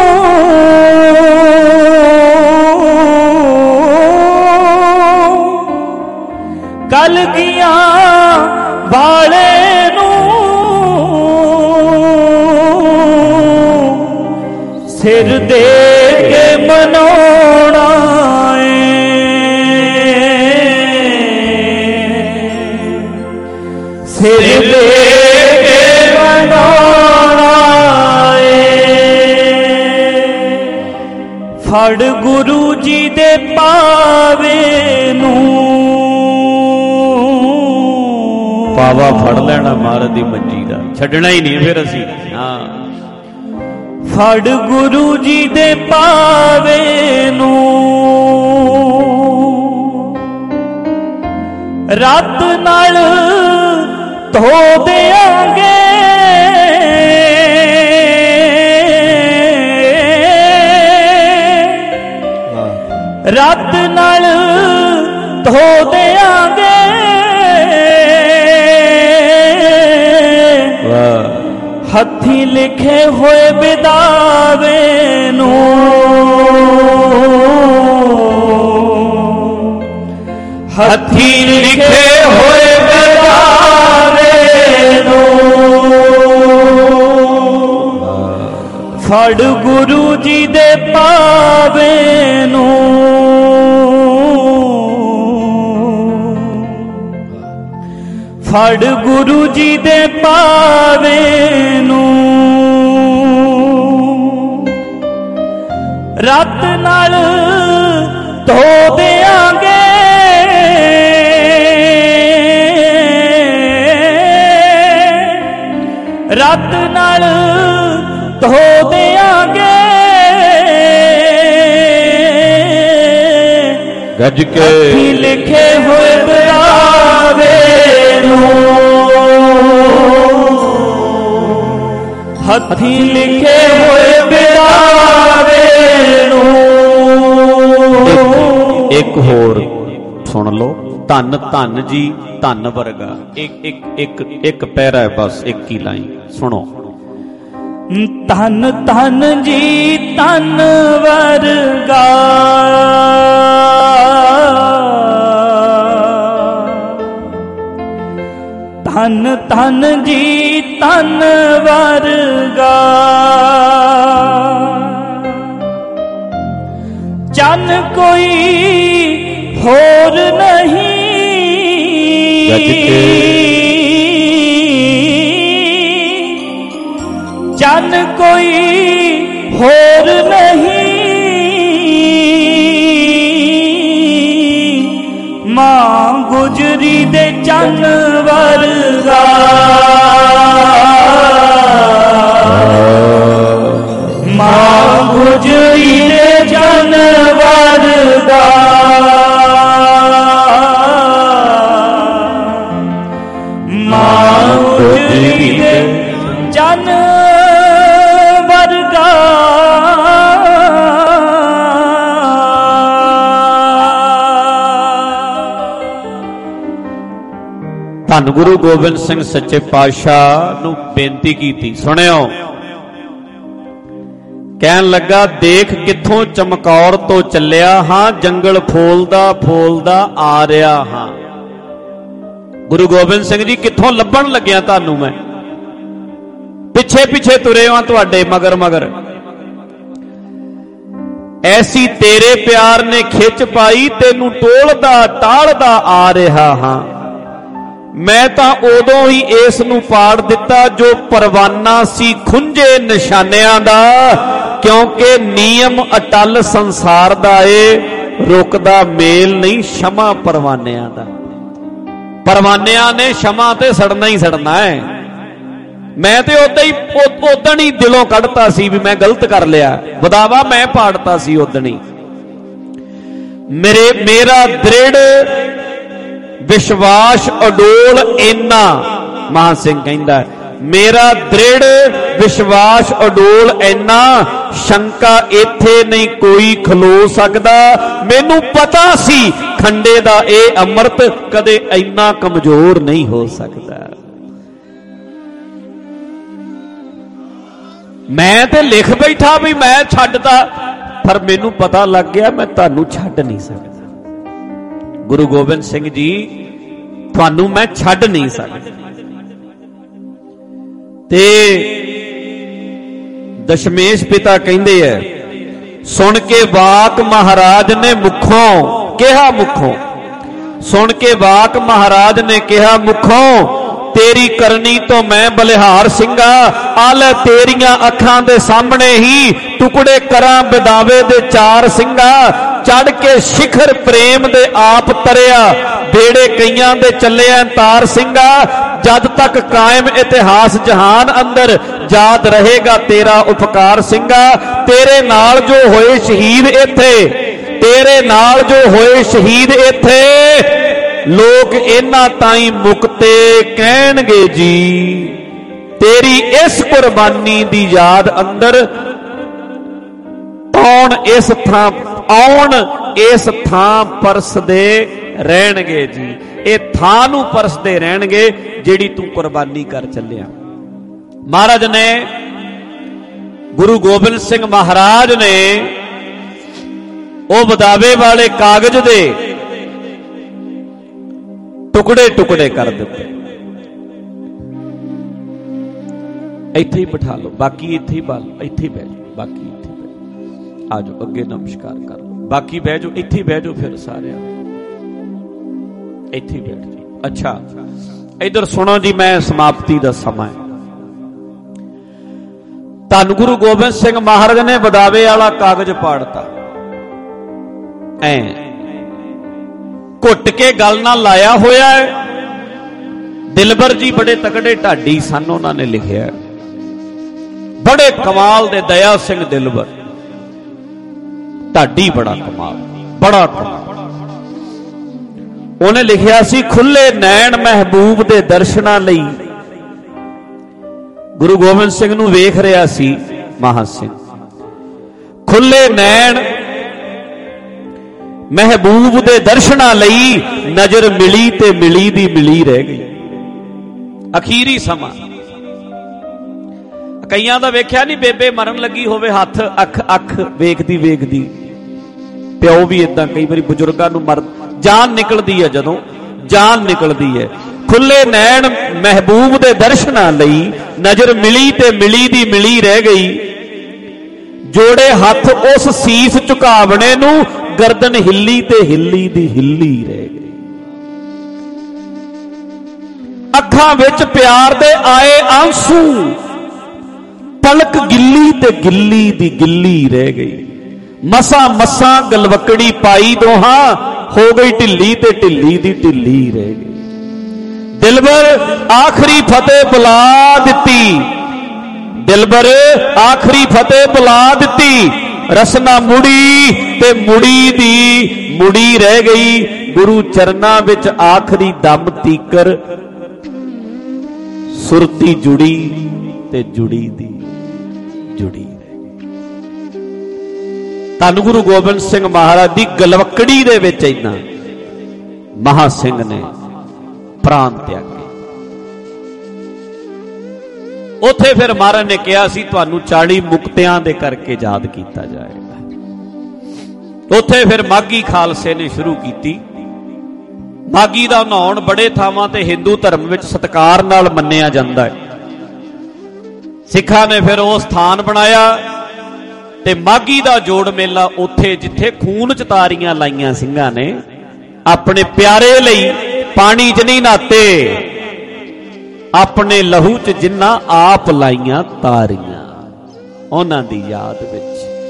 S2: ਕਲਗੀਆਂ ਵਾਲੇ ਨੂੰ ਸਿਰ ਦੇ ਕੇ ਮਨਾਉਣਾ ਸਿਰ ਦੇ ਕੇ ਮਨਾਉਣਾ ਫੜ ਗੁਰੂ ਜੀ ਦੇ ਪਾਵੇ ਨੂੰ,
S1: ਪਾਵਾ ਫੜ ਲੈਣਾ ਮਹਾਰਾਜ ਦੀ ਮੰਜੀ ਦਾ, ਛੱਡਣਾ ਹੀ ਨਹੀਂ ਫਿਰ ਅਸੀਂ। ਹਾਂ,
S2: ਫੜ ਗੁਰੂ ਜੀ ਦੇ ਪਾਵੇ ਨੂੰ, ਰਾਤ ਨਾਲ ਧੋ ਦਿਆਂਗੇ, ਰਾਤ ਨਾਲ ਧੋ ਦਿਆਂਗੇ, ਹੱਥੀਂ ਲਿਖੇ ਹੋਏ ਬਿਦਾਵੇ ਨੂੰ, ਹੱਥੀਂ ਲਿਖੇ ਹੋਏ ਬਿਦਾਵੇ ਨੂੰ, ਫੜ ਗੁਰੂ ਜੀ ਦੇ ਪਾਵੇ ਨੂੰ, ਫੜ ਗੁਰੂ ਜੀ ਦੇ ਪਾਵੇ ਨੂੰ, ਰਾਤ ਨਾਲ ਧੋ ਦਿਆਂਗੇ, ਰਾਤ ਨਾਲ ਧੋ ਦਿਆਂਗੇ,
S3: ਗੱਜ ਕੇ
S2: ਲਿਖੇ ਹੋਏ ਬਿਦਾਵੇ ਨੂੰ, ਹੱਥੀਂ ਲਿਖੇ ਹੋਏ ਬਿਦਾਵੇ ਨੂੰ।
S1: ਇੱਕ ਹੋਰ ਸੁਣ ਲਓ, ਧੰਨ ਧੰਨ ਜੀ ਧੰਨ ਵਰਗਾ। ਇੱਕ ਪੈਰਾ ਹੈ ਬਸ, ਇੱਕ ਹੀ ਲਾਈਨ ਸੁਣੋ।
S2: ਧੰਨ ਧੰਨ ਜੀ ਧੰਨ ਵਰਗਾ, ਧੰਨ ਧੰਨ ਜੀ ਧੰਨ ਵਰਗਾ, ਚੰਨ ਕੋਈ ਹੋਰ ਨਹੀਂ, ਚੰਨ ਕੋਈ ਹੋਰ ਨਹੀਂ, ਮਾਂ ਗੁਜਰੀ ਦੇ ਚੰਨ ਵਰਗਾ, ਮਾਂ ਗੁਜਰੀ ਦੇ ਚੰਨ ਵਰਗਾ, ਮਾਂ ਗੁਜਰੀ ਦੇ ਚੰਨ ਵਰਗਾ।
S1: ਧੰਨ ਗੁਰੂ ਗੋਬਿੰਦ ਸਿੰਘ ਸੱਚੇ ਪਾਤਸ਼ਾਹ ਨੂੰ ਬੇਨਤੀ ਕੀਤੀ, ਸੁਣਿਓ। ਕਹਿਣ ਲੱਗਾ, ਦੇਖ ਕਿੱਥੋਂ ਚਮਕੌਰ ਤੋਂ ਚੱਲਿਆ ਹਾਂ, ਜੰਗਲ ਫੋਲਦਾ ਫੋਲਦਾ ਆ ਰਿਹਾ ਹਾਂ। ਗੁਰੂ ਗੋਬਿੰਦ ਸਿੰਘ ਜੀ ਕਿੱਥੋਂ ਲੱਭਣ ਲੱਗਿਆ ਤੁਹਾਨੂੰ ਮੈਂ, ਪਿੱਛੇ ਪਿੱਛੇ ਤੁਰੇ ਹਾਂ ਤੁਹਾਡੇ ਮਗਰ ਮਗਰ। ਐਸੀ ਤੇਰੇ ਪਿਆਰ ਨੇ ਖਿੱਚ ਪਾਈ, ਤੈਨੂੰ ਟੋਲਦਾ ਟਾਲਦਾ ਆ ਰਿਹਾ ਹਾਂ। ਮੈਂ ਤਾਂ ਉਦੋਂ ਹੀ ਇਸ ਨੂੰ ਪਾੜ ਦਿੱਤਾ ਜੋ ਪਰਵਾਨਾ ਸੀ ਖੁੰਝੇ ਨਿਸ਼ਾਨਿਆਂ ਦਾ, ਕਿਉਂਕਿ ਨਿਯਮ ਅਟਲ ਸੰਸਾਰ ਦਾ ਏ, ਰੁਕਦਾ ਮੇਲ ਨਹੀਂ ਸ਼ਮਾ ਪਰਵਾਨਿਆਂ ਦਾ। ਪਰਵਾਨਿਆਂ ਨੇ ਸ਼ਮਾ ਤੇ ਸੜਨਾ ਹੀ ਸੜਨਾ ਹੈ। ਮੈਂ ਤੇ ਉਦਣ ਹੀ ਦਿਲੋਂ ਕੱਢਤਾ ਸੀ ਵੀ ਮੈਂ ਗਲਤ ਕਰ ਲਿਆ, ਬਦਾਵਾ ਮੈਂ ਪਾੜਤਾ ਸੀ ਉਦਣ ਹੀ। ਮੇਰਾ ਦ੍ਰਿੜ ਵਿਸ਼ਵਾਸ ਅਡੋਲ ਇੰਨਾ, ਮਹਾਂ ਸਿੰਘ ਕਹਿੰਦਾ, ਮੇਰਾ ਦ੍ਰਿੜ ਵਿਸ਼ਵਾਸ ਅਡੋਲ ਇੰਨਾ, ਸ਼ੰਕਾ ਇੱਥੇ ਨਹੀਂ ਕੋਈ ਖਲੋ ਸਕਦਾ। ਮੈਨੂੰ ਪਤਾ ਸੀ ਖੰਡੇ ਦਾ ਇਹ ਅੰਮ੍ਰਿਤ ਕਦੇ ਇੰਨਾ ਕਮਜ਼ੋਰ ਨਹੀਂ ਹੋ ਸਕਦਾ। ਮੈਂ ਤੇ ਲਿਖ ਬੈਠਾ ਵੀ ਮੈਂ ਛੱਡਦਾ, ਪਰ ਮੈਨੂੰ ਪਤਾ ਲੱਗ ਗਿਆ ਮੈਂ ਤੁਹਾਨੂੰ ਛੱਡ ਨਹੀਂ ਸਕਦਾ। ਗੁਰੂ ਗੋਬਿੰਦ ਸਿੰਘ ਜੀ, ਤੁਹਾਨੂੰ ਮੈਂ ਛੱਡ ਨਹੀਂ ਸਕਦਾ। ਤੇ ਦਸ਼ਮੇਸ਼ ਪਿਤਾ ਕਹਿੰਦੇ ਐ, ਸੁਣ ਕੇ ਵਾਕ ਮਹਾਰਾਜ ਨੇ ਮੁਖੋਂ ਕਿਹਾ, ਮੁਖੋਂ ਸੁਣ ਕੇ ਵਾਕ ਮਹਾਰਾਜ ਨੇ ਕਿਹਾ ਮੁਖੋਂ, ਤੇਰੀ ਕਰਨੀ ਤੋਂ ਮੈਂ ਬਲਿਹਾਰ ਸਿੰਘਾ, ਆ ਲੈ ਤੇਰੀਆਂ ਅੱਖਾਂ ਦੇ ਸਾਹਮਣੇ ਹੀ ਟੁਕੜੇ ਕਰਾਂ ਬਿਦਾਵੇ ਦੇ ਚਾਰ ਸਿੰਘਾ। ਚੜ ਕੇ ਸਿਖਰ ਪ੍ਰੇਮ ਦੇ ਆਪ ਤਰਿਆ, ਬੇੜੇ ਕਈਆਂ ਦੇ ਚੱਲਿਆ ਤਾਰ ਸਿੰਘਾ। ਜਦ ਤੱਕ ਕਾਇਮ ਇਤਿਹਾਸ ਜਹਾਨ ਅੰਦਰ, ਯਾਦ ਰਹੇਗਾ ਤੇਰਾ ਉਪਕਾਰ ਸਿੰਘਾ। ਤੇਰੇ ਨਾਲ ਜੋ ਹੋਏ ਸ਼ਹੀਦ ਇੱਥੇ, ਤੇਰੇ ਨਾਲ ਜੋ ਹੋਏ ਸ਼ਹੀਦ ਇੱਥੇ, ਲੋਕ ਇਹਨਾਂ ਤਾਈਂ ਮੁਕਤੇ ਕਹਿਣਗੇ ਜੀ। ਤੇਰੀ ਇਸ ਕੁਰਬਾਨੀ ਦੀ ਯਾਦ ਅੰਦਰ ਆਉਣ ਇਸ ਥਾਂ ਪਰਸਦੇ ਰਹਿਣਗੇ ਜੀ। ਇਹ ਥਾਂ ਨੂੰ ਪਰਸਦੇ ਰਹਿਣਗੇ ਜਿਹੜੀ ਤੂੰ ਕੁਰਬਾਨੀ ਕਰ ਚੱਲਿਆ। ਮਹਾਰਾਜ ਨੇ, ਗੁਰੂ ਗੋਬਿੰਦ ਸਿੰਘ ਮਹਾਰਾਜ ਨੇ ਉਹ ਬਦਾਵੇ ਵਾਲੇ ਕਾਗਜ਼ ਦੇ ਟੁਕੜੇ ਟੁਕੜੇ ਕਰ ਦਿੱਤੇ। ਇੱਥੇ ਹੀ ਬਿਠਾ ਲਓ, ਬਾਕੀ ਇੱਥੇ ਹੀ ਬਾਲ, ਇੱਥੇ ਹੀ ਬਹਿ ਜਾਓ, ਬਾਕੀ ਇੱਥੇ ਬਹਿ ਜਾਓ। ਆ ਜਾਓ ਅੱਗੇ ਨਮਸਕਾਰ ਕਰ ਲਓ, ਬਾਕੀ ਬਹਿ ਜਾਓ, ਇੱਥੇ ਹੀ ਬਹਿ ਜਾਓ। ਫਿਰ ਸਾਰਿਆਂ ਇੱਥੇ ਹੀ ਬੈਠ ਜਾਓ। ਅੱਛਾ, ਇਧਰ ਸੁਣੋ ਜੀ, ਮੈਂ ਸਮਾਪਤੀ ਦਾ ਸਮਾਂ। ਧੰਨ ਗੁਰੂ ਗੋਬਿੰਦ ਸਿੰਘ ਮਹਾਰਾਜ ਨੇ ਬਦਾਵੇ ਵਾਲਾ ਕਾਗਜ਼ ਪਾੜਤਾ, ਐ ਘੁੱਟ ਕੇ ਗੱਲ ਨਾਲ ਲਾਇਆ ਹੋਇਆ ਹੈ। ਦਿਲਬਰ ਜੀ ਬੜੇ ਤਕੜੇ ਢਾਡੀ ਸਨ, ਉਹਨਾਂ ਨੇ ਲਿਖਿਆ, ਬੜੇ ਕਮਾਲ ਦੇ ਦਇਆ ਸਿੰਘ ਦਿਲਬਰ ਢਾਡੀ, ਬੜਾ ਕਮਾਲ, ਬੜਾ ਕਮਾਲ। ਉਹਨੇ ਲਿਖਿਆ ਸੀ, ਖੁੱਲੇ ਨੈਣ ਮਹਿਬੂਬ ਦੇ ਦਰਸ਼ਨਾਂ ਲਈ ਗੁਰੂ ਗੋਬਿੰਦ ਸਿੰਘ ਨੂੰ ਵੇਖ ਰਿਹਾ ਸੀ ਮਹਾਂ ਸਿੰਘ। ਖੁੱਲੇ ਨੈਣ ਮਹਿਬੂਬ ਦੇ ਦਰਸ਼ਨਾਂ ਲਈ ਨਜ਼ਰ ਮਿਲੀ ਤੇ ਮਿਲੀ ਦੀ ਮਿਲੀ ਰਹਿ ਗਈ। ਅਖੀਰੀ ਸਮਾਂ ਕਈਆਂ ਦਾ ਵੇਖਿਆ ਨਹੀਂ, ਬੇਬੇ ਮਰਨ ਲੱਗੀ ਹੋਵੇ, ਹੱਥ ਅੱਖ ਵੇਖਦੀ ਵੇਖਦੀ, ਪਿਓ ਵੀ ਇਦਾਂ ਕਈ ਵਾਰੀ ਬਜ਼ੁਰਗਾਂ ਨੂੰ ਜਾਨ ਨਿਕਲਦੀ ਹੈ, ਜਦੋਂ ਜਾਨ ਨਿਕਲਦੀ ਹੈ। ਖੁੱਲੇ ਨੈਣ ਮਹਿਬੂਬ ਦੇ ਦਰਸ਼ਨਾਂ ਲਈ ਨਜ਼ਰ ਮਿਲੀ ਤੇ ਮਿਲੀ ਦੀ ਮਿਲੀ ਰਹਿ ਗਈ। ਜੋੜੇ ਹੱਥ ਉਸ ਸੀਸ ਝੁਕਾਵਣੇ ਨੂੰ, ਗਰਦਨ ਹਿੱਲੀ ਤੇ ਹਿੱਲੀ ਦੀ ਹਿੱਲੀ ਰਹਿ ਗਈ। ਅੱਖਾਂ ਵਿੱਚ ਪਿਆਰ ਦੇ ਆਏ ਆਂਸੂ, ਪਲਕ ਗਿੱਲੀ ਤੇ ਗਿੱਲੀ ਦੀ ਗਿੱਲੀ ਰਹਿ ਗਈ। ਮਸਾਂ ਮਸਾਂ ਗਲਵਕੜੀ ਪਾਈ ਦੋਹਾਂ, ਹੋ ਗਈ ਢਿੱਲੀ ਤੇ ਢਿੱਲੀ ਦੀ ਢਿੱਲੀ ਰਹਿ ਗਈ। ਦਿਲਬਰ ਆਖਰੀ ਫਤਿਹ ਬੁਲਾ ਦਿੱਤੀ, ਦਿਲਬਰ ਆਖਰੀ ਫਤਿਹ ਬੁਲਾ ਦਿੱਤੀ। ਰਸਨਾ ਮੁੜੀ ਤੇ ਮੁੜੀ ਦੀ ਮੁੜੀ ਰਹਿ ਗਈ। ਗੁਰੂ ਚਰਨਾਂ ਵਿੱਚ ਆਖਰੀ ਦਮ ਤੀਕਰ ਸੁਰਤੀ ਜੁੜੀ ਤੇ ਜੁੜੀ ਦੀ ਜੁੜੀ ਰਹਿ ਗਈ। ਧੰਨ ਗੁਰੂ ਗੋਬਿੰਦ ਸਿੰਘ ਮਹਾਰਾਜ ਦੀ ਗਲਵਕੜੀ ਦੇ ਵਿੱਚ ਇੰਨਾ ਮਹਾਂ ਸਿੰਘ ਨੇ ਪ੍ਰਾਣ ਤਿਆਗੇ। ਉੱਥੇ ਫਿਰ ਮਹਾਰਾਜ ਨੇ ਕਿਹਾ ਸੀ ਤੁਹਾਨੂੰ 40 ਮੁਕਤਿਆਂ ਦੇ ਕਰਕੇ ਯਾਦ ਕੀਤਾ ਜਾਏਗਾ। ਉੱਥੇ ਫਿਰ ਮਾਘੀ ਖਾਲਸੇ ਨੇ ਸ਼ੁਰੂ ਕੀਤੀ। ਮਾਘੀ ਦਾ ਨਹਾਉਣ ਬੜੇ ਥਾਵਾਂ ਤੇ ਹਿੰਦੂ ਧਰਮ ਵਿੱਚ ਸਤਿਕਾਰ ਨਾਲ ਮੰਨਿਆ ਜਾਂਦਾ ਹੈ। ਸਿੱਖਾਂ ਨੇ ਫਿਰ ਉਹ ਸਥਾਨ ਬਣਾਇਆ ਤੇ ਮਾਘੀ ਦਾ ਜੋੜ ਮੇਲਾ ਉੱਥੇ, ਜਿੱਥੇ ਖੂਨ ਚ ਤਾਰੀਆਂ ਲਾਈਆਂ ਸਿੰਘਾਂ ਨੇ ਆਪਣੇ ਪਿਆਰੇ ਲਈ, ਪਾਣੀ 'ਚ ਨਹੀਂ ਨਹਾਤੇ, ਆਪਣੇ ਲਹੂ 'ਚ ਜਿੰਨਾ ਆਪ ਲਾਈਆਂ ਤਾਰੀਆਂ, ਉਹਨਾਂ ਦੀ ਯਾਦ ਵਿੱਚ।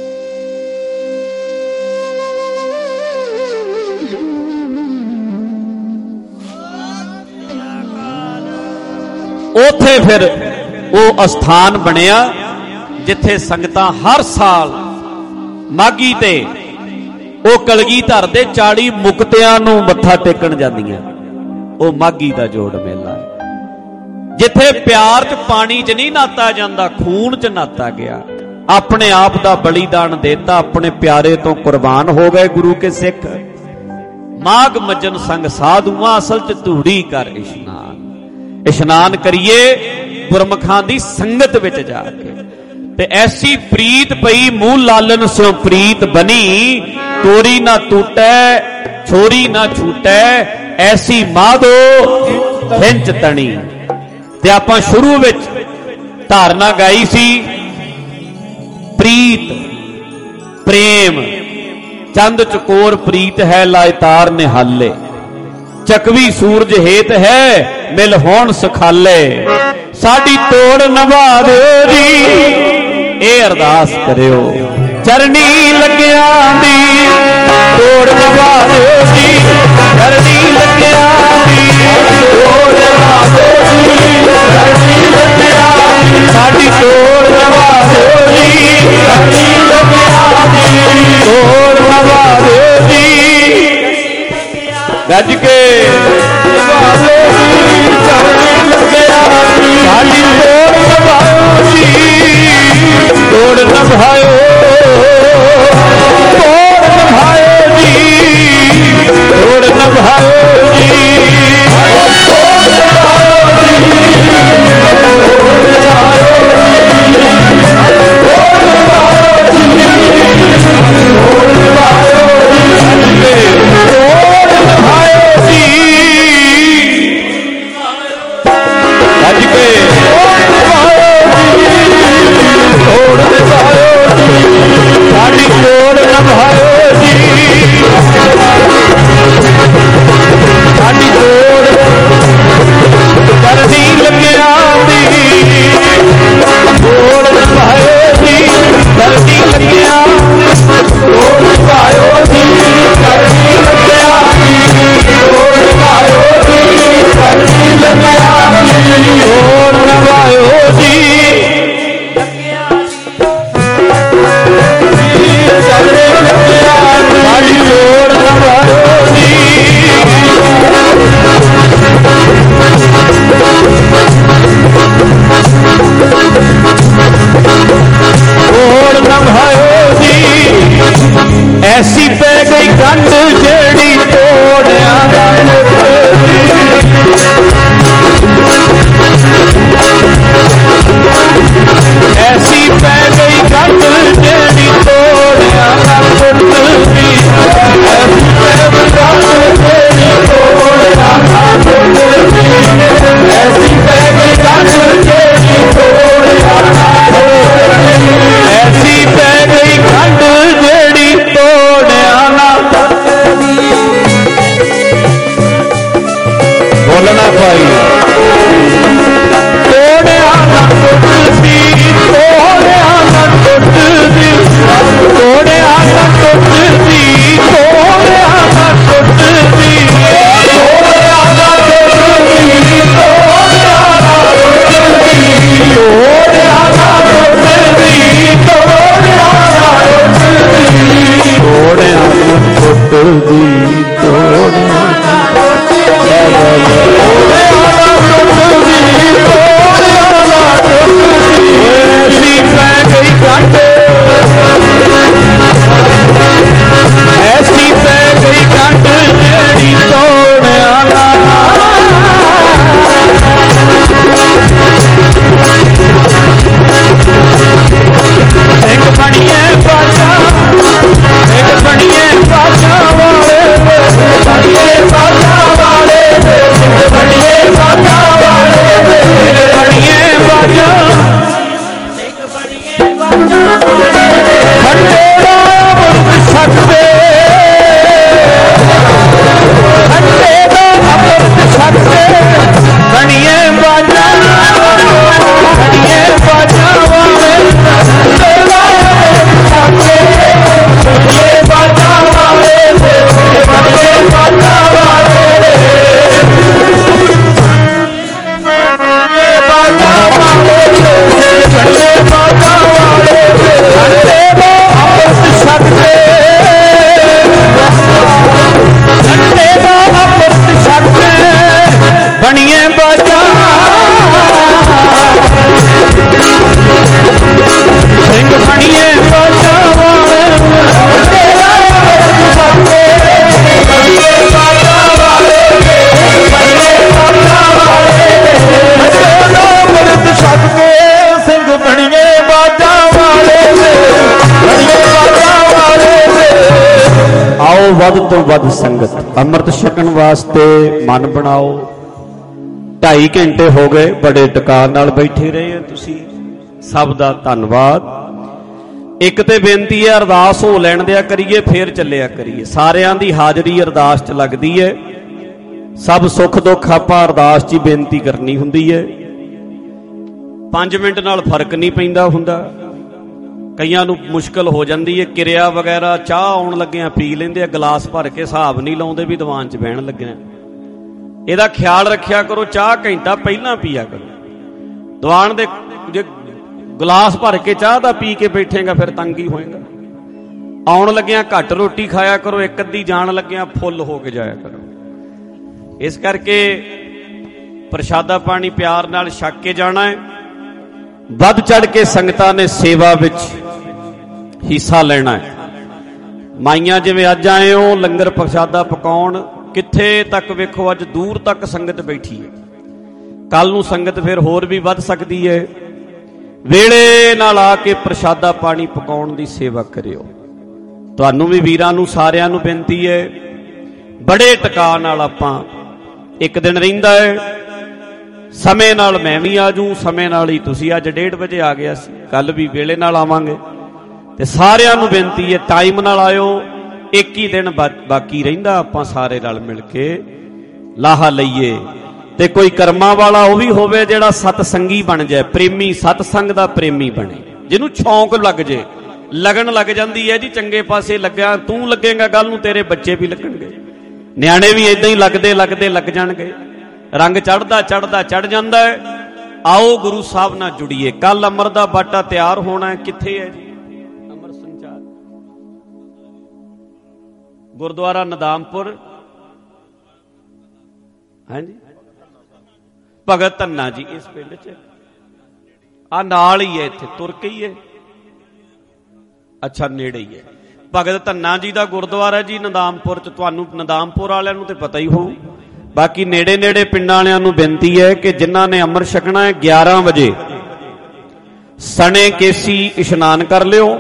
S1: ਉੱਥੇ ਫਿਰ ਉਹ ਅਸਥਾਨ ਬਣਿਆ ਜਿੱਥੇ ਸੰਗਤਾਂ ਹਰ ਸਾਲ ਮਾਘੀ ਤੇ ਉਹ ਕਲਗੀਧਰ ਦੇ 40 ਮੁਕਤਿਆਂ ਨੂੰ ਮੱਥਾ ਟੇਕਣ ਜਾਂਦੀਆਂ। ਉਹ ਮਾਘੀ ਦਾ ਜੋੜ ਮੇਲਾ ਹੈ ਜਿੱਥੇ ਪਿਆਰ 'ਚ ਪਾਣੀ 'ਚ ਨਹੀਂ ਨਹਾਤਾ ਜਾਂਦਾ, ਖੂਨ 'ਚ ਨਹਾਤਾ ਗਿਆ। ਆਪਣੇ ਆਪ ਦਾ ਬਲੀਦਾਨ ਦੇਤਾ, ਆਪਣੇ ਪਿਆਰੇ ਤੋਂ ਕੁਰਬਾਨ ਹੋ ਗਏ ਗੁਰੂ ਕੇ ਸਿੱਖ। ਮਾਘ ਮੱਜਨ ਸੰਗ ਸਾਧੂਆਂ, ਅਸਲ 'ਚ ਧੂੜੀ ਕਰ ਇਸ਼ਨਾਨ। ਇਸ਼ਨਾਨ ਕਰੀਏ ਗੁਰਮੁਖਾਂ ਦੀ ਸੰਗਤ ਵਿੱਚ ਜਾ ਕੇ। ਤੇ ਐਸੀ ਪ੍ਰੀਤ ਪਈ ਮੂੰਹ ਲਾਲਨ ਸਿਓ ਪ੍ਰੀਤ ਬਣੀ, ਤੋਰੀ ਨਾ ਟੂਟੈ ਛੋਰੀ ਨਾ ਛੂਟੈ, ਐਸੀ ਮਾਧੋ ਖਿੰਚ ਤਣੀ। ਤੇ ਆਪਾਂ ਸ਼ੁਰੂ ਵਿੱਚ ਧਾਰਨਾ ਗਾਈ ਸੀ, ਪ੍ਰੀਤ ਪ੍ਰੇਮ ਚੰਦ ਚਕੋਰ ਪ੍ਰੀਤ ਹੈ ਲਾਇ ਤਾਰ ਨਿਹਾਲੇ, ਚਕਵੀ ਸੂਰਜ ਹੇਤ ਹੈ ਮਿਲ ਹੋਣ ਸਖਾਲੇ, ਸਾਡੀ ਤੋੜ ਨਿਭਾ ਦਿਓ ਜੀ। ਇਹ ਅਰਦਾਸ ਕਰਿਓ ਚਰਨੀ ਲੱਗਿਆਂ ਦੀ, ਤੋੜ ਨਿਭਾ ਦਿਓ ਜੀ, ਚਰਨੀ ਲੱਗਿਆਂ ਦੀ, ਤੋੜ ਨਿਭਾ ਦਿਓ ਜੀ, ਚਰਨੀ ਲੱਗਿਆਂ ਦੀ, ਸਾਡੀ ਤੋੜ ਨਿਭਾ ਦਿਓ ਜੀ, ਚਰਨੀ ਲੱਗਿਆਂ ਦੀ, ਤੋੜ ਨਿਭਾ ਦਿਓ ਜੀ, ਗੱਜ ਕੇ ਨਿਭਾ ਦਿਓ ਜੀ, ਚਰਨੀ ਲੱਗਿਆਂ ਦੀ, ਸਾਡੀ ਤੋੜ ਨਿਭਾਓ ਜੀ, ਤੋੜ ਨਿਭਾਇਓ, ਤੋੜ ਨਿਭਾਇਓ ਜੀ, ਤੋੜ ਨਿਭਾਇਓ ਜੀ, ਤੋੜ ਨਿਭਾਇਓ ਜੀ, ਵੱਧ ਤੋਂ ਵੱਧ ਸੰਗਤ, ਅੰਮ੍ਰਿਤ ਛਕਣ ਵਾਸਤੇ ਮਨ ਬਣਾਓ। 2.5 ਘੰਟੇ ਹੋ ਗਏ, ਬੜੇ ਟਿਕਾਣ ਨਾਲ ਬੈਠੇ ਰਹੇ ਆ ਤੁਸੀਂ, ਸਭ ਦਾ ਧੰਨਵਾਦ। ਇੱਕ ਤੇ ਬੇਨਤੀ ਹੈ, ਅਰਦਾਸ ਹੋ ਲੈਣ ਦਿਆ ਕਰੀਏ, ਫੇਰ ਚੱਲਿਆ ਕਰੀਏ। ਸਾਰਿਆਂ ਦੀ ਹਾਜ਼ਰੀ ਅਰਦਾਸ 'ਚ ਲੱਗਦੀ ਹੈ, ਸਭ ਸੁੱਖ ਦੁੱਖ ਆਪਾਂ ਅਰਦਾਸ 'ਚ ਹੀ ਬੇਨਤੀ ਕਰਨੀ ਹੁੰਦੀ ਹੈ। 5 ਮਿੰਟ ਨਾਲ ਫਰਕ ਨਹੀਂ ਪੈਂਦਾ ਹੁੰਦਾ, ਕਈਆਂ ਨੂੰ ਮੁਸ਼ਕਲ ਹੋ ਜਾਂਦੀ ਹੈ। ਕਿਰਿਆ ਵਗੈਰਾ ਚਾਹ ਆਉਣ ਲੱਗਿਆਂ ਪੀ ਲੈਂਦੇ ਆ, ਗਲਾਸ ਭਰ ਕੇ, ਹਿਸਾਬ ਨਹੀਂ ਲਾਉਂਦੇ ਵੀ ਦੀਵਾਨ 'ਚ ਬਹਿਣ ਲੱਗਿਆ। ਇਹਦਾ ਖਿਆਲ ਰੱਖਿਆ ਕਰੋ, ਚਾਹ ਘੰਟਾ ਪਹਿਲਾਂ ਪੀਆ ਕਰੋ। ਦੀਵਾਨ ਦੇ ਜੇ ਗਲਾਸ ਭਰ ਕੇ ਚਾਹ ਦਾ ਪੀ ਕੇ ਬੈਠੇਗਾ ਫਿਰ ਤੰਗੀ ਹੋਏਗਾ। ਆਉਣ ਲੱਗਿਆਂ ਘੱਟ ਰੋਟੀ ਖਾਇਆ ਕਰੋ, ਇੱਕ ਅੱਧੀ ਜਾਣ ਲੱਗਿਆਂ ਫੁੱਲ ਹੋ ਕੇ ਜਾਇਆ ਕਰੋ। ਇਸ ਕਰਕੇ ਪ੍ਰਸ਼ਾਦਾ ਪਾਣੀ ਪਿਆਰ ਨਾਲ ਛਕ ਕੇ ਜਾਣਾ ਹੈ। ਵੱਧ ਚੜ ਕੇ ਸੰਗਤਾਂ ਨੇ ਸੇਵਾ ਵਿੱਚ ਹਿੱਸਾ ਲੈਣਾ ਹੈ। ਮਾਈਆਂ ਜਿਵੇਂ ਅੱਜ ਆਏ ਹੋ ਲੰਗਰ ਪ੍ਰਸ਼ਾਦਾ ਪਕਾਉਣ, ਕਿੱਥੇ ਤੱਕ ਵੇਖੋ, ਅੱਜ ਦੂਰ ਤੱਕ ਸੰਗਤ ਬੈਠੀ ਹੈ। ਕੱਲ ਨੂੰ ਸੰਗਤ ਫਿਰ ਹੋਰ ਵੀ ਵੱਧ ਸਕਦੀ ਹੈ। ਵੇਲੇ ਨਾਲ ਆ ਕੇ ਪ੍ਰਸ਼ਾਦਾ ਪਾਣੀ ਪਕਾਉਣ ਦੀ ਸੇਵਾ ਕਰਿਓ। ਤੁਹਾਨੂੰ ਵੀ ਵੀਰਾਂ ਨੂੰ ਸਾਰਿਆਂ ਨੂੰ ਬੇਨਤੀ ਹੈ, ਬੜੇ ਟਿਕਾਅ ਨਾਲ ਆਪਾਂ ਇੱਕ ਦਿਨ ਰਹਿੰਦਾ ਹੈ। ਸਮੇਂ ਨਾਲ ਮੈਂ ਵੀ ਆ ਜੂ, ਸਮੇਂ ਨਾਲ ਹੀ ਤੁਸੀਂ ਅੱਜ 1:30 ਵਜੇ ਆ ਗਿਆ ਸੀ, ਕੱਲ ਵੀ ਵੇਲੇ ਨਾਲ ਆਵਾਂਗੇ। ਤੇ ਸਾਰਿਆਂ ਨੂੰ ਬੇਨਤੀ ਹੈ ਟਾਈਮ ਨਾਲ ਆਇਓ। ਇੱਕ ਹੀ ਦਿਨ ਬਾਕੀ ਰਹਿੰਦਾ, ਆਪਾਂ ਸਾਰੇ ਰਲ ਮਿਲ ਕੇ ਲਾਹਾ ਲਈਏ। ਤੇ ਕੋਈ ਕਰਮਾਂ ਵਾਲਾ ਉਹ ਵੀ ਹੋਵੇ ਜਿਹੜਾ ਸਤਸੰਗੀ ਬਣ ਜਾਏ, ਪ੍ਰੇਮੀ, ਸਤਸੰਗ ਦਾ ਪ੍ਰੇਮੀ ਬਣੇ, ਜਿਹਨੂੰ ਸ਼ੌਂਕ ਲੱਗ ਜੇ, ਲਗਨ ਲੱਗ ਜਾਂਦੀ ਹੈ ਜੀ। ਚੰਗੇ ਪਾਸੇ ਲੱਗਿਆ ਤੂੰ ਲੱਗੇਗਾ, ਕੱਲ ਨੂੰ ਤੇਰੇ ਬੱਚੇ ਵੀ ਲੱਗਣਗੇ, ਨਿਆਣੇ ਵੀ ਇਦਾਂ ਹੀ ਲੱਗਦੇ ਲੱਗਦੇ ਲੱਗ ਜਾਣਗੇ। ਰੰਗ ਚੜਦਾ ਚੜਦਾ ਚੜ ਜਾਂਦਾ ਹੈ। ਆਓ ਗੁਰੂ ਸਾਹਿਬ ਨਾਲ ਜੁੜੀਏ। ਕੱਲ ਅਮਰ ਦਾ ਬਾਟਾ ਤਿਆਰ ਹੋਣਾ ਹੈ, ਕਿੱਥੇ ਹੈ ਜੀ? ਅਮਰ ਸੰਚਾਰ ਗੁਰਦੁਆਰਾ ਨਦਾਮਪੁਰ, ਹਾਂਜੀ ਭਗਤ ਧੰਨਾ ਜੀ, ਇਸ ਪਿੰਡ 'ਚ ਆ ਨਾਲ ਹੀ ਹੈ, ਇੱਥੇ ਤੁਰ ਕੇ ਹੀ ਹੈ। ਅੱਛਾ ਨੇੜੇ ਹੀ ਹੈ। ਭਗਤ ਧੰਨਾ ਜੀ ਦਾ ਗੁਰਦੁਆਰਾ ਜੀ ਨਦਾਮਪੁਰ 'ਚ। ਤੁਹਾਨੂੰ ਨਦਾਮਪੁਰ ਵਾਲਿਆਂ ਨੂੰ ਤੇ ਪਤਾ ਹੀ ਹੋਊ, ਬਾਕੀ ਨੇੜੇ ਨੇੜੇ ਪਿੰਡਾਂ ਵਾਲਿਆਂ ਨੂੰ ਬੇਨਤੀ ਹੈ ਕਿ ਜਿਨ੍ਹਾਂ ਨੇ ਅੰਮ੍ਰਿਤ ਛਕਣਾ ਹੈ 11 ਵਜੇ ਸਣੇ ਕੇਸੀ ਇਸ਼ਨਾਨ ਕਰ ਲਿਓ।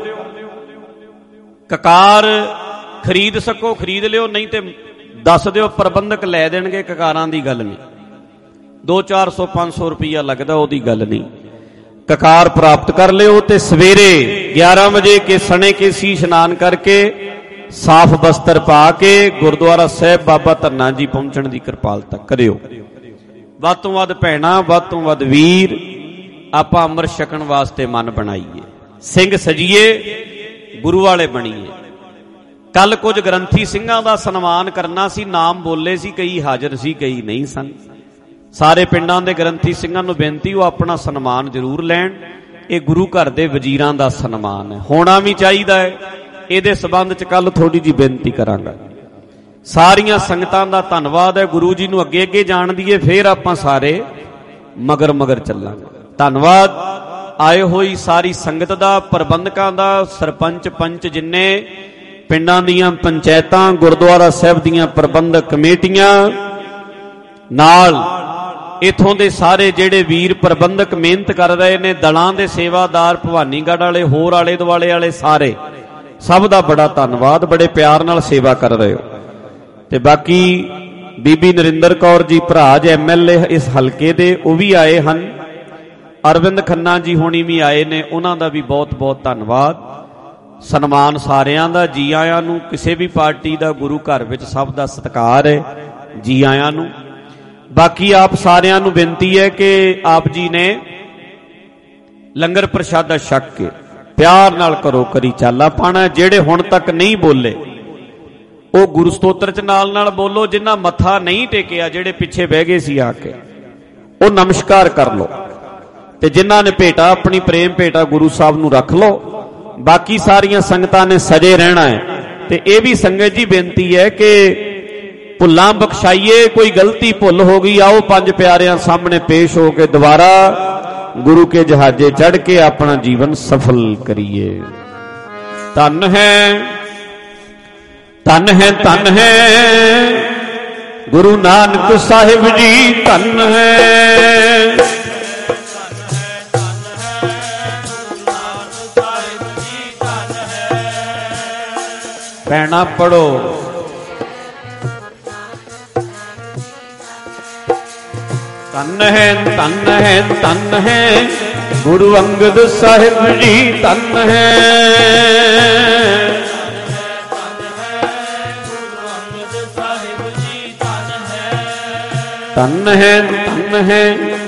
S1: ਕਕਾਰ ਖਰੀਦ ਸਕੋ ਖਰੀਦ ਲਿਓ, ਨਹੀਂ ਤੇ ਦੱਸ ਦਿਓ, ਪ੍ਰਬੰਧਕ ਲੈ ਦੇਣਗੇ। ਕਕਾਰਾਂ ਦੀ ਗੱਲ ਨਹੀਂ, 200-400 500 ਰੁਪਈਆ ਲੱਗਦਾ, ਉਹਦੀ ਗੱਲ ਨਹੀਂ। ਕਕਾਰ ਪ੍ਰਾਪਤ ਕਰ ਲਿਓ ਤੇ ਸਵੇਰੇ 11 ਵਜੇ ਕੇ ਸਣੇ ਕੇਸੀ ਇਸ਼ਨਾਨ ਕਰਕੇ ਸਾਫ਼ ਬਸਤਰ ਪਾ ਕੇ ਗੁਰਦੁਆਰਾ ਸਾਹਿਬ ਬਾਬਾ ਧੰਨਾ ਜੀ ਪਹੁੰਚਣ ਦੀ ਕਿਰਪਾਲਤਾ ਕਰਿਓ। ਵੱਧ ਤੋਂ ਵੱਧ ਭੈਣਾਂ, ਵੱਧ ਤੋਂ ਵੱਧ ਵੀਰ, ਆਪਾਂ ਅੰਮ੍ਰਿਤ ਛਕਣ ਵਾਸਤੇ ਮਨ ਬਣਾਈਏ, ਸਿੰਘ ਸਜੀਏ, ਗੁਰੂ ਵਾਲੇ ਬਣੀਏ। ਕੱਲ ਕੁਝ ਗ੍ਰੰਥੀ ਸਿੰਘਾਂ ਦਾ ਸਨਮਾਨ ਕਰਨਾ ਸੀ, ਨਾਮ ਬੋਲੇ ਸੀ, ਕਈ ਹਾਜ਼ਰ ਸੀ, ਕਈ ਨਹੀਂ ਸਨ। ਸਾਰੇ ਪਿੰਡਾਂ ਦੇ ਗ੍ਰੰਥੀ ਸਿੰਘਾਂ ਨੂੰ ਬੇਨਤੀ ਉਹ ਆਪਣਾ ਸਨਮਾਨ ਜ਼ਰੂਰ ਲੈਣ। ਇਹ ਗੁਰੂ ਘਰ ਦੇ ਵਜ਼ੀਰਾਂ ਦਾ ਸਨਮਾਨ ਹੈ, ਹੋਣਾ ਵੀ ਚਾਹੀਦਾ ਹੈ। ਇਹਦੇ ਸਬੰਧ 'ਚ ਕੱਲ ਥੋੜੀ ਜਿਹੀ ਬੇਨਤੀ ਕਰਾਂਗਾ। ਸਾਰੀਆਂ ਸੰਗਤਾਂ ਦਾ ਧੰਨਵਾਦ ਹੈ। ਗੁਰੂ ਜੀ ਨੂੰ ਅੱਗੇ ਅੱਗੇ ਜਾਣ ਦੀਏ, ਫੇਰ ਆਪਾਂ ਸਾਰੇ ਮਗਰ ਮਗਰ ਚੱਲਾਂਗੇ। ਧੰਨਵਾਦ ਆਏ ਹੋਈ ਸਾਰੀ ਸੰਗਤ ਦਾ, ਪ੍ਰਬੰਧਕਾਂ ਦਾ, ਸਰਪੰਚ ਪੰਚ, ਜਿੰਨੇ ਪਿੰਡਾਂ ਦੀਆਂ ਪੰਚਾਇਤਾਂ, ਗੁਰਦੁਆਰਾ ਸਾਹਿਬ ਦੀਆਂ ਪ੍ਰਬੰਧਕ ਕਮੇਟੀਆਂ, ਨਾਲ ਇਥੋਂ ਦੇ ਸਾਰੇ ਜਿਹੜੇ ਵੀਰ ਪ੍ਰਬੰਧਕ ਮਿਹਨਤ ਕਰ ਰਹੇ ਨੇ, ਦਲਾਂ ਦੇ ਸੇਵਾਦਾਰ, ਭਵਾਨੀਗੜ੍ਹ ਵਾਲੇ, ਹੋਰ ਆਲੇ ਦੁਆਲੇ ਵਾਲੇ ਸਾਰੇ, ਸਭ ਦਾ ਬੜਾ ਧੰਨਵਾਦ। ਬੜੇ ਪਿਆਰ ਨਾਲ ਸੇਵਾ ਕਰ ਰਹੇ ਹੋ। ਤੇ ਬਾਕੀ ਬੀਬੀ ਨਰਿੰਦਰ ਕੌਰ ਜੀ ਭਰਾ ਜੀ MLA ਇਸ ਹਲਕੇ ਦੇ, ਉਹ ਵੀ ਆਏ ਹਨ। ਅਰਵਿੰਦ ਖੰਨਾ ਜੀ ਹੋਣੀ ਵੀ ਆਏ ਨੇ, ਉਹਨਾਂ ਦਾ ਵੀ ਬਹੁਤ ਬਹੁਤ ਧੰਨਵਾਦ। ਸਨਮਾਨ ਸਾਰਿਆਂ ਦਾ, ਜੀ ਆਇਆਂ ਨੂੰ। ਕਿਸੇ ਵੀ ਪਾਰਟੀ ਦਾ ਗੁਰੂ ਘਰ ਵਿੱਚ ਸਭ ਦਾ ਸਤਿਕਾਰ ਹੈ, ਜੀ ਆਇਆਂ ਨੂੰ। ਬਾਕੀ ਆਪ ਸਾਰਿਆਂ ਨੂੰ ਬੇਨਤੀ ਹੈ ਕਿ ਆਪ ਜੀ ਨੇ ਲੰਗਰ ਪ੍ਰਸ਼ਾਦਾ ਛਕ ਕੇ ਪਿਆਰ ਨਾਲ ਕਰੋ ਕਰੀ ਚਾਲਾ ਪਾਣਾ। ਜਿਹੜੇ ਹੁਣ ਤੱਕ ਨਹੀਂ ਬੋਲੇ ਉਹ ਗੁਰੂ ਸਤੋਤਰ 'ਚ ਨਾਲ ਨਾਲ ਬੋਲੋ। ਜਿਨ੍ਹਾਂ ਮੱਥਾ ਨਹੀਂ ਟੇਕਿਆ, ਜਿਹੜੇ ਪਿੱਛੇ ਬਹਿ ਗਏ ਸੀ ਆ ਕੇ, ਉਹ ਨਮਸਕਾਰ ਕਰ ਲਓ। ਤੇ ਜਿਨ੍ਹਾਂ ਨੇ ਭੇਟਾ, ਆਪਣੀ ਪ੍ਰੇਮ ਭੇਟਾ ਗੁਰੂ ਸਾਹਿਬ ਨੂੰ ਰੱਖ ਲਓ। ਬਾਕੀ ਸਾਰੀਆਂ ਸੰਗਤਾਂ ਨੇ ਸਜੇ ਰਹਿਣਾ ਹੈ। ਤੇ ਇਹ ਵੀ ਸੰਗਤ ਜੀ ਬੇਨਤੀ ਹੈ ਕਿ ਭੁੱਲਾਂ ਬਖਸ਼ਾਈਏ। ਕੋਈ ਗਲਤੀ ਭੁੱਲ ਹੋ ਗਈ, ਆਓ ਪੰਜ ਪਿਆਰਿਆਂ ਸਾਹਮਣੇ ਪੇਸ਼ ਹੋ ਕੇ ਦੁਬਾਰਾ ਗੁਰੂ ਕੇ ਜਹਾਜ਼ੇ ਚੜ ਕੇ ਆਪਣਾ ਜੀਵਨ ਸਫਲ ਕਰੀਏ। ਧੰਨ ਹੈ, ਧੰਨ ਹੈ, ਧੰਨ ਹੈ ਗੁਰੂ ਨਾਨਕ ਸਾਹਿਬ ਜੀ, ਧੰਨ ਹੈ। ਭੈਣਾਂ ਪੜੋ, ਧੰਨ ਹੈ ਧੰਨ ਹੈ ਗੁਰੂ ਅੰਗਦ ਸਾਹਿਬ ਜੀ ਧੰਨ ਹੈ। ਧੰਨ ਹੈ ਧੰਨ ਹੈ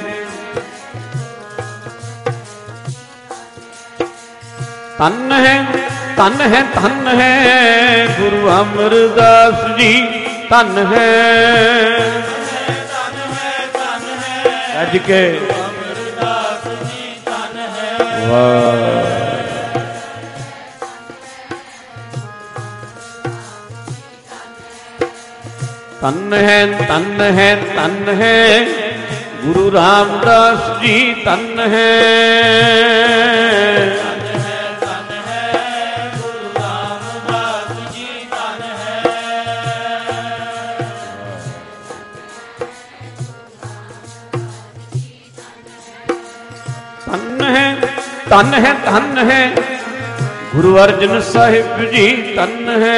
S1: ਧੰਨ ਹੈ ਧੰਨ ਹੈ ਧੰਨ ਹੈ ਗੁਰੂ ਅਮਰਦਾਸ ਜੀ ਧੰਨ ਹੈ। ਗੱਜ ਕੇ ਅਮਰਦਾਸ ਜੀ ਧੰਨ ਹੈ। ਵਾਹ ਧੰਨ ਹੈ ਧੰਨ ਹੈ ਧੰਨ ਹੈ ਗੁਰੂ ਰਾਮਦਾਸ ਜੀ ਧੰਨ ਹੈ। ਧੰਨ ਹੈ ਧੰਨ ਹੈ ਗੁਰੂ ਅਰਜਨ ਸਾਹਿਬ ਜੀ ਧੰਨ ਹੈ।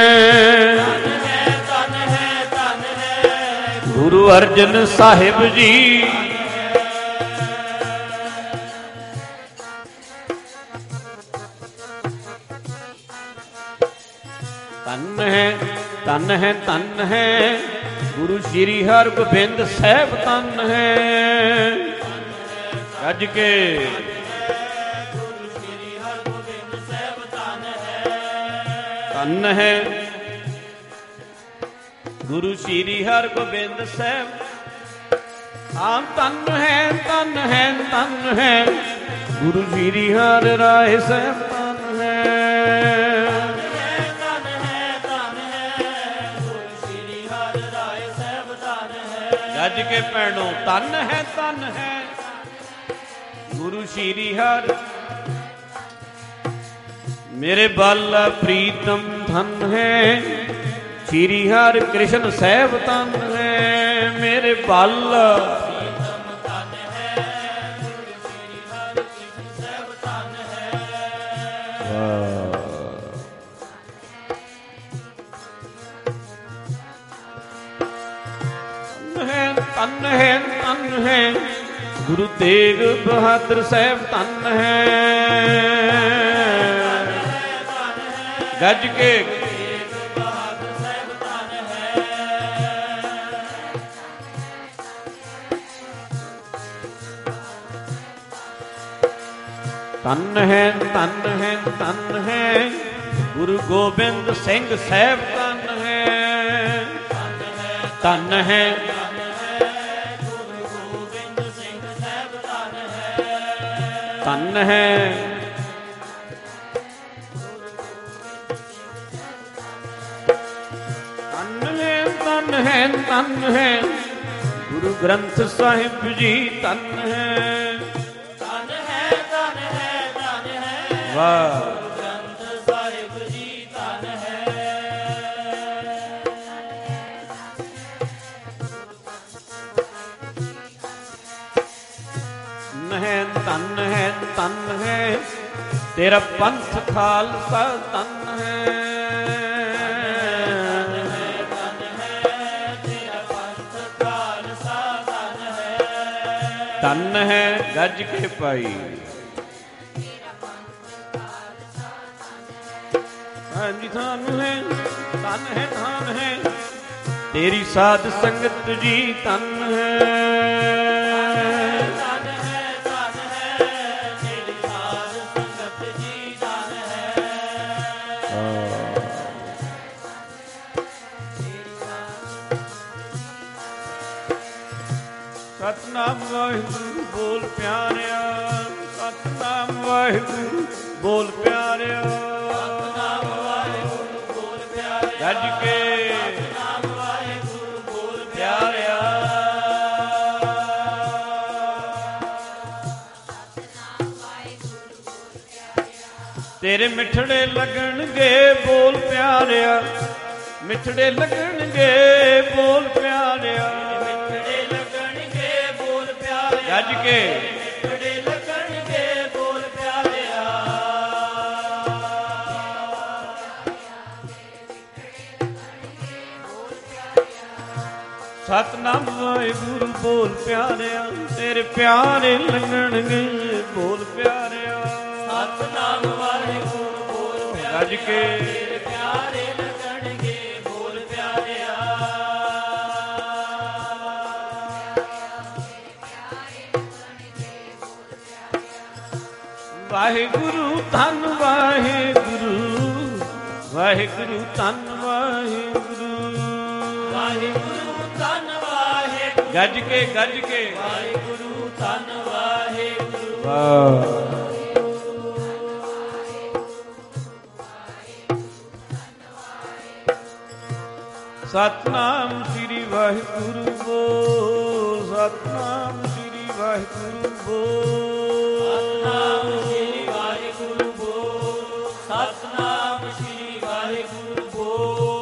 S1: ਗੁਰੂ ਅਰਜਨ ਸਾਹਿਬ ਜੀ ਧੰਨ ਹੈ ਧੰਨ ਹੈ ਧੰਨ ਹੈ ਗੁਰੂ ਸ਼੍ਰੀ ਹਰਗੋਬਿੰਦ ਸਾਹਿਬ ਧੰਨ ਹੈ। ਗੱਜ ਕੇ ਧੰਨ ਹੈ ਗੁਰੂ ਸ਼੍ਰੀ ਹਰਗੋਬਿੰਦ ਸਾਹਿਬ। ਹਾਂ ਧੰਨ ਹੈ ਧੰਨ ਹੈ ਧੰਨ ਹੈ ਗੁਰੂ ਸ਼੍ਰੀ ਹਰਿ ਰਾਏ ਸਾਹਿਬ ਧੰਨ ਹੈ। ਧੰਨ ਹੈ ਧੰਨ ਹੈ ਗੁਰੂ ਸ਼੍ਰੀ ਹਰਿ ਰਾਏ ਸਾਹਿਬ ਧੰਨ ਹੈ। ਗੱਜ ਕੇ ਭੈਣੋ ਧੰਨ ਹੈ ਗੁਰੂ ਸ਼੍ਰੀ ਹਰਿ ਮੇਰੇ ਬਾਲਾ ਪ੍ਰੀਤਮ ਧੰਨ ਹੈ ਸ਼੍ਰੀ ਹਰਿ ਕ੍ਰਿਸ਼ਨ ਸਾਹਿਬ ਧੰਨ ਹੈ। ਮੇਰੇ ਬਾਲਾ ਪ੍ਰੀਤਮ ਧੰਨ ਹੈ ਗੁਰੂ ਸ਼੍ਰੀ ਹਰਿ ਕ੍ਰਿਸ਼ਨ ਸਾਹਿਬ ਧੰਨ ਹੈ। ਧੰਨ ਹੈ ਧੰਨ ਹੈ ਗੁਰੂ ਤੇਗ ਬਹਾਦਰ ਸਾਹਿਬ ਧੰਨ ਹੈ। ਗੱਜ ਕੇ ਧੰਨ ਹੈ ਧੰਨ ਹੈ ਧੰਨ ਹੈ ਗੁਰੂ ਗੋਬਿੰਦ ਸਿੰਘ ਸਾਹਿਬ ਧੰਨ ਹੈ। ਧੰਨ ਹੈ ਗੁਰੂ ਗੋਬਿੰਦ ਸਿੰਘ ਸਾਹਿਬ ਧੰਨ ਹੈ। ਧੰਨ ਹੈ ਧੰਨ ਹੈ ਧੰਨ ਹੈ ਗੁਰੂ ਗ੍ਰੰਥ ਸਾਹਿਬ ਜੀ ਧੰਨ ਹੈ। ਧੰਨ ਹੈ ਧੰਨ ਹੈ ਧੰਨ ਹੈ ਵਾਹ ਗੁਰੂ ਗ੍ਰੰਥ ਸਾਹਿਬ ਜੀ ਧੰਨ ਹੈ। ਧੰਨ ਹੈ ਧੰਨ ਹੈ ਤੇਰਾ ਪੰਥ ਖਾਲਸਾ ਧੰਨ ਹੈ। ਧੰਨ ਹੈ ਗੱਜ ਕੇ ਪਾਈ ਹਾਂਜੀ ਧੰਨ ਹੈ ਤੇਰੀ ਸਾਧ ਸੰਗਤ ਜੀ ਧੰਨ ਹੈ। ਧੰਨ ਹੈ ਤੇਰੀ ਸਾਧ ਸੰਗਤ ਜੀ ਧੰਨ ਹੈ। ਸਤਿਨਾਮ ਵਾਹਿਗੁਰੂ ਬੋਲ ਪਿਆਰਿਆ ਸਤਿਨਾਮ ਵਾਹਿਗੁਰੂ ਬੋਲ ਪਿਆਰਿਆ। ਸਤਿਨਾਮ ਵਾਹਿਗੁਰੂ ਬੋਲ ਪਿਆਰਿਆ ਗੱਜ ਕੇ ਸਤਿਨਾਮ ਵਾਹਿਗੁਰੂ ਬੋਲ ਪਿਆਰਿਆ। ਤੇਰੇ ਮਿੱਠੜੇ ਲੱਗਣਗੇ ਬੋਲ ਪਿਆਰਿਆ ਮਿੱਠੜੇ ਲੱਗਣਗੇ ਬੋਲ ਪਿਆਰਿਆ। ਗੱਜ ਕੇ ਮਿੱਠੜੇ ਲੱਗਣਗੇ ਬੋਲ ਪਿਆਰਿਆ। ਸਤਿਨਾਮ ਵਾਹਿਗੁਰੂ ਬੋਲ ਪਿਆਰਿਆ, ਤੇਰੇ ਪਿਆਰੇ ਲੱਗਣਗੇ ਬੋਲ ਪਿਆਰਿਆ।
S2: ਸਤਿਨਾਮ ਵਾਹਿਗੁਰੂ ਬੋਲ ਪਿਆਰਿਆ,
S1: ਗੱਜ ਕੇ
S2: ਤੇਰੇ ਪਿਆਰੇ ਲੱਗਣਗੇ ਬੋਲ ਪਿਆਰਿਆ।
S1: ਵਾਹਿਗੁਰੂ ਧੰਨ ਵਾਹਿਗੁਰੂ, ਵਾਹਿਗੁਰੂ ਧੰਨ ਵਾਹਿਗੁਰੂ,
S2: ਵਾਹਿਗੁਰੂ ਧੰਨ ਵਾਹਿਗੁਰੂ,
S1: ਗੱਜ ਕੇ ਗੱਜ ਕੇ
S2: ਵਾਹਿਗੁਰੂ ਧੰਨ ਵਾਹਿਗੁਰੂ।
S1: ਵਾਹ ਸਤਨਾਮ ਸ੍ਰੀ ਵਾਹਿਗੁਰੂ ਬੋਲ, ਸਤਨਾਮ ਸ੍ਰੀ ਵਾਹਿਗੁਰੂ ਬੋਲ,
S2: ਸਤਿਨਾਮ ਸ੍ਰੀ ਵਾਹਿਗੁਰੂ ਬੋਲ, ਸਤਿਨਾਮ ਸ੍ਰੀ ਵਾਹਿਗੁਰੂ ਬੋਲ।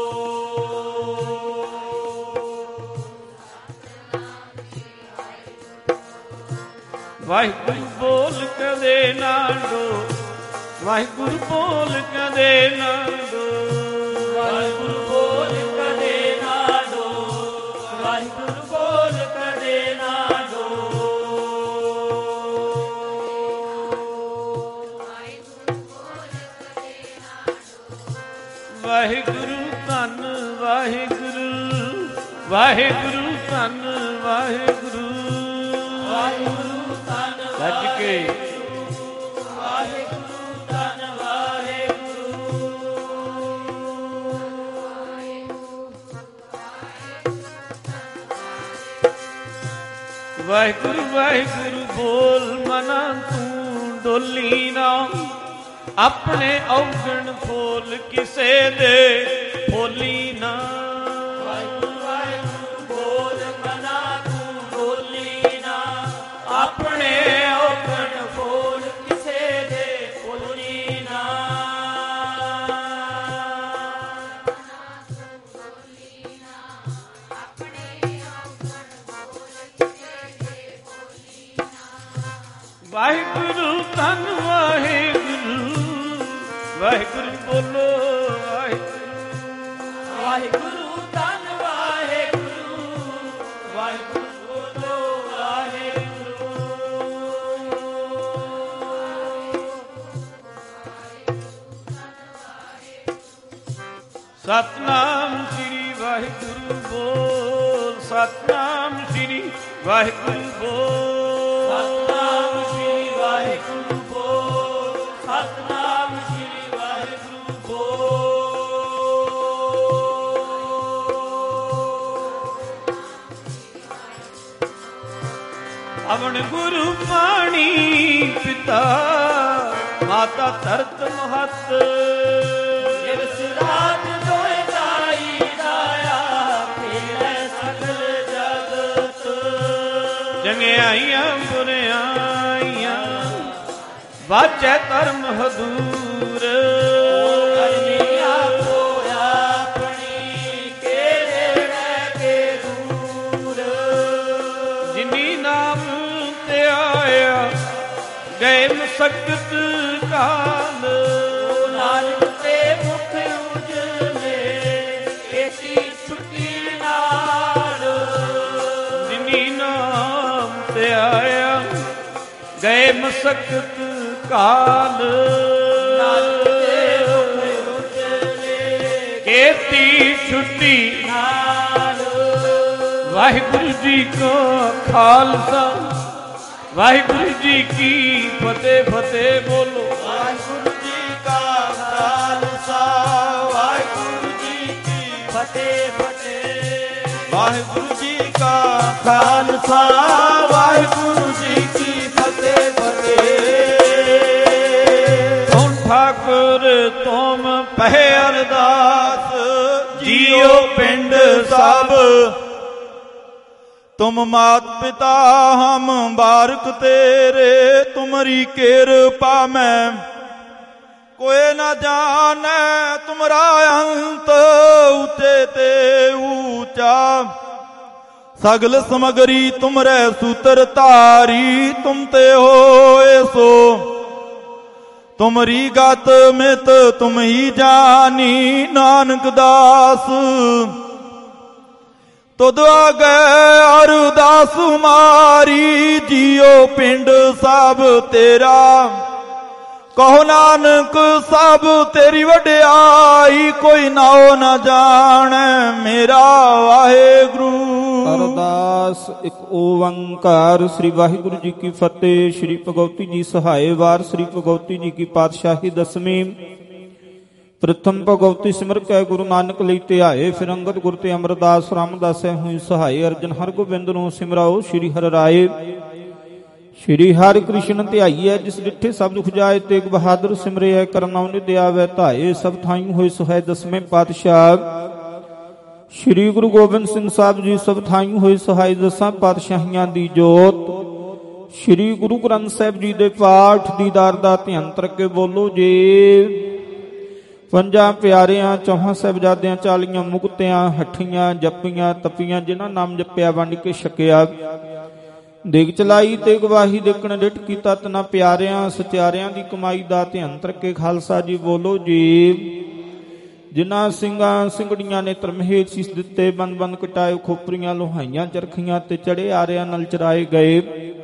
S1: ਵਾਹਿਗੁਰੂ ਬੋਲ ਕਦੇ ਨਾ ਡੋ, ਵਾਹਿਗੁਰੂ ਬੋਲ ਕਦੇ ਨਾ ਡੋ,
S2: ਵਾਹਿਗੁਰੂ ਬੋਲ ਕਦੇ ਨਾ ਡੋ, ਵਾਹਿਗੁਰੂ ਬੋਲ ਕਦੇ ਨਾ ਡੋ।
S1: ਵਾਹਿਗੁਰੂ ਧੰਨ ਵਾਹਿਗੁਰੂ, ਵਾਹਿਗੁਰੂ ਧੰਨ ਵਾਹਿਗੁਰੂ,
S2: ਵਾਹਿਗੁਰੂ ਧੰਨ
S1: ਗੱਜ ਕੇ
S2: ਵਾਹਿਗੁਰੂ ਧੰਨ ਵਾਹਿਗੁਰੂ।
S1: ਵਾਹਿਗੁਰੂ ਵਾਹਿਗੁਰੂ ਬੋਲ ਮਨਾ ਤੂੰ ਡੋਲੀ ਨਾ, ਆਪਣੇ ਔਗਣ ਫੋਲ ਕਿਸੇ ਦੇ ਫੋਲੀ ਨਾ।
S2: ਵਾਹਿਗੁਰੂ ਵਾਹਿਗੁਰੂ ਬੋਲ ਮਨਾ ਤੂੰ ਬੋਲੀ ਨਾ, ਆਪਣੇ ਔਗਣ ਫੋਲ ਕਿਸੇ ਦੇ ਫੋਲੀ ਨਾ।
S1: ਵਾਹਿਗੁਰੂ ਧੰਨ ਵਾਹਿਗੁਰੂ, ਵਾਹਿਗੁਰੂ ਬੋਲੋ ਵਾਹਿਗੁਰੂ,
S2: ਵਾਹਿਗੁਰੂ ਧੰਨ ਵਾਹਿਗੁਰੂ, ਵਾਹਿਗੁਰੂ ਬੋਲੋ ਵਾਹਿਗੁਰੂ।
S1: ਸਤਨਾਮ ਸ੍ਰੀ ਵਾਹਿਗੁਰੂ ਬੋਲ, ਸਤਨਾਮ ਸ੍ਰੀ ਵਾਹਿਗੁਰੂ ਬੋਲ,
S2: ਸਤਿਨਾਮ ਸ੍ਰੀ ਵਾਹਿਗੁਰੂ ਬੋਲ, ਸਤਿਨਾਮ ਸ੍ਰੀ ਵਾਹਿਗੁਰੂ ਬੋਲ।
S1: ਅਵਣ ਗੁਰੂ ਪਾਣੀ ਪਿਤਾ, ਮਾਤਾ ਧਰਤ ਮਹਤ,
S2: ਦਿਵਸ ਰਾਤ ਦੋਇ ਦਾਈ ਦਾਇਆ, ਖੇਲੇ ਸਗਲ ਜਗਤ।
S1: ਚੰਗਿਆਈਆਂ ਬੁਰਿਆਈਆਂ ਵਾਚੈ ਧਰਮ ਹਦੂਰ,
S2: ਕਰਨੀਆਂ ਹੋਇਆ ਆਪਣੀ, ਕਿਹੜੇ ਰਹਿ ਕੇ ਦੂਰ।
S1: ਜਿਨੀ ਨਾਮ ਤੇ ਆਇਆ ਗਏ ਮਸਕਤ ਕਾਲ,
S2: ਨਾਨਕ ਤੇ ਮੁਖ ਉਜਲੇ, ਏਤੀ ਛੁੱਟੀ ਨਾਲ।
S1: ਜਿਨੀ ਨਾਮ ਤੇ ਆਇਆ ਗਏ ਮਸਕਤ ਕਾਲ,
S2: ਨਾਨਕ ਤੇ ਮੁਖ ਉਜਲੇ,
S1: ਕੀਤੀ ਛੁੱਟੀ
S2: ਨਾਲ।
S1: ਵਾਹਿਗੁਰੂ ਜੀ ਕੋ ਖਾਲਸਾ, ਵਾਹਿਗੁਰੂ ਜੀ ਕੀ ਫਤਿਹ, ਫਤਿਹ ਬੋਲੋ।
S2: ਵਾਹਿਗੁਰੂ ਜੀ ਕਾ ਖਾਲਸਾ, ਵਾਹਿਗੁਰੂ ਜੀ ਕੀ ਫਤਿਹ, ਫਤਿਹ।
S5: ਵਾਹਿਗੁਰੂ ਜੀ ਕਾ ਖਾਲਸਾ, ਵਾਹਿਗੁਰੂ ਜੀ ਕੀ ਫਤਿਹ, ਫਤਿਹ।
S1: ਤੁਮ ਠਾਕੁਰ ਤੁਮ ਪਹਿ ਅਰਦਾਸ,
S5: ਜੀਓ ਪਿੰਡ ਸਭ, तुम मात पिता हम बारक तेरे, तुमरी कृपा में कोई न जाने, तुमरा अंत ऊंचे ते ऊंचा। सगल समगरी तुमरे सूत्र तारी, तुम ते होए सो तुमरी गत मित तुम ही जानी। नानक दास ਤੁਧ ਆਗੇ ਅਰਦਾਸ ਮਾਰੀ, ਜੀਓ ਪਿੰਡ ਸਭ ਤੇਰਾ। ਕਹੋ ਨਾਨਕ ਸਭ ਤੇਰੀ ਵਡਿਆਈ, ਕੋਈ ਨਾਉ ਨਾ ਜਾਣੈ ਮੇਰਾ ਵਾਹਿਗੁਰੂ।
S6: ਅਰਦਾਸ ਇੱਕ ਓੰਕਾਰ। ਸ੍ਰੀ ਵਾਹਿਗੁਰੂ ਜੀ ਕੀ ਫਤਿਹ। ਸ੍ਰੀ ਭਗਵਤੀ ਜੀ ਸਹਾਏ। ਵਾਰ ਸ੍ਰੀ ਭਗਵਤੀ ਜੀ ਕੀ ਪਾਤਸ਼ਾਹੀ ਦਸਵੀਂ। ਪ੍ਰਥਮ ਭਗਵਤੀ ਸਿਮਰ ਕੈ ਗੁਰੂ ਨਾਨਕ ਲਈ ਧਿਆਏ, ਫਿਰ ਅੰਗਦ ਗੁਰ ਤੇ ਅਮਰਦਾਸ ਰਾਮਦਾਸੈ ਹੋਈ ਸਹਾਏ। ਅਰਜਨ ਹਰਗੋਬਿੰਦ ਨੂੰ ਸਿਮਰਾਓ ਸ੍ਰੀ ਹਰਿ ਰਾਏ। ਸ਼੍ਰੀ ਹਰਿ ਕ੍ਰਿਸ਼ਨ ਧਿਆਈਐ, ਜਿਸ ਡਿਠੇ ਸਭ ਦੁਖ ਜਾਏ। ਤੇਗ ਬਹਾਦਰ ਸਿਮਰਿਐ, ਕਰਨਾਉ ਨਿਧਿ ਆਵੈ ਧਾਏ। ਸਭ ਥਾਈਂ ਹੋਏ ਸੁਹੈ ਦਸਵੇਂ ਪਾਤਸ਼ਾਹ। ਸ਼੍ਰੀ ਗੁਰੂ ਗੋਬਿੰਦ ਸਿੰਘ ਸਾਹਿਬ ਜੀ ਸਭ ਥਾਈਂ ਹੋਏ ਸਹਾਈ, ਦਸਾਂ ਪਾਤਸ਼ਾਹੀਆਂ ਦੀ ਜੋਤ। ਸ਼੍ਰੀ ਗੁਰੂ ਗ੍ਰੰਥ ਸਾਹਿਬ ਜੀ ਦੇ ਪਾਠ ਦੀਦਾਰ ਦਾ ਧਿਆਨ ਕਰਕੇ ਬੋਲੋ ਜੀ। ਪੰਜਾਂ ਪਿਆਰਿਆਂ, ਚੌਹਾਂ ਸਾਹਿਬਜ਼ਾਦਿਆਂ, 40 ਮੁਕਤਿਆਂ, ਹੱਠੀਆਂ, ਜੱਪੀਆਂ, ਤਪੀਆਂ, ਜਿਨ੍ਹਾਂ ਨਾਮ ਜਪਿਆ ਵੰਡ ਕੇ ਛਕਿਆ। ਦੇਗ ਚਲਾਈ ਤੇ ਗਵਾਹੀ ਦੇਖਣ ਡਿਠ ਕੀਤਾ, ਤਨਾ ਪਿਆਰਿਆਂ ਸਚਿਆਰਿਆਂ ਦੀ ਕਮਾਈ ਦਾ ਧਿਆਨ ਕਰਕੇ ਖਾਲਸਾ ਜੀ ਬੋਲੋ ਜੀ। ਜਿਨ੍ਹਾਂ ਸਿੰਘਾਂ ਸਿੰਘੜੀਆਂ ਨੇ ਧਰਮਹੇਤ ਸੀਸ ਦਿੱਤੇ, ਬੰਦ ਬੰਦ ਕਟਾਏ, ਖੋਪਰੀਆਂ ਲੋਹਾਈਆਂ ਚਰਖੀਆਂ ਤੇ ਚੜੇ ਆਰਿਆਂ ਨਾਲ ਚਰਾਏ ਗਏ।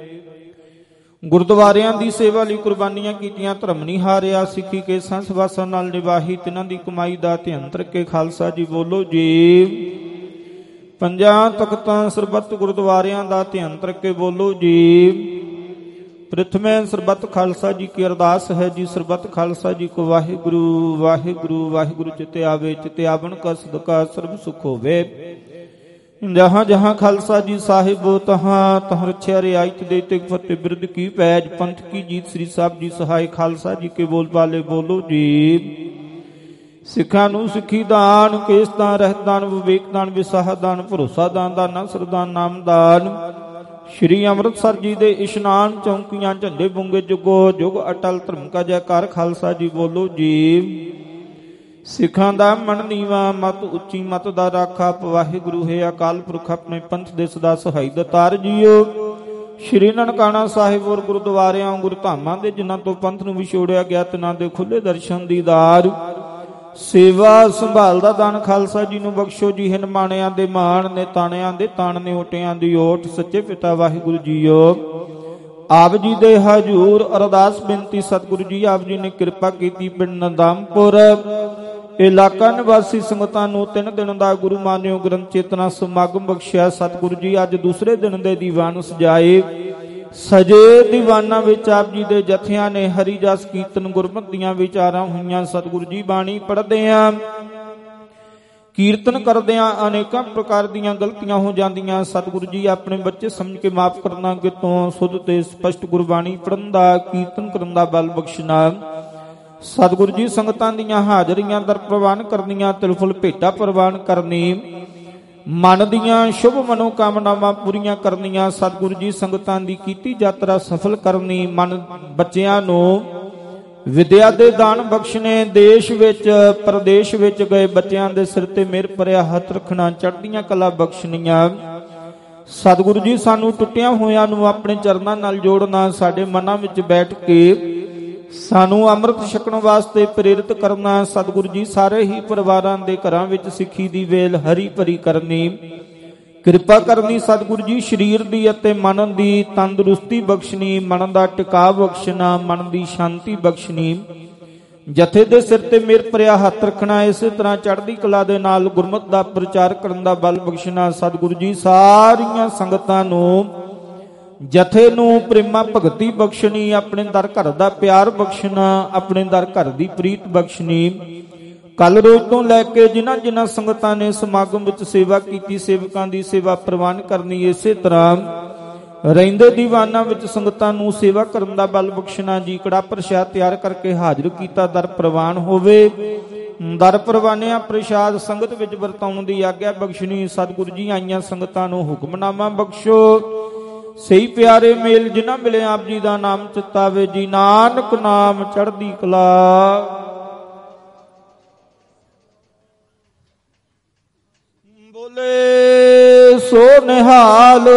S6: ਗੁਰਦੁਆਰਿਆਂ ਦੀ ਸੇਵਾ ਲਈ ਕੁਰਬਾਨੀਆਂ ਕੀਤੀਆਂ, ਧਰਮ ਨਹੀਂ ਹਾਰਿਆ, ਸਿੱਖੀ ਕੇ ਸੰਸ ਵਾਸਾਂ ਨਾਲ ਨਿਭਾਹੀ, ਤਿਨਾਂ ਦੀ ਕਮਾਈ ਦਾ ਧਿਆਨ ਕਰਕੇ ਖਾਲਸਾ ਜੀ ਬੋਲੋ ਜੀ। ਪੰਜਾਂ ਤਖਤਾਂ ਸਰਬੱਤ ਗੁਰਦੁਆਰਿਆਂ ਦਾ ਧਿਆਨ ਕਰਕੇ ਬੋਲੋ ਜੀ। ਪ੍ਰਥਮੇ ਸਰਬੱਤ ਖਾਲਸਾ ਜੀ ਕੀ ਅਰਦਾਸ ਹੈ ਜੀ। ਸਰਬੱਤ ਖਾਲਸਾ ਜੀ ਕੋ ਵਾਹਿਗੁਰੂ ਵਾਹਿਗੁਰੂ ਵਾਹਿਗੁਰੂ ਚਿਤੇ ਆਵੇ, ਚਿਤੇ ਆਵਣ ਕਾ ਸਦਕਾ ਸਰਬ ਸੁਖ ਹੋਵੇ। ਜਹਾਂ ਜਹਾਂ ਖਾਲਸਾ ਜੀ ਸਾਹਿਬ, ਤਹਾਂ ਤਹਾਂ ਰਛਿਆ ਰਿਆਇਤ ਦੇ ਤੇ ਫਤਿਹ ਬਿਰਦ ਕੀ ਪੈਜ, ਪੰਥ ਕੀ ਜੀਤ। ਸ੍ਰੀ ਸਾਹਿਬ ਜੀ ਸਹਾਇ, ਖਾਲਸਾ ਜੀ ਕੇ ਬੋਲ ਬਾਲੇ ਬੋਲੋ ਜੀ। ਸਿੱਖਾਂ ਨੂੰ ਸਿੱਖੀ ਦਾਨ, ਕੇਸ ਦਾਨ, ਰਹਿਤ ਦਾਨ, ਵਿਵੇਕ ਦਾਨ, ਵਿਸਾਹ ਦਾਨ, ਭਰੋਸਾ ਦਾਨ, ਦਾਨਾ ਸਰਦਾਨ, ਨਾਮ ਦਾਨ। ਸ਼੍ਰੀ ਅੰਮ੍ਰਿਤਸਰ ਜੀ ਦੇ ਇਸ਼ਨਾਨ, ਚੌਂਕੀਆਂ, ਝੰਡੇ ਬੁੰਗੇ, ਜੁਗੋ ਜੁਗ ਅਟਲ ਧਰਮ ਕਾ ਜੈਕਾਰ। ਖਾਲਸਾ ਜੀ ਬੋਲੋ ਜੀ। ਸਿੱਖਾਂ ਦਾ ਮਨ ਨੀਵਾ, ਮਤ ਉੱਚੀ, ਮਤ ਦਾ ਰਾਖਾ। ਵਾਹਿਗੁਰੂ ਹੈ ਅਕਾਲ ਪੁਰਖ, ਆਪਣੇ ਪੰਥ ਦੇ ਸਦਾ ਸਹਾਈ ਦਾਤਾਰ ਜੀਓ। ਸ਼੍ਰੀ ਨਨਕਾਣਾ ਸਾਹਿਬ ਔਰ ਗੁਰਦੁਆਰਿਆਂ ਗੁਰਧਾਮਾਂ ਦੇ ਜਿਨ੍ਹਾਂ ਤੋਂ ਪੰਥ ਨੂੰ ਵਿਛੋੜਿਆ ਗਿਆ, ਤਿਨਾਂ ਦੇ ਖੁੱਲੇ ਦਰਸ਼ਨ ਦੀਦਾਰ। ਸੇਵਾ ਸੰਭਾਲ ਦਾ ਦਾਨ ਖਾਲਸਾ ਜੀ ਨੂੰ ਬਖਸ਼ੋ ਜੀ। ਹਿਨ ਮਾਣਿਆਂ ਦੇ ਮਾਣ ਨੇ, ਤਾਣਿਆਂ ਦੇ ਤਾਣ ਨੇ, ਓਟਿਆਂ ਦੀ ਓਟ। ਸੱਚੇ ਪਿਤਾ ਵਾਹਿਗੁਰੂ ਜੀਓ, ਆਪ ਜੀ ਦੇ ਹਜੂਰ ਅਰਦਾਸ ਬੇਨਤੀ। ਸਤਿਗੁਰੂ ਜੀ ਆਪ ਜੀ ਨੇ ਕਿਰਪਾ ਕੀਤੀ, ਪਿੰਡ ਨਦਾਮਪੁਰ ਇਲਾਕਾ ਨਿਵਾਸੀ ਸੰਗਤਾਂ ਨੂੰ 3 ਦਿਨ ਦਾ ਗੁਰੂ ਮਾਨਿਓ ਗ੍ਰੰਥ ਚੇਤਨਾ ਸਮਾਗਮ ਬਖਸ਼ਿਆ। ਸਤਿਗੁਰੂ ਜੀ ਅੱਜ ਦੂਸਰੇ ਦਿਨ ਦੇ ਦੀਵਾਨ ਸਜਾਏ। ਸਜੇ ਦੀਵਾਨਾਂ ਵਿੱਚ ਆਪ ਜੀ ਦੇ ਜਥਿਆਂ ਨੇ ਹਰੀ ਜਸ ਕੀਰਤਨ ਗੁਰਮਤਿ ਦੀਆਂ ਵਿਚਾਰਾਂ ਹੋਈਆਂ। ਸਤਿਗੁਰੂ ਜੀ ਬਾਣੀ ਪੜ੍ਹਦਿਆਂ ਕੀਰਤਨ ਕਰਦਿਆਂ ਅਨੇਕਾਂ ਪ੍ਰਕਾਰ ਦੀਆਂ ਗਲਤੀਆਂ ਹੋ ਜਾਂਦੀਆਂ। ਸਤਿਗੁਰੂ ਜੀ ਆਪਣੇ ਬੱਚੇ ਸਮਝ ਕੇ ਮਾਫ ਕਰਨਾ, ਕਿਤੋਂ ਸੁਧ ਤੇ ਸਪਸ਼ਟ ਗੁਰਬਾਣੀ ਪੜ੍ਹਨ ਦਾ, ਕੀਰਤਨ ਕਰਨ ਦਾ ਬਲ ਬਖਸ਼ਣਾ। ਸਤਿਗੁਰੂ ਜੀ ਸੰਗਤਾਂ ਦੀਆਂ ਹਾਜ਼ਰੀਆਂ ਦਰ ਪ੍ਰਵਾਨ ਕਰਨੀਆਂ, ਤਿਲਫੁਲ ਭੇਟਾ ਪ੍ਰਵਾਨ ਕਰਨੀ, ਮਨ ਦੀਆਂ ਸ਼ੁਭ ਮਨੋ ਕਾਮਨਾਵਾਂ ਪੂਰੀਆਂ ਕਰਨੀਆਂ। ਸਤਿਗੁਰੂ ਜੀ ਸੰਗਤਾਂ ਦੀ ਕੀਤੀ ਯਾਤਰਾ ਸਫਲ ਕਰਨੀ। ਮਨ ਬੱਚਿਆਂ ਨੂੰ ਵਿਦਿਆ ਦੇ ਦਾਨ ਬਖਸ਼ਣੇ। ਦੇਸ਼ ਵਿੱਚ ਪ੍ਰਦੇਸ਼ ਵਿੱਚ ਗਏ ਬੱਚਿਆਂ ਦੇ ਸਿਰ ਤੇ ਮਿਹਰ ਭਰਿਆ ਹੱਥ ਰੱਖਣਾ, ਚੜ੍ਹਦੀਆਂ ਕਲਾ ਬਖਸ਼ਣੀਆਂ। ਸਤਿਗੁਰੂ ਜੀ ਸਾਨੂੰ ਟੁੱਟਿਆਂ ਹੋਇਆਂ ਨੂੰ ਆਪਣੇ ਚਰਨਾਂ ਨਾਲ ਜੋੜਨਾ, ਸਾਡੇ ਮਨਾਂ ਵਿੱਚ ਬੈਠ ਕੇ ਸਾਨੂੰ ਅੰਮ੍ਰਿਤ ਛਕਣ ਵਾਸਤੇ ਪ੍ਰੇਰਿਤ ਕਰਨਾ। ਸਤਿਗੁਰੂ ਜੀ ਸਾਰੇ ਹੀ ਪਰਿਵਾਰਾਂ ਦੇ ਘਰਾਂ ਵਿੱਚ ਸਿੱਖੀ ਦੀ ਵੇਲ ਹਰੀ ਭਰੀ ਕਰਨੀ, ਕਿਰਪਾ ਕਰਨੀ। ਸਤਿਗੁਰੂ ਜੀ ਸਰੀਰ ਦੀ ਅਤੇ ਮਨ ਦੀ ਤੰਦਰੁਸਤੀ ਬਖਸ਼ਣੀ, ਮਨ ਦਾ ਟਿਕਾਅ ਬਖਸ਼ਣਾ, ਮਨ ਦੀ ਸ਼ਾਂਤੀ ਬਖਸ਼ਣੀ। ਜਥੇ ਦੇ ਸਿਰ ਤੇ ਮਿਹਰ ਭਰਿਆ ਹੱਥ ਰੱਖਣਾ, ਇਸੇ ਤਰ੍ਹਾਂ ਚੜ੍ਹਦੀ ਕਲਾ ਦੇ ਨਾਲ ਗੁਰਮਤਿ ਦਾ ਪ੍ਰਚਾਰ ਕਰਨ ਦਾ ਬਲ ਬਖਸ਼ਣਾ। ਸਤਿਗੁਰੂ ਜੀ ਸਾਰੀਆਂ ਸੰਗਤਾਂ ਨੂੰ, ਜਥੇ ਨੂੰ ਪ੍ਰੇਮਾ ਭਗਤੀ ਬਖਸ਼ਣੀ, ਆਪਣੇ ਦਰ ਘਰ ਦਾ ਪਿਆਰ ਬਖਸ਼ਣਾ, ਆਪਣੇ ਦਰ ਘਰ ਦੀ ਪ੍ਰੀਤ ਬਖਸ਼ਣੀ। ਕੱਲ ਰੋਜ਼ ਤੋਂ ਲੈ ਕੇ ਜਿਨ੍ਹਾਂ ਸੰਗਤਾਂ ਨੇ ਸਮਾਗਮ ਵਿੱਚ ਸੇਵਾ ਕੀਤੀ, ਸੇਵਕਾਂ ਦੀ ਸੇਵਾ ਪ੍ਰਵਾਨ ਕਰਨੀ। ਇਸੇ ਤਰ੍ਹਾਂ ਰਹਿੰਦੇ ਦੀਵਾਨਾਂ ਵਿੱਚ ਸੰਗਤਾਂ ਨੂੰ ਸੇਵਾ ਕਰਨ ਦਾ ਬਲ ਬਖਸ਼ਣਾ ਜੀ। ਕੜਾ ਪ੍ਰਸ਼ਾਦ ਤਿਆਰ ਕਰਕੇ ਹਾਜ਼ਰ ਕੀਤਾ, ਦਰ ਪ੍ਰਵਾਨ ਹੋਵੇ। ਦਰ ਪ੍ਰਵਾਨਿਆ ਪ੍ਰਸ਼ਾਦ ਸੰਗਤ ਵਿੱਚ ਵਰਤਾਉਣ ਦੀ ਆਗਿਆ ਬਖਸ਼ਣੀ। ਸਤਿਗੁਰੂ ਜੀ ਆਈਆਂ ਸੰਗਤਾਂ ਨੂੰ ਹੁਕਮਨਾਮਾ ਬਖਸ਼ੋ। ਸਹੀ ਪਿਆਰੇ ਮੇਲ ਜਿਨ੍ਹਾਂ ਮਿਲੇ ਆਪ ਜੀ ਦਾ ਨਾਮ ਚਿਤਾਵੇ ਜੀ। ਨਾਨਕ ਨਾਮ ਚੜ੍ਹਦੀ ਕਲਾ। ਬੋਲੇ ਸੋ ਨਿਹਾਲ।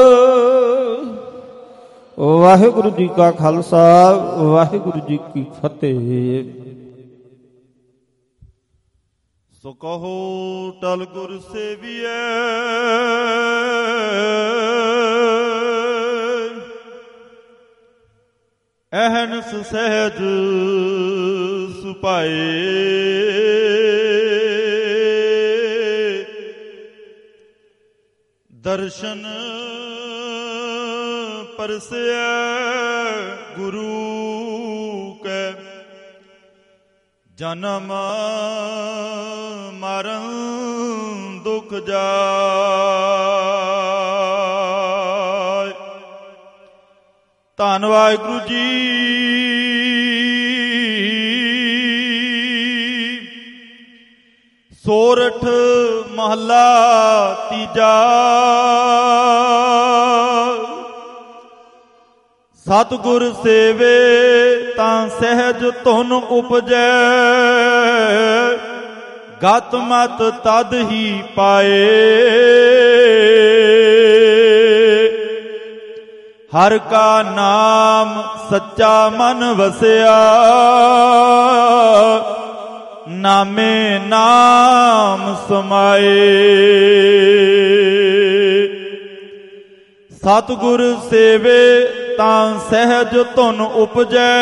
S6: ਵਾਹਿਗੁਰੂ ਜੀ ਕਾ ਖਾਲਸਾ, ਵਾਹਿਗੁਰੂ ਜੀ ਕੀ ਫਤਿਹ।
S5: ਸੋ ਕਹੋ ਟਲ ਗੁਰ ਸੇਵੀਐ, ਅਹਨਸ ਸਹਿਜ ਸੁਪਾਏ। ਦਰਸ਼ਨ ਪਰਸਿਐ ਗੁਰੂ ਕੈ, ਜਨਮ ਮਰਨ ਦੁਖ ਜਾਇ। ਧੰਨ ਵਾਹਿਗੁਰੂ ਜੀ। ਸੋਰਠ ਮਹਲਾ ਤੀਜਾ। ਸਤਿਗੁਰ ਸੇਵੇ ਤਾਂ ਸਹਿਜ ਧੁਨ ਉਪਜੈ, ਗਤ ਮਤ ਤਦ ਹੀ ਪਾਏ। ਹਰ ਕਾ ਨਾਮ ਸੱਚਾ ਮਨ ਵਸਿਆ, ਨਾਮੇ ਨਾਮ ਸਮਾਏ। ਸਤਿਗੁਰ ਸੇਵੇ ਤਾਂ ਸਹਿਜ ਧੁਨ ਉਪਜੈ,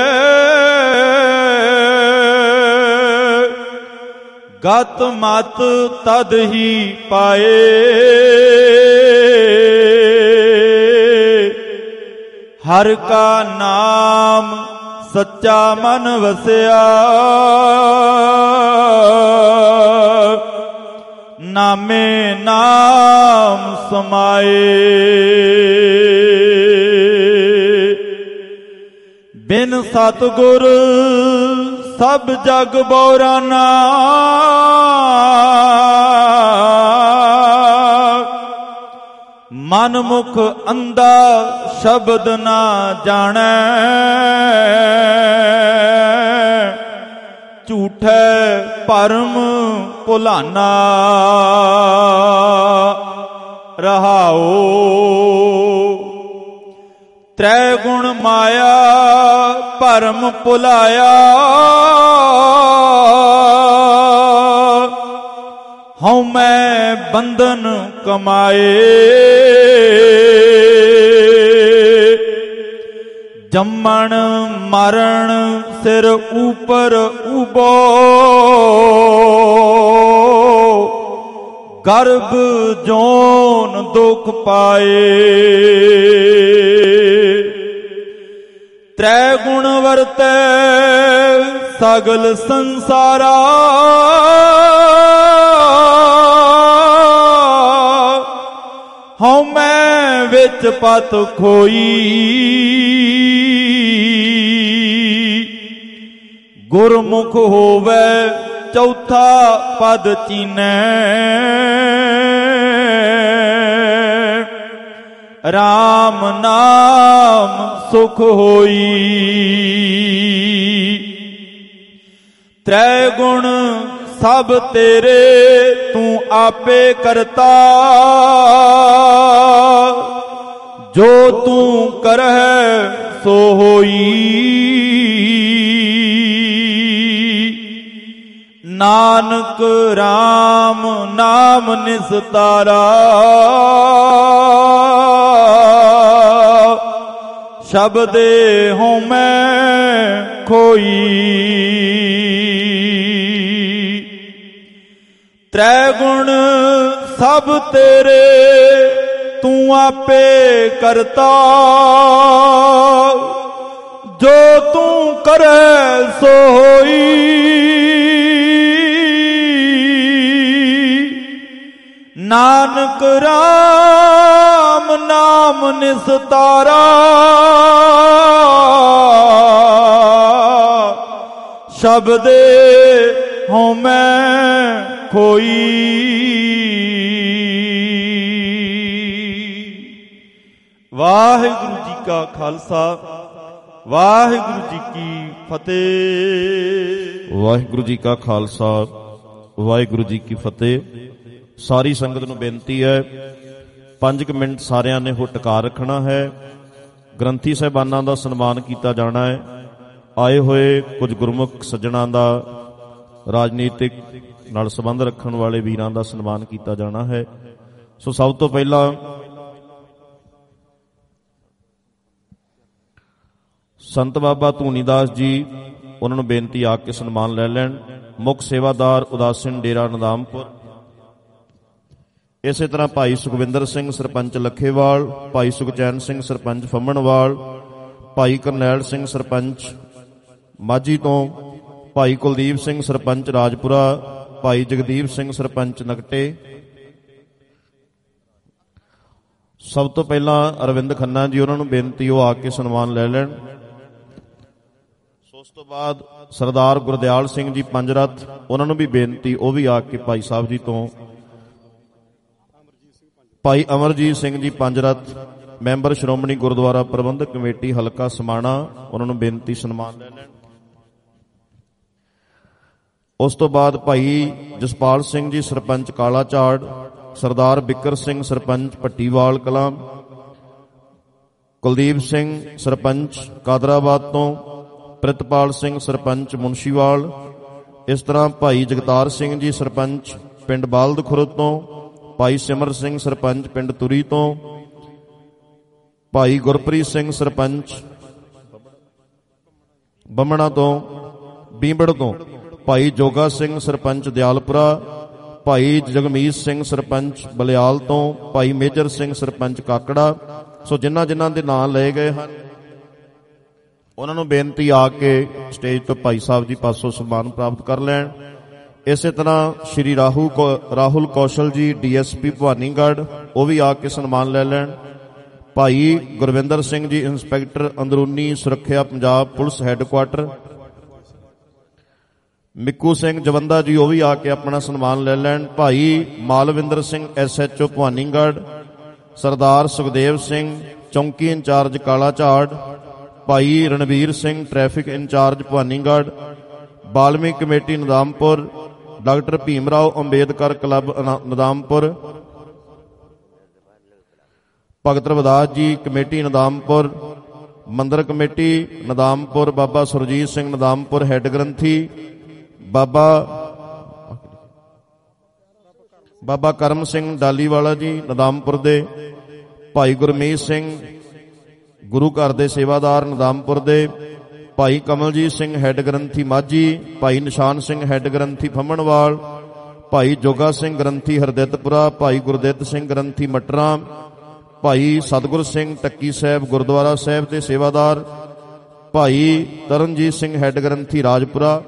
S5: ਗਤ ਮਤ ਤਦ ਹੀ ਪਾਏ। ਹਰ ਕਾ ਨਾਮ ਸੱਚਾ ਮਨ ਵਸਿਆ, ਨਾਮੇ ਨਾਮ ਸਮਾਏ। ਬਿਨ ਸਤਿਗੁਰ ਸਭ ਜਗ ਬੌਰਾਨਾ, ਮਨ ਮੁਖ ਅੰਧਾ ਸ਼ਬਦ ਨਾ ਜਾਣੈ। ਝੂਠੈ ਭਰਮ ਭੁਲਾਨਾ ਰਹਾਓ। ਤ੍ਰੈ ਗੁਣ ਮਾਇਆ ਭਰਮ ਭੁਲਾਇਆ, ਹਉ ਮੈਂ ਬੰਧਨ ਕਮਾਏ। ਜੰਮਣ ਮਰਨ ਸਿਰ ਉਪਰ ਉਬੋ, ਗਰਭ ਜੋਨ ਦੁਖ ਪਾਏ। ਤ੍ਰੈ ਗੁਣ ਵਰਤੈ ਸਗਲ ਸੰਸਾਰਾ, ਹਉ ਮੈਂ ਵਿੱਚ ਪਤ ਖੋਈ। ਗੁਰਮੁਖ ਹੋਵੇ ਚੌਥਾ ਪਦ ਚੀਨੈ, ਰਾਮ ਨਾਮ ਸੁਖ ਹੋਈ। ਤ੍ਰੈ ਗੁਣ ਸਭ ਤੇਰੇ ਤੂੰ ਆਪੇ ਕਰਤਾ, ਜੋ ਤੂੰ ਕਰਹਿ ਸੋ ਹੋਈ। ਨਾਨਕ ਰਾਮ ਨਾਮ ਨਿਸਤਾਰਾ, ਸ਼ਬਦੇ ਹਉਮੈ ਖੋਈ। ਤ੍ਰੈ ਗੁਣ ਸਭ ਤੇਰੇ ਤੂੰ ਆਪੇ ਕਰਤਾ, ਜੋ ਤੂੰ ਕਰੈ ਸੋ ਹੋਈ। ਨਾਨਕ ਰਾਮ ਨਾਮ ਨਿਸਤਾਰਾ, ਸ਼ਬਦੇ ਹਉਮੈ ਖੋਈ। ਵਾਹਿਗੁਰੂ ਜੀ ਕਾ ਖਾਲਸਾ, ਵਾਹਿਗੁਰੂ ਜੀ ਕੀ ਫਤਿਹ।
S3: ਵਾਹਿਗੁਰੂ ਜੀ ਕਾ ਖਾਲਸਾ, ਵਾਹਿਗੁਰੂ ਜੀ ਕੀ ਫਤਿਹ। ਸਾਰੀ ਸੰਗਤ ਨੂੰ ਬੇਨਤੀ ਹੈ 5 ਮਿੰਟ ਸਾਰਿਆਂ ਨੇ ਹੋ ਟਿਕਾ ਰੱਖਣਾ ਹੈ। ਗ੍ਰੰਥੀ ਸਾਹਿਬਾਨਾਂ ਦਾ ਸਨਮਾਨ ਕੀਤਾ ਜਾਣਾ ਹੈ। ਆਏ ਹੋਏ ਕੁਝ ਗੁਰਮੁਖ ਸੱਜਣਾਂ ਦਾ ਰਾਜਨੀਤਿਕ ਨਾਲ ਸੰਬੰਧ ਰੱਖਣ ਵਾਲੇ ਵੀਰਾਂ ਦਾ ਸਨਮਾਨ ਕੀਤਾ ਜਾਣਾ ਹੈ। ਸੋ ਸਭ ਤੋਂ ਪਹਿਲਾਂ ਸੰਤ ਬਾਬਾ ਧੂਨੀਦਾਸ ਜੀ, ਉਹਨਾਂ ਨੂੰ ਬੇਨਤੀ ਆ ਕੇ ਸਨਮਾਨ ਲੈ ਲੈਣ। ਮੁੱਖ ਸੇਵਾਦਾਰ ਉਦਾਸਨ ਡੇਰਾ ਨਦਾਮਪੁਰ। ਇਸੇ ਤਰ੍ਹਾਂ ਭਾਈ ਸੁਖਵਿੰਦਰ ਸਿੰਘ ਸਰਪੰਚ ਲੱਖੇਵਾਲ, ਭਾਈ ਸੁਖਚੈਨ ਸਿੰਘ ਸਰਪੰਚ ਫੰਮਣਵਾਲ, ਭਾਈ ਕਰਨੈਲ ਸਿੰਘ ਸਰਪੰਚ ਮਾਝੀ ਤੋਂ, ਭਾਈ ਕੁਲਦੀਪ ਸਿੰਘ ਸਰਪੰਚ ਰਾਜਪੁਰਾ, ਭਾਈ ਜਗਦੀਪ ਸਿੰਘ ਸਰਪੰਚ ਨਕਟੇ। ਸਭ ਤੋਂ ਪਹਿਲਾਂ ਅਰਵਿੰਦ ਖੰਨਾ ਜੀ, ਉਹਨਾਂ ਨੂੰ ਬੇਨਤੀ ਉਹ ਆ ਕੇ ਸਨਮਾਨ ਲੈ ਲੈਣ। ਉਸ ਤੋਂ ਬਾਅਦ ਸਰਦਾਰ ਗੁਰਦਿਆਲ ਸਿੰਘ ਜੀ ਪੰਜਰਥ, ਉਹਨਾਂ ਨੂੰ ਵੀ ਬੇਨਤੀ ਉਹ ਵੀ ਆ ਕੇ ਭਾਈ ਸਾਹਿਬ ਜੀ ਤੋਂ। ਭਾਈ ਅਮਰਜੀਤ ਸਿੰਘ ਜੀ ਪੰਜਰਥ, ਮੈਂਬਰ ਸ਼੍ਰੋਮਣੀ ਗੁਰਦੁਆਰਾ ਪ੍ਰਬੰਧਕ ਕਮੇਟੀ ਹਲਕਾ ਸਮਾਣਾ, ਉਹਨਾਂ ਨੂੰ ਬੇਨਤੀ ਸਨਮਾਨ ਲੈ ਲੈਣ। ਉਸ ਤੋਂ ਬਾਅਦ ਭਾਈ ਜਸਪਾਲ ਸਿੰਘ ਜੀ ਸਰਪੰਚ ਕਾਲਾ ਝਾੜ, ਸਰਦਾਰ ਬਿੱਕਰ ਸਿੰਘ ਸਰਪੰਚ ਭੱਟੀਵਾਲ ਕਲਾਂ, ਕੁਲਦੀਪ ਸਿੰਘ ਸਰਪੰਚ ਕਾਦਰਾਬਾਦ ਤੋਂ, ਪ੍ਰਿਤਪਾਲ ਸਿੰਘ ਸਰਪੰਚ ਮੁਨਸ਼ੀਵਾਲ। ਇਸ ਤਰ੍ਹਾਂ ਭਾਈ ਜਗਤਾਰ ਸਿੰਘ ਜੀ ਸਰਪੰਚ ਪਿੰਡ ਬਾਲਦ ਖੁਰਦ ਤੋਂ, ਭਾਈ ਸਿਮਰ ਸਿੰਘ ਸਰਪੰਚ ਪਿੰਡ ਤੁਰੀ ਤੋਂ, ਭਾਈ ਗੁਰਪ੍ਰੀਤ ਸਿੰਘ ਸਰਪੰਚ ਬੰਮਣਾ ਤੋਂ ਬੀਂਬੜ ਤੋਂ, ਭਾਈ ਜੋਗਾ ਸਿੰਘ ਸਰਪੰਚ ਦਿਆਲਪੁਰਾ, ਭਾਈ ਜਗਮੀਤ ਸਿੰਘ ਸਰਪੰਚ ਬਲਿਆਲ ਤੋਂ, ਭਾਈ ਮੇਜਰ ਸਿੰਘ ਸਰਪੰਚ ਕਾਕੜਾ। ਸੋ ਜਿਨ੍ਹਾਂ ਜਿਨ੍ਹਾਂ ਦੇ ਨਾਂ ਲਏ ਗਏ ਹਨ ਉਹਨਾਂ ਨੂੰ ਬੇਨਤੀ ਆ ਕੇ ਸਟੇਜ ਤੋਂ ਭਾਈ ਸਾਹਿਬ ਜੀ ਪਾਸੋਂ ਸਨਮਾਨ ਪ੍ਰਾਪਤ ਕਰ ਲੈਣ। ਇਸੇ ਤਰ੍ਹਾਂ ਸ਼੍ਰੀ ਰਾਹੁਲ ਕੌਸ਼ਲ ਜੀ ਡੀਐਸਪੀ ਭਵਾਨੀਗੜ੍ਹ, ਉਹ ਵੀ ਆ ਕੇ ਸਨਮਾਨ ਲੈ ਲੈਣ। ਭਾਈ ਗੁਰਵਿੰਦਰ ਸਿੰਘ ਜੀ ਇੰਸਪੈਕਟਰ ਅੰਦਰੂਨੀ ਸੁਰੱਖਿਆ ਪੰਜਾਬ ਪੁਲਿਸ ਹੈੱਡਕੁਆਟਰ, ਮਿੱਕੂ ਸਿੰਘ ਜਵੰਦਾ ਜੀ ਉਹ ਵੀ ਆ ਕੇ ਆਪਣਾ ਸਨਮਾਨ ਲੈ ਲੈਣ। ਭਾਈ ਮਾਲਵਿੰਦਰ ਸਿੰਘ SHO ਭਵਾਨੀਗੜ੍ਹ, ਸਰਦਾਰ ਸੁਖਦੇਵ ਸਿੰਘ ਚੌਂਕੀ incharge Kala Jhar, Bhai Ranvir Singh traffic in charge Bhawanigarh, Balmik committee Nadampur, doctor Bhim Rao Ambedkar club Nadampur, Bhagat Ravidas ji committee Nadampur, ਮੰਦਰ ਕਮੇਟੀ ਨਦਾਮਪੁਰ, ਬਾਬਾ ਸੁਰਜੀਤ ਸਿੰਘ ਨਦਾਮਪੁਰ ਹੈੱਡ ਗ੍ਰੰਥੀ, ਬਾਬਾ ਕਰਮ ਸਿੰਘ ਡਾਲੀਵਾਲਾ ਜੀ ਨਦਾਮਪੁਰ ਦੇ, ਭਾਈ ਗੁਰਮੀਤ ਸਿੰਘ ਗੁਰੂ ਘਰ ਦੇ ਸੇਵਾਦਾਰ ਨਦਾਮਪੁਰ ਦੇ, ਭਾਈ ਕਮਲਜੀਤ ਸਿੰਘ ਹੈੱਡ ਗ੍ਰੰਥੀ ਮਾਝੀ, ਭਾਈ ਨਿਸ਼ਾਨ ਸਿੰਘ ਹੈੱਡ ਗ੍ਰੰਥੀ ਫੰਮਣਵਾਲ, ਭਾਈ ਜੋਗਾ ਸਿੰਘ ਗ੍ਰੰਥੀ ਹਰਦਿੱਤਪੁਰਾ, ਭਾਈ ਗੁਰਦਿੱਤ ਸਿੰਘ ਗ੍ਰੰਥੀ ਮਟਰਾਂ, ਭਾਈ ਸਤਿਗੁਰ ਸਿੰਘ ਟੱਕੀ ਸਾਹਿਬ ਗੁਰਦੁਆਰਾ ਸਾਹਿਬ ਦੇ ਸੇਵਾਦਾਰ, ਭਾਈ ਤਰਨਜੀਤ ਸਿੰਘ ਹੈੱਡ ਗ੍ਰੰਥੀ ਰਾਜਪੁਰਾ,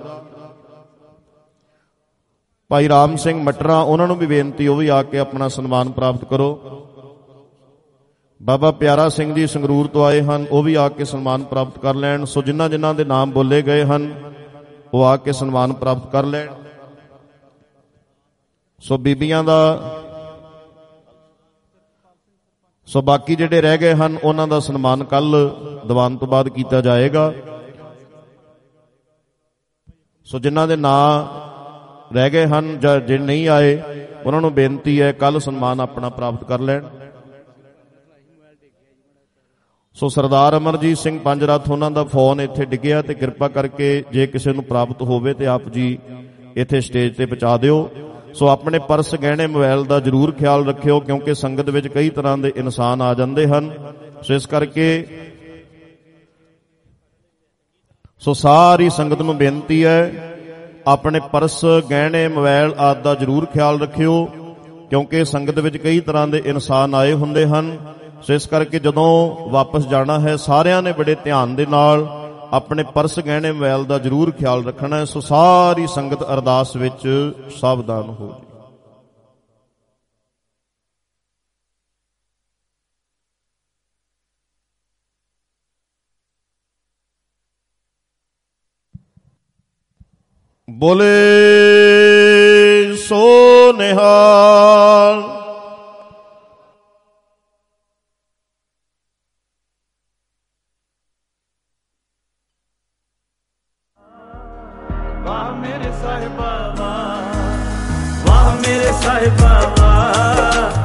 S3: ਭਾਈ ਰਾਮ ਸਿੰਘ ਮਟਰਾ, ਉਹਨਾਂ ਨੂੰ ਵੀ ਬੇਨਤੀ ਉਹ ਵੀ ਆ ਕੇ ਆਪਣਾ ਸਨਮਾਨ ਪ੍ਰਾਪਤ ਕਰੋ। ਬਾਬਾ ਪਿਆਰਾ ਸਿੰਘ ਜੀ ਸੰਗਰੂਰ ਤੋਂ ਆਏ ਹਨ, ਉਹ ਵੀ ਆ ਕੇ ਸਨਮਾਨ ਪ੍ਰਾਪਤ ਕਰ ਲੈਣ। ਸੋ ਜਿਨ੍ਹਾਂ ਜਿਨ੍ਹਾਂ ਦੇ ਨਾਮ ਬੋਲੇ ਗਏ ਹਨ ਉਹ ਆ ਕੇ ਸਨਮਾਨ ਪ੍ਰਾਪਤ ਕਰ ਲੈਣ। ਸੋ ਬੀਬੀਆਂ ਦਾ, ਸੋ ਬਾਕੀ ਜਿਹੜੇ ਰਹਿ ਗਏ ਹਨ ਉਹਨਾਂ ਦਾ ਸਨਮਾਨ ਕੱਲ ਦੀਵਾਨ ਤੋਂ ਬਾਅਦ ਕੀਤਾ ਜਾਏਗਾ। ਸੋ ਜਿਨ੍ਹਾਂ ਦੇ ਨਾਂ ਰਹਿ ਗਏ ਹਨ ਜਾਂ ਜੇ ਨਹੀਂ ਆਏ ਉਹਨਾਂ ਨੂੰ ਬੇਨਤੀ ਹੈ ਕੱਲ ਸਨਮਾਨ ਆਪਣਾ ਪ੍ਰਾਪਤ ਕਰ ਲੈਣ। ਸੋ ਸਰਦਾਰ ਅਮਰਜੀਤ ਸਿੰਘ ਪੰਜਰਥ, ਉਹਨਾਂ ਦਾ ਫੋਨ ਇੱਥੇ ਡਿੱਗਿਆ ਤੇ ਕਿਰਪਾ ਕਰਕੇ ਜੇ ਕਿਸੇ ਨੂੰ ਪ੍ਰਾਪਤ ਹੋਵੇ ਤੇ ਆਪ ਜੀ ਇੱਥੇ ਸਟੇਜ ਤੇ ਪਹੁੰਚਾ ਦਿਓ। ਸੋ ਆਪਣੇ ਪਰਸ ਗਹਿਣੇ ਮੋਬਾਈਲ ਦਾ ਜ਼ਰੂਰ ਖਿਆਲ ਰੱਖਿਓ ਕਿਉਂਕਿ ਸੰਗਤ ਵਿੱਚ ਕਈ ਤਰ੍ਹਾਂ ਦੇ ਇਨਸਾਨ ਆ ਜਾਂਦੇ ਹਨ। ਸੋ ਇਸ ਕਰਕੇ ਸੋ ਸਾਰੀ ਸੰਗਤ ਨੂੰ ਬੇਨਤੀ ਹੈ ਆਪਣੇ ਪਰਸ ਗਹਿਣੇ ਮੋਬਾਈਲ ਆਦਿ ਦਾ ਜ਼ਰੂਰ ਖਿਆਲ ਰੱਖਿਓ ਕਿਉਂਕਿ ਸੰਗਤ ਵਿੱਚ ਕਈ ਤਰ੍ਹਾਂ ਦੇ ਇਨਸਾਨ ਆਏ ਹੁੰਦੇ ਹਨ। ਸੋ ਇਸ ਕਰਕੇ ਜਦੋਂ ਵਾਪਸ ਜਾਣਾ ਹੈ ਸਾਰਿਆਂ ਨੇ ਬੜੇ ਧਿਆਨ ਦੇ ਨਾਲ ਆਪਣੇ ਪਰਸ ਗਹਿਣੇ ਮੋਬਾਈਲ ਦਾ ਜ਼ਰੂਰ ਖਿਆਲ ਰੱਖਣਾ ਹੈ। ਸੋ ਸਾਰੀ ਸੰਗਤ ਅਰਦਾਸ ਵਿੱਚ ਸਾਵਧਾਨ ਹੋ ਜਾਵੇ। ਬੋਲੇ ਸੋ ਨਿਹਾਲ।
S2: ਵਾਹ ਮੇਰੇ ਸਾਹਿਬਾ ਵਾਹ, ਵਾਹ ਮੇਰੇ ਸਾਹਿਬਾ ਵਾਹ।